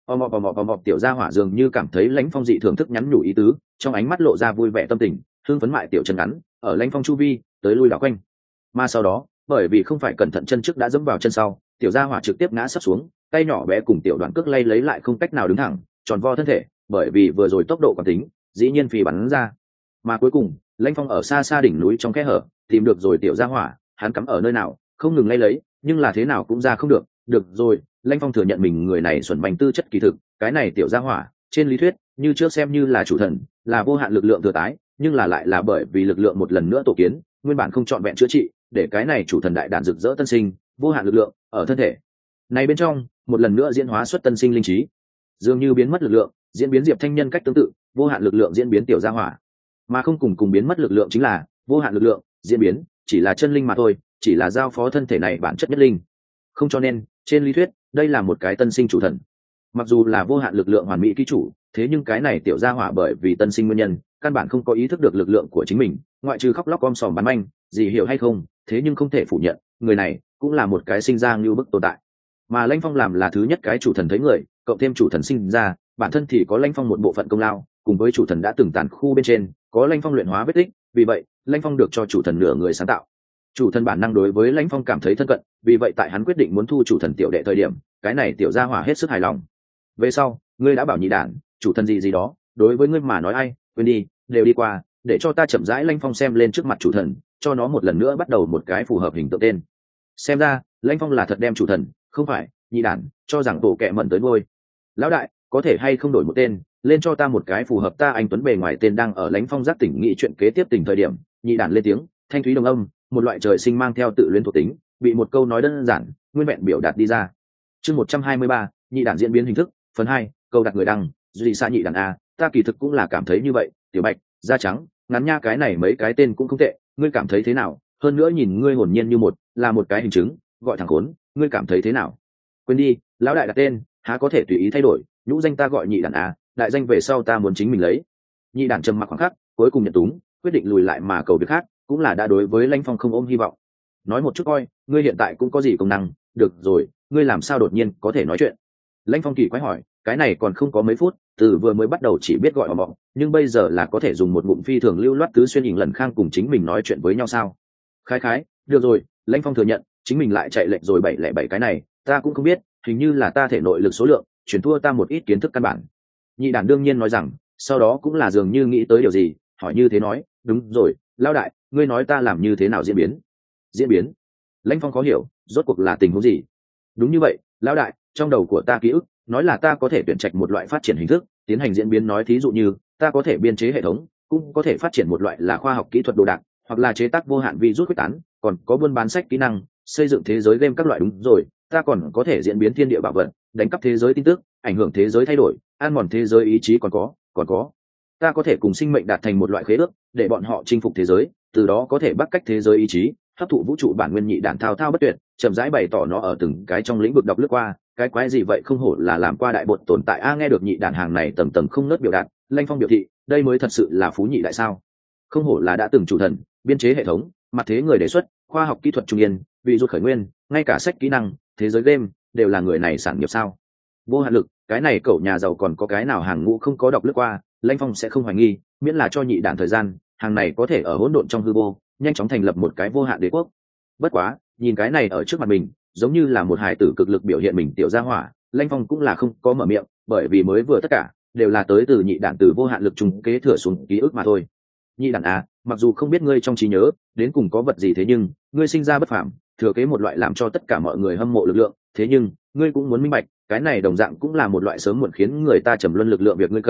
Mọc tiểu gia hỏa dường như cảm thấy Lãnh Phong dị thưởng thức nhắn nhủ ý tứ, trong ánh mắt lộ ra vui vẻ tâm tình, hưng phấn mại tiểu chân ngắn, ở Lãnh Phong chu vi, tới lui đảo quanh. Mà sau đó, bởi vì không phải cẩn thận chân trước đã dẫm vào chân sau, tiểu gia hỏa trực tiếp ngã sấp xuống, tay nhỏ bé cùng tiểu đoạn cước lay lấy lại không cách nào đứng thẳng, tròn vo thân thể, bởi vì vừa rồi tốc độ quán tính, dĩ nhiên phi bắn ra. Mà cuối cùng, Lãnh Phong ở xa xa đỉnh núi trong khe hở, tìm được rồi tiểu gia hỏa, hắn cắm ở nơi nào, không ngừng lay lấy, nhưng là thế nào cũng ra không được. Được rồi, Lãnh Phong thừa nhận mình người này xuẩn bành tư chất kỳ thực, cái này tiểu gia hỏa, trên lý thuyết, như trước xem như là chủ thần, là vô hạn lực lượng thừa tái, nhưng là lại là bởi vì lực lượng một lần nữa tổ kiến, nguyên bản không trọn vẹn chữa trị, để cái này chủ thần đại đàn rực rỡ tân sinh, vô hạn lực lượng ở thân thể. Này bên trong, một lần nữa diễn hóa xuất tân sinh linh trí, dường như biến mất lực lượng, diễn biến Diệp Thanh Nhân cách tương tự, vô hạn lực lượng diễn biến tiểu gia hỏa, mà không cùng biến mất lực lượng chính là vô hạn lực lượng diễn biến, chỉ là chân linh mà thôi, chỉ là giao phó thân thể này bản chất nhất linh. Không cho nên, trên lý thuyết, đây là một cái tân sinh chủ thần. Mặc dù là vô hạn lực lượng hoàn mỹ ký chủ, thế nhưng cái này tiểu gia hỏa bởi vì tân sinh nguyên nhân, căn bản không có ý thức được lực lượng của chính mình, ngoại trừ khóc lóc om sòm bán manh, gì hiểu hay không, thế nhưng không thể phủ nhận, người này cũng là một cái sinh ra như bức tồn tại. Mà Lãnh Phong làm là thứ nhất cái chủ thần thấy người, cộng thêm chủ thần sinh ra, bản thân thì có Lãnh Phong một bộ phận công lao, cùng với chủ thần đã từng tàn khu bên trên, có Lãnh Phong luyện hóa vết tích, vì vậy, Lãnh Phong được cho chủ thần nửa người sáng tạo. Chủ thần bản năng đối với Lãnh Phong cảm thấy thân cận, vì vậy tại hắn quyết định muốn thu chủ thần tiểu đệ thời điểm, cái này tiểu gia hỏa hết sức hài lòng. Về sau, ngươi đã bảo nhị đản, chủ thần gì gì đó, đối với ngươi mà nói ai, quên đi, đều đi qua, để cho ta chậm rãi Lãnh Phong xem lên trước mặt chủ thần, cho nó một lần nữa bắt đầu một cái phù hợp hình tượng tên. Xem ra, Lãnh Phong là thật đem chủ thần, không phải nhị đản, cho rằng tổ kẹ mận tới ngôi. Lão đại, có thể hay không đổi một tên, lên cho ta một cái phù hợp ta anh tuấn bề ngoài tên. Đang ở Lãnh Phong giác tỉnh nghị chuyện kế tiếp tình thời điểm, nhị đản lên tiếng, thanh thúy đồng âm, một loại trời sinh mang theo tự luyến thuộc tính, bị một câu nói đơn giản, nguyên vẹn biểu đạt đi ra. Chương 123, nhị đản diễn biến hình thức, phần 2, câu đặt người đăng, duy xa nhị đản a, ta kỳ thực cũng là cảm thấy như vậy, tiểu bạch, da trắng, ngắn nha cái này mấy cái tên cũng không tệ, ngươi cảm thấy thế nào? Hơn nữa nhìn ngươi hồn nhiên như một, là một cái hình chứng, gọi thằng khốn, ngươi cảm thấy thế nào? Quên đi, lão đại đặt tên, há có thể tùy ý thay đổi, nhũ danh ta gọi nhị đản a, đại danh về sau ta muốn chính mình lấy. Nhị đản trầm mặc khoảng khắc, cuối cùng nhận túng, quyết định lùi lại mà cầu việc khác, cũng là đã đối với Lãnh Phong không ôm hy vọng. Nói một chút coi, ngươi hiện tại cũng có gì công năng, được rồi, ngươi làm sao đột nhiên có thể nói chuyện? Lãnh Phong kỳ quái hỏi, cái này còn không có mấy phút, từ vừa mới bắt đầu chỉ biết gọi mọ, nhưng bây giờ là có thể dùng một ngụm phi thường lưu loát tứ xuyên hình lần khang cùng chính mình nói chuyện với nhau sao? Khái, được rồi, Lãnh Phong thừa nhận, chính mình lại chạy lệnh rồi 707 cái này, ta cũng không biết, hình như là ta thể nội lực số lượng, chuyển thua ta một ít kiến thức căn bản. Nhị đản đương nhiên nói rằng, sau đó cũng là dường như nghĩ tới điều gì, hỏi như thế nói, đúng rồi, lão đại, ngươi nói ta làm như thế nào diễn biến? Diễn biến? Lãnh Phong khó hiểu, rốt cuộc là tình huống gì? Đúng như vậy, lão đại, trong đầu của ta ký ức, nói là ta có thể tuyển trạch một loại phát triển hình thức, tiến hành diễn biến, nói thí dụ như, ta có thể biên chế hệ thống, cũng có thể phát triển một loại là khoa học kỹ thuật đồ đạc, hoặc là chế tác vô hạn virus quyết tán, còn có buôn bán sách kỹ năng, xây dựng thế giới game các loại. Đúng rồi, ta còn có thể diễn biến thiên địa bảo vật, đánh cắp thế giới tin tức, ảnh hưởng thế giới thay đổi, ăn mòn thế giới ý chí, còn có ta có thể cùng sinh mệnh đạt thành một loại khế ước, để bọn họ chinh phục thế giới, từ đó có thể bắt cách thế giới ý chí, hấp thụ vũ trụ bản nguyên. Nhị đản thao thao bất tuyệt, chậm rãi bày tỏ nó ở từng cái trong lĩnh vực đọc lướt qua, cái quái gì vậy, không hổ là làm qua đại bột tồn tại a. Nghe được nhị đản hàng này tầng tầng không nớt biểu đạt, Lãnh Phong biểu thị, đây mới thật sự là phú nhị đại sao? Không hổ là đã từng chủ thần, biên chế hệ thống, mặt thế người đề xuất, khoa học kỹ thuật trung yên, vị rút khởi nguyên, ngay cả sách kỹ năng, thế giới game đều là người này sản nghiệp sao? Vô hạn lực, cái này cậu nhà giàu còn có cái nào hàng ngũ không có đọc lướt qua? Lãnh Phong sẽ không hoài nghi, miễn là cho nhị đản thời gian, hàng này có thể ở hỗn độn trong hư vô nhanh chóng thành lập một cái vô hạn đế quốc. Bất quá, nhìn cái này ở trước mặt mình, giống như là một hài tử cực lực biểu hiện mình tiểu gia hỏa, Lãnh Phong cũng là không có mở miệng, bởi vì mới vừa tất cả đều là tới từ nhị đản từ vô hạn lực trùng kế thừa xuống ký ức mà thôi. Nhị đản à, mặc dù không biết ngươi trong trí nhớ đến cùng có vật gì, thế nhưng ngươi sinh ra bất phàm, thừa kế một loại làm cho tất cả mọi người hâm mộ lực lượng, thế nhưng ngươi cũng muốn minh bạch, cái này đồng dạng cũng là một loại sớm muộn khiến người ta trầm luân lực lượng. Việc ngươi cần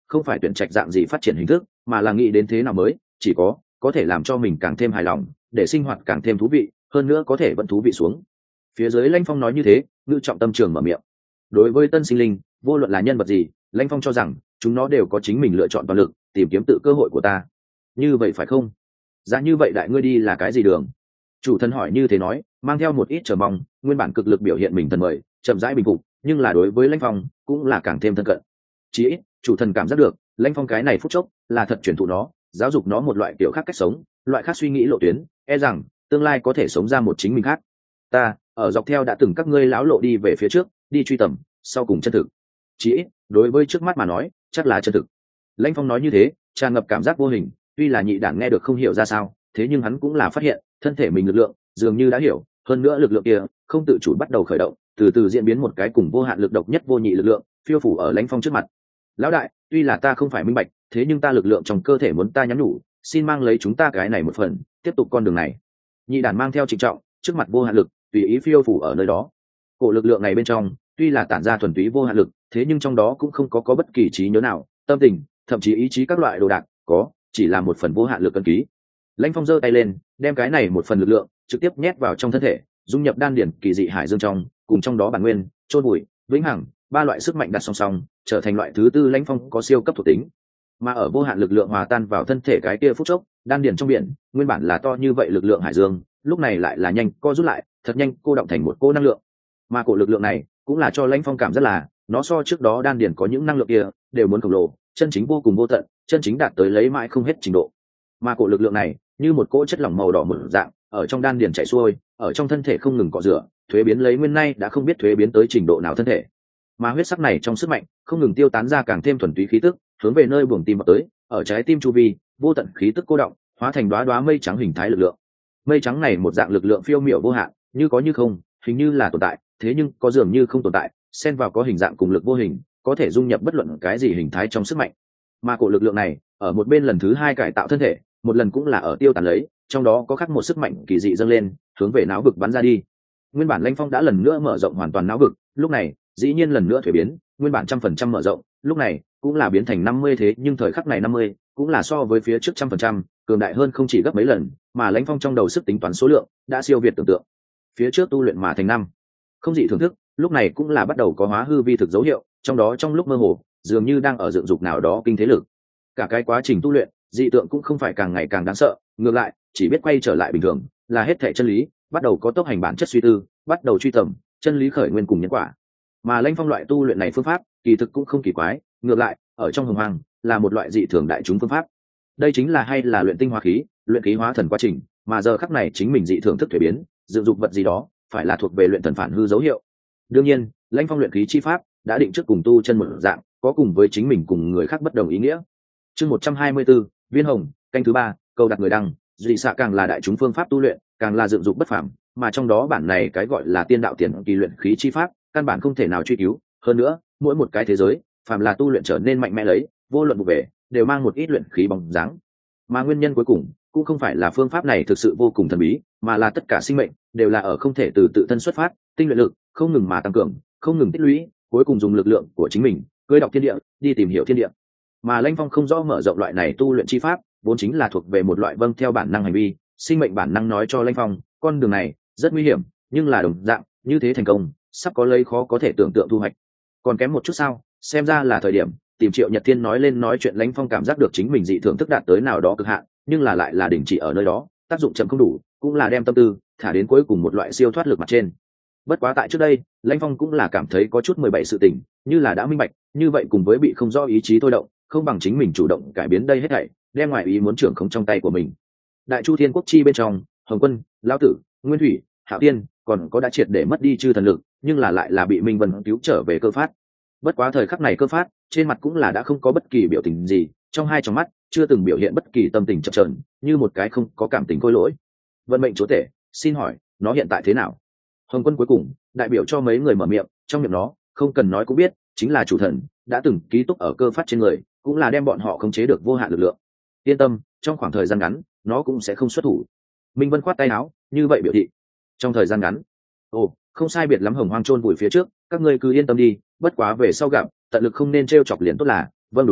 không phải tuyển trạch dạng gì phát triển hình thức, mà là nghĩ đến thế nào mới chỉ có thể làm cho mình càng thêm hài lòng, để sinh hoạt càng thêm thú vị, hơn nữa có thể vẫn thú vị xuống. Phía dưới Lãnh Phong nói như thế, ngữ trọng tâm trường mở miệng. Đối với tân sinh linh, vô luận là nhân vật gì, Lãnh Phong cho rằng chúng nó đều có chính mình lựa chọn toàn lực, tìm kiếm tự cơ hội của ta. Như vậy phải không? Dạ như vậy đại ngươi đi là cái gì đường? Chủ thần hỏi như thế nói, mang theo một ít chờ mong, nguyên bản cực lực biểu hiện mình thần mời, chậm rãi bình phục, nhưng là đối với Lãnh Phong cũng là càng thêm thân cận. Chỉ ít, chủ thần cảm giác được, Lãnh Phong cái này phút chốc là thật truyền thụ nó, giáo dục nó một loại kiểu khác cách sống, loại khác suy nghĩ lộ tuyến, e rằng tương lai có thể sống ra một chính mình khác. Ta ở dọc theo đã từng các ngươi lão lộ đi về phía trước, đi truy tầm, sau cùng chân thực. Chỉ ít, đối với trước mắt mà nói, chắc là chân thực. Lãnh Phong nói như thế, tràn ngập cảm giác vô hình, tuy là nhị đảng nghe được không hiểu ra sao, thế nhưng hắn cũng là phát hiện, thân thể mình lực lượng dường như đã hiểu, hơn nữa lực lượng kia không tự chủ bắt đầu khởi động, từ từ diễn biến một cái cùng vô hạn lực độc nhất vô nhị lực lượng, phiêu phủ ở Lãnh Phong trước mặt. Lão đại, tuy là ta không phải minh bạch, thế nhưng ta lực lượng trong cơ thể muốn ta nhắn nhủ, xin mang lấy chúng ta cái này một phần, tiếp tục con đường này. Nhị đàn mang theo trịnh trọng, trước mặt vô hạn lực, tùy ý phiêu phủ ở nơi đó. Cổ lực lượng này bên trong, tuy là tản ra thuần túy vô hạn lực, thế nhưng trong đó cũng không có bất kỳ trí nhớ nào, tâm tình, thậm chí ý chí các loại đồ đạc, chỉ là một phần vô hạn lực cân ký. Lãnh Phong giơ tay lên, đem cái này một phần lực lượng trực tiếp nhét vào trong thân thể, dung nhập đan điển kỳ dị hải dương trong, cùng trong đó bản nguyên, chôn bụi, vĩnh hằng, ba loại sức mạnh đặt song song, trở thành loại thứ tư Lãnh Phong có siêu cấp thuộc tính. Mà ở vô hạn lực lượng hòa tan vào thân thể cái kia phút chốc, đan điển trong biển, nguyên bản là to như vậy lực lượng hải dương, lúc này lại là nhanh co rút lại, thật nhanh cô động thành một cô năng lượng. Mà cổ lực lượng này cũng là cho Lãnh Phong cảm rất là, nó so trước đó đan điển có những năng lượng kia đều muốn khổng lồ, chân chính vô cùng vô tận, chân chính đạt tới lấy mãi không hết trình độ. Mà cổ lực lượng này như một cỗ chất lỏng màu đỏ một dạng, ở trong đan điển chảy xuôi, ở trong thân thể không ngừng cọ rửa, thuế biến lấy nguyên nay đã không biết thuế biến tới trình độ nào thân thể. Mà huyết sắc này trong sức mạnh không ngừng tiêu tán ra càng thêm thuần túy khí tức, hướng về nơi buồng tim vào tới, ở trái tim chu vi, vô tận khí tức cô động, hóa thành đóa đóa mây trắng hình thái lực lượng. Mây trắng này một dạng lực lượng phiêu miểu vô hạn, như có như không, hình như là tồn tại, thế nhưng có dường như không tồn tại, xen vào có hình dạng cùng lực vô hình, có thể dung nhập bất luận cái gì hình thái trong sức mạnh. Mà cổ lực lượng này, ở một bên lần thứ hai cải tạo thân thể, một lần cũng là ở tiêu tán lấy, trong đó có khác một sức mạnh kỳ dị dâng lên, hướng về não vực bắn ra đi. Nguyên bản Lãnh Phong đã lần nữa mở rộng hoàn toàn não vực, lúc này, dĩ nhiên lần nữa thuế biến, nguyên bản 100% mở rộng, lúc này cũng là biến thành 50, thế nhưng thời khắc này 50 cũng là so với phía trước 100%, cường đại hơn không chỉ gấp mấy lần, mà Lãnh Phong trong đầu sức tính toán số lượng đã siêu việt tưởng tượng. Phía trước tu luyện mà thành năm, không dị thưởng thức, lúc này cũng là bắt đầu có hóa hư vi thực dấu hiệu, trong đó trong lúc mơ hồ, dường như đang ở dựng dục nào đó kinh thế lực. Cả cái quá trình tu luyện, dị tượng cũng không phải càng ngày càng đáng sợ, ngược lại, chỉ biết quay trở lại bình thường, là hết thảy chân lý, bắt đầu có tốc hành bản chất suy tư, bắt đầu truy tầm chân lý khởi nguyên cùng nhân quả. Mà Lãnh Phong loại tu luyện này phương pháp, kỳ thực cũng không kỳ quái, ngược lại, ở trong hồng hoang, là một loại dị thường đại chúng phương pháp. Đây chính là hay là luyện tinh hóa khí, luyện khí hóa thần quá trình, mà giờ khắc này chính mình dị thường thức thuế biến, dựng dục vật gì đó, phải là thuộc về luyện thần phản hư dấu hiệu. Đương nhiên, Lãnh Phong luyện khí chi pháp đã định trước cùng tu chân một dạng, có cùng với chính mình cùng người khác bất đồng ý nghĩa. Chương 124, Viên Hồng, canh thứ 3, câu đặt người đăng, dị xạ càng là đại chúng phương pháp tu luyện, càng là dựng dục bất phàm, mà trong đó bản này cái gọi là tiên đạo tiền kỳ luyện khí chi pháp, căn bản không thể nào truy cứu, hơn nữa, mỗi một cái thế giới, phàm là tu luyện trở nên mạnh mẽ lấy, vô luận vụ về, đều mang một ít luyện khí bóng dáng. Mà nguyên nhân cuối cùng, cũng không phải là phương pháp này thực sự vô cùng thần bí, mà là tất cả sinh mệnh đều là ở không thể từ tự thân xuất phát, tinh luyện lực, không ngừng mà tăng cường, không ngừng tích lũy, cuối cùng dùng lực lượng của chính mình, cưỡi đọc thiên địa, đi tìm hiểu thiên địa. Mà Lãnh Phong không rõ mở rộng loại này tu luyện chi pháp, vốn chính là thuộc về một loại vâng theo bản năng hành vi, sinh mệnh bản năng nói cho Lãnh Phong, con đường này rất nguy hiểm, nhưng là đồng dạng, như thế thành công, sắp có lấy khó có thể tưởng tượng thu hoạch. Còn kém một chút sao, xem ra là thời điểm tìm Triệu Nhật Thiên nói lên nói chuyện. Lãnh Phong cảm giác được chính mình dị thường thức đạt tới nào đó cực hạn, nhưng là lại là đình chỉ ở nơi đó, tác dụng chậm không đủ, cũng là đem tâm tư thả đến cuối cùng một loại siêu thoát lực mặt trên. Bất quá tại trước đây, Lãnh Phong cũng là cảm thấy có chút 17 sự tình, như là đã minh bạch, như vậy cùng với bị không do ý chí thôi động, không bằng chính mình chủ động cải biến đây hết thảy, đem ngoại ý muốn trưởng không trong tay của mình. Đại Chu Thiên Quốc chi bên trong, Hồng Quân, Lão Tử, Nguyên Thủy, Hạo Tiên, còn có đã triệt để mất đi chư thần lực, nhưng là lại là bị Minh Vân cứu trở về Cơ Phát. Bất quá thời khắc này Cơ Phát, trên mặt cũng là đã không có bất kỳ biểu tình gì, trong hai tròng mắt chưa từng biểu hiện bất kỳ tâm tình chập chờn, như một cái không có cảm tình khôi lỗi. Vận mệnh chúa tể, xin hỏi, nó hiện tại thế nào? Hồng Quân cuối cùng đại biểu cho mấy người mở miệng, trong miệng nó không cần nói cũng biết, chính là chủ thần đã từng ký túc ở Cơ Phát trên người, cũng là đem bọn họ khống chế được vô hạn lực lượng. Yên tâm, trong khoảng thời gian ngắn, nó cũng sẽ không xuất thủ. Minh Vân khoát tay áo, như vậy biểu thị. Trong thời gian ngắn, ồ, không sai biệt lắm, Hồng Hoang chôn vùi phía trước, các ngươi cứ yên tâm đi, bất quá về sau gặp, tận lực không nên trêu chọc liền tốt là. Vâng đúng,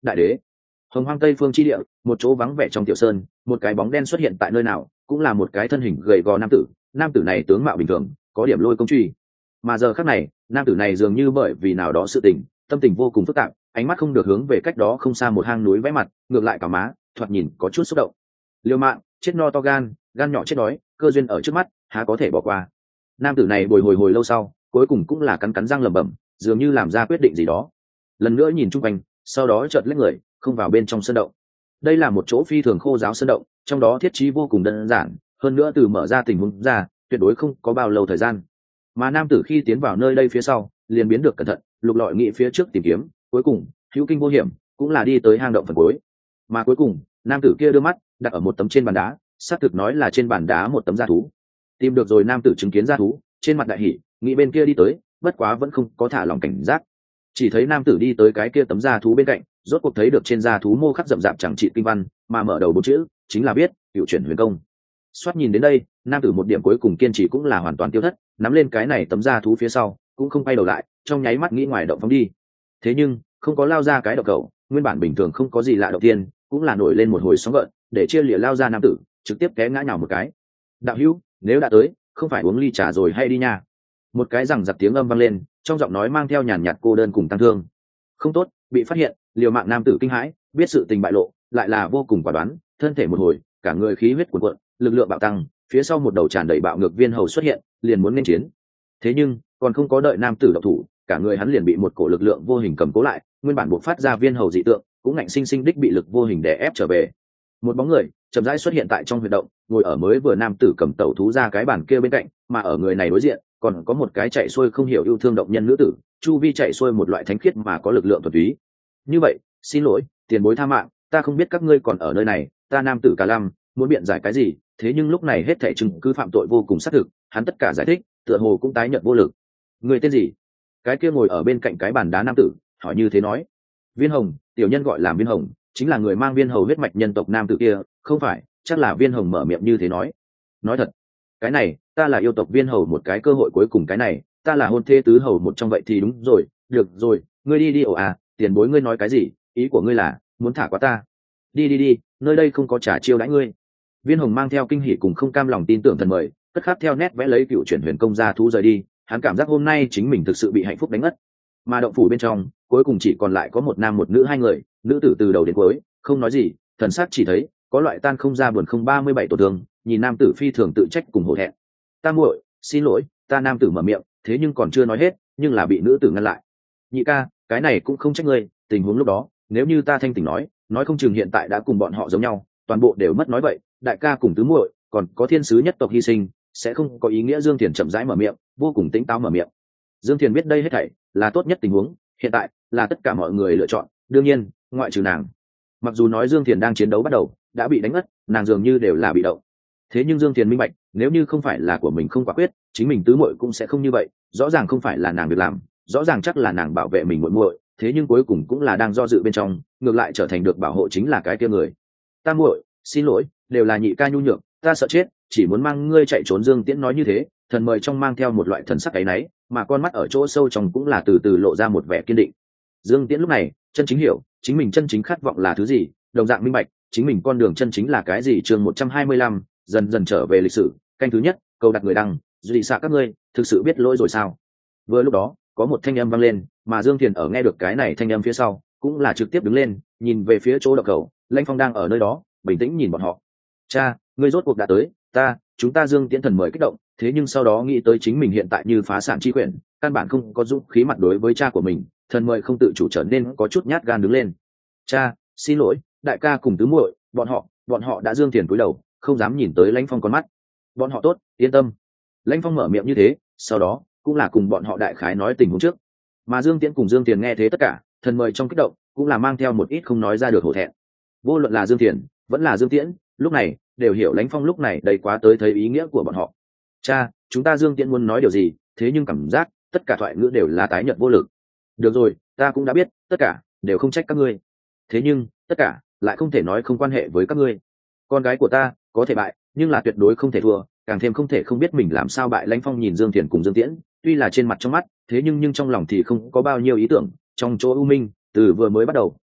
đại đế. Hồng Hoang Tây Phương chi địa, một chỗ vắng vẻ trong tiểu sơn, một cái bóng đen xuất hiện tại nơi nào, cũng là một cái thân hình gầy gò nam tử. Nam tử này tướng mạo bình thường, có điểm lôi công truy, mà giờ khắc này nam tử này dường như bởi vì nào đó sự tình, tâm tình vô cùng phức tạp, ánh mắt không được hướng về cách đó không xa một hang núi vẽ mặt, ngược lại cả má thoạt nhìn có chút xúc động. Liêu mạng, chết no to gan, gan nhỏ chết đói, cơ duyên ở trước mắt, há có thể bỏ qua. Nam tử này bồi hồi lâu sau, cuối cùng cũng là cắn răng lẩm bẩm, dường như làm ra quyết định gì đó. Lần nữa nhìn chung quanh, sau đó chợt lách người không vào bên trong sơn động. Đây là một chỗ phi thường khô giáo sơn động, trong đó thiết trí vô cùng đơn giản, hơn nữa từ mở ra tình huống ra tuyệt đối không có bao lâu thời gian. Mà nam tử khi tiến vào nơi đây phía sau liền biến được cẩn thận, lục lọi nghĩ phía trước tìm kiếm, cuối cùng hữu kinh vô hiểm, cũng là đi tới hang động phần cuối. Mà cuối cùng nam tử kia đưa mắt đặt ở một tấm trên bàn đá, xác thực nói là trên bàn đá một tấm da thú. Tìm được rồi, nam tử chứng kiến da thú, trên mặt đại hỉ, nghĩ bên kia đi tới, bất quá vẫn không có thả lòng cảnh giác. Chỉ thấy nam tử đi tới cái kia tấm da thú bên cạnh, rốt cuộc thấy được trên da thú mô khắc rậm rạp chẳng trị kinh văn, mà mở đầu bốn chữ chính là biết cựu chuyển huyền công. Xoát nhìn đến đây, nam tử một điểm cuối cùng kiên trì cũng là hoàn toàn tiêu thất, nắm lên cái này tấm da thú phía sau, cũng không quay đầu lại, trong nháy mắt nghĩ ngoài động phóng đi. Thế nhưng không có lao ra cái động cầu, nguyên bản bình thường không có gì lạ đầu tiên, cũng là nổi lên một hồi sóng gợn, để chia lìa lao ra nam tử, trực tiếp té ngã nhào một cái. Đạo hữu, nếu đã tới, không phải uống ly trà rồi hay đi nha? Một cái rằng giặc tiếng âm vang lên, trong giọng nói mang theo nhàn nhạt cô đơn cùng tăng thương. Không tốt, bị phát hiện. Liều mạng nam tử kinh hãi, biết sự tình bại lộ, lại là vô cùng quả đoán, thân thể một hồi, cả người khí huyết cuồn cuộn, lực lượng bạo tăng, phía sau một đầu tràn đầy bạo ngược viên hầu xuất hiện, liền muốn nên chiến. Thế nhưng còn không có đợi nam tử động thủ, cả người hắn liền bị một cổ lực lượng vô hình cầm cố lại, nguyên bản buộc phát ra viên hầu dị tượng, cũng ngạnh sinh sinh đích bị lực vô hình đè ép trở về. Một bóng người chậm rãi xuất hiện tại trong huyệt động, ngồi ở mới vừa nam tử cầm tẩu thú ra cái bàn kia bên cạnh, mà ở người này đối diện còn có một cái chạy xuôi không hiểu yêu thương động nhân nữ tử, chu vi chạy xuôi một loại thánh khiết mà có lực lượng thuần túy. Như vậy, xin lỗi, tiền bối tha mạng, ta không biết các ngươi còn ở nơi này, ta nam tử Cả Lam, muốn biện giải cái gì, thế nhưng lúc này hết thảy chứng cứ phạm tội vô cùng xác thực, hắn tất cả giải thích, tựa hồ cũng tái nhận vô lực. Người tên gì? Cái kia ngồi ở bên cạnh cái bàn đá nam tử hỏi như thế nói. Viên Hồng, tiểu nhân gọi là Viên Hồng, chính là người mang viên hầu huyết mạch nhân tộc nam tử kia. Không phải, chắc là Viên Hồng mở miệng như thế nói. Nói thật, cái này, ta là yêu tộc Viên Hầu, một cái cơ hội cuối cùng, cái này, ta là hôn thê tứ hầu một trong, vậy thì đúng rồi, được rồi, ngươi đi đi. Ồ à, tiền bối ngươi nói cái gì, ý của ngươi là muốn thả qua ta? Đi, nơi đây không có trả chiêu đãi ngươi. Viên Hồng mang theo kinh hỉ cùng không cam lòng tin tưởng thần mời, cất khắc theo nét vẽ lấy cựu chuyển huyền công ra thú rời đi. Hắn cảm giác hôm nay chính mình thực sự bị hạnh phúc đánh ngất. Mà động phủ bên trong cuối cùng chỉ còn lại có một nam một nữ hai người, nữ tử từ đầu đến cuối không nói gì, thần sắc chỉ thấy có loại tan không ra buồn không 37 tổn thương, nhìn nam tử phi thường tự trách cùng hổ thẹn. Ta muội, xin lỗi, ta nam tử mở miệng, thế nhưng còn chưa nói hết, nhưng là bị nữ tử ngăn lại. Nhị ca, cái này cũng không trách ngươi, tình huống lúc đó, nếu như ta thanh tỉnh nói không chừng hiện tại đã cùng bọn họ giống nhau, toàn bộ đều mất nói vậy, đại ca cùng tứ muội, còn có thiên sứ nhất tộc hy sinh, sẽ không có ý nghĩa. Dương Thiền chậm rãi mở miệng, vô cùng tĩnh táo mở miệng. Dương Thiền biết đây hết thảy là tốt nhất tình huống, hiện tại là tất cả mọi người lựa chọn, đương nhiên ngoại trừ nàng. Mặc dù nói Dương Thiền đang chiến đấu bắt đầu đã bị đánh ngất, nàng dường như đều là bị động. Thế nhưng Dương Thiền minh bạch, nếu như không phải là của mình không quả quyết, chính mình tứ muội cũng sẽ không như vậy. Rõ ràng không phải là nàng việc làm, rõ ràng chắc là nàng bảo vệ mình muội muội, thế nhưng cuối cùng cũng là đang do dự bên trong, ngược lại trở thành được bảo hộ chính là cái kia người. Ta muội, xin lỗi, đều là nhị ca nhu nhược, ta sợ chết, chỉ muốn mang ngươi chạy trốn. Dương Tiễn nói như thế, thần mời trong mang theo một loại thần sắc áy náy, mà con mắt ở chỗ sâu trong cũng là từ từ lộ ra một vẻ kiên định. Dương Tiễn lúc này chân chính hiểu chính mình chân chính khát vọng là thứ gì, đồng dạng minh bạch chính mình con đường chân chính là cái gì. Chương 125, dần dần trở về lịch sử, canh thứ nhất, câu đặt người đăng, dị xạ các ngươi thực sự biết lỗi rồi sao? Vừa lúc đó có một thanh âm vang lên, mà Dương Thiền ở nghe được cái này thanh âm phía sau cũng là trực tiếp đứng lên, nhìn về phía chỗ động cầu. Lãnh Phong đang ở nơi đó bình tĩnh nhìn bọn họ. Cha, ngươi rốt cuộc đã tới. Chúng ta Dương Tiễn thần mời kích động, thế nhưng sau đó nghĩ tới chính mình hiện tại như phá sản chi quyển, căn bản không có dũng khí mặt đối với cha của mình, thần mời không tự chủ trở nên có chút nhát gan đứng lên. Cha, xin lỗi, đại ca cùng tứ muội, bọn họ đã. Dương Thiền cúi đầu, không dám nhìn tới Lãnh Phong con mắt. Bọn họ tốt, yên tâm. Lãnh Phong mở miệng như thế, sau đó cũng là cùng bọn họ đại khái nói tình huống trước. Mà Dương Tiễn cùng Dương Thiền nghe thế tất cả, thần mời trong kích động cũng là mang theo một ít không nói ra được hổ thẹn. Vô luận là Dương Thiền vẫn là Dương Tiễn, lúc này đều hiểu Lãnh Phong lúc này đầy quá tới thấy ý nghĩa của bọn họ. Cha, chúng ta Dương Tiễn muốn nói điều gì, thế nhưng cảm giác tất cả thoại ngữ đều là tái nhợt vô lực. Được rồi, ta cũng đã biết, tất cả đều không trách các ngươi, thế nhưng tất cả lại không thể nói không quan hệ với các ngươi. Con gái của ta có thể bại, nhưng là tuyệt đối không thể thua, càng thêm không thể không biết mình làm sao bại. Lãnh Phong nhìn Dương Thiền cùng Dương Tiễn, tuy là trên mặt trong mắt, thế nhưng trong lòng thì không có bao nhiêu ý tưởng. Trong chỗ u minh, từ vừa mới bắt đầu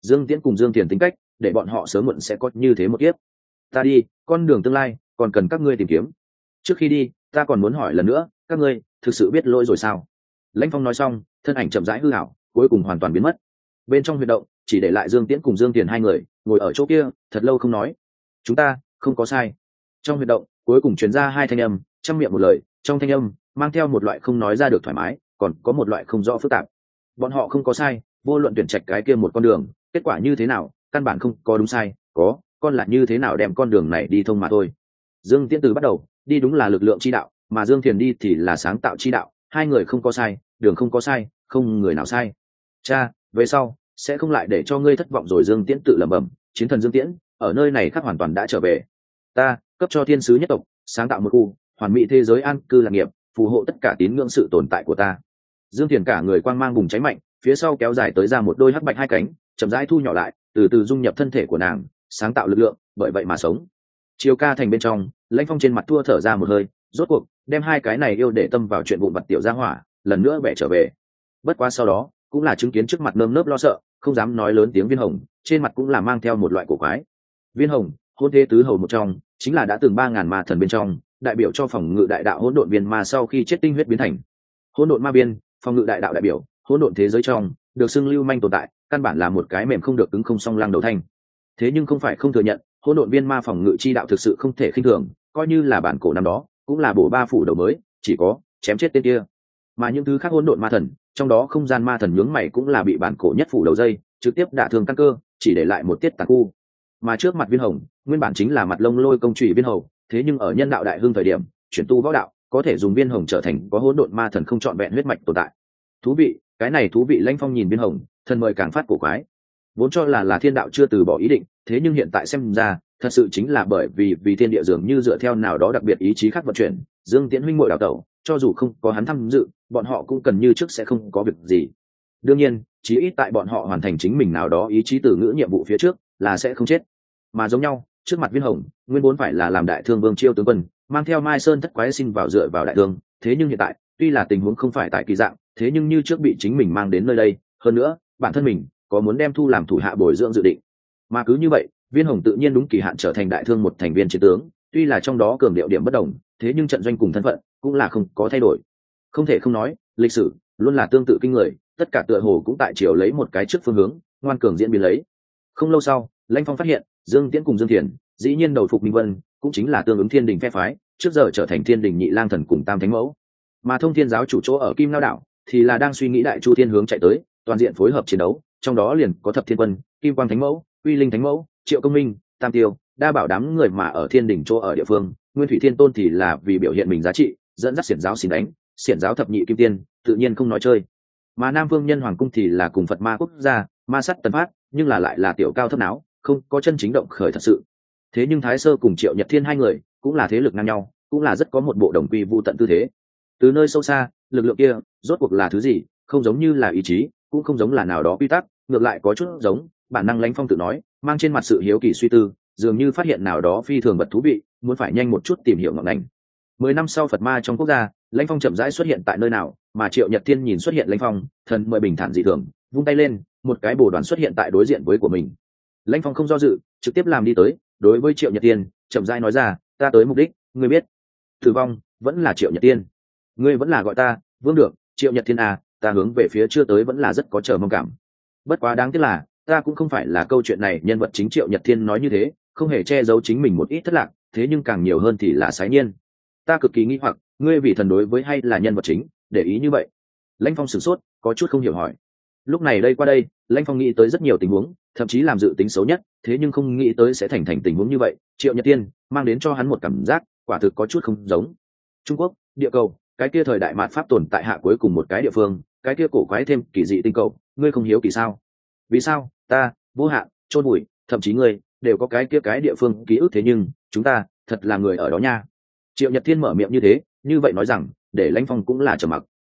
Dương Tiễn cùng Dương Tiền tính cách để bọn họ sớm muộn sẽ có như thế một kiếp. Ta đi, con đường tương lai còn cần các ngươi tìm kiếm. Trước khi đi ta còn muốn hỏi lần nữa, các ngươi thực sự biết lỗi rồi sao? Lãnh Phong nói xong, thân ảnh chậm rãi hư ảo, cuối cùng hoàn toàn biến mất. Bên trong huyệt động chỉ để lại Dương Tiễn cùng Dương Tiền hai người ngồi ở chỗ kia thật lâu không nói. Chúng ta không có sai. Trong huyệt động cuối cùng truyền ra hai thanh âm, trăm miệng một lời, trong thanh âm mang theo một loại không nói ra được thoải mái, còn có một loại không rõ phức tạp. Bọn họ không có sai, vô luận tuyển trạch cái kia một con đường, kết quả như thế nào căn bản không có đúng sai, có con là như thế nào đem con đường này đi thông mà thôi. Dương Tiễn từ bắt đầu đi đúng là lực lượng chi đạo, mà Dương Thiền đi thì là sáng tạo chi đạo, hai người không có sai, đường không có sai, không người nào sai. Cha, về sau sẽ không lại để cho ngươi thất vọng rồi. Dương Tiễn tự lẩm bẩm, chiến thần Dương Tiễn ở nơi này khác hoàn toàn đã trở về. Ta cấp cho thiên sứ nhất tộc sáng tạo một khu hoàn mỹ thế giới an cư lạc nghiệp, phù hộ tất cả tín ngưỡng sự tồn tại của ta. Dương Thiền cả người quang mang bùng cháy mạnh, phía sau kéo dài tới ra một đôi hắc bạch hai cánh, chậm rãi thu nhỏ lại, từ từ dung nhập thân thể của nàng, sáng tạo lực lượng, bởi vậy mà sống. Chiều ca thành bên trong, Lãnh Phong trên mặt thua thở ra một hơi, rốt cuộc đem hai cái này yêu để tâm vào chuyện vụn vặt tiểu gia hỏa lần nữa bẻ trở về. Bất quá sau đó cũng là chứng kiến trước mặt nơm nớp lo sợ, không dám nói lớn tiếng Viên Hồng, trên mặt cũng là mang theo một loại cổ quái. Viên Hồng, hôn thế tứ hầu một trong, chính là đã từng 3000 ma thần bên trong, đại biểu cho phòng ngự đại đạo hỗn độn viên ma sau khi chết tinh huyết biến thành hỗn độn ma biên, phòng ngự đại đạo đại biểu, hỗn độn thế giới trong, được xưng lưu manh tồn tại, căn bản là một cái mềm không được cứng không song lăng đầu thanh. Thế nhưng không phải không thừa nhận, hỗn độn viên ma phòng ngự chi đạo thực sự không thể khinh thường, coi như là bản cổ năm đó, cũng là bổ ba phủ đầu mới, chỉ có chém chết tên kia. Mà những thứ khác hỗn độn ma thần, trong đó không gian ma thần nhướng mày cũng là bị bản cổ nhất phủ đầu dây, trực tiếp đả thương căn cơ, chỉ để lại một tiết tàn khu. Mà trước mặt Viên Hồng, nguyên bản chính là mặt lông lôi công chủy viên hầu, thế nhưng ở nhân đạo đại hưng thời điểm, chuyển tu võ đạo, có thể dùng Viên Hồng trở thành có hỗn độn ma thần không trọn vẹn huyết mạch tồn tại. Thú vị, cái này thú vị. Lãnh Phong nhìn Viên Hồng, thần mời càng phát cổ quái. Vốn cho là thiên đạo chưa từ bỏ ý định, thế nhưng hiện tại xem ra, thật sự chính là bởi vì thiên địa dường như dựa theo nào đó đặc biệt ý chí khác vận chuyển. Dương Tiễn huynh muội đào tẩu, cho dù không có hắn tham dự, bọn họ cũng cần như trước sẽ không có việc gì. Đương nhiên, chí ít tại bọn họ hoàn thành chính mình nào đó ý chí từ ngữ nhiệm vụ phía trước, là sẽ không chết. Mà giống nhau, trước mặt Viên Hồng, nguyên vốn phải là làm đại thương vương chiêu tướng quân, mang theo Mai Sơn thất quái xin vào dựa vào đại thương, thế nhưng hiện tại, tuy là tình huống không phải tại kỳ dạng, thế nhưng như trước bị chính mình mang đến nơi đây, hơn nữa, bản thân mình có muốn đem thu làm thủ hạ bồi dưỡng dự định. Mà cứ như vậy, Viên Hồng tự nhiên đúng kỳ hạn trở thành đại thương một thành viên chiến tướng, tuy là trong đó cường điệu điểm bất đồng, thế nhưng trận doanh cùng thân phận cũng là không có thay đổi. Không thể không nói, lịch sử luôn là tương tự kinh người, tất cả tựa hồ cũng tại chiều lấy một cái trước phương hướng, ngoan cường diễn biến lấy. Không lâu sau, Lãnh Phong phát hiện, Dương Tiễn cùng Dương Thiền, dĩ nhiên đầu phục Minh Vân, cũng chính là tương ứng Thiên Đình phe phái, trước giờ trở thành Thiên Đình Nhị Lang Thần cùng Tam Thánh Mẫu. Mà Thông Thiên giáo chủ chỗ ở Kim Lao đảo, thì là đang suy nghĩ đại chu thiên hướng chạy tới, toàn diện phối hợp chiến đấu, trong đó liền có Thập Thiên Quân, Kim Quang Thánh Mẫu, Uy Linh Thánh Mẫu, Triệu Công Minh, Tam Tiêu, đa bảo đám người mà ở Thiên Đình chỗ ở địa phương, Nguyên Thủy Thiên Tôn thì là vì biểu hiện mình giá trị, dẫn dắt xiển giáo xin đánh, xiển giáo thập nhị kim tiên, tự nhiên không nói chơi. Mà Nam Vương Nhân Hoàng cung thì là cùng Phật Ma quốc gia, ma sắt tần phát, nhưng là lại là tiểu cao thấp náo, không có chân chính động khởi thật sự. Thế nhưng Thái Sơ cùng Triệu Nhật Thiên hai người cũng là thế lực ngang nhau, cũng là rất có một bộ đồng quy vu tận tư thế. Từ nơi sâu xa, lực lượng kia rốt cuộc là thứ gì? Không giống như là ý chí, cũng không giống là nào đó quy tắc, ngược lại có chút giống bản năng. Lãnh Phong tự nói, mang trên mặt sự hiếu kỳ suy tư, dường như phát hiện nào đó phi thường vật thú vị, muốn phải nhanh một chút tìm hiểu ngọn ngành. 10 năm sau Phật Ma trong quốc gia, Lãnh Phong chậm rãi xuất hiện tại nơi nào, mà Triệu Nhật Thiên nhìn xuất hiện Lãnh Phong, thần mời bình thản dị thường, vung tay lên, một cái bồ đoàn xuất hiện tại đối diện với của mình. Lãnh Phong không do dự, trực tiếp làm đi tới, đối với Triệu Nhật Thiên, chậm rãi nói ra, ta tới mục đích, ngươi biết. Tử vong, vẫn là Triệu Nhật Thiên. Ngươi vẫn là gọi ta, Vương được, Triệu Nhật Thiên à, ta hướng về phía chưa tới vẫn là rất có chờ mong cảm. Bất quá đáng tiếc là, ta cũng không phải là câu chuyện này nhân vật chính. Triệu Nhật Thiên nói như thế, không hề che giấu chính mình một ít thất lạc, thế nhưng càng nhiều hơn thì là sái nhiên. Ta cực kỳ nghi hoặc, ngươi vì thần đối với hay là nhân vật chính, để ý như vậy. Lãnh Phong sửng sốt, có chút không hiểu hỏi. Lúc này đây qua đây, Lãnh Phong nghĩ tới rất nhiều tình huống, thậm chí làm dự tính xấu nhất, thế nhưng không nghĩ tới sẽ thành tình huống như vậy. Triệu Nhật Tiên mang đến cho hắn một cảm giác, quả thực có chút không giống. Trung Quốc, địa cầu, cái kia thời đại mạt pháp tồn tại hạ cuối cùng một cái địa phương, cái kia cổ quái thêm kỳ dị tinh cầu, ngươi không hiếu kỳ sao? Vì sao? Ta, vô hạn, chôn bụi, thậm chí ngươi đều có cái kia cái địa phương ký ức, thế nhưng chúng ta thật là người ở đó nha. Triệu Nhật Thiên mở miệng như thế, như vậy nói rằng, để Lãnh Phong cũng là trầm mặc.